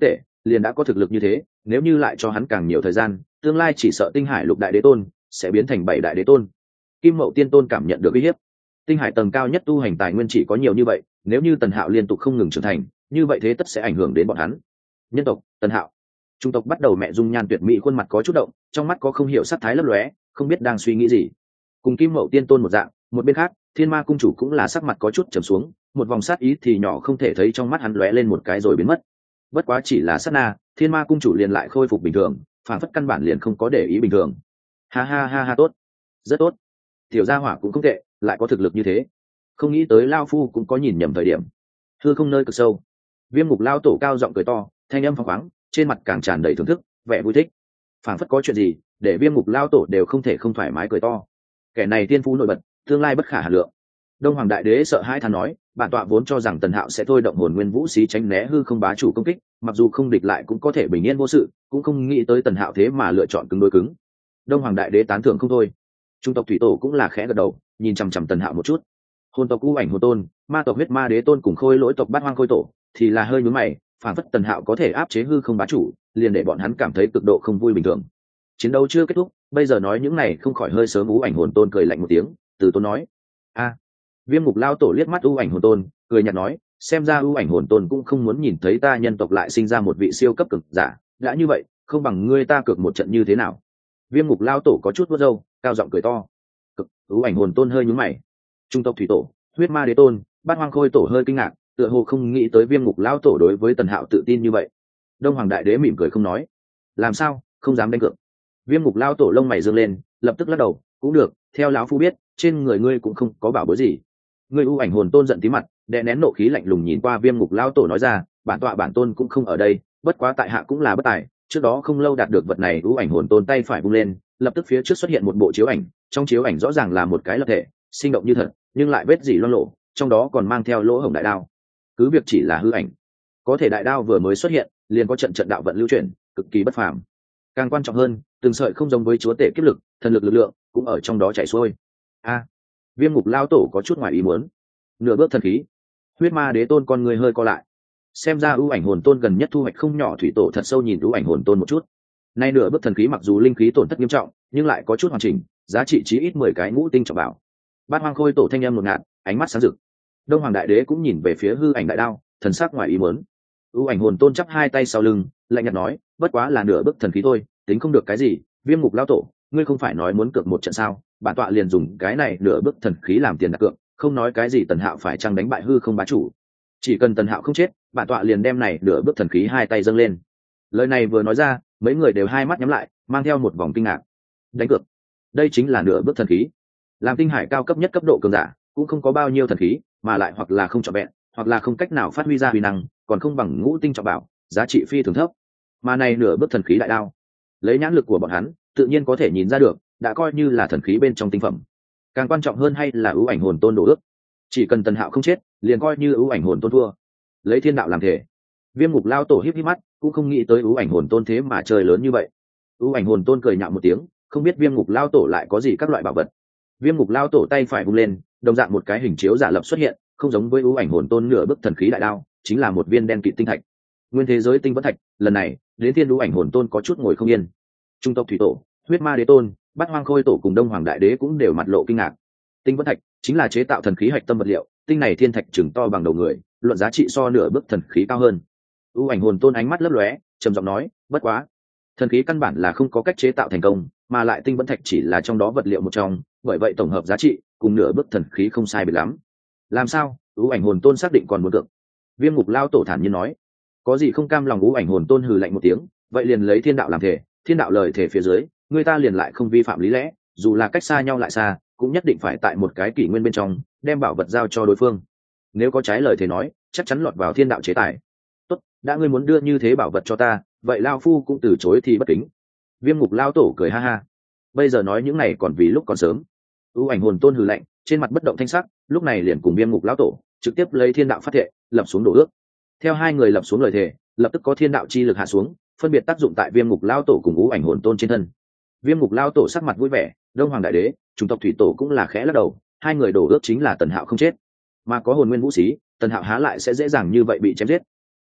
liền đã có thực lực như thế, nếu như lại cho hắn càng nhiều thời gian, tương lai chỉ sợ tinh hải lục đại đế tôn sẽ biến thành bảy đại đế tôn. Kim Mậu Tiên Tôn cảm nhận được uy hiếp. Tinh hải tầng cao nhất tu hành tài nguyên chỉ có nhiều như vậy, nếu như Tần Hạo liên tục không ngừng trưởng thành, như vậy thế tất sẽ ảnh hưởng đến bọn hắn. Nhân tộc Tần Hạo, trung tộc bắt đầu mẹ dung nhan tuyệt mỹ khuôn mặt có chút động, trong mắt có không hiểu sắc thái lấp lóe, không biết đang suy nghĩ gì. Cùng Kim Mậu Tiên Tôn một dạng, một bên khác, Thiên Ma cung chủ cũng là sắc mặt có chút trầm xuống, một vòng sát ý thì nhỏ không thể thấy trong mắt hắn lóe lên một cái rồi biến mất. Bất quá chỉ là sát na, Thiên Ma cung chủ liền lại khôi phục bình thường, phản phất căn bản liền không có để ý bình thường. Ha ha ha ha, tốt, rất tốt. Tiểu gia hỏa cũng không tệ, lại có thực lực như thế. Không nghĩ tới lao phu cũng có nhìn nhầm thời điểm. Hư không nơi cực sâu, Viêm Ngục lao tổ cao giọng cười to, thanh âm phóng khoáng, trên mặt càng tràn đầy thưởng thức, vẻ vui thích. Phản phất có chuyện gì, để Viêm Ngục lao tổ đều không thể không thoải mái cười to. Kẻ này tiên phú nổi bật, tương lai bất khả hà lượng. Đông Hoàng Đại Đế sợ hãi than nói, bản tọa vốn cho rằng Tần Hạo sẽ thôi động hồn nguyên vũ xí tránh né hư không bá chủ công kích, mặc dù không địch lại cũng có thể bình yên vô sự, cũng không nghĩ tới Tần Hạo thế mà lựa chọn cứng đối cứng. Đông Hoàng Đại Đế tán thưởng không thôi. Trung tộc thủy tổ cũng là khẽ gật đầu, nhìn chằm chằm Tần Hạo một chút. Hồn tộc U Ảnh Hồn Tôn, ma tộc Huyết Ma Đế Tôn cùng Khôi Lỗi tộc Bát Hoang Khôi Tổ thì là hơi nhướng mày, phản phất Tần Hạo có thể áp chế hư không bá chủ, liền để bọn hắn cảm thấy cực độ không vui bình thường. Chiến đấu chưa kết thúc, bây giờ nói những này không khỏi hơi sớm. U Ảnh Hồn Tôn cười lạnh một tiếng, từ tốn nói: "A." Viêm Ngục lao tổ liếc mắt U Ảnh Hồn Tôn, cười nhạt nói: "Xem ra U Ảnh Hồn Tôn cũng không muốn nhìn thấy ta nhân tộc lại sinh ra một vị siêu cấp cực giả, đã như vậy, không bằng ngươi ta cược một trận như thế nào?" Viêm Ngục lao tổ có chút vuốt râu, cao giọng cười to. Cực, U Ảnh Hồn Tôn hơi nhướng mày. Trung tộc thủy tổ, Huyết Ma Đế Tôn, Bát Hoang Khôi Tổ hơi kinh ngạc, tựa hồ không nghĩ tới Viêm Ngục lao tổ đối với Tần Hạo tự tin như vậy. Đông Hoàng Đại Đế mỉm cười không nói. Làm sao, không dám đánh cược? Viêm Ngục lao tổ lông mày dương lên, lập tức lắc đầu, cũng được, theo lão phu biết, trên người ngươi cũng không có bảo bối gì. Ngươi U Ảnh Hồn Tôn giận tí mặt, đè nén nộ khí lạnh lùng nhìn qua Viêm Ngục lao tổ nói ra, bản tọa bản tôn cũng không ở đây, bất quá tại hạ cũng là bất tài, trước đó không lâu đạt được vật này. U Ảnh Hồn Tôn tay phải vung lên, lập tức phía trước xuất hiện một bộ chiếu ảnh, trong chiếu ảnh rõ ràng là một cái lập thể, sinh động như thật, nhưng lại vết dỉ loang lộ, trong đó còn mang theo lỗ hổng đại đao. Cứ việc chỉ là hư ảnh, có thể đại đao vừa mới xuất hiện, liền có trận trận đạo vận lưu chuyển, cực kỳ bất phàm. Càng quan trọng hơn, từng sợi không giống với chúa tể kiếp lực, thần lực lực lượng cũng ở trong đó chảy xuôi. A, Viêm Ngục lao tổ có chút ngoài ý muốn. Nửa bước thần khí. Huyết Ma Đế Tôn con người hơi co lại. Xem ra U Ảnh Hồn Tôn gần nhất thu hoạch không nhỏ. Thủy tổ thật sâu nhìn U Ảnh Hồn Tôn một chút. Nay nửa bước thần khí mặc dù linh khí tổn thất nghiêm trọng, nhưng lại có chút hoàn chỉnh, giá trị chí ít mười cái ngũ tinh trọng bảo. Bát Hoang Khôi Tổ thanh âm ngột ngạt, ánh mắt sáng rực. Đông Hoàng Đại Đế cũng nhìn về phía hư ảnh đại đao, thần sắc ngoài ý muốn. U Ảnh Hồn Tôn chắp hai tay sau lưng, lạnh nhạt nói, bất quá là nửa bước thần khí thôi, tính không được cái gì. Viêm Ngục lao tổ, ngươi không phải nói muốn cược một trận sao? Bản tọa liền dùng cái này nửa bước thần khí làm tiền đặt cược, không nói cái gì Tần Hạo phải chăng đánh bại hư không bá chủ. Chỉ cần Tần Hạo không chết, bản tọa liền đem này nửa bước thần khí hai tay dâng lên. Lời này vừa nói ra, mấy người đều hai mắt nhắm lại, mang theo một vòng kinh ngạc. Đánh cược? Đây chính là nửa bước thần khí. Làm tinh hải cao cấp nhất cấp độ cường giả, cũng không có bao nhiêu thần khí, mà lại hoặc là không trọn vẹn, hoặc là không cách nào phát huy ra uy năng, còn không bằng ngũ tinh trọng bảo, giá trị phi thường thấp. Mà này nửa bước thần khí đại đao, lấy nhãn lực của bọn hắn, tự nhiên có thể nhìn ra được, đã coi như là thần khí bên trong tinh phẩm. Càng quan trọng hơn hay là ưu ảnh hồn tôn đổ ước, chỉ cần Tần Hạo không chết, liền coi như ưu ảnh hồn tôn thua. Lấy thiên đạo làm thể. Viêm Ngục lao tổ híp híp mắt, cũng không nghĩ tới ưu ảnh hồn tôn thế mà trời lớn như vậy. Ưu ảnh hồn tôn cười nhạo một tiếng, không biết Viêm Ngục lao tổ lại có gì các loại bảo vật. Viêm Ngục lao tổ tay phải vung lên, đồng dạng một cái hình chiếu giả lập xuất hiện, không giống với ưu ảnh hồn tôn nửa bức thần khí đại đao, chính là một viên đen kịt tinh thạch. Nguyên thế giới tinh vẫn thạch, lần này, đến thiên ưu ảnh hồn tôn có chút ngồi không yên. Trung tộc thủy tổ, Huyết Ma Đế Tôn, Bát Hoang Khôi Tổ cùng Đông Hoàng Đại Đế cũng đều mặt lộ kinh ngạc. Tinh vẫn thạch chính là chế tạo thần khí hạch tâm vật liệu, tinh này thiên thạch chừng to bằng đầu người, luận giá trị so nửa bức thần khí cao hơn. Ưu ảnh hồn tôn ánh mắt lấp lóe, trầm giọng nói, bất quá, thần khí căn bản là không có cách chế tạo thành công, mà lại tinh vẫn thạch chỉ là trong đó vật liệu một trong, bởi vậy tổng hợp giá trị cùng nửa bức thần khí không sai biệt lắm. Làm sao? Ưu ảnh hồn tôn xác định còn muốn được. Viêm Ngục lao tổ thản nhiên nói, có gì không cam lòng? Ưu ảnh hồn tôn hừ lạnh một tiếng, vậy liền lấy thiên đạo làm thể, thiên đạo lời thể phía dưới, người ta liền lại không vi phạm lý lẽ, dù là cách xa nhau lại xa, cũng nhất định phải tại một cái kỷ nguyên bên trong đem bảo vật giao cho đối phương. Nếu có trái lời thể nói, chắc chắn lọt vào thiên đạo chế tài. Tốt, đã ngươi muốn đưa như thế bảo vật cho ta, vậy lao phu cũng từ chối thì bất kính. Viêm Ngục lao tổ cười ha ha, bây giờ nói những này còn vì lúc còn sớm. Ưu ảnh hồn tôn hừ lạnh, trên mặt bất động thanh sắc, lúc này liền cùng Viêm Ngục lao tổ trực tiếp lấy thiên đạo phát thệ, lập xuống đổ ước. Theo hai người lập xuống lời thề, lập tức có thiên đạo chi lực hạ xuống, phân biệt tác dụng tại Viêm Ngục lao tổ cùng Ưu ảnh hồn tôn trên thân. Viêm Ngục lao tổ sắc mặt vui vẻ, Đông Hoàng Đại Đế, Chủng tộc thủy tổ cũng là khẽ lắc đầu, hai người đổ ước chính là Tần Hạo không chết, mà có hồn nguyên vũ xí, Tần Hạo há lại sẽ dễ dàng như vậy bị chém giết.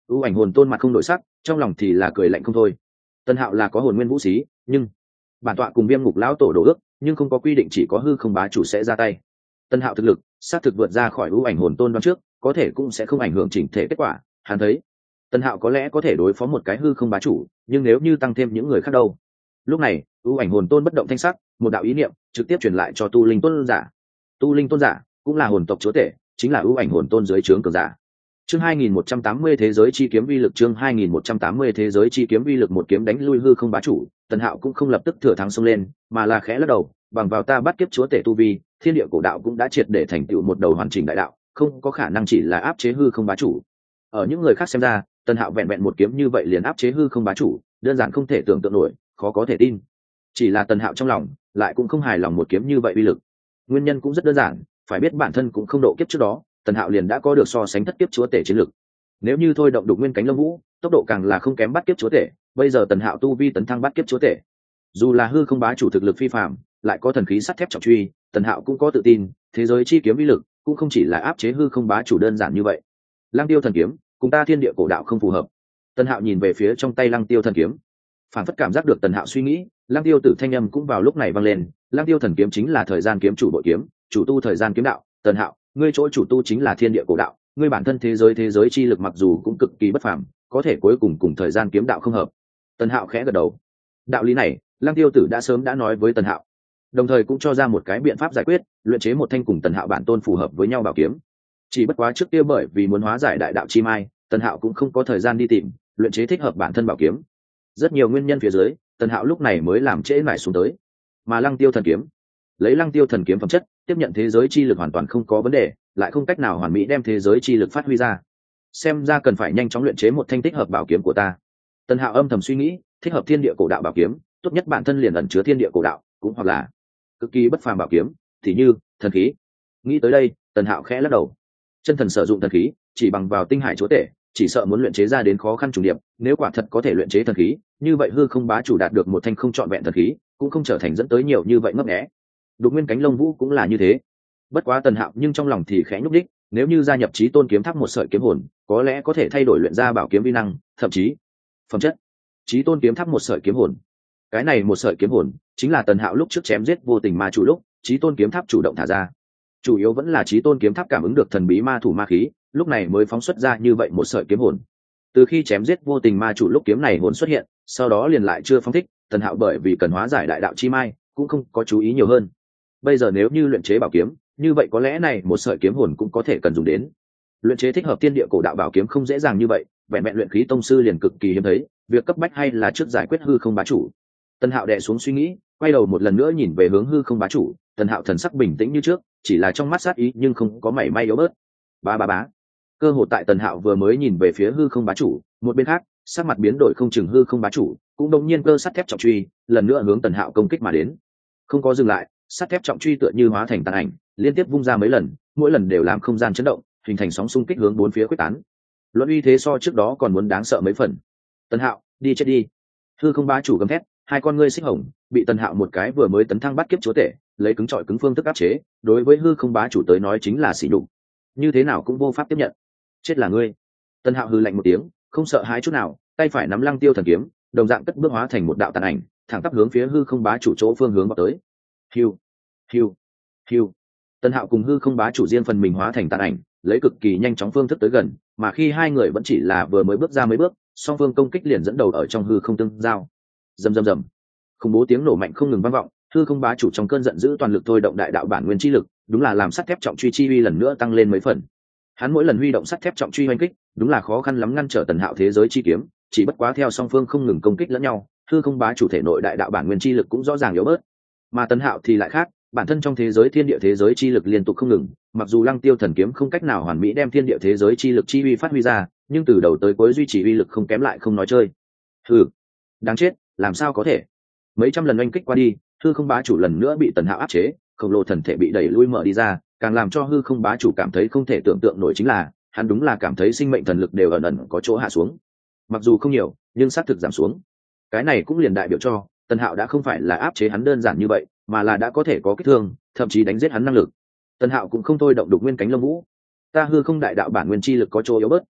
ưu ảnh hồn tôn mặt không đổi sắc, trong lòng thì là cười lạnh không thôi. Tần Hạo là có hồn nguyên vũ xí, nhưng bản tọa cùng Viêm Ngục lão tổ đổ ước, nhưng không có quy định chỉ có hư không bá chủ sẽ ra tay. Tần Hạo thực lực xác thực vượt ra khỏi ưu ảnh hồn tôn đoán trước, có thể cũng sẽ không ảnh hưởng chỉnh thể kết quả. Hắn thấy Tần Hạo có lẽ có thể đối phó một cái hư không bá chủ, nhưng nếu như tăng thêm những người khác đâu? Lúc này ưu ảnh hồn tôn bất động thanh sắc, một đạo ý niệm trực tiếp truyền lại cho tu linh tôn giả. Tu linh tôn giả cũng là hồn tộc chúa tể, chính là ưu ảnh hồn tôn dưới trướng cường giả. Chương hai nghìn một trăm tám mươi thế giới chi kiếm vi lực, chương hai nghìn một trăm tám mươi thế giới chi kiếm vi lực, một kiếm đánh lui hư không bá chủ. Tần Hạo cũng không lập tức thừa thắng xông lên, mà là khẽ lắc đầu, bằng vào ta bắt kiếp chúa tể tu vi, thiên địa cổ đạo cũng đã triệt để thành tựu một đầu hoàn chỉnh đại đạo, không có khả năng chỉ là áp chế hư không bá chủ. Ở những người khác xem ra, Tần Hạo vẹn vẹn một kiếm như vậy liền áp chế hư không bá chủ, đơn giản không thể tưởng tượng nổi, khó có thể tin. Chỉ là Tần Hạo trong lòng lại cũng không hài lòng một kiếm như vậy uy lực. Nguyên nhân cũng rất đơn giản, phải biết bản thân cũng không độ kiếp trước đó, Tần Hạo liền đã có được so sánh thất kiếp chúa tể chiến lực. Nếu như thôi động đục nguyên cánh lông vũ, tốc độ càng là không kém bắt kiếp chúa tể, bây giờ Tần Hạo tu vi tấn thăng bắt kiếp chúa tể. Dù là hư không bá chủ thực lực phi phàm, lại có thần khí sắt thép trọng truy, Tần Hạo cũng có tự tin, thế giới chi kiếm uy lực cũng không chỉ là áp chế hư không bá chủ đơn giản như vậy. Lăng Tiêu thần kiếm, cùng ta thiên địa cổ đạo không phù hợp. Tần Hạo nhìn về phía trong tay Lăng Tiêu thần kiếm, phản phất cảm giác được Tần Hạo suy nghĩ, Lăng Tiêu tử thanh âm cũng vào lúc này vang lên. Lăng Tiêu thần kiếm chính là thời gian kiếm chủ bội kiếm, chủ tu thời gian kiếm đạo. Tần Hạo, ngươi chỗ chủ tu chính là thiên địa cổ đạo, ngươi bản thân thế giới thế giới chi lực mặc dù cũng cực kỳ bất phàm, có thể cuối cùng cùng thời gian kiếm đạo không hợp. Tần Hạo khẽ gật đầu. Đạo lý này, Lăng Tiêu tử đã sớm đã nói với Tần Hạo, đồng thời cũng cho ra một cái biện pháp giải quyết, luyện chế một thanh cùng Tần Hạo bản tôn phù hợp với nhau bảo kiếm. Chỉ bất quá trước kia bởi vì muốn hóa giải đại đạo chi mai, Tần Hạo cũng không có thời gian đi tìm luyện chế thích hợp bản thân bảo kiếm. Rất nhiều nguyên nhân phía dưới, Tần Hạo lúc này mới làm trễ mãi xuống tới. Mà Lăng Tiêu thần kiếm, lấy Lăng Tiêu thần kiếm phẩm chất, tiếp nhận thế giới chi lực hoàn toàn không có vấn đề, lại không cách nào hoàn mỹ đem thế giới chi lực phát huy ra. Xem ra cần phải nhanh chóng luyện chế một thanh thích hợp bảo kiếm của ta. Tần Hạo âm thầm suy nghĩ, thích hợp thiên địa cổ đạo bảo kiếm, tốt nhất bản thân liền ẩn chứa thiên địa cổ đạo, cũng hoặc là cực kỳ bất phàm bảo kiếm, thì như thần khí. Nghĩ tới đây, Tần Hạo khẽ lắc đầu. Chân thần sử dụng thần khí, chỉ bằng vào tinh hải chúa tể, chỉ sợ muốn luyện chế ra đến khó khăn trùng điệp. Nếu quả thật có thể luyện chế thần khí, như vậy hư không bá chủ đạt được một thanh không trọn vẹn thần khí, cũng không trở thành dẫn tới nhiều như vậy ngấp nghé. Đục nguyên cánh lông vũ cũng là như thế. Bất quá Tần Hạo nhưng trong lòng thì khẽ nhúc đích, nếu như gia nhập Chí Tôn kiếm tháp một sợi kiếm hồn, có lẽ có thể thay đổi luyện ra bảo kiếm vi năng, thậm chí phẩm chất. Chí Tôn kiếm tháp một sợi kiếm hồn, cái này một sợi kiếm hồn chính là Tần Hạo lúc trước chém giết vô tình ma chủ lúc Chí Tôn kiếm tháp chủ động thả ra. Chủ yếu vẫn là Chí Tôn kiếm tháp cảm ứng được thần bí ma thủ ma khí, lúc này mới phóng xuất ra như vậy một sợi kiếm hồn. Từ khi chém giết vô tình ma chủ lúc kiếm này hồn xuất hiện, sau đó liền lại chưa phóng thích. Tần Hạo bởi vì cần hóa giải đại đạo chi mai, cũng không có chú ý nhiều hơn. Bây giờ nếu như luyện chế bảo kiếm, như vậy có lẽ này một sợi kiếm hồn cũng có thể cần dùng đến. Luyện chế thích hợp thiên địa cổ đạo bảo kiếm không dễ dàng như vậy, vẹn vẹn luyện khí tông sư liền cực kỳ hiếm thấy, việc cấp bách hay là trước giải quyết hư không bá chủ. Tần Hạo đè xuống suy nghĩ, quay đầu một lần nữa nhìn về hướng hư không bá chủ. Tần Hạo thần sắc bình tĩnh như trước, chỉ là trong mắt sát ý nhưng không có mảy may yếu bớt. Ba ba bá. Cơ hội tại Tần Hạo vừa mới nhìn về phía hư không bá chủ, một bên khác, sắc mặt biến đổi không chừng hư không bá chủ, cũng đột nhiên cơ sắt thép trọng truy, lần nữa hướng Tần Hạo công kích mà đến. Không có dừng lại, sắt thép trọng truy tựa như hóa thành tàn ảnh, liên tiếp vung ra mấy lần, mỗi lần đều làm không gian chấn động, hình thành sóng xung kích hướng bốn phía quyết tán. Luận uy thế so trước đó còn muốn đáng sợ mấy phần. Tần Hạo, đi chết đi. Hư không bá chủ gầm thét, hai con ngươi xích hồng, bị Tần Hạo một cái vừa mới tấn thăng bắt kiếp chúa tể, lấy cứng trọi cứng phương thức áp chế, đối với hư không bá chủ tới nói chính là sỉ nhục. Như thế nào cũng vô pháp tiếp nhận. Chết là ngươi. Tần Hạo hừ lạnh một tiếng, không sợ hãi chút nào, tay phải nắm Lăng Tiêu thần kiếm, đồng dạng cất bước hóa thành một đạo tàn ảnh, thẳng tắp hướng phía hư không bá chủ chỗ phương hướng vào tới. Hiu, hiu, hiu. Tần Hạo cùng hư không bá chủ riêng phần mình hóa thành tàn ảnh, lấy cực kỳ nhanh chóng phương thức tới gần, mà khi hai người vẫn chỉ là vừa mới bước ra mấy bước, song phương công kích liền dẫn đầu ở trong hư không tương giao. Rầm rầm rầm. Khủng bố tiếng nổ mạnh không ngừng vang vọng, hư không bá chủ trong cơn giận dữ toàn lực thôi động đại đạo bản nguyên chi lực, đúng là làm sắt thép trọng truy chi uy lần nữa tăng lên mấy phần. Hắn mỗi lần huy động sắt thép trọng truy hoành kích, đúng là khó khăn lắm ngăn trở Tần Hạo thế giới chi kiếm, chỉ bất quá theo song phương không ngừng công kích lẫn nhau, hư không bá chủ thể nội đại đạo bản nguyên chi lực cũng rõ ràng yếu bớt. Mà Tần Hạo thì lại khác, bản thân trong thế giới thiên địa thế giới chi lực liên tục không ngừng, mặc dù Lăng Tiêu thần kiếm không cách nào hoàn mỹ đem thiên địa thế giới chi lực chi uy phát huy ra, nhưng từ đầu tới cuối duy trì uy lực không kém lại không nói chơi. Hừ, đáng chết, làm sao có thể? Mấy trăm lần oanh kích qua đi, hư không bá chủ lần nữa bị Tần Hạo áp chế, khổng lồ thần thể bị đẩy lui mở đi ra, càng làm cho hư không bá chủ cảm thấy không thể tưởng tượng nổi chính là, hắn đúng là cảm thấy sinh mệnh thần lực đều ẩn ẩn có chỗ hạ xuống. Mặc dù không nhiều, nhưng xác thực giảm xuống. Cái này cũng liền đại biểu cho Tần Hạo đã không phải là áp chế hắn đơn giản như vậy, mà là đã có thể có kích thương, thậm chí đánh giết hắn năng lực. Tần Hạo cũng không thôi động đục nguyên cánh lông vũ. Ta hư không đại đạo bản nguyên chi lực có chỗ yếu bớt,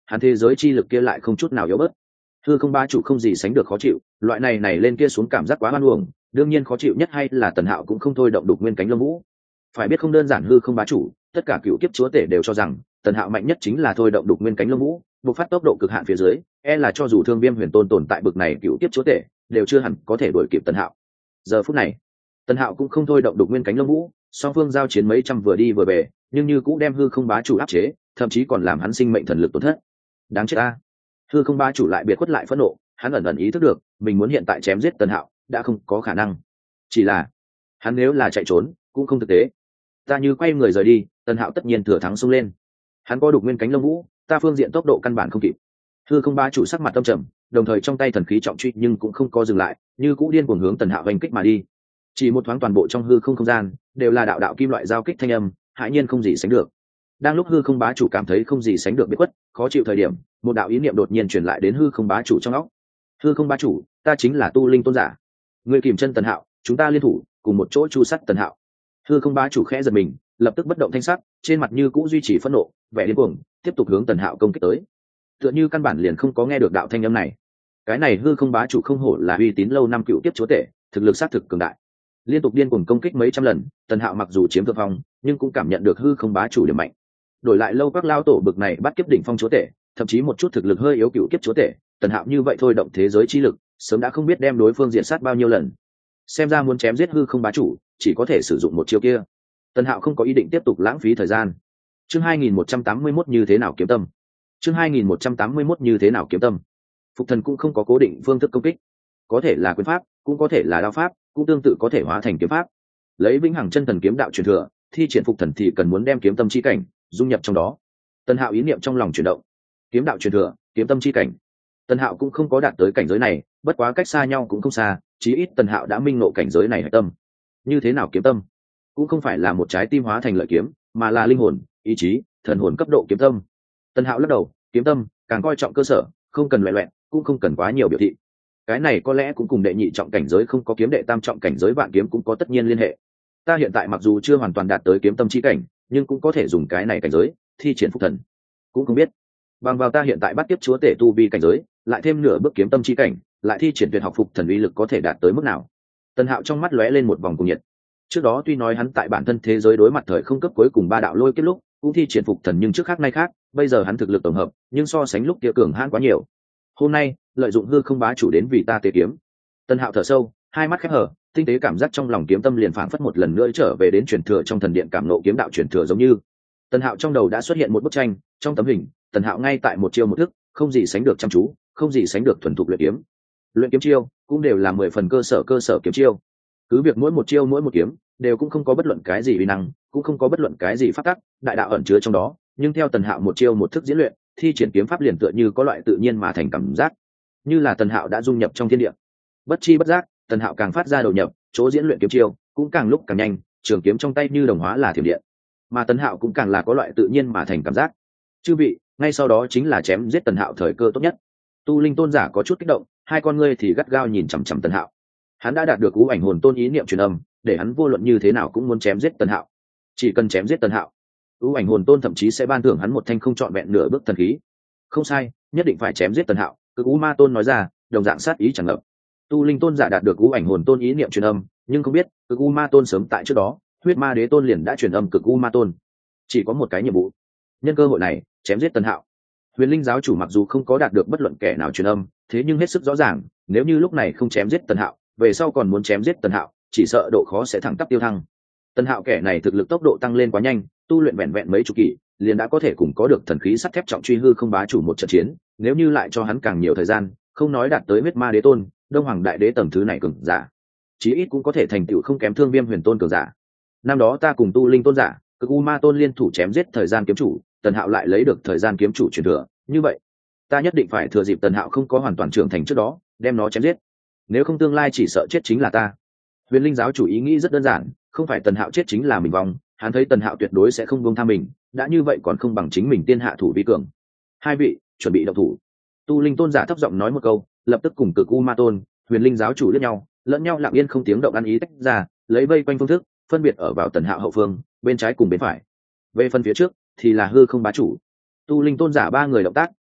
hắn thế giới chi lực kia lại không chút nào yếu bớt. Hư không bá chủ không gì sánh được khó chịu, loại này này lên kia xuống cảm giác quá hoan uổng, đương nhiên khó chịu nhất hay là Tần Hạo cũng không thôi động đục nguyên cánh lông vũ. Phải biết không đơn giản hư không bá chủ, tất cả cựu kiếp chúa tể đều cho rằng Tần Hạo mạnh nhất chính là thôi động đục nguyên cánh lông vũ, bộc phát tốc độ cực hạn phía dưới, e là cho dù Thương Viêm Huyền Tôn tồn tại bực này cựu kiếp chúa tể, đều chưa hẳn có thể đuổi kịp Tần Hạo. Giờ phút này, Tần Hạo cũng không thôi động đục nguyên cánh lông vũ, song phương giao chiến mấy trăm vừa đi vừa về, nhưng như cũng đem hư không bá chủ áp chế, thậm chí còn làm hắn sinh mệnh thần lực tổn thất. Đáng chết a! Hư không bá chủ lại biệt khuất lại phẫn nộ, hắn ẩn ẩn ý thức được, mình muốn hiện tại chém giết Tần Hạo đã không có khả năng. Chỉ là, hắn nếu là chạy trốn, cũng không thực tế. Ta như quay người rời đi, Tần Hạo tất nhiên thừa thắng xông lên. Hắn có đục nguyên cánh lông vũ, ta phương diện tốc độ căn bản không kịp. Hư không bá chủ sắc mặt tâm trầm, đồng thời trong tay thần khí trọng truy nhưng cũng không có dừng lại, như cũ điên cuồng hướng Tần Hạo vành kích mà đi. Chỉ một thoáng toàn bộ trong hư không không gian đều là đạo đạo kim loại giao kích thanh âm, hãi nhiên không gì sánh được. Đang lúc hư không bá chủ cảm thấy không gì sánh được biết quất, khó chịu thời điểm, một đạo ý niệm đột nhiên truyền lại đến hư không bá chủ trong óc. Hư không bá chủ, ta chính là tu linh tôn giả, ngươi kìm chân Tần Hạo, chúng ta liên thủ cùng một chỗ chu sắt Tần Hạo. Hư không bá chủ khẽ giật mình, lập tức bất động thanh sắc, trên mặt như cũ duy trì phẫn nộ, vẻ điên cuồng, tiếp tục hướng Tần Hạo công kích tới. Tựa như căn bản liền không có nghe được đạo thanh âm này. Cái này hư không bá chủ không hổ là uy tín lâu năm cựu tiếp chúa tể, thực lực sát thực cường đại. Liên tục điên cuồng công kích mấy trăm lần, Tần Hạo mặc dù chiếm thượng phong, nhưng cũng cảm nhận được hư không bá chủ điểm mạnh. Đổi lại lâu các lao tổ bực này bắt kiếp đỉnh phong chúa tể, thậm chí một chút thực lực hơi yếu cựu kiếp chúa tể, Tần Hạo như vậy thôi động thế giới chi lực, sớm đã không biết đem đối phương diện sát bao nhiêu lần. Xem ra muốn chém giết hư không bá chủ, chỉ có thể sử dụng một chiêu kia. Tần Hạo không có ý định tiếp tục lãng phí thời gian. Chương hai nghìn một trăm tám mươi mốt như thế nào kiếm tâm. Chương hai nghìn một trăm tám mươi mốt như thế nào kiếm tâm. Phục thần cũng không có cố định phương thức công kích, có thể là quyền pháp, cũng có thể là đao pháp, cũng tương tự có thể hóa thành kiếm pháp. Lấy vĩnh hằng chân thần kiếm đạo truyền thừa, thi triển phục thần thì cần muốn đem kiếm tâm chi cảnh dung nhập trong đó. Tần Hạo ý niệm trong lòng chuyển động, kiếm đạo truyền thừa, kiếm tâm chi cảnh. Tần Hạo cũng không có đạt tới cảnh giới này, bất quá cách xa nhau cũng không xa, chí ít Tần Hạo đã minh ngộ cảnh giới này hải tâm. Như thế nào kiếm tâm? Cũng không phải là một trái tim hóa thành lợi kiếm, mà là linh hồn, ý chí, thần hồn cấp độ kiếm tâm. Tần Hạo lắc đầu, kiếm tâm càng coi trọng cơ sở, không cần loẹ loẹn, cũng không cần quá nhiều biểu thị. Cái này có lẽ cũng cùng đệ nhị trọng cảnh giới không có kiếm đệ tam trọng cảnh giới vạn kiếm cũng có tất nhiên liên hệ. Ta hiện tại mặc dù chưa hoàn toàn đạt tới kiếm tâm chi cảnh, nhưng cũng có thể dùng cái này cảnh giới thi triển phục thần. Cũng không biết bằng vào ta hiện tại bắt tiếp chúa tể tu vi cảnh giới, lại thêm nửa bước kiếm tâm chi cảnh, lại thi triển tuyệt học phục thần uy lực có thể đạt tới mức nào. Tần Hạo trong mắt lóe lên một vòng cùng nhiệt. Trước đó tuy nói hắn tại bản thân thế giới đối mặt thời không cấp cuối cùng ba đạo lôi kết lúc cũng thi triển phục thần, nhưng trước khác nay khác, bây giờ hắn thực lực tổng hợp nhưng so sánh lúc kia cường hãn quá nhiều. Hôm nay lợi dụng hư không bá chủ đến vì ta tế kiếm. Tần Hạo thở sâu, hai mắt khép hở, tinh tế cảm giác trong lòng kiếm tâm liền phảng phất một lần nữa trở về đến truyền thừa trong thần điện cảm nộ kiếm đạo truyền thừa giống như. Tần Hạo trong đầu đã xuất hiện một bức tranh, trong tấm hình, Tần Hạo ngay tại một chiêu một thức, không gì sánh được chăm chú, không gì sánh được thuần thục luyện kiếm. Luyện kiếm chiêu cũng đều là mười phần cơ sở cơ sở kiếm chiêu. Cứ việc mỗi một chiêu mỗi một kiếm đều cũng không có bất luận cái gì uy năng, cũng không có bất luận cái gì pháp tắc, đại đạo ẩn chứa trong đó, nhưng theo Tần Hạo một chiêu một thức diễn luyện, thi triển kiếm pháp liền tựa như có loại tự nhiên mà thành cảm giác, như là Tần Hạo đã dung nhập trong thiên địa. Bất chi bất giác, Tần Hạo càng phát ra đầu nhập, chỗ diễn luyện kiếm chiêu cũng càng lúc càng nhanh, trường kiếm trong tay như đồng hóa là thiểm điện, mà Tần Hạo cũng càng là có loại tự nhiên mà thành cảm giác. Chư vị, ngay sau đó chính là chém giết Tần Hạo thời cơ tốt nhất. Tu Linh tôn giả có chút kích động, hai con ngươi thì gắt gao nhìn chằm chằm Tần Hạo. Hắn đã đạt được U Ảnh Hồn Tôn ý niệm truyền âm, để hắn vô luận như thế nào cũng muốn chém giết Tần Hạo. Chỉ cần chém giết Tần Hạo, U Ảnh Hồn Tôn thậm chí sẽ ban thưởng hắn một thanh không trọn vẹn nửa bước thần khí. Không sai, nhất định phải chém giết Tần Hạo, Cực U Ma Tôn nói ra, đồng dạng sát ý tràn ngập. Tu Linh tôn giả đạt được U Ảnh Hồn Tôn ý niệm truyền âm, nhưng không biết, Cực U Ma Tôn sớm tại trước đó, Huyết Ma Đế Tôn liền đã truyền âm Cực U Ma Tôn. Chỉ có một cái nhiệm vụ, nhân cơ hội này, chém giết Tần Hạo. Huyền Linh giáo chủ mặc dù không có đạt được bất luận kẻ nào truyền âm, thế nhưng hết sức rõ ràng, nếu như lúc này không chém giết Tần Hạo, về sau còn muốn chém giết Tần Hạo, chỉ sợ độ khó sẽ thẳng tắp tiêu thăng. Tần Hạo kẻ này thực lực tốc độ tăng lên quá nhanh, tu luyện vẹn vẹn mấy chục kỷ, liền đã có thể cùng có được thần khí sắt thép trọng truy hư không bá chủ một trận chiến, nếu như lại cho hắn càng nhiều thời gian, không nói đạt tới Huyết Ma Đế Tôn, Đông Hoàng Đại Đế tầng thứ này cường giả, chí ít cũng có thể thành tựu không kém Thương Viêm Huyền Tôn cường giả. Năm đó ta cùng Tu Linh tôn giả, Cực U Ma Tôn liên thủ chém giết thời gian kiếm chủ, Tần Hạo lại lấy được thời gian kiếm chủ truyền thừa, như vậy, ta nhất định phải thừa dịp Tần Hạo không có hoàn toàn trưởng thành trước đó, đem nó chém giết. Nếu không tương lai chỉ sợ chết chính là ta. Huyền Linh giáo chủ ý nghĩ rất đơn giản, không phải Tần Hạo chết chính là mình vong, hắn thấy Tần Hạo tuyệt đối sẽ không buông tha mình, đã như vậy còn không bằng chính mình tiên hạ thủ vi cường. Hai vị, chuẩn bị động thủ. Tu Linh tôn giả thấp giọng nói một câu, lập tức cùng Cực U Ma Tôn, Huyền Linh giáo chủ liếc nhau, lẫn nhau lặng yên không tiếng động ăn ý tách ra, lấy vây quanh phương thức, phân biệt ở vào Tần Hạo hậu phương, bên trái cùng bên phải. Về phần phía trước thì là hư không bá chủ. Tu Linh tôn giả ba người động tác,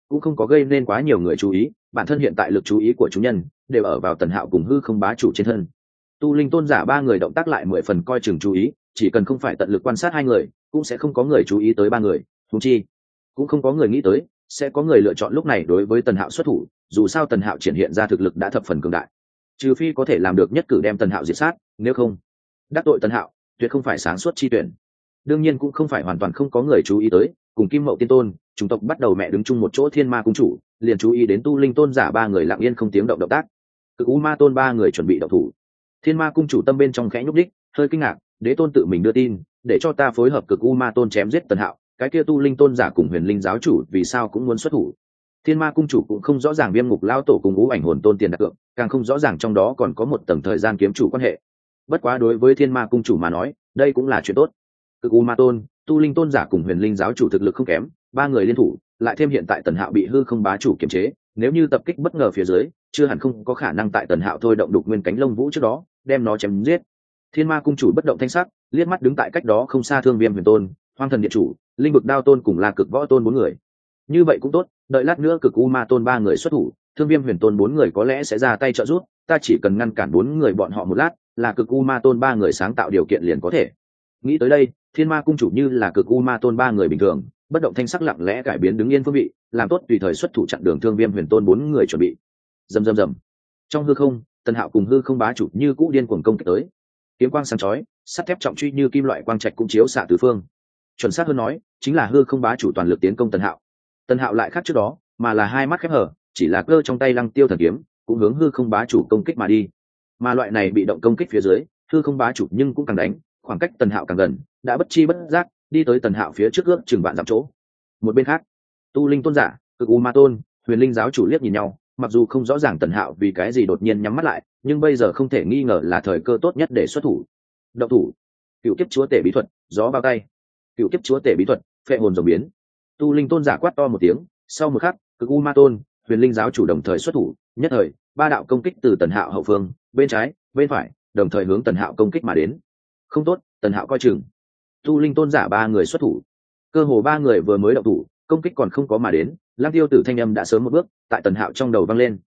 cũng không có gây nên quá nhiều người chú ý, bản thân hiện tại lực chú ý của chúng nhân đều ở vào Tần Hạo cùng hư không bá chủ trên thân. Tu linh tôn giả ba người động tác lại mười phần coi chừng chú ý, chỉ cần không phải tận lực quan sát hai người cũng sẽ không có người chú ý tới ba người. Huống chi cũng không có người nghĩ tới sẽ có người lựa chọn lúc này đối với Tần Hạo xuất thủ, dù sao Tần Hạo triển hiện ra thực lực đã thập phần cường đại, trừ phi có thể làm được nhất cử đem Tần Hạo diệt sát, nếu không đắc tội Tần Hạo tuyệt không phải sáng suốt chi tuyển. Đương nhiên cũng không phải hoàn toàn không có người chú ý tới, cùng Kim Mậu Tiên Tôn chủng tộc bắt đầu mẹ đứng chung một chỗ Thiên Ma cung chủ liền chú ý đến tu linh tôn giả ba người lặng yên không tiếng động động tác. Cực U Ma Tôn ba người chuẩn bị động thủ. Thiên Ma cung chủ tâm bên trong khẽ nhúc đích, hơi kinh ngạc, đế tôn tự mình đưa tin để cho ta phối hợp Cực U Ma Tôn chém giết Tần Hạo, cái kia tu linh tôn giả cùng huyền linh giáo chủ vì sao cũng muốn xuất thủ. Thiên Ma cung chủ cũng không rõ ràng Viêm Ngục lão tổ cùng Ngũ Ảnh hồn tôn tiền đặt cược, càng không rõ ràng trong đó còn có một tầng thời gian kiếm chủ quan hệ. Bất quá đối với Thiên Ma cung chủ mà nói, đây cũng là chuyện tốt. Cực U Ma Tôn, tu linh tôn giả cùng huyền linh giáo chủ thực lực không kém, ba người liên thủ, lại thêm hiện tại Tần Hạo bị hư không bá chủ kiềm chế, nếu như tập kích bất ngờ phía dưới, chưa hẳn không có khả năng tại Tần Hạo thôi động đục nguyên cánh lông vũ trước đó, đem nó chém giết. Thiên Ma cung chủ bất động thanh sắc, liếc mắt đứng tại cách đó không xa Thương Viêm huyền tôn, Hoang thần điện chủ, Linh vực đao tôn cùng La Cực võ tôn bốn người. Như vậy cũng tốt, đợi lát nữa Cực U Ma Tôn ba người xuất thủ, Thương Viêm huyền tôn bốn người có lẽ sẽ ra tay trợ giúp, ta chỉ cần ngăn cản bốn người bọn họ một lát, là Cực U Ma Tôn ba người sáng tạo điều kiện liền có thể. Nghĩ tới đây, Thiên Ma cung chủ như là Cực U Ma Tôn ba người bình thường, bất động thanh sắc lặng lẽ cải biến đứng yên phương vị, làm tốt tùy thời xuất thủ chặn đường Thương Viêm huyền tôn bốn người chuẩn bị. Rầm rầm rầm. Trong hư không, Tần Hạo cùng hư không bá chủ như cũ điên cuồng công kích tới. Kiếm quang sáng chói, sắt thép trọng truy như kim loại quang trạch cũng chiếu xạ tứ phương. Chuẩn xác hơn nói, chính là hư không bá chủ toàn lực tiến công Tần Hạo. Tần Hạo lại khác trước đó, mà là hai mắt khép hở, chỉ là cơ trong tay Lăng Tiêu thần kiếm, cũng hướng hư không bá chủ công kích mà đi. Mà loại này bị động công kích phía dưới, hư không bá chủ nhưng cũng càng đánh, khoảng cách Tần Hạo càng gần, đã bất chi bất giác đi tới Tần Hạo phía trước ước chừng vạn dặm chỗ. Một bên khác, tu linh tôn giả, Cực U Ma Tôn, huyền linh giáo chủ liếc nhìn nhau, mặc dù không rõ ràng Tần Hạo vì cái gì đột nhiên nhắm mắt lại, nhưng bây giờ không thể nghi ngờ là thời cơ tốt nhất để xuất thủ. Động thủ. Cựu kiếp chúa tể bí thuật, gió bao tay. Cựu kiếp chúa tể bí thuật, phệ hồn rồng biến. Tu linh tôn giả quát to một tiếng, sau một khắc, Cực U Ma Tôn, huyền linh giáo chủ đồng thời xuất thủ, nhất thời ba đạo công kích từ Tần Hạo hậu phương, bên trái, bên phải, đồng thời hướng Tần Hạo công kích mà đến. Không tốt, Tần Hạo coi chừng. Tu linh tôn giả ba người xuất thủ, cơ hồ ba người vừa mới động thủ, công kích còn không có mà đến, Lam Tiêu Tử thanh âm đã sớm một bước tại Tần Hạo trong đầu vang lên.